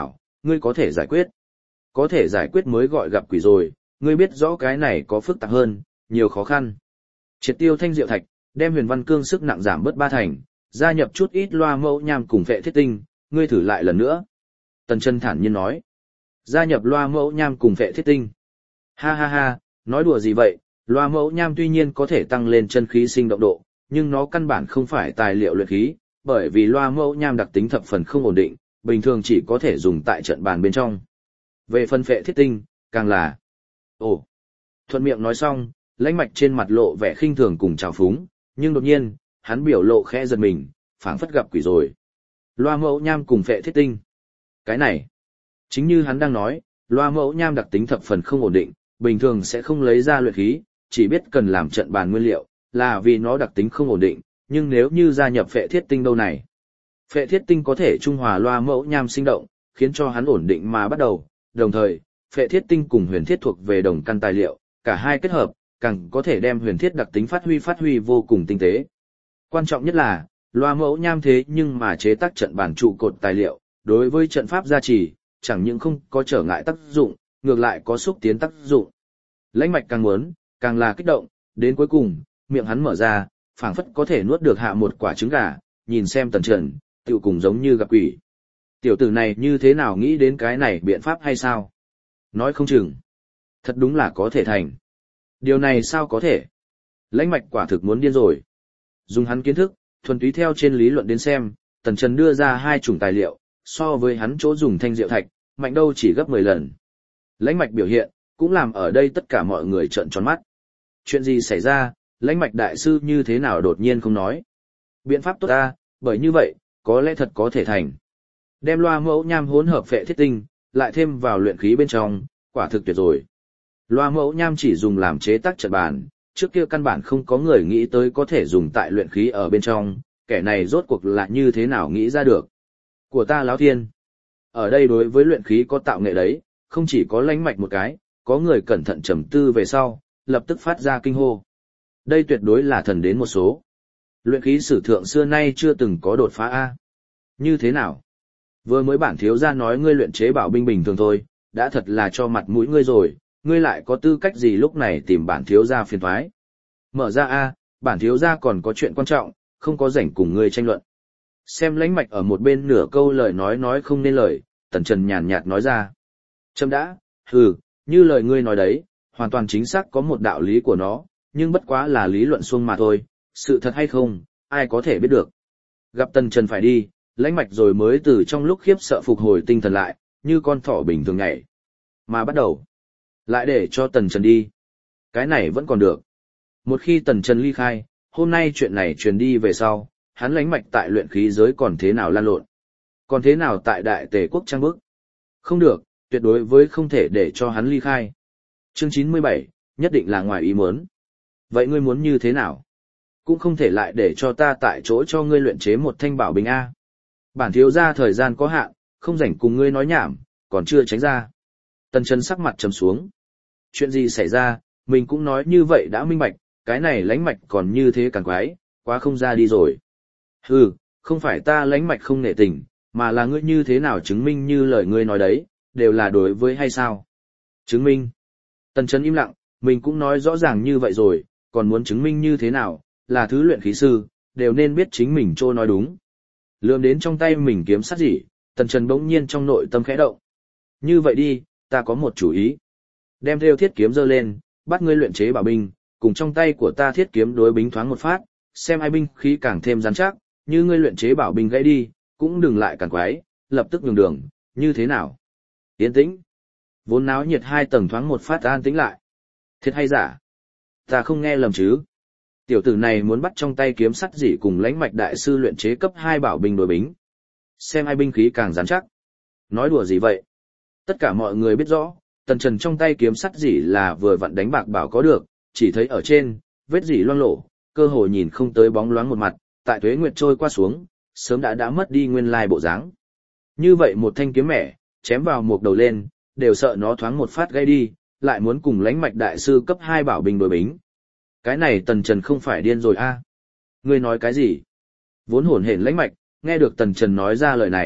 ngươi có thể giải quyết. Có thể giải quyết mới gọi gặp quỷ rồi, ngươi biết rõ cái này có phức tạp hơn, nhiều khó khăn. Triệt tiêu thanh diệu thạch, đem huyền văn cương sức nặng giảm bớt ba thành, gia nhập chút ít loa mẫu nham cùng phệ thiết tinh, ngươi thử lại lần nữa. Tần Chân thản nhiên nói. Gia nhập loa mẫu nham cùng phệ thiết tinh. Ha ha ha, nói đùa gì vậy, loa mẫu nham tuy nhiên có thể tăng lên chân khí sinh động độ, nhưng nó căn bản không phải tài liệu luyện khí, bởi vì loa mẫu nham đặc tính thập phần không ổn định, bình thường chỉ có thể dùng tại trận bàn bên trong. Về phân phệ thiết tinh, càng là... Ồ! Thuận miệng nói xong, Lãnh Mạch trên mặt lộ vẻ khinh thường cùng trào phúng, nhưng đột nhiên, hắn biểu lộ khẽ giật mình, phảng phất gặp quỷ rồi. Loa mẫu nham cùng phệ thiết tinh. Cái này, chính như hắn đang nói, loa mẫu nham đặc tính thập phần không ổn định, bình thường sẽ không lấy ra luyện khí, chỉ biết cần làm trận bàn nguyên liệu, là vì nó đặc tính không ổn định, nhưng nếu như gia nhập phệ thiết tinh đâu này. Phệ thiết tinh có thể trung hòa loa mẫu nham sinh động, khiến cho hắn ổn định mà bắt đầu, đồng thời, phệ thiết tinh cùng huyền thiết thuộc về đồng căn tài liệu, cả hai kết hợp, càng có thể đem huyền thiết đặc tính phát huy phát huy vô cùng tinh tế. Quan trọng nhất là, loa mẫu nham thế nhưng mà chế tác trận bản trụ cột tài liệu, đối với trận pháp gia trì, chẳng những không có trở ngại tác dụng, ngược lại có xúc tiến tác dụng. Lãnh Mạch càng muốn, càng là kích động, đến cuối cùng, miệng hắn mở ra, phảng phất có thể nuốt được hạ một quả trứng gà, nhìn xem Tần Trần, tựu cùng giống như gặp quỷ. Tiểu tử này như thế nào nghĩ đến cái này biện pháp hay sao? Nói không chừng. Thật đúng là có thể thành. Điều này sao có thể? Lãnh Mạch quả thực muốn điên rồi. Dùng hắn kiến thức, thuần túy theo trên lý luận đến xem, Tần Trần đưa ra hai chủng tài liệu, so với hắn chỗ dùng thanh diệu thạch, mạnh đâu chỉ gấp mười lần. Lãnh Mạch biểu hiện, cũng làm ở đây tất cả mọi người trợn tròn mắt. Chuyện gì xảy ra, Lãnh Mạch đại sư như thế nào đột nhiên không nói? Biện pháp tốt ta, bởi như vậy, có lẽ thật có thể thành. Đem loa mẫu nham hỗn hợp phệ thiết tinh, lại thêm vào luyện khí bên trong, quả thực tuyệt rồi. Loa mẫu nham chỉ dùng làm chế tác trận bàn, trước kia căn bản không có người nghĩ tới có thể dùng tại luyện khí ở bên trong, kẻ này rốt cuộc là như thế nào nghĩ ra được. Của ta Láo Thiên. Ở đây đối với luyện khí có tạo nghệ đấy, không chỉ có Lãnh Mạch một cái, có người cẩn thận trầm tư về sau, lập tức phát ra kinh hô. Đây tuyệt đối là thần đến một số. Luyện khí sử thượng xưa nay chưa từng có đột phá A. Như thế nào? Vừa mới bản thiếu gia nói ngươi luyện chế bảo binh bình thường thôi, đã thật là cho mặt mũi ngươi rồi, ngươi lại có tư cách gì lúc này tìm bản thiếu gia phiền toái? Mở ra A, bản thiếu gia còn có chuyện quan trọng, không có rảnh cùng ngươi tranh luận. Xem Lãnh Mạch ở một bên nửa câu lời nói nói không nên lời, Tần Trần nhàn nhạt nói ra. Chấm đã, hừ, như lời ngươi nói đấy, hoàn toàn chính xác có một đạo lý của nó, nhưng bất quá là lý luận suông mà thôi, sự thật hay không, ai có thể biết được. Gặp Tần Trần phải đi, Lãnh Mạch rồi mới từ trong lúc khiếp sợ phục hồi tinh thần lại, như con thỏ bình thường nhảy. Mà bắt đầu, lại để cho Tần Trần đi. Cái này vẫn còn được. Một khi Tần Trần ly khai, hôm nay chuyện này truyền đi về sau, hắn Lãnh Mạch tại luyện khí giới còn thế nào lan lộn. Còn thế nào tại Đại Tề quốc trang bức. Không được, tuyệt đối với không thể để cho hắn ly khai. Chương chín mươi bảy, nhất định là ngoài ý muốn. Vậy ngươi muốn như thế nào? Cũng không thể lại để cho ta tại chỗ cho ngươi luyện chế một thanh bảo bình A. Bản thiếu gia thời gian có hạn, không rảnh cùng ngươi nói nhảm, còn chưa tránh ra. Tần Trần sắc mặt trầm xuống. Chuyện gì xảy ra, mình cũng nói như vậy đã minh bạch, cái này Lãnh Mạch còn như thế càng quái, quá không ra đi rồi. Hừ, không phải ta Lãnh Mạch không nể tình, mà là ngươi như thế nào chứng minh như lời ngươi nói đấy, đều là đối với hay sao? Chứng minh. Tần Trần im lặng, mình cũng nói rõ ràng như vậy rồi, còn muốn chứng minh như thế nào, là thứ luyện khí sư, đều nên biết chính mình trô nói đúng. Lượm đến trong tay mình kiếm sắt gì, Tần Trần bỗng nhiên trong nội tâm khẽ động. Như vậy đi, ta có một chủ ý. Đem theo thiết kiếm giơ lên, bắt ngươi luyện chế bảo binh, cùng trong tay của ta thiết kiếm đối bính thoáng một phát, xem ai binh khí càng thêm rắn chắc, như ngươi luyện chế bảo binh gãy đi, cũng đừng lại càng quái, lập tức nhường đường, như thế nào? Yên tĩnh. Vốn náo nhiệt hai tầng thoáng một phát an tĩnh lại. Thiệt hay giả? Ta không nghe lầm chứ? Tiểu tử này muốn bắt trong tay kiếm sắt dỉ cùng Lãnh Mạch đại sư luyện chế cấp hai bảo binh đối bính. Xem ai binh khí càng rắn chắc. Nói đùa gì vậy? Tất cả mọi người biết rõ, Tần Trần trong tay kiếm sắt dỉ là vừa vặn đánh bạc bảo có được, chỉ thấy ở trên, vết dỉ loang lổ, cơ hồ nhìn không tới bóng loáng một mặt, tại tuế nguyệt trôi qua xuống, sớm đã đã mất đi nguyên lai bộ dáng. Như vậy một thanh kiếm mẻ, chém vào một đầu lên, đều sợ nó thoáng một phát gây đi, lại muốn cùng Lãnh Mạch đại sư cấp hai bảo binh đối bính. Cái này Tần Trần không phải điên rồi a? À? Ngươi nói cái gì? Vốn hổn hển Lãnh Mạch, nghe được Tần Trần nói ra lời này,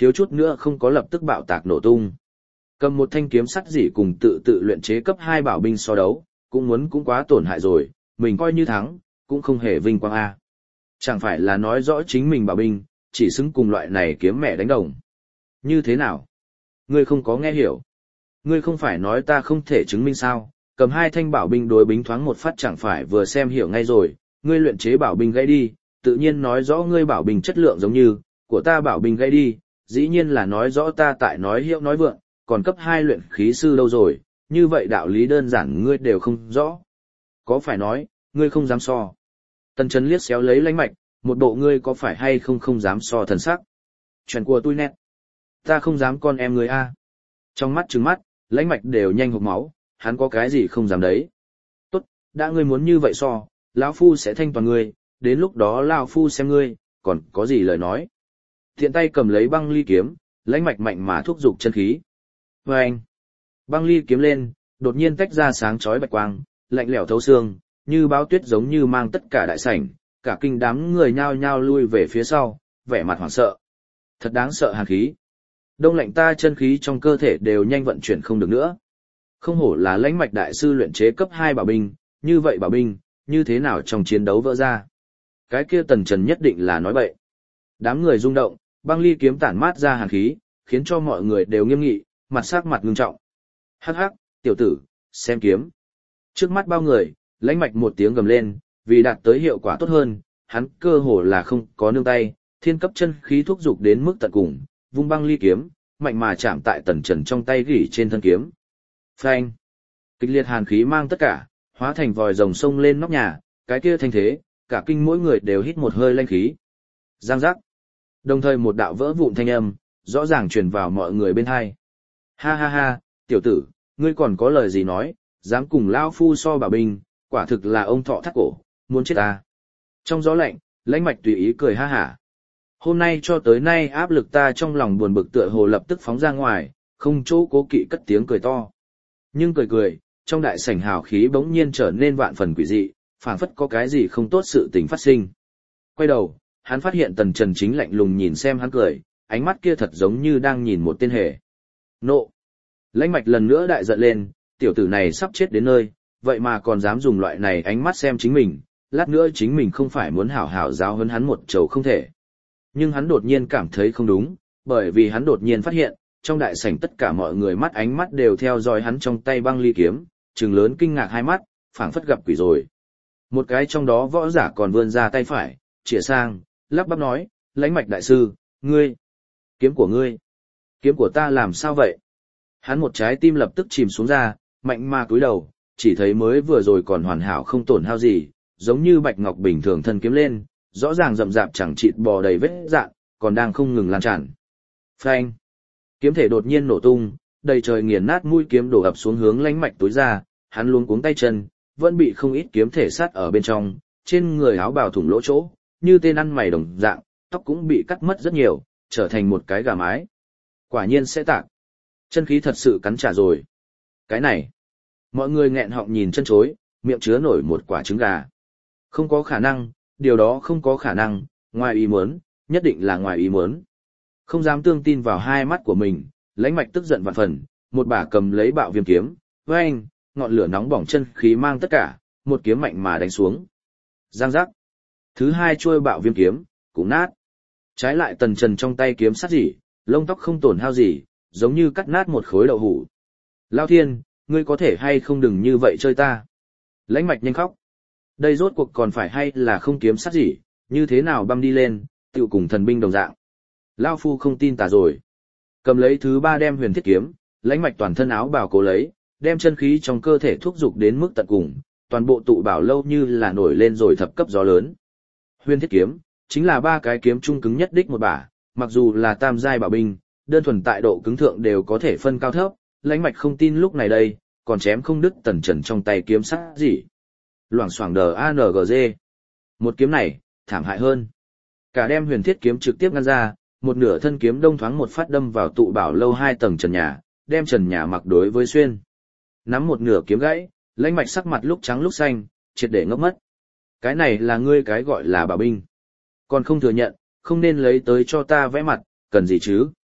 thiếu chút nữa không có lập tức bạo tạc nổ tung. Cầm một thanh kiếm sắt dỉ cùng tự tự luyện chế cấp hai bảo binh so đấu, cũng muốn cũng quá tổn hại rồi, mình coi như thắng, cũng không hề vinh quang a. Chẳng phải là nói rõ chính mình bảo binh, chỉ xứng cùng loại này kiếm mẹ đánh đồng. Như thế nào? Ngươi không có nghe hiểu. Ngươi không phải nói ta không thể chứng minh sao, cầm hai thanh bảo binh đối bính thoáng một phát chẳng phải vừa xem hiểu ngay rồi, ngươi luyện chế bảo binh gãy đi, tự nhiên nói rõ ngươi bảo binh chất lượng giống như, của ta bảo binh gãy đi, dĩ nhiên là nói rõ ta tại nói hiệu nói vượng, còn cấp hai luyện khí sư đâu rồi, như vậy đạo lý đơn giản ngươi đều không rõ. Có phải nói, ngươi không dám so. Tần Trần liếc xéo lấy Lãnh Mạch, một bộ ngươi có phải hay không không dám so thần sắc. Chuyện của tôi nét. Ta không dám con em ngươi a. Trong mắt trừng mắt, Lãnh Mạch đều nhanh hộc máu, hắn có cái gì không dám đấy. Tốt, đã ngươi muốn như vậy so, lão phu sẽ thanh toàn ngươi, đến lúc đó lão phu xem ngươi, còn có gì lời nói. Thiện tay cầm lấy băng ly kiếm, Lãnh Mạch mạnh mà thúc giục chân khí. Và anh, băng ly kiếm lên, đột nhiên tách ra sáng chói bạch quang, lạnh lẽo thấu xương, như báo tuyết giống như mang tất cả đại sảnh, cả kinh đám người nhao nhao lui về phía sau, vẻ mặt hoảng sợ. Thật đáng sợ hàn khí. Đông lạnh ta chân khí trong cơ thể đều nhanh vận chuyển không được nữa. Không hổ là Lãnh Mạch đại sư luyện chế cấp hai bảo binh, như vậy bảo binh, như thế nào trong chiến đấu vỡ ra. Cái kia Tần Trần nhất định là nói bậy. Đám người rung động, băng ly kiếm tản mát ra hàn khí, khiến cho mọi người đều nghiêm nghị, mặt sắc mặt ngưng trọng. Hắc hắc, tiểu tử, xem kiếm. Trước mắt bao người, Lãnh Mạch một tiếng gầm lên, vì đạt tới hiệu quả tốt hơn, hắn cơ hồ là không có nương tay, thiên cấp chân khí thúc dục đến mức tận cùng, vung băng ly kiếm, mạnh mà chạm tại Tần Trần trong tay gỉ trên thân kiếm. Phanh! Kịch liệt hàn khí mang tất cả, hóa thành vòi rồng sông lên nóc nhà, cái kia thanh thế, cả kinh mỗi người đều hít một hơi lanh khí. Giang giác! Đồng thời một đạo vỡ vụn thanh âm, rõ ràng truyền vào mọi người bên hai. Ha ha ha, tiểu tử, ngươi còn có lời gì nói, dám cùng lão phu so bảo binh, quả thực là ông thọ thắt cổ, muốn chết ta. Trong gió lạnh, Lãnh Mạch tùy ý cười ha hả. Hôm nay cho tới nay áp lực ta trong lòng buồn bực tựa hồ lập tức phóng ra ngoài, không chỗ cố kỵ cất tiếng cười to. Nhưng cười cười, trong đại sảnh hào khí bỗng nhiên trở nên vạn phần quỷ dị, phảng phất có cái gì không tốt sự tình phát sinh. Quay đầu, hắn phát hiện Tần Trần chính lạnh lùng nhìn xem hắn cười, ánh mắt kia thật giống như đang nhìn một tên hề. Nộ! Lãnh Mạch lần nữa đại giận lên, tiểu tử này sắp chết đến nơi, vậy mà còn dám dùng loại này ánh mắt xem chính mình, lát nữa chính mình không phải muốn hảo hảo giáo huấn hắn một trầu không thể. Nhưng hắn đột nhiên cảm thấy không đúng, bởi vì hắn đột nhiên phát hiện, trong đại sảnh tất cả mọi người mắt ánh mắt đều theo dõi hắn trong tay băng ly kiếm, trừng lớn kinh ngạc hai mắt, phảng phất gặp quỷ rồi. Một cái trong đó võ giả còn vươn ra tay phải, chĩa sang, lắp bắp nói, Lãnh Mạch đại sư, ngươi, kiếm của ngươi, kiếm của ta làm sao vậy? Hắn một trái tim lập tức chìm xuống ra, mạnh mà cúi đầu, chỉ thấy mới vừa rồi còn hoàn hảo không tổn hao gì, giống như bạch ngọc bình thường thân kiếm lên, rõ ràng rậm rạp chẳng chịt bò đầy vết dạn, còn đang không ngừng lan tràn. Phanh! Kiếm thể đột nhiên nổ tung, đầy trời nghiền nát mũi kiếm đổ ập xuống hướng Lãnh Mạch tối ra, hắn luống cuống tay chân, vẫn bị không ít kiếm thể sát ở bên trong, trên người áo bào thủng lỗ chỗ, như tên ăn mày đồng dạng, tóc cũng bị cắt mất rất nhiều, trở thành một cái gà mái. Quả nhiên sẽ tạc. Chân khí thật sự cắn trả rồi. Cái này, mọi người nghẹn họng nhìn chân chối, miệng chứa nổi một quả trứng gà. Không có khả năng, điều đó không có khả năng, ngoài ý muốn, nhất định là ngoài ý muốn. Không dám tương tin vào hai mắt của mình, Lãnh Mạch tức giận vạn phần, một bả cầm lấy bạo viêm kiếm, với anh, ngọn lửa nóng bỏng chân khí mang tất cả, một kiếm mạnh mà đánh xuống. Giang giác. Thứ hai chuôi bạo viêm kiếm, cũng nát. Trái lại Tần Trần trong tay kiếm sắt gì, lông tóc không tổn hao gì, giống như cắt nát một khối đậu hũ. Lao Thiên, ngươi có thể hay không đừng như vậy chơi ta. Lãnh Mạch nhanh khóc. Đây rốt cuộc còn phải hay là không kiếm sắt gì, như thế nào băm đi lên, tựu cùng thần binh đồng dạng. Lao Phu không tin tà rồi. Cầm lấy thứ ba đem huyền thiết kiếm, Lãnh Mạch toàn thân áo bào cố lấy, đem chân khí trong cơ thể thúc dục đến mức tận cùng, toàn bộ tụ bảo lâu như là nổi lên rồi thập cấp gió lớn. Huyền thiết kiếm, chính là ba cái kiếm trung cứng nhất đích một bả, mặc dù là tam giai bảo binh, đơn thuần tại độ cứng thượng đều có thể phân cao thấp, Lãnh Mạch không tin lúc này đây, còn chém không đứt Tần Trần trong tay kiếm sắt gì. Loảng xoảng đờ a en giê. Một kiếm này, thảm hại hơn. Cả đem huyền thiết kiếm trực tiếp ngăn ra, một nửa thân kiếm đông thoáng một phát đâm vào tụ bảo lâu hai tầng trần nhà, đem trần nhà mặc đối với xuyên. Nắm một nửa kiếm gãy, Lãnh Mạch sắc mặt lúc trắng lúc xanh, triệt để ngốc mất. Cái này là ngươi cái gọi là bảo binh. Còn không thừa nhận, không nên lấy tới cho ta vẽ mặt, cần gì chứ?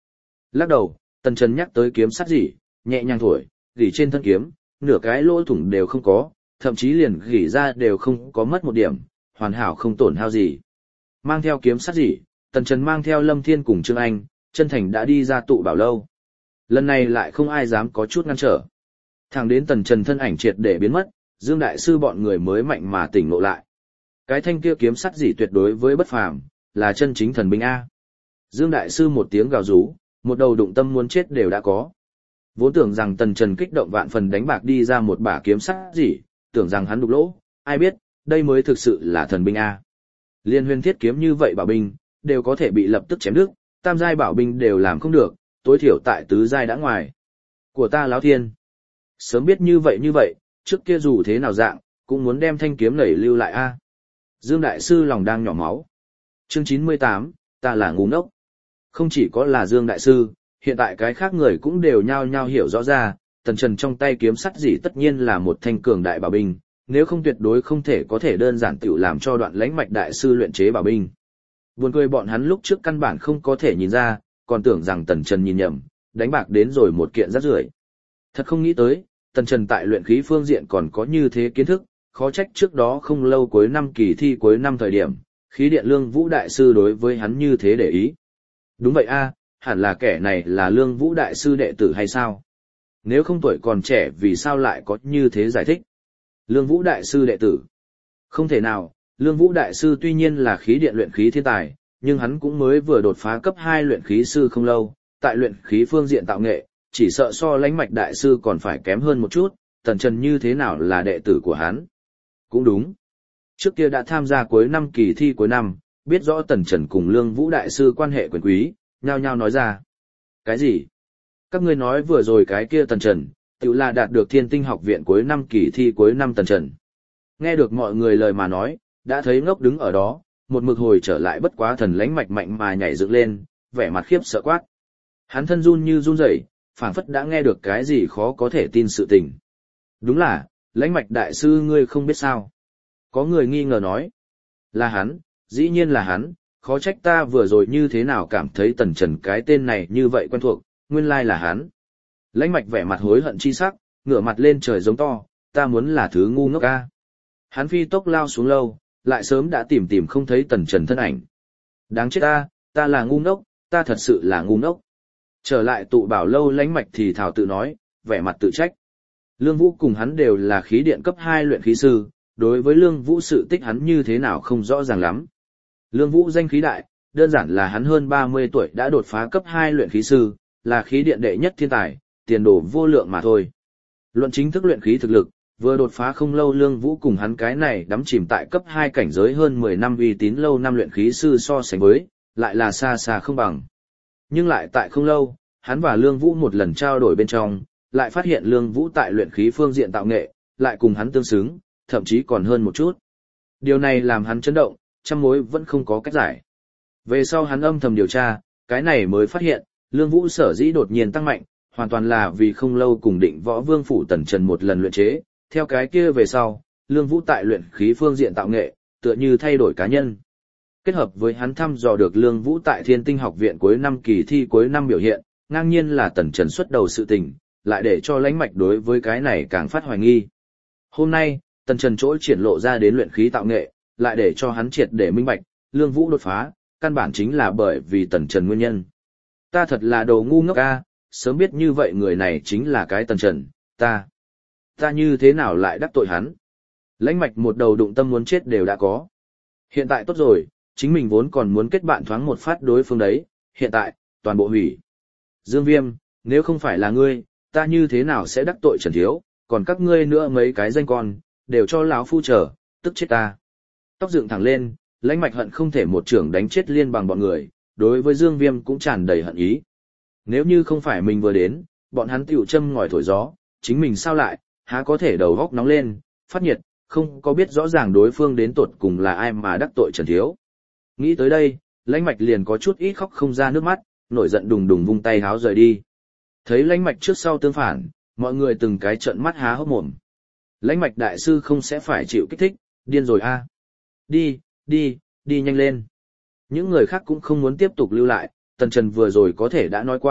Lắc đầu, Tần Trần nhắc tới kiếm sắt rỉ, nhẹ nhàng thổi, rỉ trên thân kiếm, nửa cái lỗ thủng đều không có, thậm chí liền rỉ ra đều không có mất một điểm, hoàn hảo không tổn hao gì. Mang theo kiếm sắt rỉ, Tần Trần mang theo Lâm Thiên cùng Trương Anh, chân thành đã đi ra tụ bảo lâu. Lần này lại không ai dám có chút ngăn trở. Thẳng đến Tần Trần thân ảnh triệt để biến mất, Dương Đại Sư bọn người mới mạnh mà tỉnh ngộ lại. Cái thanh kia kiếm sắt rỉ tuyệt đối với bất phàm, là chân chính thần binh A. Dương Đại Sư một tiếng gào rú, một đầu đụng tâm muốn chết đều đã có. Vốn tưởng rằng Tần Trần kích động vạn phần đánh bạc đi ra một bả kiếm sắt rỉ, tưởng rằng hắn đục lỗ, ai biết, đây mới thực sự là thần binh A. Liên huyền thiết kiếm như vậy bảo binh, đều có thể bị lập tức chém đứt, tam giai bảo binh đều làm không được, tối thiểu tại tứ giai đã ngoài. Của ta Láo Thiên. Sớm biết như vậy như vậy, trước kia dù thế nào dạng, cũng muốn đem thanh kiếm nảy lưu lại A. Dương Đại Sư lòng đang nhỏ máu. Chương chín mươi tám, ta là ngu ngốc. Không chỉ có là Dương Đại Sư, hiện tại cái khác người cũng đều nhao nhao hiểu rõ ra, Tần Trần trong tay kiếm sắt gì tất nhiên là một thanh cường đại bảo binh, nếu không tuyệt đối không thể có thể đơn giản tiểu làm cho Đoạn Lãnh Mạch Đại Sư luyện chế bảo binh. Buồn cười bọn hắn lúc trước căn bản không có thể nhìn ra, còn tưởng rằng Tần Trần nhìn nhầm, đánh bạc đến rồi một kiện rác rưởi. Thật không nghĩ tới, Tần Trần tại luyện khí phương diện còn có như thế kiến thức, khó trách trước đó không lâu cuối năm kỳ thi cuối năm thời điểm, khí điện Lương Vũ Đại Sư đối với hắn như thế để ý. Đúng vậy a, hẳn là kẻ này là Lương Vũ Đại Sư đệ tử hay sao? Nếu không tuổi còn trẻ vì sao lại có như thế giải thích? Lương Vũ Đại Sư đệ tử? Không thể nào, Lương Vũ Đại Sư tuy nhiên là khí điện luyện khí thiên tài, nhưng hắn cũng mới vừa đột phá cấp hai luyện khí sư không lâu, tại luyện khí phương diện tạo nghệ, chỉ sợ so Lãnh Mạch Đại Sư còn phải kém hơn một chút, Tần Trần như thế nào là đệ tử của hắn? Cũng đúng. Trước kia đã tham gia cuối năm kỳ thi cuối năm, biết rõ Tần Trần cùng Lương Vũ Đại Sư quan hệ quyền quý, nhao nhao nói ra. Cái gì? Các ngươi nói vừa rồi cái kia Tần Trần, tự là đạt được Thiên Tinh học viện cuối năm kỳ thi cuối năm Tần Trần. Nghe được mọi người lời mà nói, đã thấy ngốc đứng ở đó, một mực hồi trở lại bất quá thần Lãnh Mạch mạnh mà nhảy dựng lên, vẻ mặt khiếp sợ quát. Hắn thân run như run rẩy, phảng phất đã nghe được cái gì khó có thể tin sự tình. Đúng là, Lãnh Mạch Đại Sư ngươi không biết sao. Có người nghi ngờ nói. Là hắn, dĩ nhiên là hắn, khó trách ta vừa rồi như thế nào cảm thấy Tần Trần cái tên này như vậy quen thuộc, nguyên lai là hắn. Lãnh Mạch vẻ mặt hối hận chi sắc, ngửa mặt lên trời giống to, ta muốn là thứ ngu ngốc ca. Hắn phi tốc lao xuống lâu, lại sớm đã tìm tìm không thấy Tần Trần thân ảnh. Đáng chết ta, ta là ngu ngốc, ta thật sự là ngu ngốc. Trở lại tụ bảo lâu Lãnh Mạch thì thảo tự nói, vẻ mặt tự trách. Lương Vũ cùng hắn đều là khí điện cấp hai luyện khí sư, đối với Lương Vũ sự tích hắn như thế nào không rõ ràng lắm. Lương Vũ danh khí đại, đơn giản là hắn hơn ba mươi tuổi đã đột phá cấp hai luyện khí sư, là khí điện đệ nhất thiên tài, tiền đồ vô lượng mà thôi. Luận chính thức luyện khí thực lực, vừa đột phá không lâu Lương Vũ cùng hắn cái này đắm chìm tại cấp hai cảnh giới hơn mười năm uy tín lâu năm luyện khí sư so sánh với, lại là xa xa không bằng. Nhưng lại tại không lâu, hắn và Lương Vũ một lần trao đổi bên trong, lại phát hiện Lương Vũ tại luyện khí phương diện tạo nghệ, lại cùng hắn tương xứng, thậm chí còn hơn một chút. Điều này làm hắn chấn động, trăm mối vẫn không có cách giải. Về sau hắn âm thầm điều tra, cái này mới phát hiện, Lương Vũ sở dĩ đột nhiên tăng mạnh, hoàn toàn là vì không lâu cùng Định Võ Vương phủ Tần Trần một lần luyện chế, theo cái kia về sau, Lương Vũ tại luyện khí phương diện tạo nghệ, tựa như thay đổi cá nhân. Kết hợp với hắn thăm dò được Lương Vũ tại Thiên Tinh học viện cuối năm kỳ thi cuối năm biểu hiện, ngang nhiên là Tần Trần xuất đầu sự tình, lại để cho Lãnh Mạch đối với cái này càng phát hoài nghi. Hôm nay, Tần Trần chỗ triển lộ ra đến luyện khí tạo nghệ, lại để cho hắn triệt để minh bạch, Lương Vũ đột phá, căn bản chính là bởi vì Tần Trần nguyên nhân. Ta thật là đồ ngu ngốc a, sớm biết như vậy người này chính là cái Tần Trần, ta, ta như thế nào lại đắc tội hắn. Lãnh Mạch một đầu đụng tâm muốn chết đều đã có. Hiện tại tốt rồi, chính mình vốn còn muốn kết bạn thoáng một phát đối phương đấy, hiện tại, toàn bộ hủy. Dương Viêm, nếu không phải là ngươi, ta như thế nào sẽ đắc tội Trần Thiếu, còn các ngươi nữa mấy cái danh con, đều cho lão phu chờ, tức chết ta. Tóc dựng thẳng lên, Lãnh Mạch hận không thể một trưởng đánh chết liên bằng bọn người, đối với Dương Viêm cũng tràn đầy hận ý. Nếu như không phải mình vừa đến, bọn hắn tiểu châm ngòi thổi gió, chính mình sao lại, há có thể đầu góc nóng lên, phát nhiệt, không có biết rõ ràng đối phương đến tột cùng là ai mà đắc tội Trần Thiếu. Nghĩ tới đây, Lãnh Mạch liền có chút ít khóc không ra nước mắt, nổi giận đùng đùng vung tay háo rời đi. Thấy Lãnh Mạch trước sau tương phản, mọi người từng cái trợn mắt há hốc mồm. Lãnh Mạch Đại Sư không sẽ phải chịu kích thích, điên rồi a. Đi, đi, đi nhanh lên. Những người khác cũng không muốn tiếp tục lưu lại, Tần Trần vừa rồi có thể đã nói qua,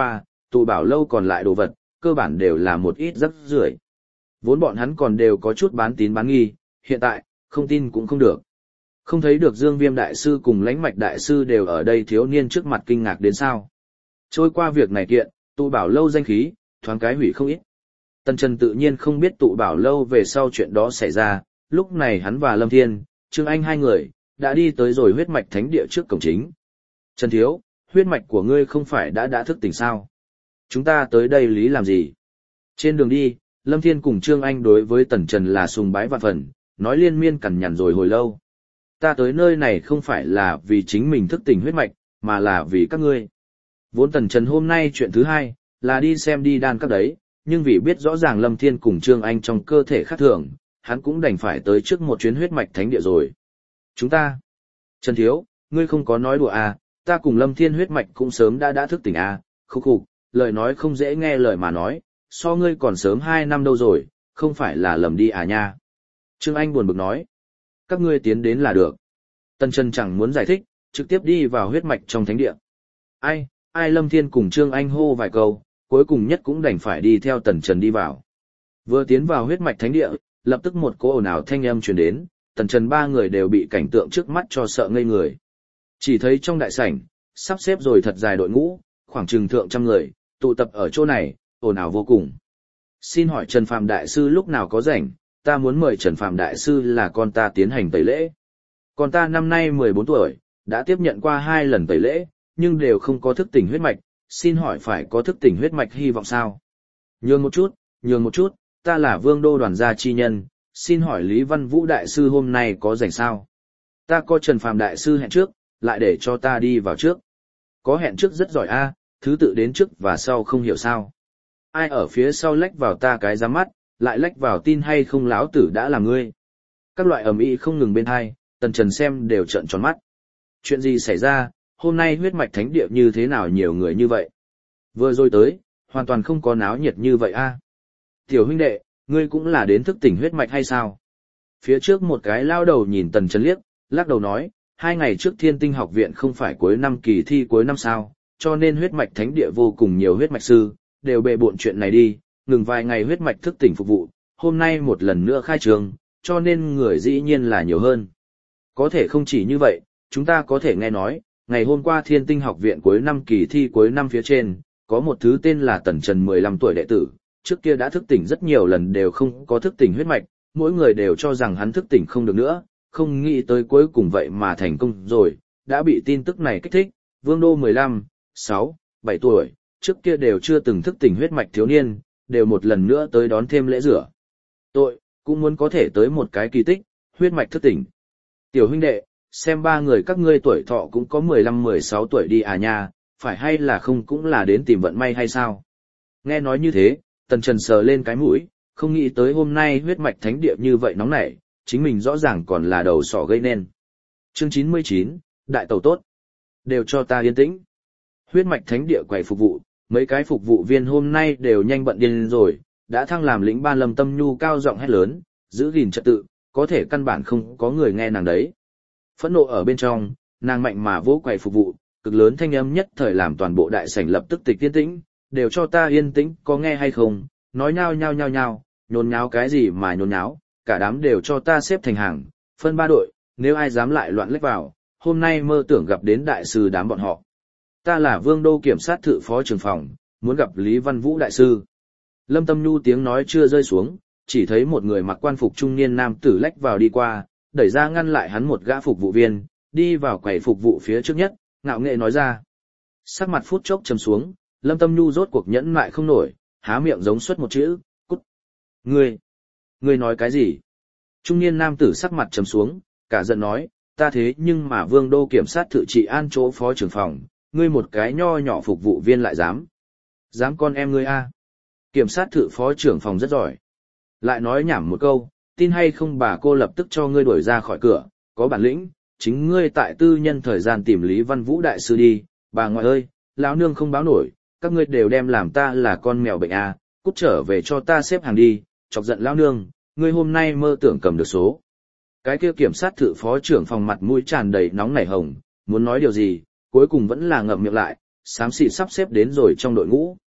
tụ bảo lâu còn lại đồ vật, cơ bản đều là một ít rắc rưởi. Vốn bọn hắn còn đều có chút bán tín bán nghi, hiện tại, không tin cũng không được. Không thấy được Dương Viêm đại sư cùng Lãnh Mạch đại sư đều ở đây thiếu niên trước mặt kinh ngạc đến sao. Trôi qua việc này kiện, tụ bảo lâu danh khí, thoáng cái hủy không ít. Tần Trần tự nhiên không biết tụ bảo lâu về sau chuyện đó xảy ra, lúc này hắn và Lâm Thiên, Trương Anh hai người, đã đi tới rồi huyết mạch thánh địa trước cổng chính. Trần Thiếu, huyết mạch của ngươi không phải đã đã thức tỉnh sao? Chúng ta tới đây lý làm gì? Trên đường đi, Lâm Thiên cùng Trương Anh đối với Tần Trần là sùng bái vạn phần, nói liên miên cằn nhằn rồi hồi lâu. Ta tới nơi này không phải là vì chính mình thức tỉnh huyết mạch, mà là vì các ngươi. Vốn Tần Trần hôm nay chuyện thứ hai, là đi xem đi đan các đấy, nhưng vì biết rõ ràng Lâm Thiên cùng Trương Anh trong cơ thể khác thường, hắn cũng đành phải tới trước một chuyến huyết mạch thánh địa rồi. Chúng ta, Trần Thiếu, ngươi không có nói đùa à, ta cùng Lâm Thiên huyết mạch cũng sớm đã đã thức tỉnh à, khúc khục, lời nói không dễ nghe lời mà nói, so ngươi còn sớm hai năm đâu rồi, không phải là lầm đi à nha. Trương Anh buồn bực nói, các ngươi tiến đến là được. Tần Trần chẳng muốn giải thích, trực tiếp đi vào huyết mạch trong thánh địa. Ai, ai Lâm Thiên cùng Trương Anh hô vài câu, cuối cùng nhất cũng đành phải đi theo Tần Trần đi vào. Vừa tiến vào huyết mạch thánh địa, lập tức một cỗ ồn ào thanh âm truyền đến, Tần Trần ba người đều bị cảnh tượng trước mắt cho sợ ngây người. Chỉ thấy trong đại sảnh, sắp xếp rồi thật dài đội ngũ, khoảng chừng thượng trăm người, tụ tập ở chỗ này, ồn ào vô cùng. Xin hỏi Trần Phạm Đại Sư lúc nào có rảnh, ta muốn mời Trần Phạm Đại Sư là con ta tiến hành tẩy lễ. Con ta năm nay mười bốn tuổi, đã tiếp nhận qua hai lần tẩy lễ, nhưng đều không có thức tỉnh huyết mạch, xin hỏi phải có thức tỉnh huyết mạch hy vọng sao? Nhường một chút, nhường một chút, ta là Vương Đô đoàn gia chi nhân, xin hỏi Lý Văn Vũ Đại Sư hôm nay có rảnh sao? Ta có Trần Phạm Đại Sư hẹn trước, lại để cho ta đi vào trước. Có hẹn trước rất giỏi a, thứ tự đến trước và sau không hiểu sao. Ai ở phía sau lách vào ta cái giám mắt, lại lách vào tin hay không láo tử đã là ngươi. Các loại ầm ĩ không ngừng bên hai, Tần Trần xem đều trợn tròn mắt. Chuyện gì xảy ra, hôm nay huyết mạch thánh địa như thế nào nhiều người như vậy? Vừa rồi tới, hoàn toàn không có náo nhiệt như vậy a. Tiểu huynh đệ, ngươi cũng là đến thức tỉnh huyết mạch hay sao? Phía trước một cái lao đầu nhìn Tần Trần liếc, lắc đầu nói, hai ngày trước Thiên Tinh học viện không phải cuối năm kỳ thi cuối năm sao, cho nên huyết mạch thánh địa vô cùng nhiều huyết mạch sư, đều bề bộn chuyện này đi, ngừng vài ngày huyết mạch thức tỉnh phục vụ, hôm nay một lần nữa khai trường, cho nên người dĩ nhiên là nhiều hơn. Có thể không chỉ như vậy, chúng ta có thể nghe nói, ngày hôm qua Thiên Tinh học viện cuối năm kỳ thi cuối năm phía trên, có một thứ tên là Tần Trần mười lăm tuổi đệ tử, trước kia đã thức tỉnh rất nhiều lần đều không có thức tỉnh huyết mạch, mỗi người đều cho rằng hắn thức tỉnh không được nữa, không nghĩ tới cuối cùng vậy mà thành công rồi, đã bị tin tức này kích thích, Vương Đô mười lăm, sáu, bảy tuổi, trước kia đều chưa từng thức tỉnh huyết mạch thiếu niên, đều một lần nữa tới đón thêm lễ rửa tội, cũng muốn có thể tới một cái kỳ tích, huyết mạch thức tỉnh. Tiểu huynh đệ, xem ba người các ngươi tuổi thọ cũng có mười lăm mười sáu tuổi đi à nha, phải hay là không cũng là đến tìm vận may hay sao? Nghe nói như thế, Tần Trần sờ lên cái mũi, không nghĩ tới hôm nay huyết mạch thánh địa như vậy nóng nảy, chính mình rõ ràng còn là đầu sỏ gây nên. Chương chín mươi chín, Đại Tẩu tốt. Đều cho ta yên tĩnh. Huyết mạch thánh địa quầy phục vụ, mấy cái phục vụ viên hôm nay đều nhanh bận điên rồi, đã thăng làm lĩnh ban Lâm Tâm Nhu cao giọng hét lớn, giữ gìn trật tự, có thể căn bản không có người nghe nàng đấy. Phẫn nộ ở bên trong, nàng mạnh mà vỗ quầy phục vụ, cực lớn thanh âm nhất thời làm toàn bộ đại sảnh lập tức tịch yên tĩnh, đều cho ta yên tĩnh, có nghe hay không, nói nhao nhao nhao nhao, nhốn nháo cái gì mà nhốn nháo, cả đám đều cho ta xếp thành hàng, phân ba đội, nếu ai dám lại loạn lách vào, hôm nay mơ tưởng gặp đến đại sư đám bọn họ. Ta là Vương Đô kiểm sát thự phó trưởng phòng, muốn gặp Lý Văn Vũ đại sư. Lâm Tâm Nhu tiếng nói chưa rơi xuống, chỉ thấy một người mặc quan phục trung niên nam tử lách vào đi qua, đẩy ra ngăn lại hắn một gã phục vụ viên, đi vào quầy phục vụ phía trước nhất, ngạo nghệ nói ra. Sắc mặt phút chốc trầm xuống, Lâm Tâm Nhu rốt cuộc nhẫn mại không nổi, há miệng giống xuất một chữ, cút. Ngươi, ngươi nói cái gì? Trung niên nam tử sắc mặt trầm xuống, cả giận nói, ta thế nhưng mà Vương Đô kiểm sát thự trị an chỗ phó trưởng phòng, ngươi một cái nho nhỏ phục vụ viên lại dám. Dám con em ngươi a? Kiểm sát thự phó trưởng phòng rất giỏi. Lại nói nhảm một câu, tin hay không bà cô lập tức cho ngươi đuổi ra khỏi cửa, có bản lĩnh, chính ngươi tại tư nhân thời gian tìm Lý Văn Vũ đại sư đi, bà ngoại ơi, lão nương không báo nổi, các ngươi đều đem làm ta là con mèo bệnh a, cút trở về cho ta xếp hàng đi, chọc giận lão nương, ngươi hôm nay mơ tưởng cầm được số. Cái kia kiểm sát thự phó trưởng phòng mặt mũi tràn đầy nóng nảy hồng, muốn nói điều gì, cuối cùng vẫn là ngậm miệng lại, xám xịt sắp xếp đến rồi trong đội ngũ.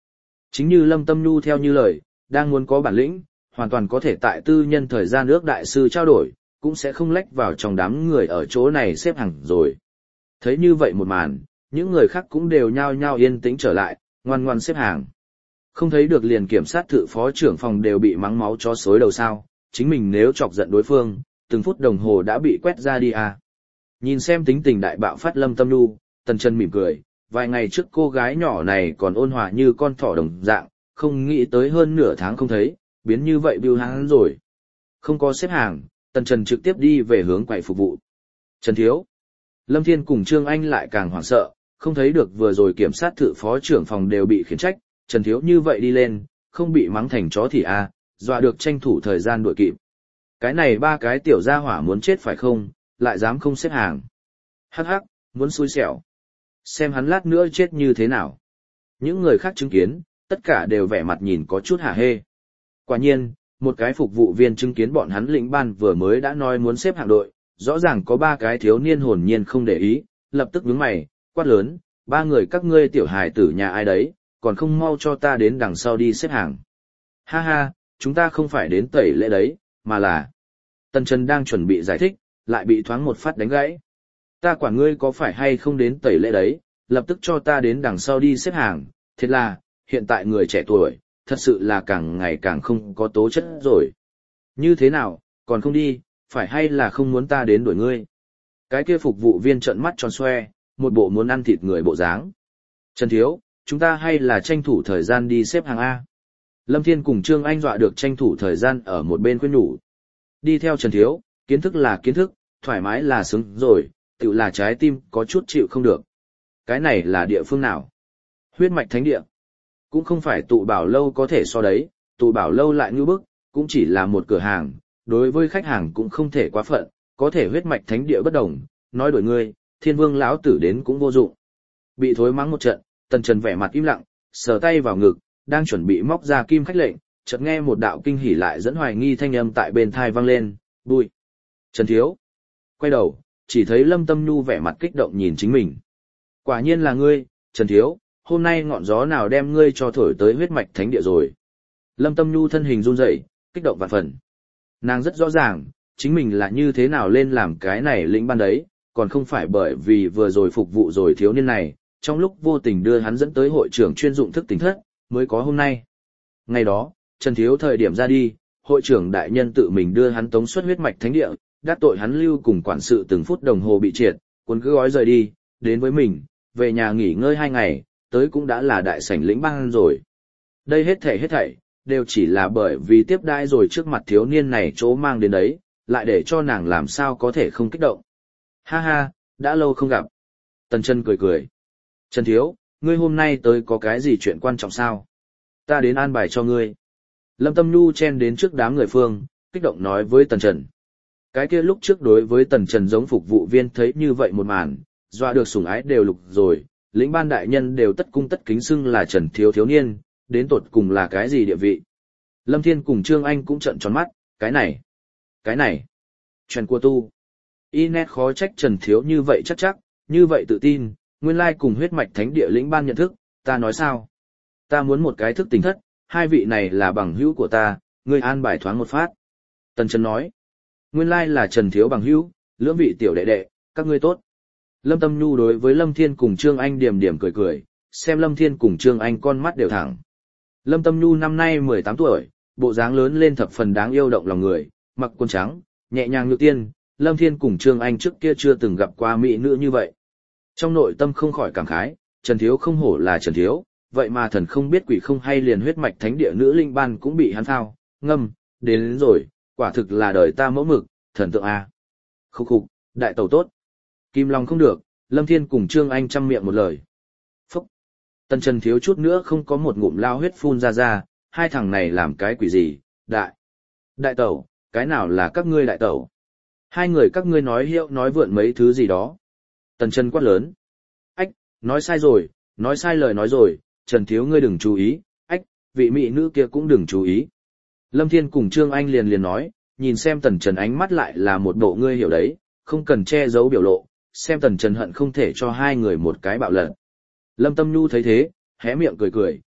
Chính như Lâm Tâm Nhu theo như lời, đang muốn có bản lĩnh, hoàn toàn có thể tại tư nhân thời gian ước đại sư trao đổi, cũng sẽ không lách vào trong đám người ở chỗ này xếp hàng rồi. Thấy như vậy một màn, những người khác cũng đều nhao nhao yên tĩnh trở lại, ngoan ngoan xếp hàng. Không thấy được liền kiểm sát thự phó trưởng phòng đều bị mắng máu chó xối đầu sao, chính mình nếu chọc giận đối phương, từng phút đồng hồ đã bị quét ra đi à. Nhìn xem tính tình đại bạo phát Lâm Tâm Nhu, Tần Chân mỉm cười, vài ngày trước cô gái nhỏ này còn ôn hòa như con thỏ đồng dạng, không nghĩ tới hơn nửa tháng không thấy, biến như vậy bưu hãn rồi. Không có xếp hàng, Tần Trần trực tiếp đi về hướng quầy phục vụ. Trần Thiếu. Lâm Thiên cùng Trương Anh lại càng hoảng sợ, không thấy được vừa rồi kiểm sát thự phó trưởng phòng đều bị khiển trách, Trần Thiếu như vậy đi lên, không bị mắng thành chó thì à, dọa được tranh thủ thời gian đuổi kịp. Cái này ba cái tiểu gia hỏa muốn chết phải không, lại dám không xếp hàng. Hắc hắc, muốn xui xẻo. Xem hắn lát nữa chết như thế nào. Những người khác chứng kiến, tất cả đều vẻ mặt nhìn có chút hả hê. Quả nhiên, một cái phục vụ viên chứng kiến bọn hắn lĩnh ban vừa mới đã nói muốn xếp hạng đội, rõ ràng có ba cái thiếu niên hồn nhiên không để ý, lập tức nhướng mày, quát lớn, ba người các ngươi tiểu hài tử nhà ai đấy, còn không mau cho ta đến đằng sau đi xếp hàng. Ha ha, chúng ta không phải đến tẩy lễ đấy, mà là... Tần Trần đang chuẩn bị giải thích, lại bị thoáng một phát đánh gãy. Ta quản ngươi có phải hay không đến tẩy lễ đấy, lập tức cho ta đến đằng sau đi xếp hàng, thiệt là, hiện tại người trẻ tuổi, thật sự là càng ngày càng không có tố chất rồi. Như thế nào, còn không đi, phải hay là không muốn ta đến đuổi ngươi? Cái kia phục vụ viên trợn mắt tròn xoe, một bộ muốn ăn thịt người bộ dáng. Trần Thiếu, chúng ta hay là tranh thủ thời gian đi xếp hàng A. Lâm Thiên cùng Trương Anh dọa được tranh thủ thời gian ở một bên khuyên nhủ. Đi theo Trần Thiếu, kiến thức là kiến thức, thoải mái là sướng rồi, tự là trái tim có chút chịu không được. Cái này là địa phương nào? Huyết mạch thánh địa. Cũng không phải tụ bảo lâu có thể so đấy, tụ bảo lâu lại như bức, cũng chỉ là một cửa hàng, đối với khách hàng cũng không thể quá phận, có thể huyết mạch thánh địa bất đồng, nói đổi ngươi, thiên vương lão tử đến cũng vô dụng. Bị thối mắng một trận, Tần Trần vẻ mặt im lặng, sờ tay vào ngực, đang chuẩn bị móc ra kim khách lệnh, chợt nghe một đạo kinh hỉ lại dẫn hoài nghi thanh âm tại bên thai vang lên, bùi. Trần Thiếu. Quay đầu, chỉ thấy Lâm Tâm Nhu vẻ mặt kích động nhìn chính mình. Quả nhiên là ngươi, Trần Thiếu, hôm nay ngọn gió nào đem ngươi cho thổi tới huyết mạch thánh địa rồi. Lâm Tâm Nhu thân hình run rẩy, kích động vạn phần. Nàng rất rõ ràng, chính mình là như thế nào lên làm cái này lĩnh ban đấy, còn không phải bởi vì vừa rồi phục vụ rồi thiếu niên này, trong lúc vô tình đưa hắn dẫn tới hội trưởng chuyên dụng thức tỉnh thất, mới có hôm nay. Ngày đó, Trần Thiếu thời điểm ra đi, hội trưởng đại nhân tự mình đưa hắn tống xuất huyết mạch thánh địa, đắc tội hắn lưu cùng quản sự từng phút đồng hồ bị triệt, cuốn cứ gói rời đi, đến với mình, về nhà nghỉ ngơi hai ngày, tới cũng đã là đại sảnh lĩnh ban rồi. Đây hết thảy hết thảy, đều chỉ là bởi vì tiếp đãi rồi trước mặt thiếu niên này chỗ mang đến đấy, lại để cho nàng làm sao có thể không kích động. Ha ha, đã lâu không gặp. Tần Chân cười cười. Trần Thiếu, ngươi hôm nay tới có cái gì chuyện quan trọng sao? Ta đến an bài cho ngươi. Lâm Tâm Nhu chen đến trước đám người phương, kích động nói với Tần Trần. Cái kia lúc trước đối với Tần Trần giống phục vụ viên thấy như vậy một màn, dọa được sủng ái đều lục rồi, lĩnh ban đại nhân đều tất cung tất kính xưng là Trần Thiếu thiếu niên, đến tột cùng là cái gì địa vị. Lâm Thiên cùng Trương Anh cũng trợn tròn mắt, cái này, cái này, Trần của tu. Inet khó trách Trần Thiếu như vậy chắc chắc, như vậy tự tin, nguyên lai cùng huyết mạch thánh địa lĩnh ban nhận thức, ta nói sao? Ta muốn một cái thức tỉnh thất, hai vị này là bằng hữu của ta, ngươi an bài thoáng một phát. Tần Trần nói, nguyên lai là Trần Thiếu bằng hữu, lưỡng vị tiểu đệ đệ, các ngươi tốt. Lâm Tâm Nhu đối với Lâm Thiên cùng Trương Anh điểm điểm cười cười, xem Lâm Thiên cùng Trương Anh con mắt đều thẳng. Lâm Tâm Nhu năm nay mười tám tuổi, bộ dáng lớn lên thập phần đáng yêu động lòng người, mặc quần trắng, nhẹ nhàng như tiên, Lâm Thiên cùng Trương Anh trước kia chưa từng gặp qua mỹ nữ như vậy. Trong nội tâm không khỏi cảm khái, Trần Thiếu không hổ là Trần Thiếu, vậy mà thần không biết quỷ không hay liền huyết mạch thánh địa nữ linh ban cũng bị hắn thao, ngâm, đến, đến rồi, quả thực là đời ta mẫu mực, thần tượng A. Khúc khục, đại tẩu tốt. Kim Long không được, Lâm Thiên cùng Trương Anh chăm miệng một lời. Phúc. Tần Trần thiếu chút nữa không có một ngụm lao huyết phun ra ra, hai thằng này làm cái quỷ gì, đại. Đại tẩu, cái nào là các ngươi đại tẩu? Hai người các ngươi nói hiệu nói vượn mấy thứ gì đó. Tần Trần quát lớn. Ách, nói sai rồi, nói sai lời nói rồi, Trần thiếu ngươi đừng chú ý, ách, vị mỹ nữ kia cũng đừng chú ý. Lâm Thiên cùng Trương Anh liền liền nói, nhìn xem Tần Trần ánh mắt lại là một bộ ngươi hiểu đấy, không cần che giấu biểu lộ, xem Tần Trần hận không thể cho hai người một cái bạo lật. Lâm Tâm Nhu thấy thế, hé miệng cười cười,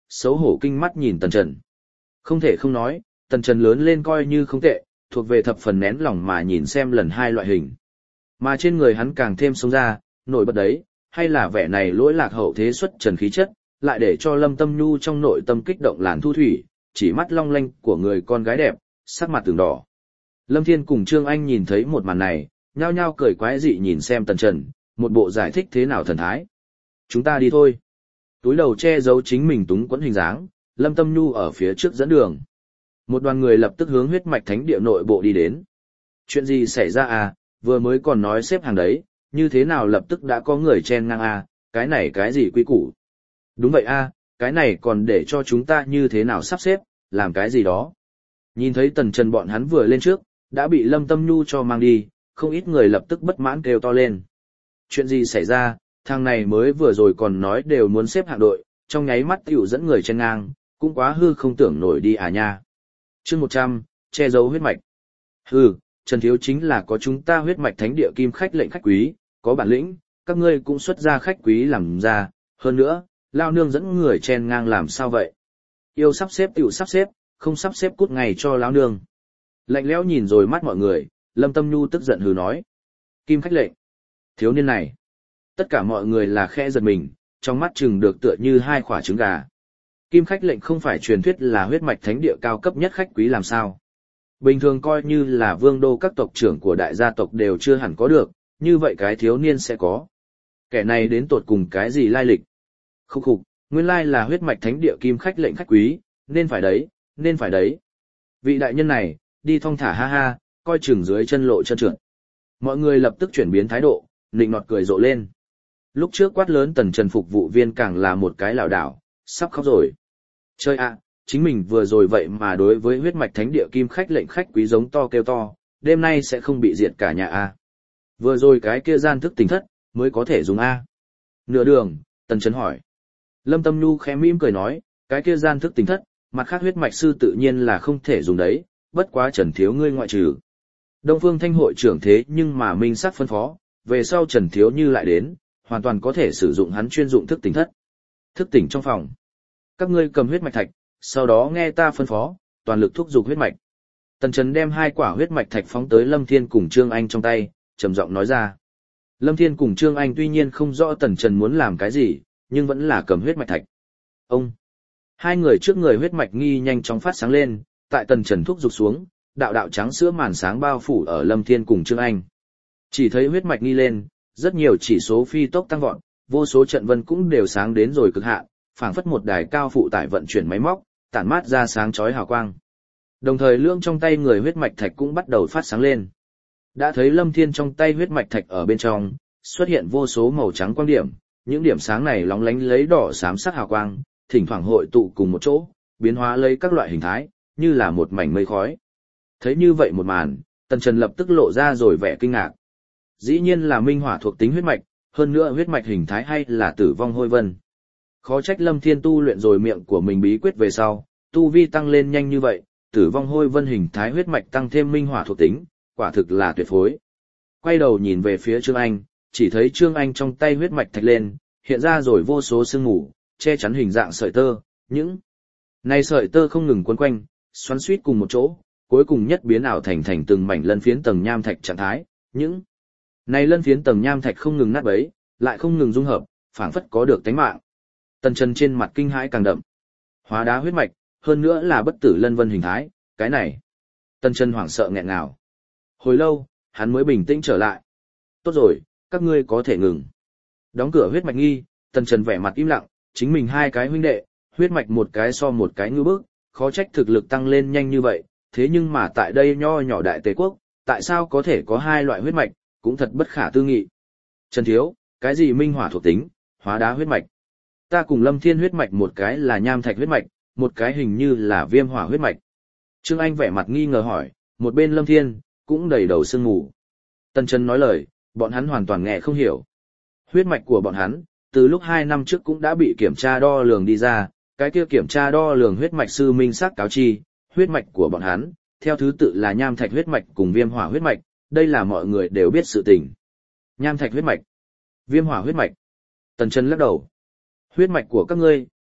xấu hổ kinh mắt nhìn Tần Trần. Không thể không nói, Tần Trần lớn lên coi như không tệ, thuộc về thập phần nén lòng mà nhìn xem lần hai loại hình. Mà trên người hắn càng thêm sống ra, nổi bật đấy, hay là vẻ này lỗi lạc hậu thế xuất trần khí chất, lại để cho Lâm Tâm Nhu trong nội tâm kích động làn thu thủy, chỉ mắt long lanh của người con gái đẹp, sắc mặt từng đỏ. Lâm Thiên cùng Trương Anh nhìn thấy một màn này, nhao nhao cười quái dị nhìn xem Tần Trần, một bộ giải thích thế nào thần thái. Chúng ta đi thôi. Túi đầu che giấu chính mình túng quẫn hình dáng, Lâm Tâm Nhu ở phía trước dẫn đường. Một đoàn người lập tức hướng huyết mạch thánh địa nội bộ đi đến. Chuyện gì xảy ra à, vừa mới còn nói xếp hàng đấy, như thế nào lập tức đã có người chen ngang à, cái này cái gì quy củ. Đúng vậy à, cái này còn để cho chúng ta như thế nào sắp xếp, làm cái gì đó. Nhìn thấy Tần Trần bọn hắn vừa lên trước, đã bị Lâm Tâm Nhu cho mang đi, không ít người lập tức bất mãn kêu to lên. Chuyện gì xảy ra, thằng này mới vừa rồi còn nói đều muốn xếp hạng đội, trong nháy mắt tiểu dẫn người chen ngang, cũng quá hư không tưởng nổi đi à nha. Chương một trăm, che giấu huyết mạch. Hừ, Trần Thiếu chính là có chúng ta huyết mạch thánh địa kim khách lệnh khách quý, có bản lĩnh, các ngươi cũng xuất ra khách quý làm ra, hơn nữa, lao nương dẫn người chen ngang làm sao vậy? Yêu sắp xếp tiểu sắp xếp, không sắp xếp cút ngày cho lao nương. Lạnh lẽo nhìn rồi mắt mọi người, Lâm Tâm Nhu tức giận hừ nói. Kim khách lệnh. Thiếu niên này. Tất cả mọi người là khẽ giật mình, trong mắt chừng được tựa như hai quả trứng gà. Kim khách lệnh không phải truyền thuyết là huyết mạch thánh địa cao cấp nhất khách quý làm sao? Bình thường coi như là vương đô các tộc trưởng của đại gia tộc đều chưa hẳn có được, như vậy cái thiếu niên sẽ có. Kẻ này đến tột cùng cái gì lai lịch? Khúc khục, nguyên lai là huyết mạch thánh địa kim khách lệnh khách quý, nên phải đấy, nên phải đấy. Vị đại nhân này, đi thong thả ha ha, coi chừng dưới chân lộ chân trượt. Mọi người lập tức chuyển biến thái độ, nịnh nọt cười rộ lên. Lúc trước quát lớn Tần Trần phục vụ viên càng là một cái lảo đảo, sắp khóc rồi. Chơi ạ, chính mình vừa rồi vậy mà đối với huyết mạch thánh địa kim khách lệnh khách quý giống to kêu to, đêm nay sẽ không bị diệt cả nhà a. Vừa rồi cái kia gian thức tỉnh thất, mới có thể dùng a. Nửa đường, Tần Trần hỏi. Lâm Tâm Nhu khẽ mỉm cười nói, cái kia gian thức tỉnh thất, mặt khác huyết mạch sư tự nhiên là không thể dùng đấy, bất quá Trần Thiếu ngươi ngoại trừ. Đông Phương Thanh hội trưởng thế nhưng mà minh sắc phân phó, về sau Trần Thiếu như lại đến, hoàn toàn có thể sử dụng hắn chuyên dụng thức tỉnh thất. Thức tỉnh trong phòng. Các ngươi cầm huyết mạch thạch, sau đó nghe ta phân phó, toàn lực thúc giục huyết mạch. Tần Trần đem hai quả huyết mạch thạch phóng tới Lâm Thiên cùng Trương Anh trong tay, trầm giọng nói ra. Lâm Thiên cùng Trương Anh tuy nhiên không rõ Tần Trần muốn làm cái gì, nhưng vẫn là cầm huyết mạch thạch. Ông! Hai người trước người huyết mạch nghi nhanh chóng phát sáng lên, tại Tần Trần thúc giục xuống, đạo đạo trắng sữa màn sáng bao phủ ở Lâm Thiên cùng Trương Anh. Chỉ thấy huyết mạch nghi lên, rất nhiều chỉ số phi tốc tăng vọt, vô số trận vân cũng đều sáng đến rồi cực hạn, phảng phất một đài cao phụ tải vận chuyển máy móc, tản mát ra sáng chói hào quang. Đồng thời lưỡng trong tay người huyết mạch thạch cũng bắt đầu phát sáng lên. Đã thấy Lâm Thiên trong tay huyết mạch thạch ở bên trong, xuất hiện vô số màu trắng quang điểm, những điểm sáng này lóng lánh lấy đỏ xám sắc hào quang, thỉnh thoảng hội tụ cùng một chỗ, biến hóa lấy các loại hình thái, như là một mảnh mây khói. Thấy như vậy một màn, Tần Trần lập tức lộ ra rồi vẻ kinh ngạc. Dĩ nhiên là minh hỏa thuộc tính huyết mạch, hơn nữa huyết mạch hình thái hay là tử vong hôi vân. Khó trách Lâm Thiên tu luyện rồi miệng của mình bí quyết về sau, tu vi tăng lên nhanh như vậy, tử vong hôi vân hình thái huyết mạch tăng thêm minh hỏa thuộc tính, quả thực là tuyệt phối. Quay đầu nhìn về phía Trương Anh, chỉ thấy Trương Anh trong tay huyết mạch thạch lên, hiện ra rồi vô số sương mù, che chắn hình dạng sợi tơ, những này sợi tơ không ngừng quấn quanh, xoắn xuýt cùng một chỗ, cuối cùng nhất biến ảo thành thành từng mảnh lân phiến tầng nham thạch trạng thái, những này lân phiến tầng nham thạch không ngừng nát bấy, lại không ngừng dung hợp, phảng phất có được tánh mạng. Tần Trần trên mặt kinh hãi càng đậm. Hóa đá huyết mạch, hơn nữa là bất tử lân vân hình thái, cái này. Tần Trần hoảng sợ nghẹn ngào. Hồi lâu, hắn mới bình tĩnh trở lại. Tốt rồi, các ngươi có thể ngừng. Đóng cửa huyết mạch nghi, Tần Trần vẻ mặt im lặng, chính mình hai cái huynh đệ, huyết mạch một cái so một cái ngư bức, khó trách thực lực tăng lên nhanh như vậy, thế nhưng mà tại đây nho nhỏ đại tề quốc, tại sao có thể có hai loại huyết mạch, cũng thật bất khả tư nghị. Trần Thiếu, cái gì minh hỏa thuộc tính, hóa đá huyết mạch? Ta cùng Lâm Thiên huyết mạch một cái là nham thạch huyết mạch, một cái hình như là viêm hỏa huyết mạch. Trương Anh vẻ mặt nghi ngờ hỏi, một bên Lâm Thiên, cũng đầy đầu sương mù. Tần Trần nói lời, bọn hắn hoàn toàn nghe không hiểu. Huyết mạch của bọn hắn, từ lúc hai năm trước cũng đã bị kiểm tra đo lường đi ra, cái kia kiểm tra đo lường huyết mạch sư minh xác cáo chi, huyết mạch của bọn hắn, theo thứ tự là nham thạch huyết mạch cùng viêm hỏa huyết mạch, đây là mọi người đều biết sự tình. Nham thạch huyết mạch, viêm hỏa huyết mạch. Tần Trần lắc đầu. Huyết mạch của các ngươi,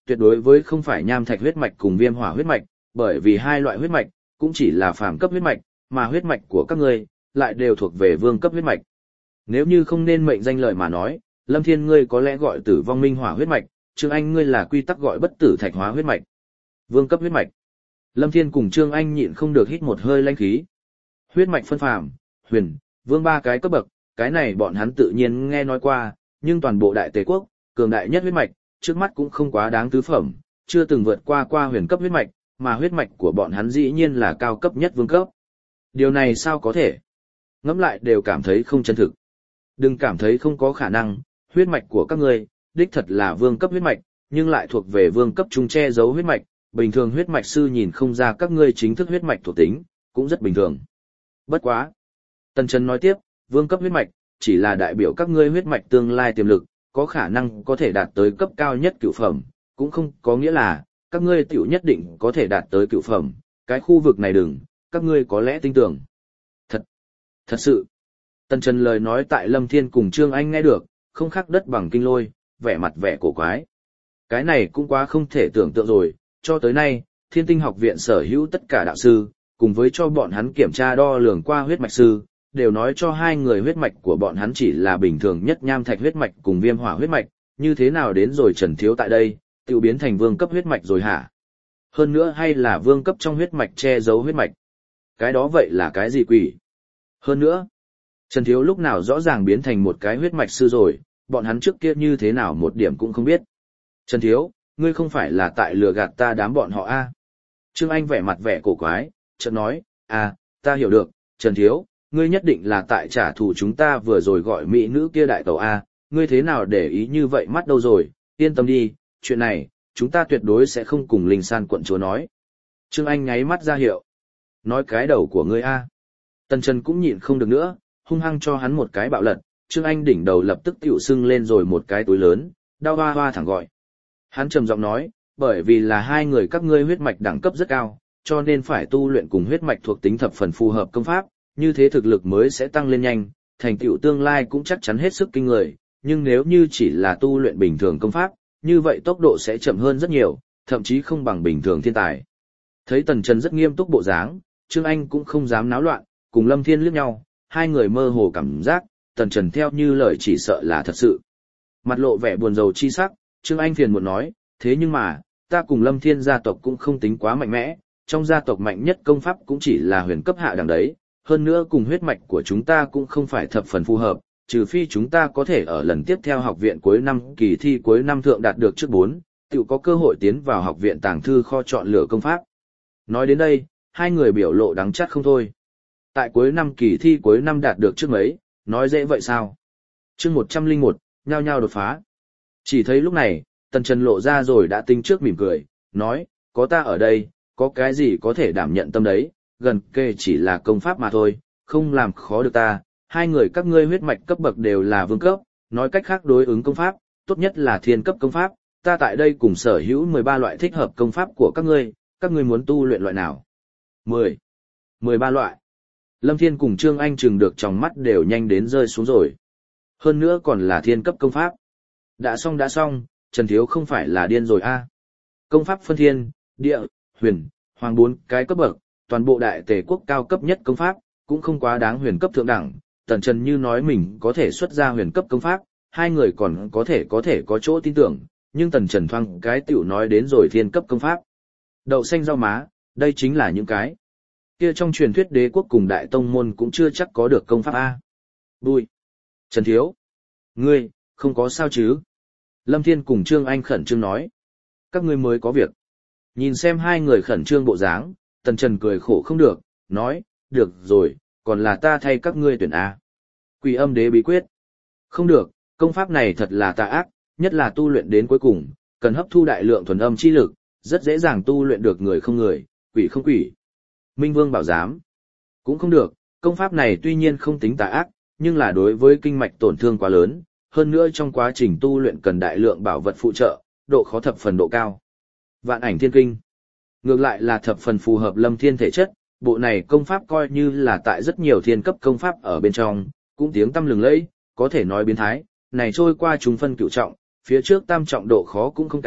tuyệt đối với không phải nham thạch huyết mạch cùng viêm hỏa huyết mạch, bởi vì hai loại huyết mạch cũng chỉ là phàm cấp huyết mạch, mà huyết mạch của các ngươi lại đều thuộc về vương cấp huyết mạch. Nếu như không nên mệnh danh lợi mà nói, Lâm Thiên ngươi có lẽ gọi tử vong minh hỏa huyết mạch, Trương Anh ngươi là quy tắc gọi bất tử thạch hóa huyết mạch. Vương cấp huyết mạch. Lâm Thiên cùng Trương Anh nhịn không được hít một hơi lãnh khí. Huyết mạch phân phàm, huyền, vương ba cái cấp bậc, cái này bọn hắn tự nhiên nghe nói qua, nhưng toàn bộ đại tề quốc, cường đại nhất huyết mạch, trước mắt cũng không quá đáng tứ phẩm, chưa từng vượt qua qua huyền cấp huyết mạch, mà huyết mạch của bọn hắn dĩ nhiên là cao cấp nhất vương cấp. Điều này sao có thể? Ngẫm lại đều cảm thấy không chân thực. Đừng cảm thấy không có khả năng, huyết mạch của các ngươi, đích thật là vương cấp huyết mạch, nhưng lại thuộc về vương cấp trung che giấu huyết mạch, bình thường huyết mạch sư nhìn không ra các ngươi chính thức huyết mạch thuộc tính, cũng rất bình thường. Bất quá. Tần Trần nói tiếp, vương cấp huyết mạch, chỉ là đại biểu các ngươi huyết mạch tương lai tiềm lực, có khả năng có thể đạt tới cấp cao nhất cửu phẩm, cũng không có nghĩa là, các ngươi tiểu nhất định có thể đạt tới cửu phẩm, cái khu vực này đừng, các ngươi có lẽ tin tưởng. Thật, thật sự. Tần Trần lời nói tại Lâm Thiên cùng Trương Anh nghe được, không khác đất bằng kinh lôi, vẻ mặt vẻ cổ quái. Cái này cũng quá không thể tưởng tượng rồi, cho tới nay, Thiên Tinh học viện sở hữu tất cả đạo sư, cùng với cho bọn hắn kiểm tra đo lường qua huyết mạch sư, đều nói cho hai người huyết mạch của bọn hắn chỉ là bình thường nhất nham thạch huyết mạch cùng viêm hỏa huyết mạch, như thế nào đến rồi Trần Thiếu tại đây, tự biến thành vương cấp huyết mạch rồi hả? Hơn nữa hay là vương cấp trong huyết mạch che giấu huyết mạch? Cái đó vậy là cái gì quỷ? Hơn nữa, Trần Thiếu lúc nào rõ ràng biến thành một cái huyết mạch sư rồi, bọn hắn trước kia như thế nào một điểm cũng không biết. Trần Thiếu, ngươi không phải là tại lừa gạt ta đám bọn họ a? À? Trương Anh vẻ mặt vẻ cổ quái, chợt nói, à, ta hiểu được, Trần Thiếu, ngươi nhất định là tại trả thù chúng ta vừa rồi gọi mỹ nữ kia đại tẩu a, ngươi thế nào để ý như vậy mắt đâu rồi, yên tâm đi, chuyện này, chúng ta tuyệt đối sẽ không cùng Linh San quận chúa nói. Trương Anh nháy mắt ra hiệu. Nói cái đầu của ngươi a. Tần Trần cũng nhịn không được nữa, hung hăng cho hắn một cái bạo lật, Trương Anh đỉnh đầu lập tức tiểu sưng lên rồi một cái túi lớn, đau hoa hoa thẳng gọi. Hắn trầm giọng nói, bởi vì là hai người các ngươi huyết mạch đẳng cấp rất cao, cho nên phải tu luyện cùng huyết mạch thuộc tính thập phần phù hợp công pháp, như thế thực lực mới sẽ tăng lên nhanh, thành tựu tương lai cũng chắc chắn hết sức kinh người, nhưng nếu như chỉ là tu luyện bình thường công pháp, như vậy tốc độ sẽ chậm hơn rất nhiều, thậm chí không bằng bình thường thiên tài. Thấy Tần Trần rất nghiêm túc bộ dáng, Trương Anh cũng không dám náo loạn, cùng Lâm Thiên liếc nhau, hai người mơ hồ cảm giác, Tần Trần theo như lời chỉ sợ là thật sự. Mặt lộ vẻ buồn rầu chi sắc, Trương Anh phiền muộn nói, thế nhưng mà, ta cùng Lâm Thiên gia tộc cũng không tính quá mạnh mẽ, trong gia tộc mạnh nhất công pháp cũng chỉ là huyền cấp hạ đẳng đấy, hơn nữa cùng huyết mạch của chúng ta cũng không phải thập phần phù hợp, trừ phi chúng ta có thể ở lần tiếp theo học viện cuối năm kỳ thi cuối năm thượng đạt được trước bốn, tự có cơ hội tiến vào học viện tàng thư kho chọn lựa công pháp. Nói đến đây, hai người biểu lộ đắng chát không thôi. Tại cuối năm kỳ thi cuối năm đạt được trước mấy, nói dễ vậy sao? Chương một trăm lẻ một, nhao nhao đột phá. Chỉ thấy lúc này, Tần Trần lộ ra rồi đã tính trước mỉm cười, nói, có ta ở đây, có cái gì có thể đảm nhận tâm đấy, gần kề chỉ là công pháp mà thôi, không làm khó được ta, hai người các ngươi huyết mạch cấp bậc đều là vương cấp, nói cách khác đối ứng công pháp, tốt nhất là thiên cấp công pháp, ta tại đây cùng sở hữu mười ba loại thích hợp công pháp của các ngươi, các ngươi muốn tu luyện loại nào? mười. mười ba loại. Lâm Thiên cùng Trương Anh chừng được trong mắt đều nhanh đến rơi xuống rồi. Hơn nữa còn là thiên cấp công pháp. Đã xong đã xong, Trần Thiếu không phải là điên rồi a. Công pháp phân thiên, địa, huyền, hoàng bốn cái cấp bậc, toàn bộ đại tề quốc cao cấp nhất công pháp, cũng không quá đáng huyền cấp thượng đẳng. Tần Trần như nói mình có thể xuất ra huyền cấp công pháp, hai người còn có thể có thể có chỗ tin tưởng, nhưng Tần Trần thoang cái tiểu nói đến rồi thiên cấp công pháp. Đậu xanh rau má, đây chính là những cái kia trong truyền thuyết đế quốc cùng đại tông môn cũng chưa chắc có được công pháp a. Bùi. Trần Thiếu. Ngươi, không có sao chứ? Lâm Thiên cùng Trương Anh khẩn trương nói. Các ngươi mới có việc. Nhìn xem hai người khẩn trương bộ dáng, Tần Trần cười khổ không được, nói, được rồi, còn là ta thay các ngươi tuyển A. Quỷ âm đế bí quyết. Không được, công pháp này thật là tà ác, nhất là tu luyện đến cuối cùng, cần hấp thu đại lượng thuần âm chi lực, rất dễ dàng tu luyện được người không người, quỷ không quỷ. Minh Vương bảo giám. Cũng không được, công pháp này tuy nhiên không tính tà ác, nhưng là đối với kinh mạch tổn thương quá lớn, hơn nữa trong quá trình tu luyện cần đại lượng bảo vật phụ trợ, độ khó thập phần độ cao. Vạn ảnh thiên kinh. Ngược lại là thập phần phù hợp Lâm Thiên thể chất, bộ này công pháp coi như là tại rất nhiều thiên cấp công pháp ở bên trong, cũng tiếng tăm lừng lẫy, có thể nói biến thái, này trôi qua chúng phân cửu trọng, phía trước tam trọng độ khó cũng không cao,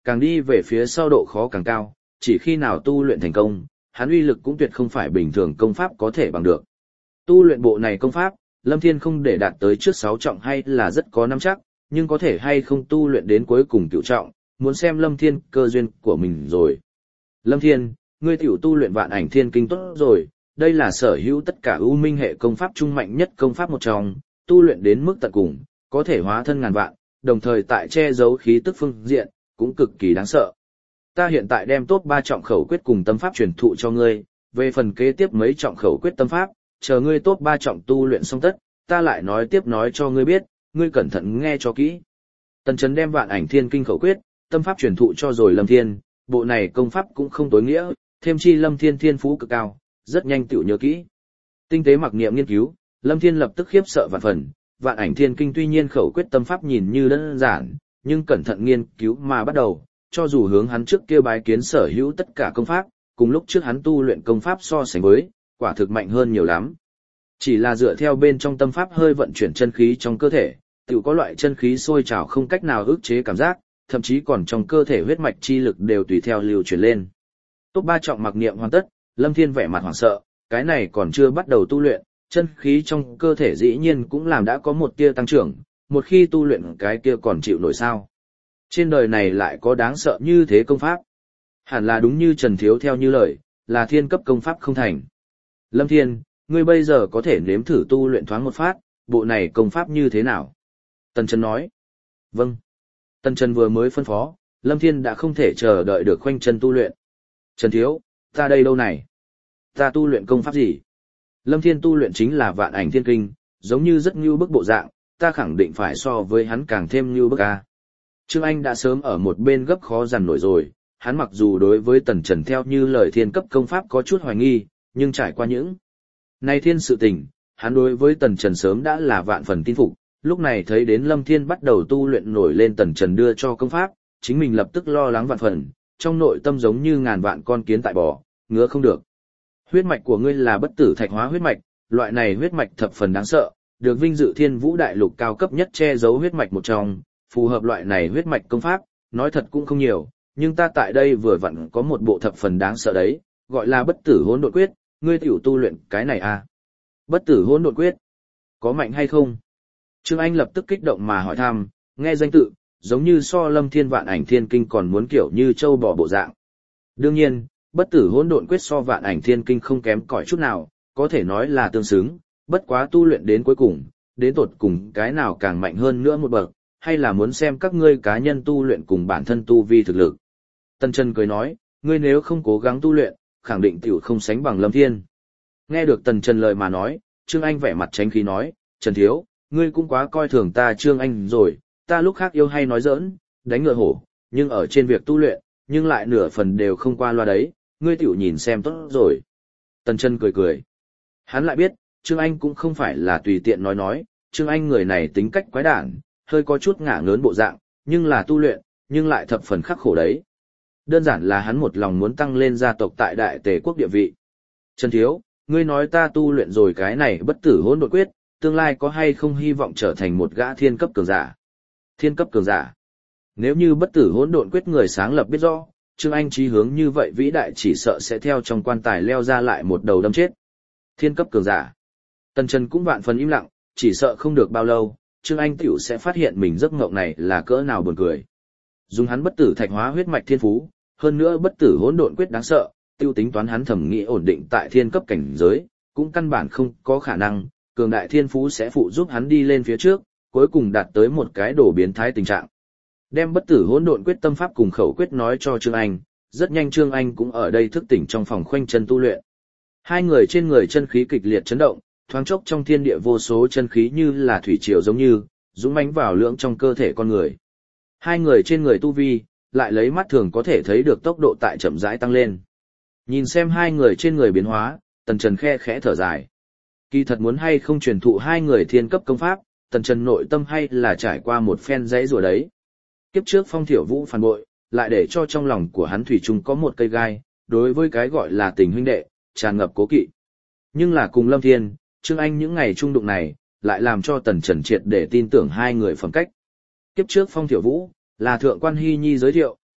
càng đi về phía sau độ khó càng cao, chỉ khi nào tu luyện thành công, hắn uy lực cũng tuyệt không phải bình thường công pháp có thể bằng được. Tu luyện bộ này công pháp, Lâm Thiên không để đạt tới trước sáu trọng hay là rất có nắm chắc, nhưng có thể hay không tu luyện đến cuối cùng cửu trọng, muốn xem Lâm Thiên cơ duyên của mình rồi. Lâm Thiên, ngươi tiểu tu luyện Vạn Ảnh Thiên Kinh tốt rồi, đây là sở hữu tất cả ưu minh hệ công pháp trung mạnh nhất công pháp một trong, tu luyện đến mức tận cùng, có thể hóa thân ngàn vạn, đồng thời tại che giấu khí tức phương diện, cũng cực kỳ đáng sợ. Ta hiện tại đem top ba trọng khẩu quyết cùng tâm pháp truyền thụ cho ngươi, về phần kế tiếp mấy trọng khẩu quyết tâm pháp, chờ ngươi top ba trọng tu luyện xong tất, ta lại nói tiếp nói cho ngươi biết, ngươi cẩn thận nghe cho kỹ. Tần Chấn đem Vạn Ảnh Thiên Kinh khẩu quyết, tâm pháp truyền thụ cho rồi Lâm Thiên, bộ này công pháp cũng không tối nghĩa, thêm chi Lâm Thiên thiên phú cực cao, rất nhanh tiểu nhớ kỹ. Tinh tế mặc niệm nghiên cứu, Lâm Thiên lập tức khiếp sợ vạn phần, Vạn Ảnh Thiên Kinh tuy nhiên khẩu quyết tâm pháp nhìn như đơn giản, nhưng cẩn thận nghiên cứu mà bắt đầu, cho dù hướng hắn trước kia bái kiến sở hữu tất cả công pháp, cùng lúc trước hắn tu luyện công pháp so sánh với, quả thực mạnh hơn nhiều lắm. Chỉ là dựa theo bên trong tâm pháp hơi vận chuyển chân khí trong cơ thể, tự có loại chân khí sôi trào không cách nào ức chế cảm giác, thậm chí còn trong cơ thể huyết mạch chi lực đều tùy theo lưu chuyển lên. Top ba trọng mặc niệm hoàn tất, Lâm Thiên vẻ mặt hoảng sợ, cái này còn chưa bắt đầu tu luyện, chân khí trong cơ thể dĩ nhiên cũng làm đã có một tia tăng trưởng, một khi tu luyện cái kia còn chịu nổi sao. Trên đời này lại có đáng sợ như thế công pháp. Hẳn là đúng như Trần Thiếu theo như lời, là thiên cấp công pháp không thành. Lâm Thiên, ngươi bây giờ có thể nếm thử tu luyện thoáng một phát, bộ này công pháp như thế nào? Tần Trần nói. Vâng. Tần Trần vừa mới phân phó, Lâm Thiên đã không thể chờ đợi được khoanh chân tu luyện. Trần Thiếu, ta đây đâu này? Ta tu luyện công pháp gì? Lâm Thiên tu luyện chính là Vạn Ảnh Thiên Kinh, giống như rất như bức bộ dạng, ta khẳng định phải so với hắn càng thêm như bức a. Trương Anh đã sớm ở một bên gấp khó dằn nổi rồi, hắn mặc dù đối với Tần Trần theo như lời thiên cấp công pháp có chút hoài nghi, nhưng trải qua những này thiên sự tình, hắn đối với Tần Trần sớm đã là vạn phần tin phục, lúc này thấy đến Lâm Thiên bắt đầu tu luyện nổi lên Tần Trần đưa cho công pháp, chính mình lập tức lo lắng vạn phần, trong nội tâm giống như ngàn vạn con kiến tại bò, ngứa không được. Huyết mạch của ngươi là bất tử thạch hóa huyết mạch, loại này huyết mạch thập phần đáng sợ, được vinh dự Thiên Vũ Đại Lục cao cấp nhất che giấu huyết mạch một trong, phù hợp loại này huyết mạch công pháp, nói thật cũng không nhiều, nhưng ta tại đây vừa vặn có một bộ thập phần đáng sợ đấy, gọi là bất tử hỗn độn quyết, ngươi tiểu tu luyện cái này à? Bất tử hỗn độn quyết, có mạnh hay không? Trương Anh lập tức kích động mà hỏi thăm, nghe danh tự, giống như so Lâm Thiên Vạn Ảnh Thiên Kinh còn muốn kiểu như châu bò bộ dạng. Đương nhiên, bất tử hỗn độn quyết so Vạn Ảnh Thiên Kinh không kém cỏi chút nào, có thể nói là tương xứng, bất quá tu luyện đến cuối cùng, đến tột cùng cái nào càng mạnh hơn nữa một bậc, hay là muốn xem các ngươi cá nhân tu luyện cùng bản thân tu vi thực lực. Tần Trần cười nói, ngươi nếu không cố gắng tu luyện, khẳng định tiểu không sánh bằng Lâm Thiên. Nghe được Tần Trần lời mà nói, Trương Anh vẻ mặt tránh khí nói, Trần Thiếu, ngươi cũng quá coi thường ta Trương Anh rồi, ta lúc khác yêu hay nói giỡn, đánh ngựa hổ, nhưng ở trên việc tu luyện, nhưng lại nửa phần đều không qua loa đấy, ngươi tiểu nhìn xem tốt rồi. Tần Trần cười cười. Hắn lại biết, Trương Anh cũng không phải là tùy tiện nói nói, Trương Anh người này tính cách quái đản, hơi có chút ngả ngớn bộ dạng, nhưng là tu luyện, nhưng lại thập phần khắc khổ đấy. Đơn giản là hắn một lòng muốn tăng lên gia tộc tại Đại Tề quốc địa vị. Trần Thiếu, ngươi nói ta tu luyện rồi cái này bất tử hỗn độn quyết, tương lai có hay không hy vọng trở thành một gã thiên cấp cường giả? Thiên cấp cường giả. Nếu như bất tử hỗn độn quyết người sáng lập biết rõ, Trương Anh chí hướng như vậy vĩ đại chỉ sợ sẽ theo trong quan tài leo ra lại một đầu đâm chết. Thiên cấp cường giả. Tần Trần cũng vạn phần im lặng, chỉ sợ không được bao lâu, Trương Anh tiểu sẽ phát hiện mình giấc mộng này là cỡ nào buồn cười. Dùng hắn bất tử thạch hóa huyết mạch thiên phú, hơn nữa bất tử hỗn độn quyết đáng sợ, tiêu tính toán hắn thẩm nghĩ ổn định tại thiên cấp cảnh giới, cũng căn bản không có khả năng, cường đại thiên phú sẽ phụ giúp hắn đi lên phía trước, cuối cùng đạt tới một cái đổ biến thái tình trạng. Đem bất tử hỗn độn quyết tâm pháp cùng khẩu quyết nói cho Trương Anh, rất nhanh Trương Anh cũng ở đây thức tỉnh trong phòng khoanh chân tu luyện. Hai người trên người chân khí kịch liệt chấn động, thoáng chốc trong thiên địa vô số chân khí như là thủy triều giống như, dũng mãnh vào lưỡng trong cơ thể con người. Hai người trên người tu vi, lại lấy mắt thường có thể thấy được tốc độ tại chậm rãi tăng lên. Nhìn xem hai người trên người biến hóa, Tần Trần khe khẽ thở dài. Kỳ thật muốn hay không truyền thụ hai người thiên cấp công pháp, Tần Trần nội tâm hay là trải qua một phen dãy rủa đấy. Kiếp trước Phong Thiểu Vũ phản bội, lại để cho trong lòng của hắn thủy chung có một cây gai, đối với cái gọi là tình huynh đệ, tràn ngập cố kỵ. Nhưng là cùng Lâm Thiên, Trương Anh những ngày trung đụng này, lại làm cho Tần Trần triệt để tin tưởng hai người phẩm cách. Kiếp trước Phong Thiểu Vũ, là thượng quan Hy Nhi giới thiệu,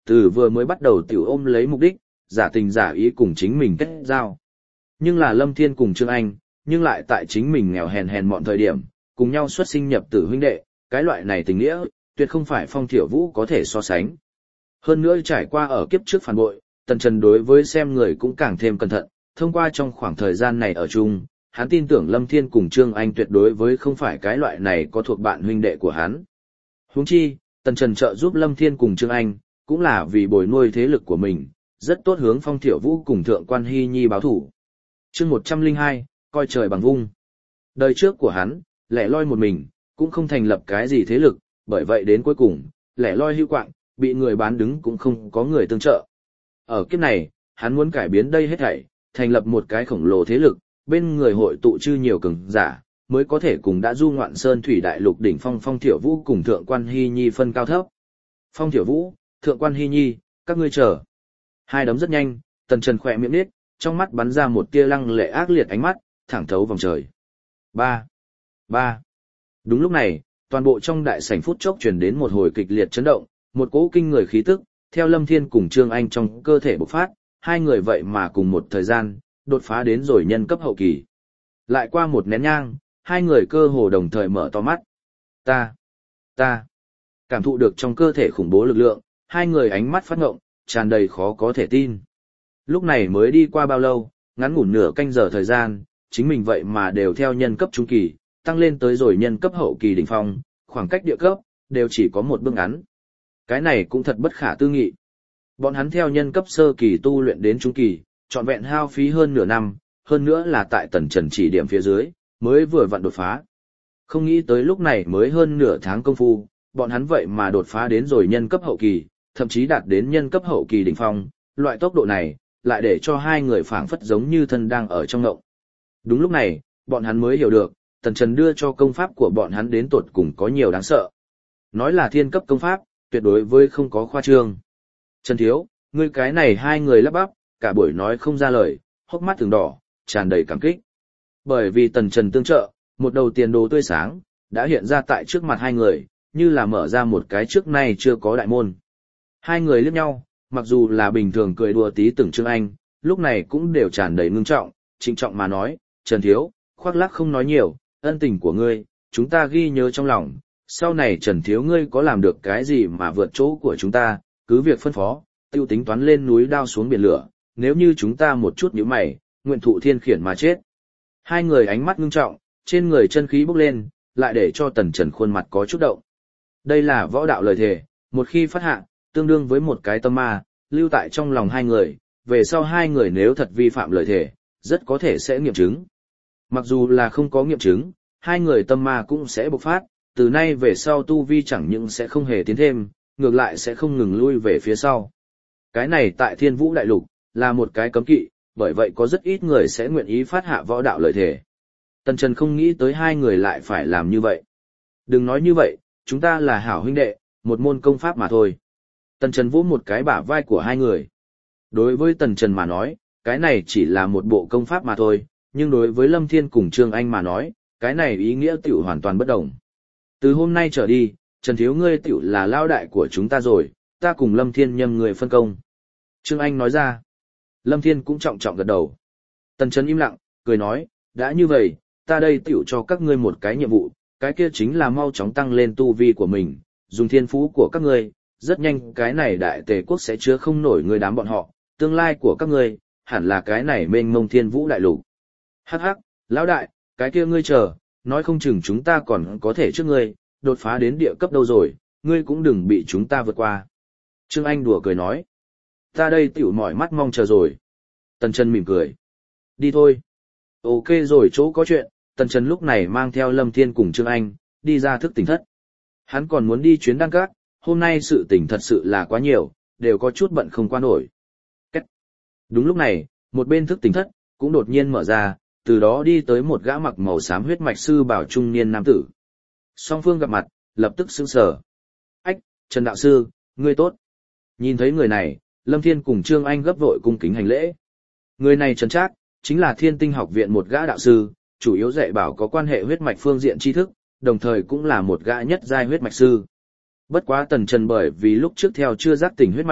từ vừa mới bắt đầu tiểu ôm lấy mục đích, giả tình giả ý cùng chính mình kết giao. Nhưng là Lâm Thiên cùng Trương Anh, nhưng lại tại chính mình nghèo hèn hèn mọn thời điểm, cùng nhau xuất sinh nhập tử huynh đệ, cái loại này tình nghĩa, tuyệt không phải Phong Thiểu Vũ có thể so sánh. Hơn nữa trải qua ở kiếp trước phản bội, Tần Trần đối với xem người cũng càng thêm cẩn thận, thông qua trong khoảng thời gian này ở chung, hắn tin tưởng Lâm Thiên cùng Trương Anh tuyệt đối với không phải cái loại này có thuộc bạn huynh đệ của hắn. Huống chi, Tần Trần trợ giúp Lâm Thiên cùng Trương Anh, cũng là vì bồi nuôi thế lực của mình, rất tốt hướng Phong Thiểu Vũ cùng Thượng Quan Hy Nhi báo thủ. Chương một trăm lẻ hai, coi trời bằng vung. Đời trước của hắn, lẻ loi một mình, cũng không thành lập cái gì thế lực, bởi vậy đến cuối cùng, lẻ loi hưu quạng, bị người bán đứng cũng không có người tương trợ. Ở kiếp này, hắn muốn cải biến đây hết thảy, thành lập một cái khổng lồ thế lực, bên người hội tụ chư nhiều cường giả, mới có thể cùng đã du ngoạn sơn thủy đại lục đỉnh phong Phong Thiểu Vũ cùng Thượng Quan Hy Nhi phân cao thấp. Phong Thiểu Vũ, Thượng Quan Hy Nhi, các ngươi chờ. Hai đấm rất nhanh, Tần Trần khỏe miệng nít, trong mắt bắn ra một tia lăng lệ ác liệt ánh mắt, thẳng thấu vòng trời. Ba, ba. Đúng lúc này, toàn bộ trong đại sảnh phút chốc truyền đến một hồi kịch liệt chấn động, một cỗ kinh người khí tức, theo Lâm Thiên cùng Trương Anh trong cơ thể bộc phát, hai người vậy mà cùng một thời gian, đột phá đến rồi nhân cấp hậu kỳ. Lại qua một nén nhang, hai người cơ hồ đồng thời mở to mắt. Ta, ta, cảm thụ được trong cơ thể khủng bố lực lượng, hai người ánh mắt phát ngộng, tràn đầy khó có thể tin. Lúc này mới đi qua bao lâu, ngắn ngủn nửa canh giờ thời gian, chính mình vậy mà đều theo nhân cấp trung kỳ, tăng lên tới rồi nhân cấp hậu kỳ đỉnh phong, khoảng cách địa cấp, đều chỉ có một bước ngắn. Cái này cũng thật bất khả tư nghị. Bọn hắn theo nhân cấp sơ kỳ tu luyện đến trung kỳ, trọn vẹn hao phí hơn nửa năm, hơn nữa là tại Tần Trần chỉ điểm phía dưới, mới vừa vặn đột phá. Không nghĩ tới lúc này mới hơn nửa tháng công phu, bọn hắn vậy mà đột phá đến rồi nhân cấp hậu kỳ, thậm chí đạt đến nhân cấp hậu kỳ đỉnh phong, loại tốc độ này, lại để cho hai người phảng phất giống như thân đang ở trong ngộng. Đúng lúc này, bọn hắn mới hiểu được, Tần Trần đưa cho công pháp của bọn hắn đến tột cùng có nhiều đáng sợ. Nói là thiên cấp công pháp, tuyệt đối với không có khoa trương. Trần Thiếu, ngươi cái này hai người lắp bắp, cả buổi nói không ra lời, hốc mắt thường đỏ, tràn đầy cảm kích. Bởi vì Tần Trần tương trợ, một đầu tiền đồ tươi sáng, đã hiện ra tại trước mặt hai người, như là mở ra một cái trước nay chưa có đại môn. Hai người liếc nhau, mặc dù là bình thường cười đùa tí tưởng Trương Anh, lúc này cũng đều tràn đầy ngưng trọng, trịnh trọng mà nói, Trần Thiếu, khoác lác không nói nhiều, ân tình của ngươi, chúng ta ghi nhớ trong lòng, sau này Trần Thiếu ngươi có làm được cái gì mà vượt chỗ của chúng ta, cứ việc phân phó, tiêu tính toán lên núi đao xuống biển lửa, nếu như chúng ta một chút nhíu mày, nguyện thụ thiên khiển mà chết. Hai người ánh mắt ngưng trọng, trên người chân khí bốc lên, lại để cho Tần Trần khuôn mặt có chút động. Đây là võ đạo lời thề, một khi phát hạ, tương đương với một cái tâm ma, lưu tại trong lòng hai người, về sau hai người nếu thật vi phạm lời thề, rất có thể sẽ nghiệm chứng. Mặc dù là không có nghiệm chứng, hai người tâm ma cũng sẽ bộc phát, từ nay về sau tu vi chẳng những sẽ không hề tiến thêm, ngược lại sẽ không ngừng lui về phía sau. Cái này tại Thiên Vũ Đại Lục, là một cái cấm kỵ, bởi vậy có rất ít người sẽ nguyện ý phát hạ võ đạo lời thề. Tần Trần không nghĩ tới hai người lại phải làm như vậy. Đừng nói như vậy, chúng ta là hảo huynh đệ, một môn công pháp mà thôi. Tần Trần vỗ một cái bả vai của hai người. Đối với Tần Trần mà nói, cái này chỉ là một bộ công pháp mà thôi, nhưng đối với Lâm Thiên cùng Trương Anh mà nói, cái này ý nghĩa tiểu hoàn toàn bất đồng. Từ hôm nay trở đi, Trần Thiếu ngươi tiểu là lao đại của chúng ta rồi, ta cùng Lâm Thiên nhâm người phân công. Trương Anh nói ra. Lâm Thiên cũng trọng trọng gật đầu. Tần Trần im lặng, cười nói, đã như vậy, ta đây tiểu cho các ngươi một cái nhiệm vụ, cái kia chính là mau chóng tăng lên tu vi của mình, dùng thiên phú của các ngươi, rất nhanh cái này đại tề quốc sẽ chứa không nổi người đám bọn họ, tương lai của các ngươi, hẳn là cái này mênh mông Thiên Vũ Đại Lục. Hắc hắc, lão đại, cái kia ngươi chờ, nói không chừng chúng ta còn có thể trước ngươi, đột phá đến địa cấp đâu rồi, ngươi cũng đừng bị chúng ta vượt qua. Trương Anh đùa cười nói, ta đây tiểu mỏi mắt mong chờ rồi. Tần Trần mỉm cười, đi thôi. Ok rồi, chỗ có chuyện, Tần Trần lúc này mang theo Lâm Thiên cùng Trương Anh, đi ra thức tỉnh thất. Hắn còn muốn đi chuyến đăng các, hôm nay sự tỉnh thật sự là quá nhiều, đều có chút bận không qua nổi. Cách. Đúng lúc này, một bên thức tỉnh thất, cũng đột nhiên mở ra, từ đó đi tới một gã mặc màu xám huyết mạch sư bảo trung niên nam tử. Song phương gặp mặt, lập tức sững sờ. Ách, Trần đạo sư, ngươi tốt. Nhìn thấy người này, Lâm Thiên cùng Trương Anh gấp vội cung kính hành lễ. Người này Trần Trác, chính là Thiên Tinh học viện một gã đạo sư, chủ yếu dạy bảo có quan hệ huyết mạch phương diện tri thức, đồng thời cũng là một gã nhất giai huyết mạch sư. Bất quá Tần Trần bởi vì lúc trước theo chưa giác tỉnh huyết mạch,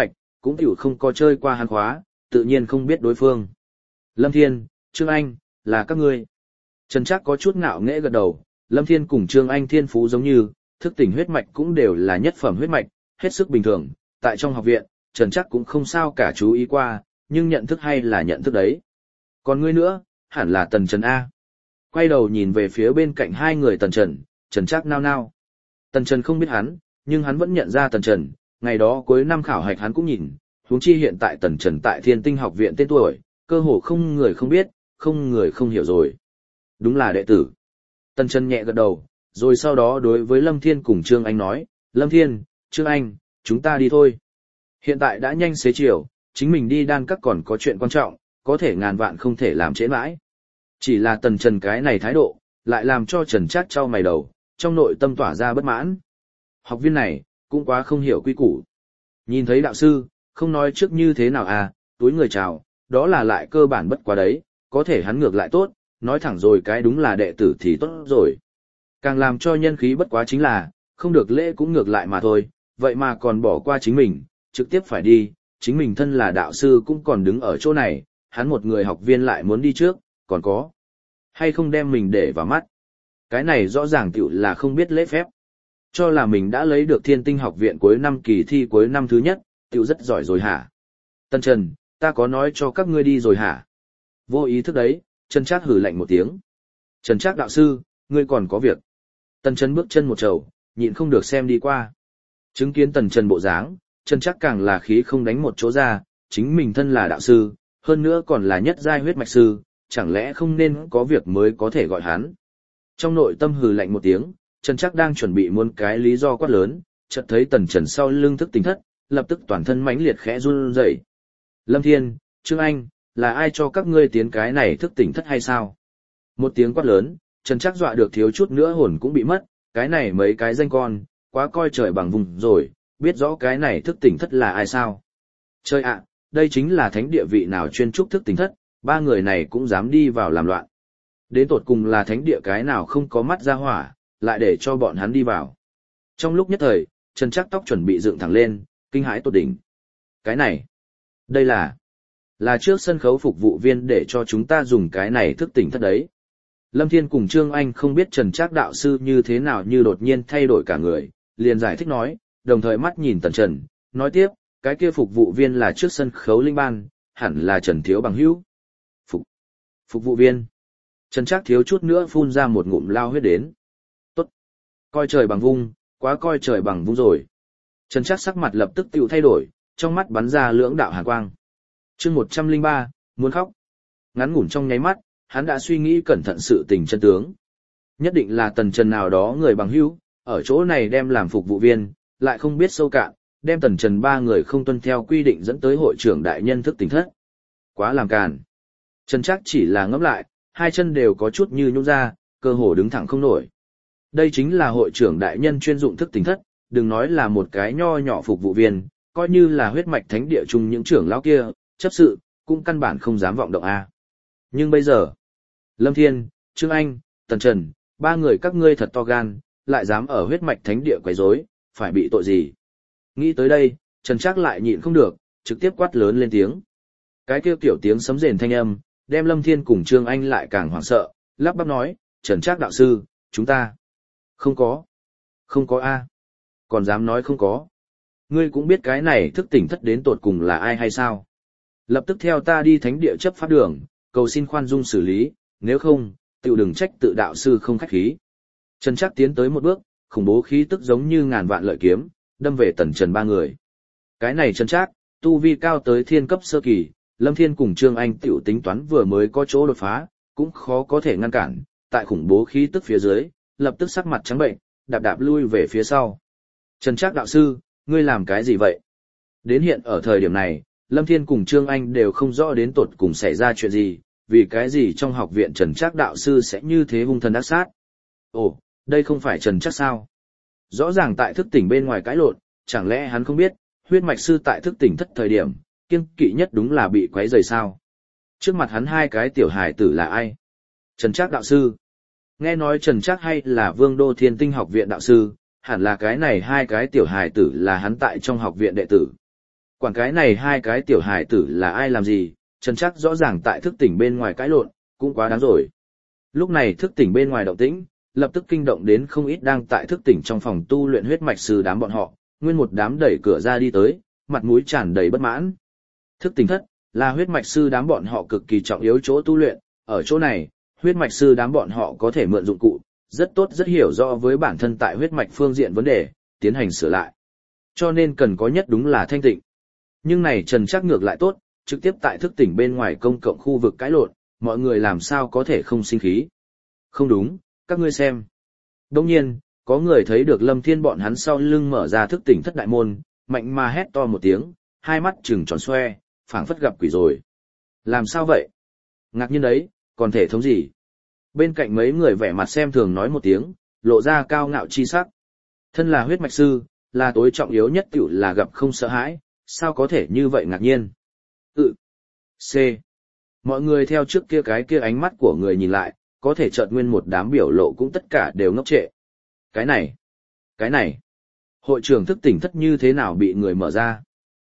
cũng tiểu không có chơi qua hắn khóa, tự nhiên không biết đối phương. Lâm Thiên, Trương Anh, là các ngươi. Trần Trác có chút ngạo nghễ gật đầu, Lâm Thiên cùng Trương Anh thiên phú giống như, thức tỉnh huyết mạch cũng đều là nhất phẩm huyết mạch, hết sức bình thường, tại trong học viện, Trần Trác cũng không sao cả chú ý qua, nhưng nhận thức hay là nhận thức đấy. Còn ngươi nữa, hẳn là Tần Trần A. Quay đầu nhìn về phía bên cạnh hai người Tần Trần, Trần Trác nao nao. Tần Trần không biết hắn, nhưng hắn vẫn nhận ra Tần Trần, ngày đó cuối năm khảo hạch hắn cũng nhìn, huống chi hiện tại Tần Trần tại Thiên Tinh học viện tên tuổi, cơ hồ không người không biết, không người không hiểu rồi. Đúng là đệ tử. Tần Trần nhẹ gật đầu, rồi sau đó đối với Lâm Thiên cùng Trương Anh nói, Lâm Thiên, Trương Anh, chúng ta đi thôi. Hiện tại đã nhanh xế chiều, chính mình đi đan các còn có chuyện quan trọng, có thể ngàn vạn không thể làm trễ mãi. Chỉ là Tần Trần cái này thái độ, lại làm cho Trần Trác trao mày đầu, trong nội tâm tỏa ra bất mãn. Học viên này, cũng quá không hiểu quy củ. Nhìn thấy đạo sư, không nói trước như thế nào à, túi người chào, đó là lại cơ bản bất quá đấy, có thể hắn ngược lại tốt, nói thẳng rồi cái đúng là đệ tử thì tốt rồi. Càng làm cho nhân khí bất quá chính là, không được lễ cũng ngược lại mà thôi, vậy mà còn bỏ qua chính mình, trực tiếp phải đi, chính mình thân là đạo sư cũng còn đứng ở chỗ này, hắn một người học viên lại muốn đi trước, còn có hay không đem mình để vào mắt. Cái này rõ ràng tiểu là không biết lễ phép. Cho là mình đã lấy được Thiên Tinh học viện cuối năm kỳ thi cuối năm thứ nhất, tiểu rất giỏi rồi hả? Tần Trần, ta có nói cho các ngươi đi rồi hả? Vô ý thức đấy, Trần Trác hử lạnh một tiếng. Trần Trác đạo sư, ngươi còn có việc. Tần Trần bước chân một trầu, nhịn không được xem đi qua. Chứng kiến Tần Trần bộ dáng, Trần Trác càng là khí không đánh một chỗ ra, chính mình thân là đạo sư, hơn nữa còn là nhất giai huyết mạch sư, chẳng lẽ không nên có việc mới có thể gọi hắn. Trong nội tâm hừ lạnh một tiếng, Trần Trác đang chuẩn bị muôn cái lý do quát lớn, chợt thấy Tần Trần sau lưng thức tỉnh thất, lập tức toàn thân mãnh liệt khẽ run rẩy. Lâm Thiên, Trương Anh, là ai cho các ngươi tiến cái này thức tỉnh thất hay sao? Một tiếng quát lớn, Trần Trác dọa được thiếu chút nữa hồn cũng bị mất, cái này mấy cái danh con, quá coi trời bằng vùng rồi, biết rõ cái này thức tỉnh thất là ai sao? Trời ạ, đây chính là thánh địa vị nào chuyên trúc thức tỉnh thất, ba người này cũng dám đi vào làm loạn. Đến tột cùng là thánh địa cái nào không có mắt ra hỏa, lại để cho bọn hắn đi vào. Trong lúc nhất thời, Trần Trác tóc chuẩn bị dựng thẳng lên, kinh hãi tột đỉnh. Cái này, đây là, là trước sân khấu phục vụ viên để cho chúng ta dùng cái này thức tỉnh thất đấy. Lâm Thiên cùng Trương Anh không biết Trần Trác đạo sư như thế nào như đột nhiên thay đổi cả người, liền giải thích nói, đồng thời mắt nhìn Tần Trần, nói tiếp, cái kia phục vụ viên là trước sân khấu linh ban, hẳn là Trần Thiếu bằng hữu. Phục, phục vụ viên. Trần Trác thiếu chút nữa phun ra một ngụm lao huyết đến. Tốt. Coi trời bằng vung, quá coi trời bằng vung rồi. Trần Trác sắc mặt lập tức tiểu thay đổi, trong mắt bắn ra lưỡng đạo hàn quang. Chương một trăm lẻ ba, muốn khóc. Ngắn ngủn trong nháy mắt, hắn đã suy nghĩ cẩn thận sự tình chân tướng. Nhất định là Tần Trần nào đó người bằng hữu, ở chỗ này đem làm phục vụ viên, lại không biết sâu cạn, đem Tần Trần ba người không tuân theo quy định dẫn tới hội trưởng đại nhân thức tỉnh thất. Quá làm càn. Trần Trác chỉ là ngẫm lại, hai chân đều có chút như nhũn ra, cơ hồ đứng thẳng không nổi. Đây chính là hội trưởng đại nhân chuyên dụng thức tỉnh thất, đừng nói là một cái nho nhỏ phục vụ viên, coi như là huyết mạch thánh địa chung những trưởng lão kia, chấp sự, cũng căn bản không dám vọng động a. Nhưng bây giờ, Lâm Thiên, Trương Anh, Tần Trần, ba người các ngươi thật to gan, lại dám ở huyết mạch thánh địa quấy rối, phải bị tội gì? Nghĩ tới đây, Trần Trác lại nhịn không được, trực tiếp quát lớn lên tiếng. Cái kêu kiểu tiếng sấm rền thanh âm, đem Lâm Thiên cùng Trương Anh lại càng hoảng sợ, lắp bắp nói, Trần Trác đạo sư, chúng ta không có, không có a, còn dám nói không có. Ngươi cũng biết cái này thức tỉnh thất đến tột cùng là ai hay sao? Lập tức theo ta đi thánh địa chấp pháp đường, cầu xin khoan dung xử lý, nếu không, tiểu đừng trách tự đạo sư không khách khí. Trần Trác tiến tới một bước, khủng bố khí tức giống như ngàn vạn lợi kiếm, đâm về Tần Trần ba người. Cái này Trần Trác, tu vi cao tới thiên cấp sơ kỳ, Lâm Thiên cùng Trương Anh tiểu tính toán vừa mới có chỗ đột phá, cũng khó có thể ngăn cản, tại khủng bố khí tức phía dưới, lập tức sắc mặt trắng bệnh, đạp đạp lui về phía sau. Trần Trác đạo sư, ngươi làm cái gì vậy? Đến hiện ở thời điểm này, Lâm Thiên cùng Trương Anh đều không rõ đến tột cùng xảy ra chuyện gì, vì cái gì trong học viện Trần Trác đạo sư sẽ như thế hung thần ác sát. Ồ, đây không phải Trần Trác sao? Rõ ràng tại thức tỉnh bên ngoài cãi lộn, chẳng lẽ hắn không biết, huyết mạch sư tại thức tỉnh thất thời điểm, kiêng kỵ nhất đúng là bị quấy rầy sao? Trước mặt hắn hai cái tiểu hài tử là ai? Trần Trác đạo sư. Nghe nói Trần Trác hay là Vương Đô Thiên Tinh học viện đạo sư, hẳn là cái này hai cái tiểu hài tử là hắn tại trong học viện đệ tử. Quản cái này hai cái tiểu hài tử là ai làm gì, Trần Trác rõ ràng tại thức tỉnh bên ngoài cãi lộn, cũng quá đáng rồi. Lúc này thức tỉnh bên ngoài động tĩnh, lập tức kinh động đến không ít đang tại thức tỉnh trong phòng tu luyện huyết mạch sư đám bọn họ, nguyên một đám đẩy cửa ra đi tới, mặt mũi tràn đầy bất mãn. Thức tỉnh thất là huyết mạch sư đám bọn họ cực kỳ trọng yếu chỗ tu luyện, ở chỗ này, huyết mạch sư đám bọn họ có thể mượn dụng cụ, rất tốt rất hiểu rõ với bản thân tại huyết mạch phương diện vấn đề, tiến hành sửa lại. Cho nên cần có nhất đúng là thanh tịnh. Nhưng này Trần Trác ngược lại tốt, trực tiếp tại thức tỉnh bên ngoài công cộng khu vực cãi lộn, mọi người làm sao có thể không sinh khí. Không đúng, các ngươi xem. Đồng nhiên, có người thấy được Lâm Thiên bọn hắn sau lưng mở ra thức tỉnh thất đại môn, mạnh mà hét to một tiếng, hai mắt trừng tròn xoe, phảng phất gặp quỷ rồi. Làm sao vậy? Ngạc nhiên đấy, còn thể thống gì? Bên cạnh mấy người vẻ mặt xem thường nói một tiếng, lộ ra cao ngạo chi sắc. Thân là huyết mạch sư, là tối trọng yếu nhất tiểu là gặp không sợ hãi, sao có thể như vậy ngạc nhiên? Ừ. C. Mọi người theo trước kia cái kia ánh mắt của người nhìn lại, có thể chợt nguyên một đám biểu lộ cũng tất cả đều ngốc trệ. Cái này, cái này, hội trưởng thức tỉnh thất như thế nào bị người mở ra?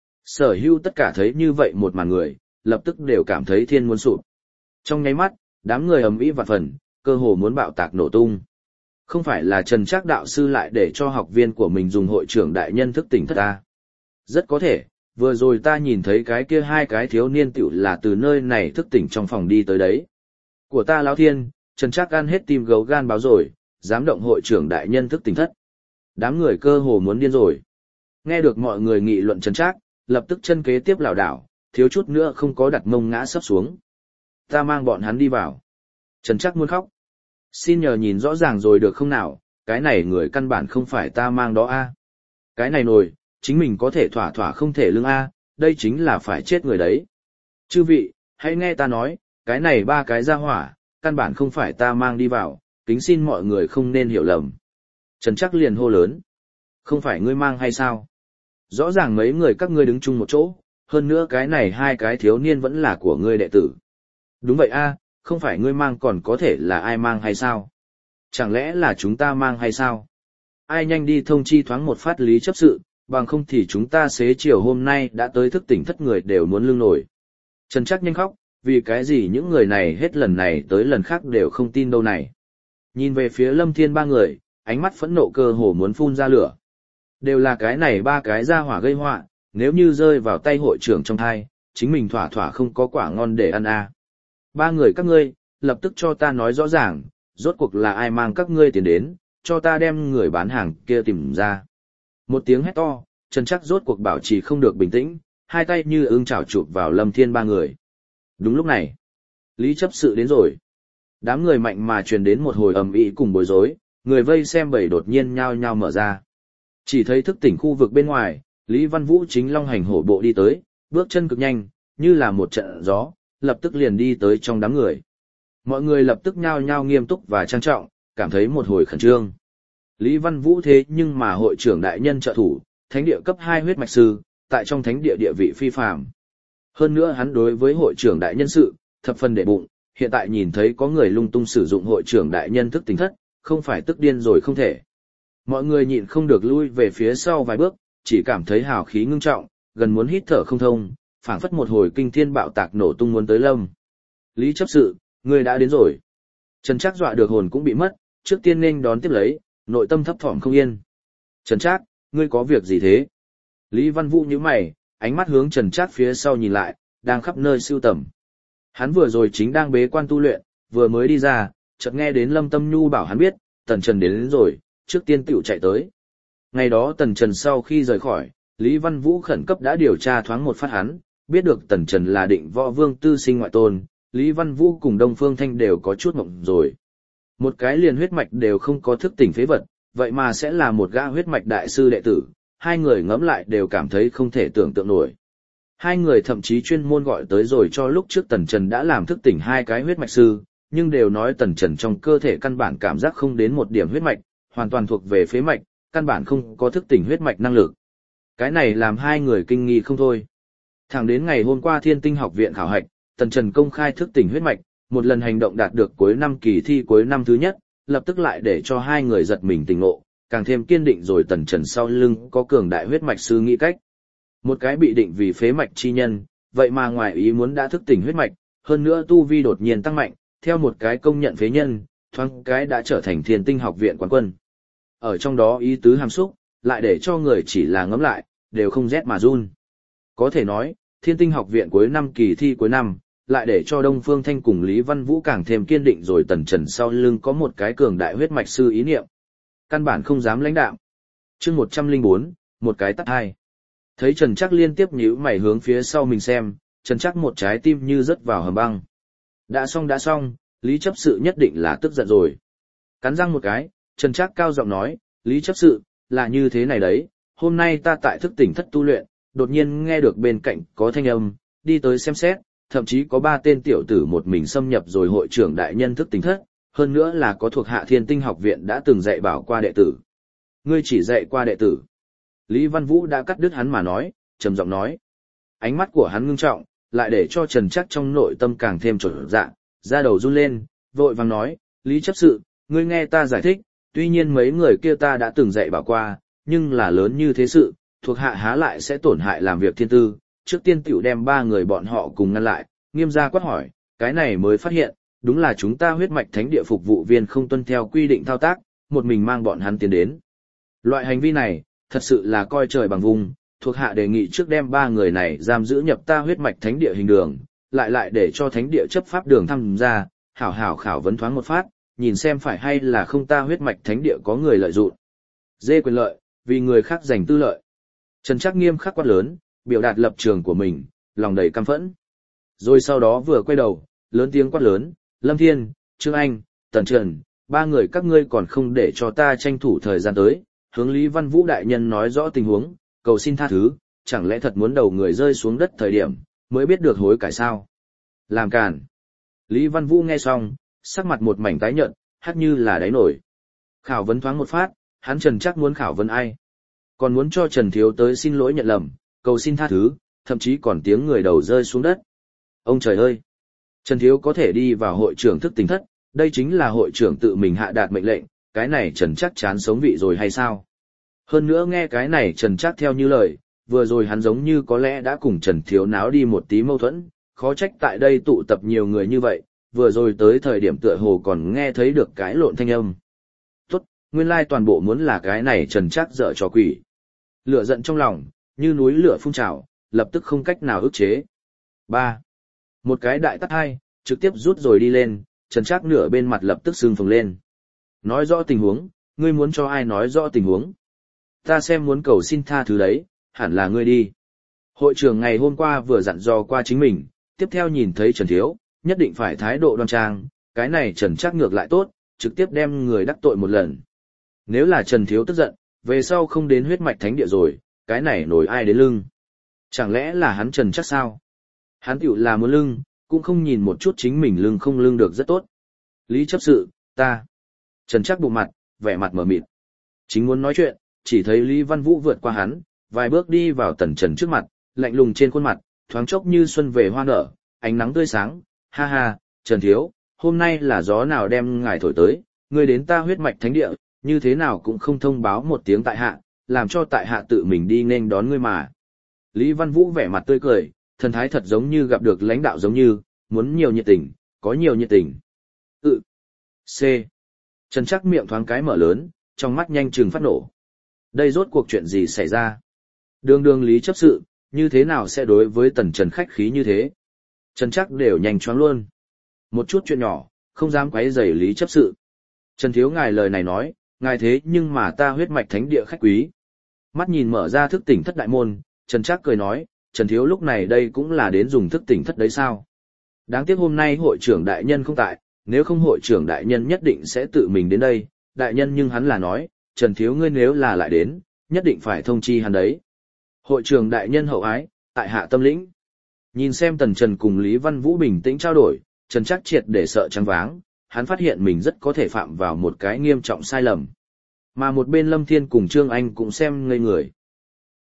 Sở hữu tất cả thấy như vậy một màn người, lập tức đều cảm thấy thiên muốn sụp. Trong nháy mắt, đám người ầm ĩ vạn phần, cơ hồ muốn bạo tạc nổ tung. Không phải là Trần Trác đạo sư lại để cho học viên của mình dùng hội trưởng đại nhân thức tỉnh thất ta. Rất có thể, vừa rồi ta nhìn thấy cái kia hai cái thiếu niên tiểu là từ nơi này thức tỉnh trong phòng đi tới đấy. Của ta lão thiên, Trần Trác ăn hết tim gấu gan báo rồi, dám động hội trưởng đại nhân thức tỉnh thất. Đám người cơ hồ muốn điên rồi. Nghe được mọi người nghị luận Trần Trác, lập tức chân kế tiếp lảo đảo, thiếu chút nữa không có đặt mông ngã sấp xuống. Ta mang bọn hắn đi vào. Trần Trác muốn khóc. Xin nhờ nhìn rõ ràng rồi được không nào, cái này người căn bản không phải ta mang đó a. Cái này nồi, chính mình có thể thỏa thỏa không thể lương a, đây chính là phải chết người đấy. Chư vị, hãy nghe ta nói, cái này ba cái ra hỏa, căn bản không phải ta mang đi vào, kính xin mọi người không nên hiểu lầm. Trần Trác liền hô lớn. Không phải ngươi mang hay sao? Rõ ràng mấy người các ngươi đứng chung một chỗ, hơn nữa cái này hai cái thiếu niên vẫn là của ngươi đệ tử. Đúng vậy a, không phải ngươi mang còn có thể là ai mang hay sao? Chẳng lẽ là chúng ta mang hay sao? Ai nhanh đi thông chi thoáng một phát lý chấp sự, bằng không thì chúng ta xế chiều hôm nay đã tới thức tỉnh thất người đều muốn lưng nổi. Trần Trác nhanh khóc, vì cái gì những người này hết lần này tới lần khác đều không tin đâu này. Nhìn về phía Lâm Thiên ba người, ánh mắt phẫn nộ cơ hồ muốn phun ra lửa. Đều là cái này ba cái ra hỏa gây họa, nếu như rơi vào tay hội trưởng trong thai, chính mình thỏa thỏa không có quả ngon để ăn à. Ba người các ngươi, lập tức cho ta nói rõ ràng, rốt cuộc là ai mang các ngươi tiền đến, cho ta đem người bán hàng kia tìm ra. Một tiếng hét to, Trần Trác rốt cuộc bảo trì không được bình tĩnh, hai tay như ưng chảo chụp vào Lâm Thiên ba người. Đúng lúc này, Lý chấp sự đến rồi. Đám người mạnh mà truyền đến một hồi ầm ĩ cùng bối rối, người vây xem bầy đột nhiên nhao nhao mở ra. Chỉ thấy thức tỉnh khu vực bên ngoài, Lý Văn Vũ chính long hành hổ bộ đi tới, bước chân cực nhanh, như là một trận gió, lập tức liền đi tới trong đám người. Mọi người lập tức nhao nhao nghiêm túc và trang trọng, cảm thấy một hồi khẩn trương. Lý Văn Vũ thế nhưng mà hội trưởng đại nhân trợ thủ, thánh địa cấp hai huyết mạch sư, tại trong thánh địa địa vị phi phàm. Hơn nữa hắn đối với hội trưởng đại nhân sự, thập phần để bụng, hiện tại nhìn thấy có người lung tung sử dụng hội trưởng đại nhân thức tỉnh thất, không phải tức điên rồi không thể. Mọi người nhịn không được lui về phía sau vài bước, chỉ cảm thấy hào khí ngưng trọng, gần muốn hít thở không thông, phảng phất một hồi kinh thiên bạo tạc nổ tung muốn tới lâm. Lý chấp sự, người đã đến rồi. Trần Trác dọa được hồn cũng bị mất, trước tiên nên đón tiếp lấy, nội tâm thấp thỏm không yên. Trần Trác, ngươi có việc gì thế? Lý Văn Vũ nhíu mày, ánh mắt hướng Trần Trác phía sau nhìn lại, đang khắp nơi sưu tầm. Hắn vừa rồi chính đang bế quan tu luyện, vừa mới đi ra, chợt nghe đến Lâm Tâm Nhu bảo hắn biết, Tần Trần đến, đến rồi, trước tiên tiểu chạy tới. Ngày đó Tần Trần sau khi rời khỏi, Lý Văn Vũ khẩn cấp đã điều tra thoáng một phát hắn, biết được Tần Trần là Định Võ Vương tư sinh ngoại tôn, Lý Văn Vũ cùng Đông Phương Thanh đều có chút mộng rồi. Một cái liền huyết mạch đều không có thức tỉnh phế vật, vậy mà sẽ là một gã huyết mạch đại sư đệ tử, hai người ngẫm lại đều cảm thấy không thể tưởng tượng nổi. Hai người thậm chí chuyên môn gọi tới rồi cho lúc trước Tần Trần đã làm thức tỉnh hai cái huyết mạch sư, nhưng đều nói Tần Trần trong cơ thể căn bản cảm giác không đến một điểm huyết mạch, hoàn toàn thuộc về phế mạch, căn bản không có thức tỉnh huyết mạch năng lực. Cái này làm hai người kinh nghi không thôi. Thẳng đến ngày hôm qua Thiên Tinh học viện khảo hạch, Tần Trần công khai thức tỉnh huyết mạch, một lần hành động đạt được cuối năm kỳ thi cuối năm thứ nhất, lập tức lại để cho hai người giật mình tỉnh ngộ, càng thêm kiên định rồi Tần Trần sau lưng có cường đại huyết mạch sư nghĩ cách. Một cái bị định vì phế mạch chi nhân, vậy mà ngoài ý muốn đã thức tỉnh huyết mạch, hơn nữa tu vi đột nhiên tăng mạnh, theo một cái công nhận phế nhân, thoáng cái đã trở thành Thiên Tinh học viện quán quân. Ở trong đó ý tứ hàm xúc, lại để cho người chỉ là ngẫm lại, đều không rét mà run. Có thể nói, Thiên Tinh học viện cuối năm kỳ thi cuối năm, lại để cho Đông Phương Thanh cùng Lý Văn Vũ càng thêm kiên định rồi Tần Trần sau lưng có một cái cường đại huyết mạch sư ý niệm. Căn bản không dám lãnh đạo. Chương một trăm lẻ bốn, một cái tắt hai. Thấy Trần Trác liên tiếp nhíu mày hướng phía sau mình xem, Trần Trác một trái tim như rớt vào hầm băng. Đã xong đã xong, Lý chấp sự nhất định là tức giận rồi. Cắn răng một cái, Trần Trác cao giọng nói, Lý chấp sự, là như thế này đấy, hôm nay ta tại thức tỉnh thất tu luyện, đột nhiên nghe được bên cạnh có thanh âm, đi tới xem xét, thậm chí có ba tên tiểu tử một mình xâm nhập rồi hội trưởng đại nhân thức tỉnh thất, hơn nữa là có thuộc hạ Thiên Tinh học viện đã từng dạy bảo qua đệ tử. Ngươi chỉ dạy qua đệ tử. Lý Văn Vũ đã cắt đứt hắn mà nói, trầm giọng nói. Ánh mắt của hắn ngưng trọng, lại để cho Trần Trác trong nội tâm càng thêm trột dạ, da đầu run lên, vội vàng nói, Lý chấp sự, ngươi nghe ta giải thích, tuy nhiên mấy người kia ta đã từng dạy bảo qua, nhưng là lớn như thế sự, thuộc hạ há lại sẽ tổn hại làm việc thiên tư, trước tiên tiểu đem ba người bọn họ cùng ngăn lại, nghiêm gia quát hỏi, cái này mới phát hiện, đúng là chúng ta huyết mạch thánh địa phục vụ viên không tuân theo quy định thao tác, một mình mang bọn hắn tiến đến. Loại hành vi này, thật sự là coi trời bằng vùng, thuộc hạ đề nghị trước đem ba người này giam giữ nhập ta huyết mạch thánh địa hình đường, lại lại để cho thánh địa chấp pháp đường tham gia, hảo hảo khảo vấn thoáng một phát, nhìn xem phải hay là không ta huyết mạch thánh địa có người lợi dụng. Dê quyền lợi, vì người khác giành tư lợi. Trần Trác nghiêm khắc quát lớn, biểu đạt lập trường của mình, lòng đầy căm phẫn. Rồi sau đó vừa quay đầu, lớn tiếng quát lớn, Lâm Thiên, Trương Anh, Tần Trần, ba người các ngươi còn không để cho ta tranh thủ thời gian tới, hướng Lý Văn Vũ đại nhân nói rõ tình huống, cầu xin tha thứ, chẳng lẽ thật muốn đầu người rơi xuống đất thời điểm, mới biết được hối cải sao? Làm càn. Lý Văn Vũ nghe xong, sắc mặt một mảnh tái nhợt, hắt như là đáy nổi. Khảo vấn thoáng một phát, hắn Trần Trác muốn khảo vấn ai? Còn muốn cho Trần Thiếu tới xin lỗi nhận lầm, cầu xin tha thứ, thậm chí còn tiếng người đầu rơi xuống đất. Ông trời ơi! Trần Thiếu có thể đi vào hội trưởng thức tỉnh thất, đây chính là hội trưởng tự mình hạ đạt mệnh lệnh, cái này Trần Trác chán sống vị rồi hay sao? Hơn nữa nghe cái này Trần Trác theo như lời, vừa rồi hắn giống như có lẽ đã cùng Trần Thiếu náo đi một tí mâu thuẫn, khó trách tại đây tụ tập nhiều người như vậy, vừa rồi tới thời điểm tựa hồ còn nghe thấy được cái lộn thanh âm. Tốt, nguyên lai toàn bộ muốn là cái này Trần Trác dở trò quỷ. Lửa giận trong lòng, như núi lửa phun trào, lập tức không cách nào ức chế. ba. Một cái đại tát hai, trực tiếp rút rồi đi lên, Trần Trác nửa bên mặt lập tức sưng phồng lên. Nói rõ tình huống, ngươi muốn cho ai nói rõ tình huống? Ta xem muốn cầu xin tha thứ đấy, hẳn là ngươi đi. Hội trưởng ngày hôm qua vừa dặn dò qua chính mình, tiếp theo nhìn thấy Trần Thiếu, nhất định phải thái độ đoan trang, cái này Trần Trác ngược lại tốt, trực tiếp đem người đắc tội một lần. Nếu là Trần Thiếu tức giận, về sau không đến huyết mạch thánh địa rồi, cái này nổi ai đến lưng? Chẳng lẽ là hắn Trần Trác sao? Hắn tiểu là muốn lưng, cũng không nhìn một chút chính mình lưng không lưng được rất tốt. Lý chấp sự, ta. Trần Trác bụng mặt, vẻ mặt mở mịt. Chính muốn nói chuyện, chỉ thấy Lý Văn Vũ vượt qua hắn, vài bước đi vào Tần Trần trước mặt, lạnh lùng trên khuôn mặt, thoáng chốc như xuân về hoa nở, ánh nắng tươi sáng. Ha ha, Trần Thiếu, hôm nay là gió nào đem ngài thổi tới, ngươi đến ta huyết mạch thánh địa, như thế nào cũng không thông báo một tiếng tại hạ, làm cho tại hạ tự mình đi nên đón ngươi mà. Lý Văn Vũ vẻ mặt tươi cười, thần thái thật giống như gặp được lãnh đạo giống như, muốn nhiều nhiệt tình, có nhiều nhiệt tình. Ừ. C. Trần Trác miệng thoáng cái mở lớn, trong mắt nhanh chừng phát nổ. Đây rốt cuộc chuyện gì xảy ra? Đường đường Lý chấp sự, như thế nào sẽ đối với Tần Trần khách khí như thế? Trần Trác đều nhanh choáng luôn. Một chút chuyện nhỏ, không dám quấy rầy Lý chấp sự. Trần Thiếu ngài lời này nói, ngài thế nhưng mà ta huyết mạch thánh địa khách quý. Mắt nhìn mở ra thức tỉnh thất đại môn, Trần Trác cười nói, Trần Thiếu lúc này đây cũng là đến dùng thức tỉnh thất đấy sao? Đáng tiếc hôm nay hội trưởng đại nhân không tại, nếu không hội trưởng đại nhân nhất định sẽ tự mình đến đây. Đại nhân nhưng hắn là nói, Trần Thiếu ngươi nếu là lại đến, nhất định phải thông chi hắn đấy. Hội trưởng đại nhân hậu ái, tại hạ tâm lĩnh. Nhìn xem Tần Trần cùng Lý Văn Vũ bình tĩnh trao đổi, Trần Trác triệt để sợ choáng váng, hắn phát hiện mình rất có thể phạm vào một cái nghiêm trọng sai lầm. Mà một bên Lâm Thiên cùng Trương Anh cũng xem ngây người.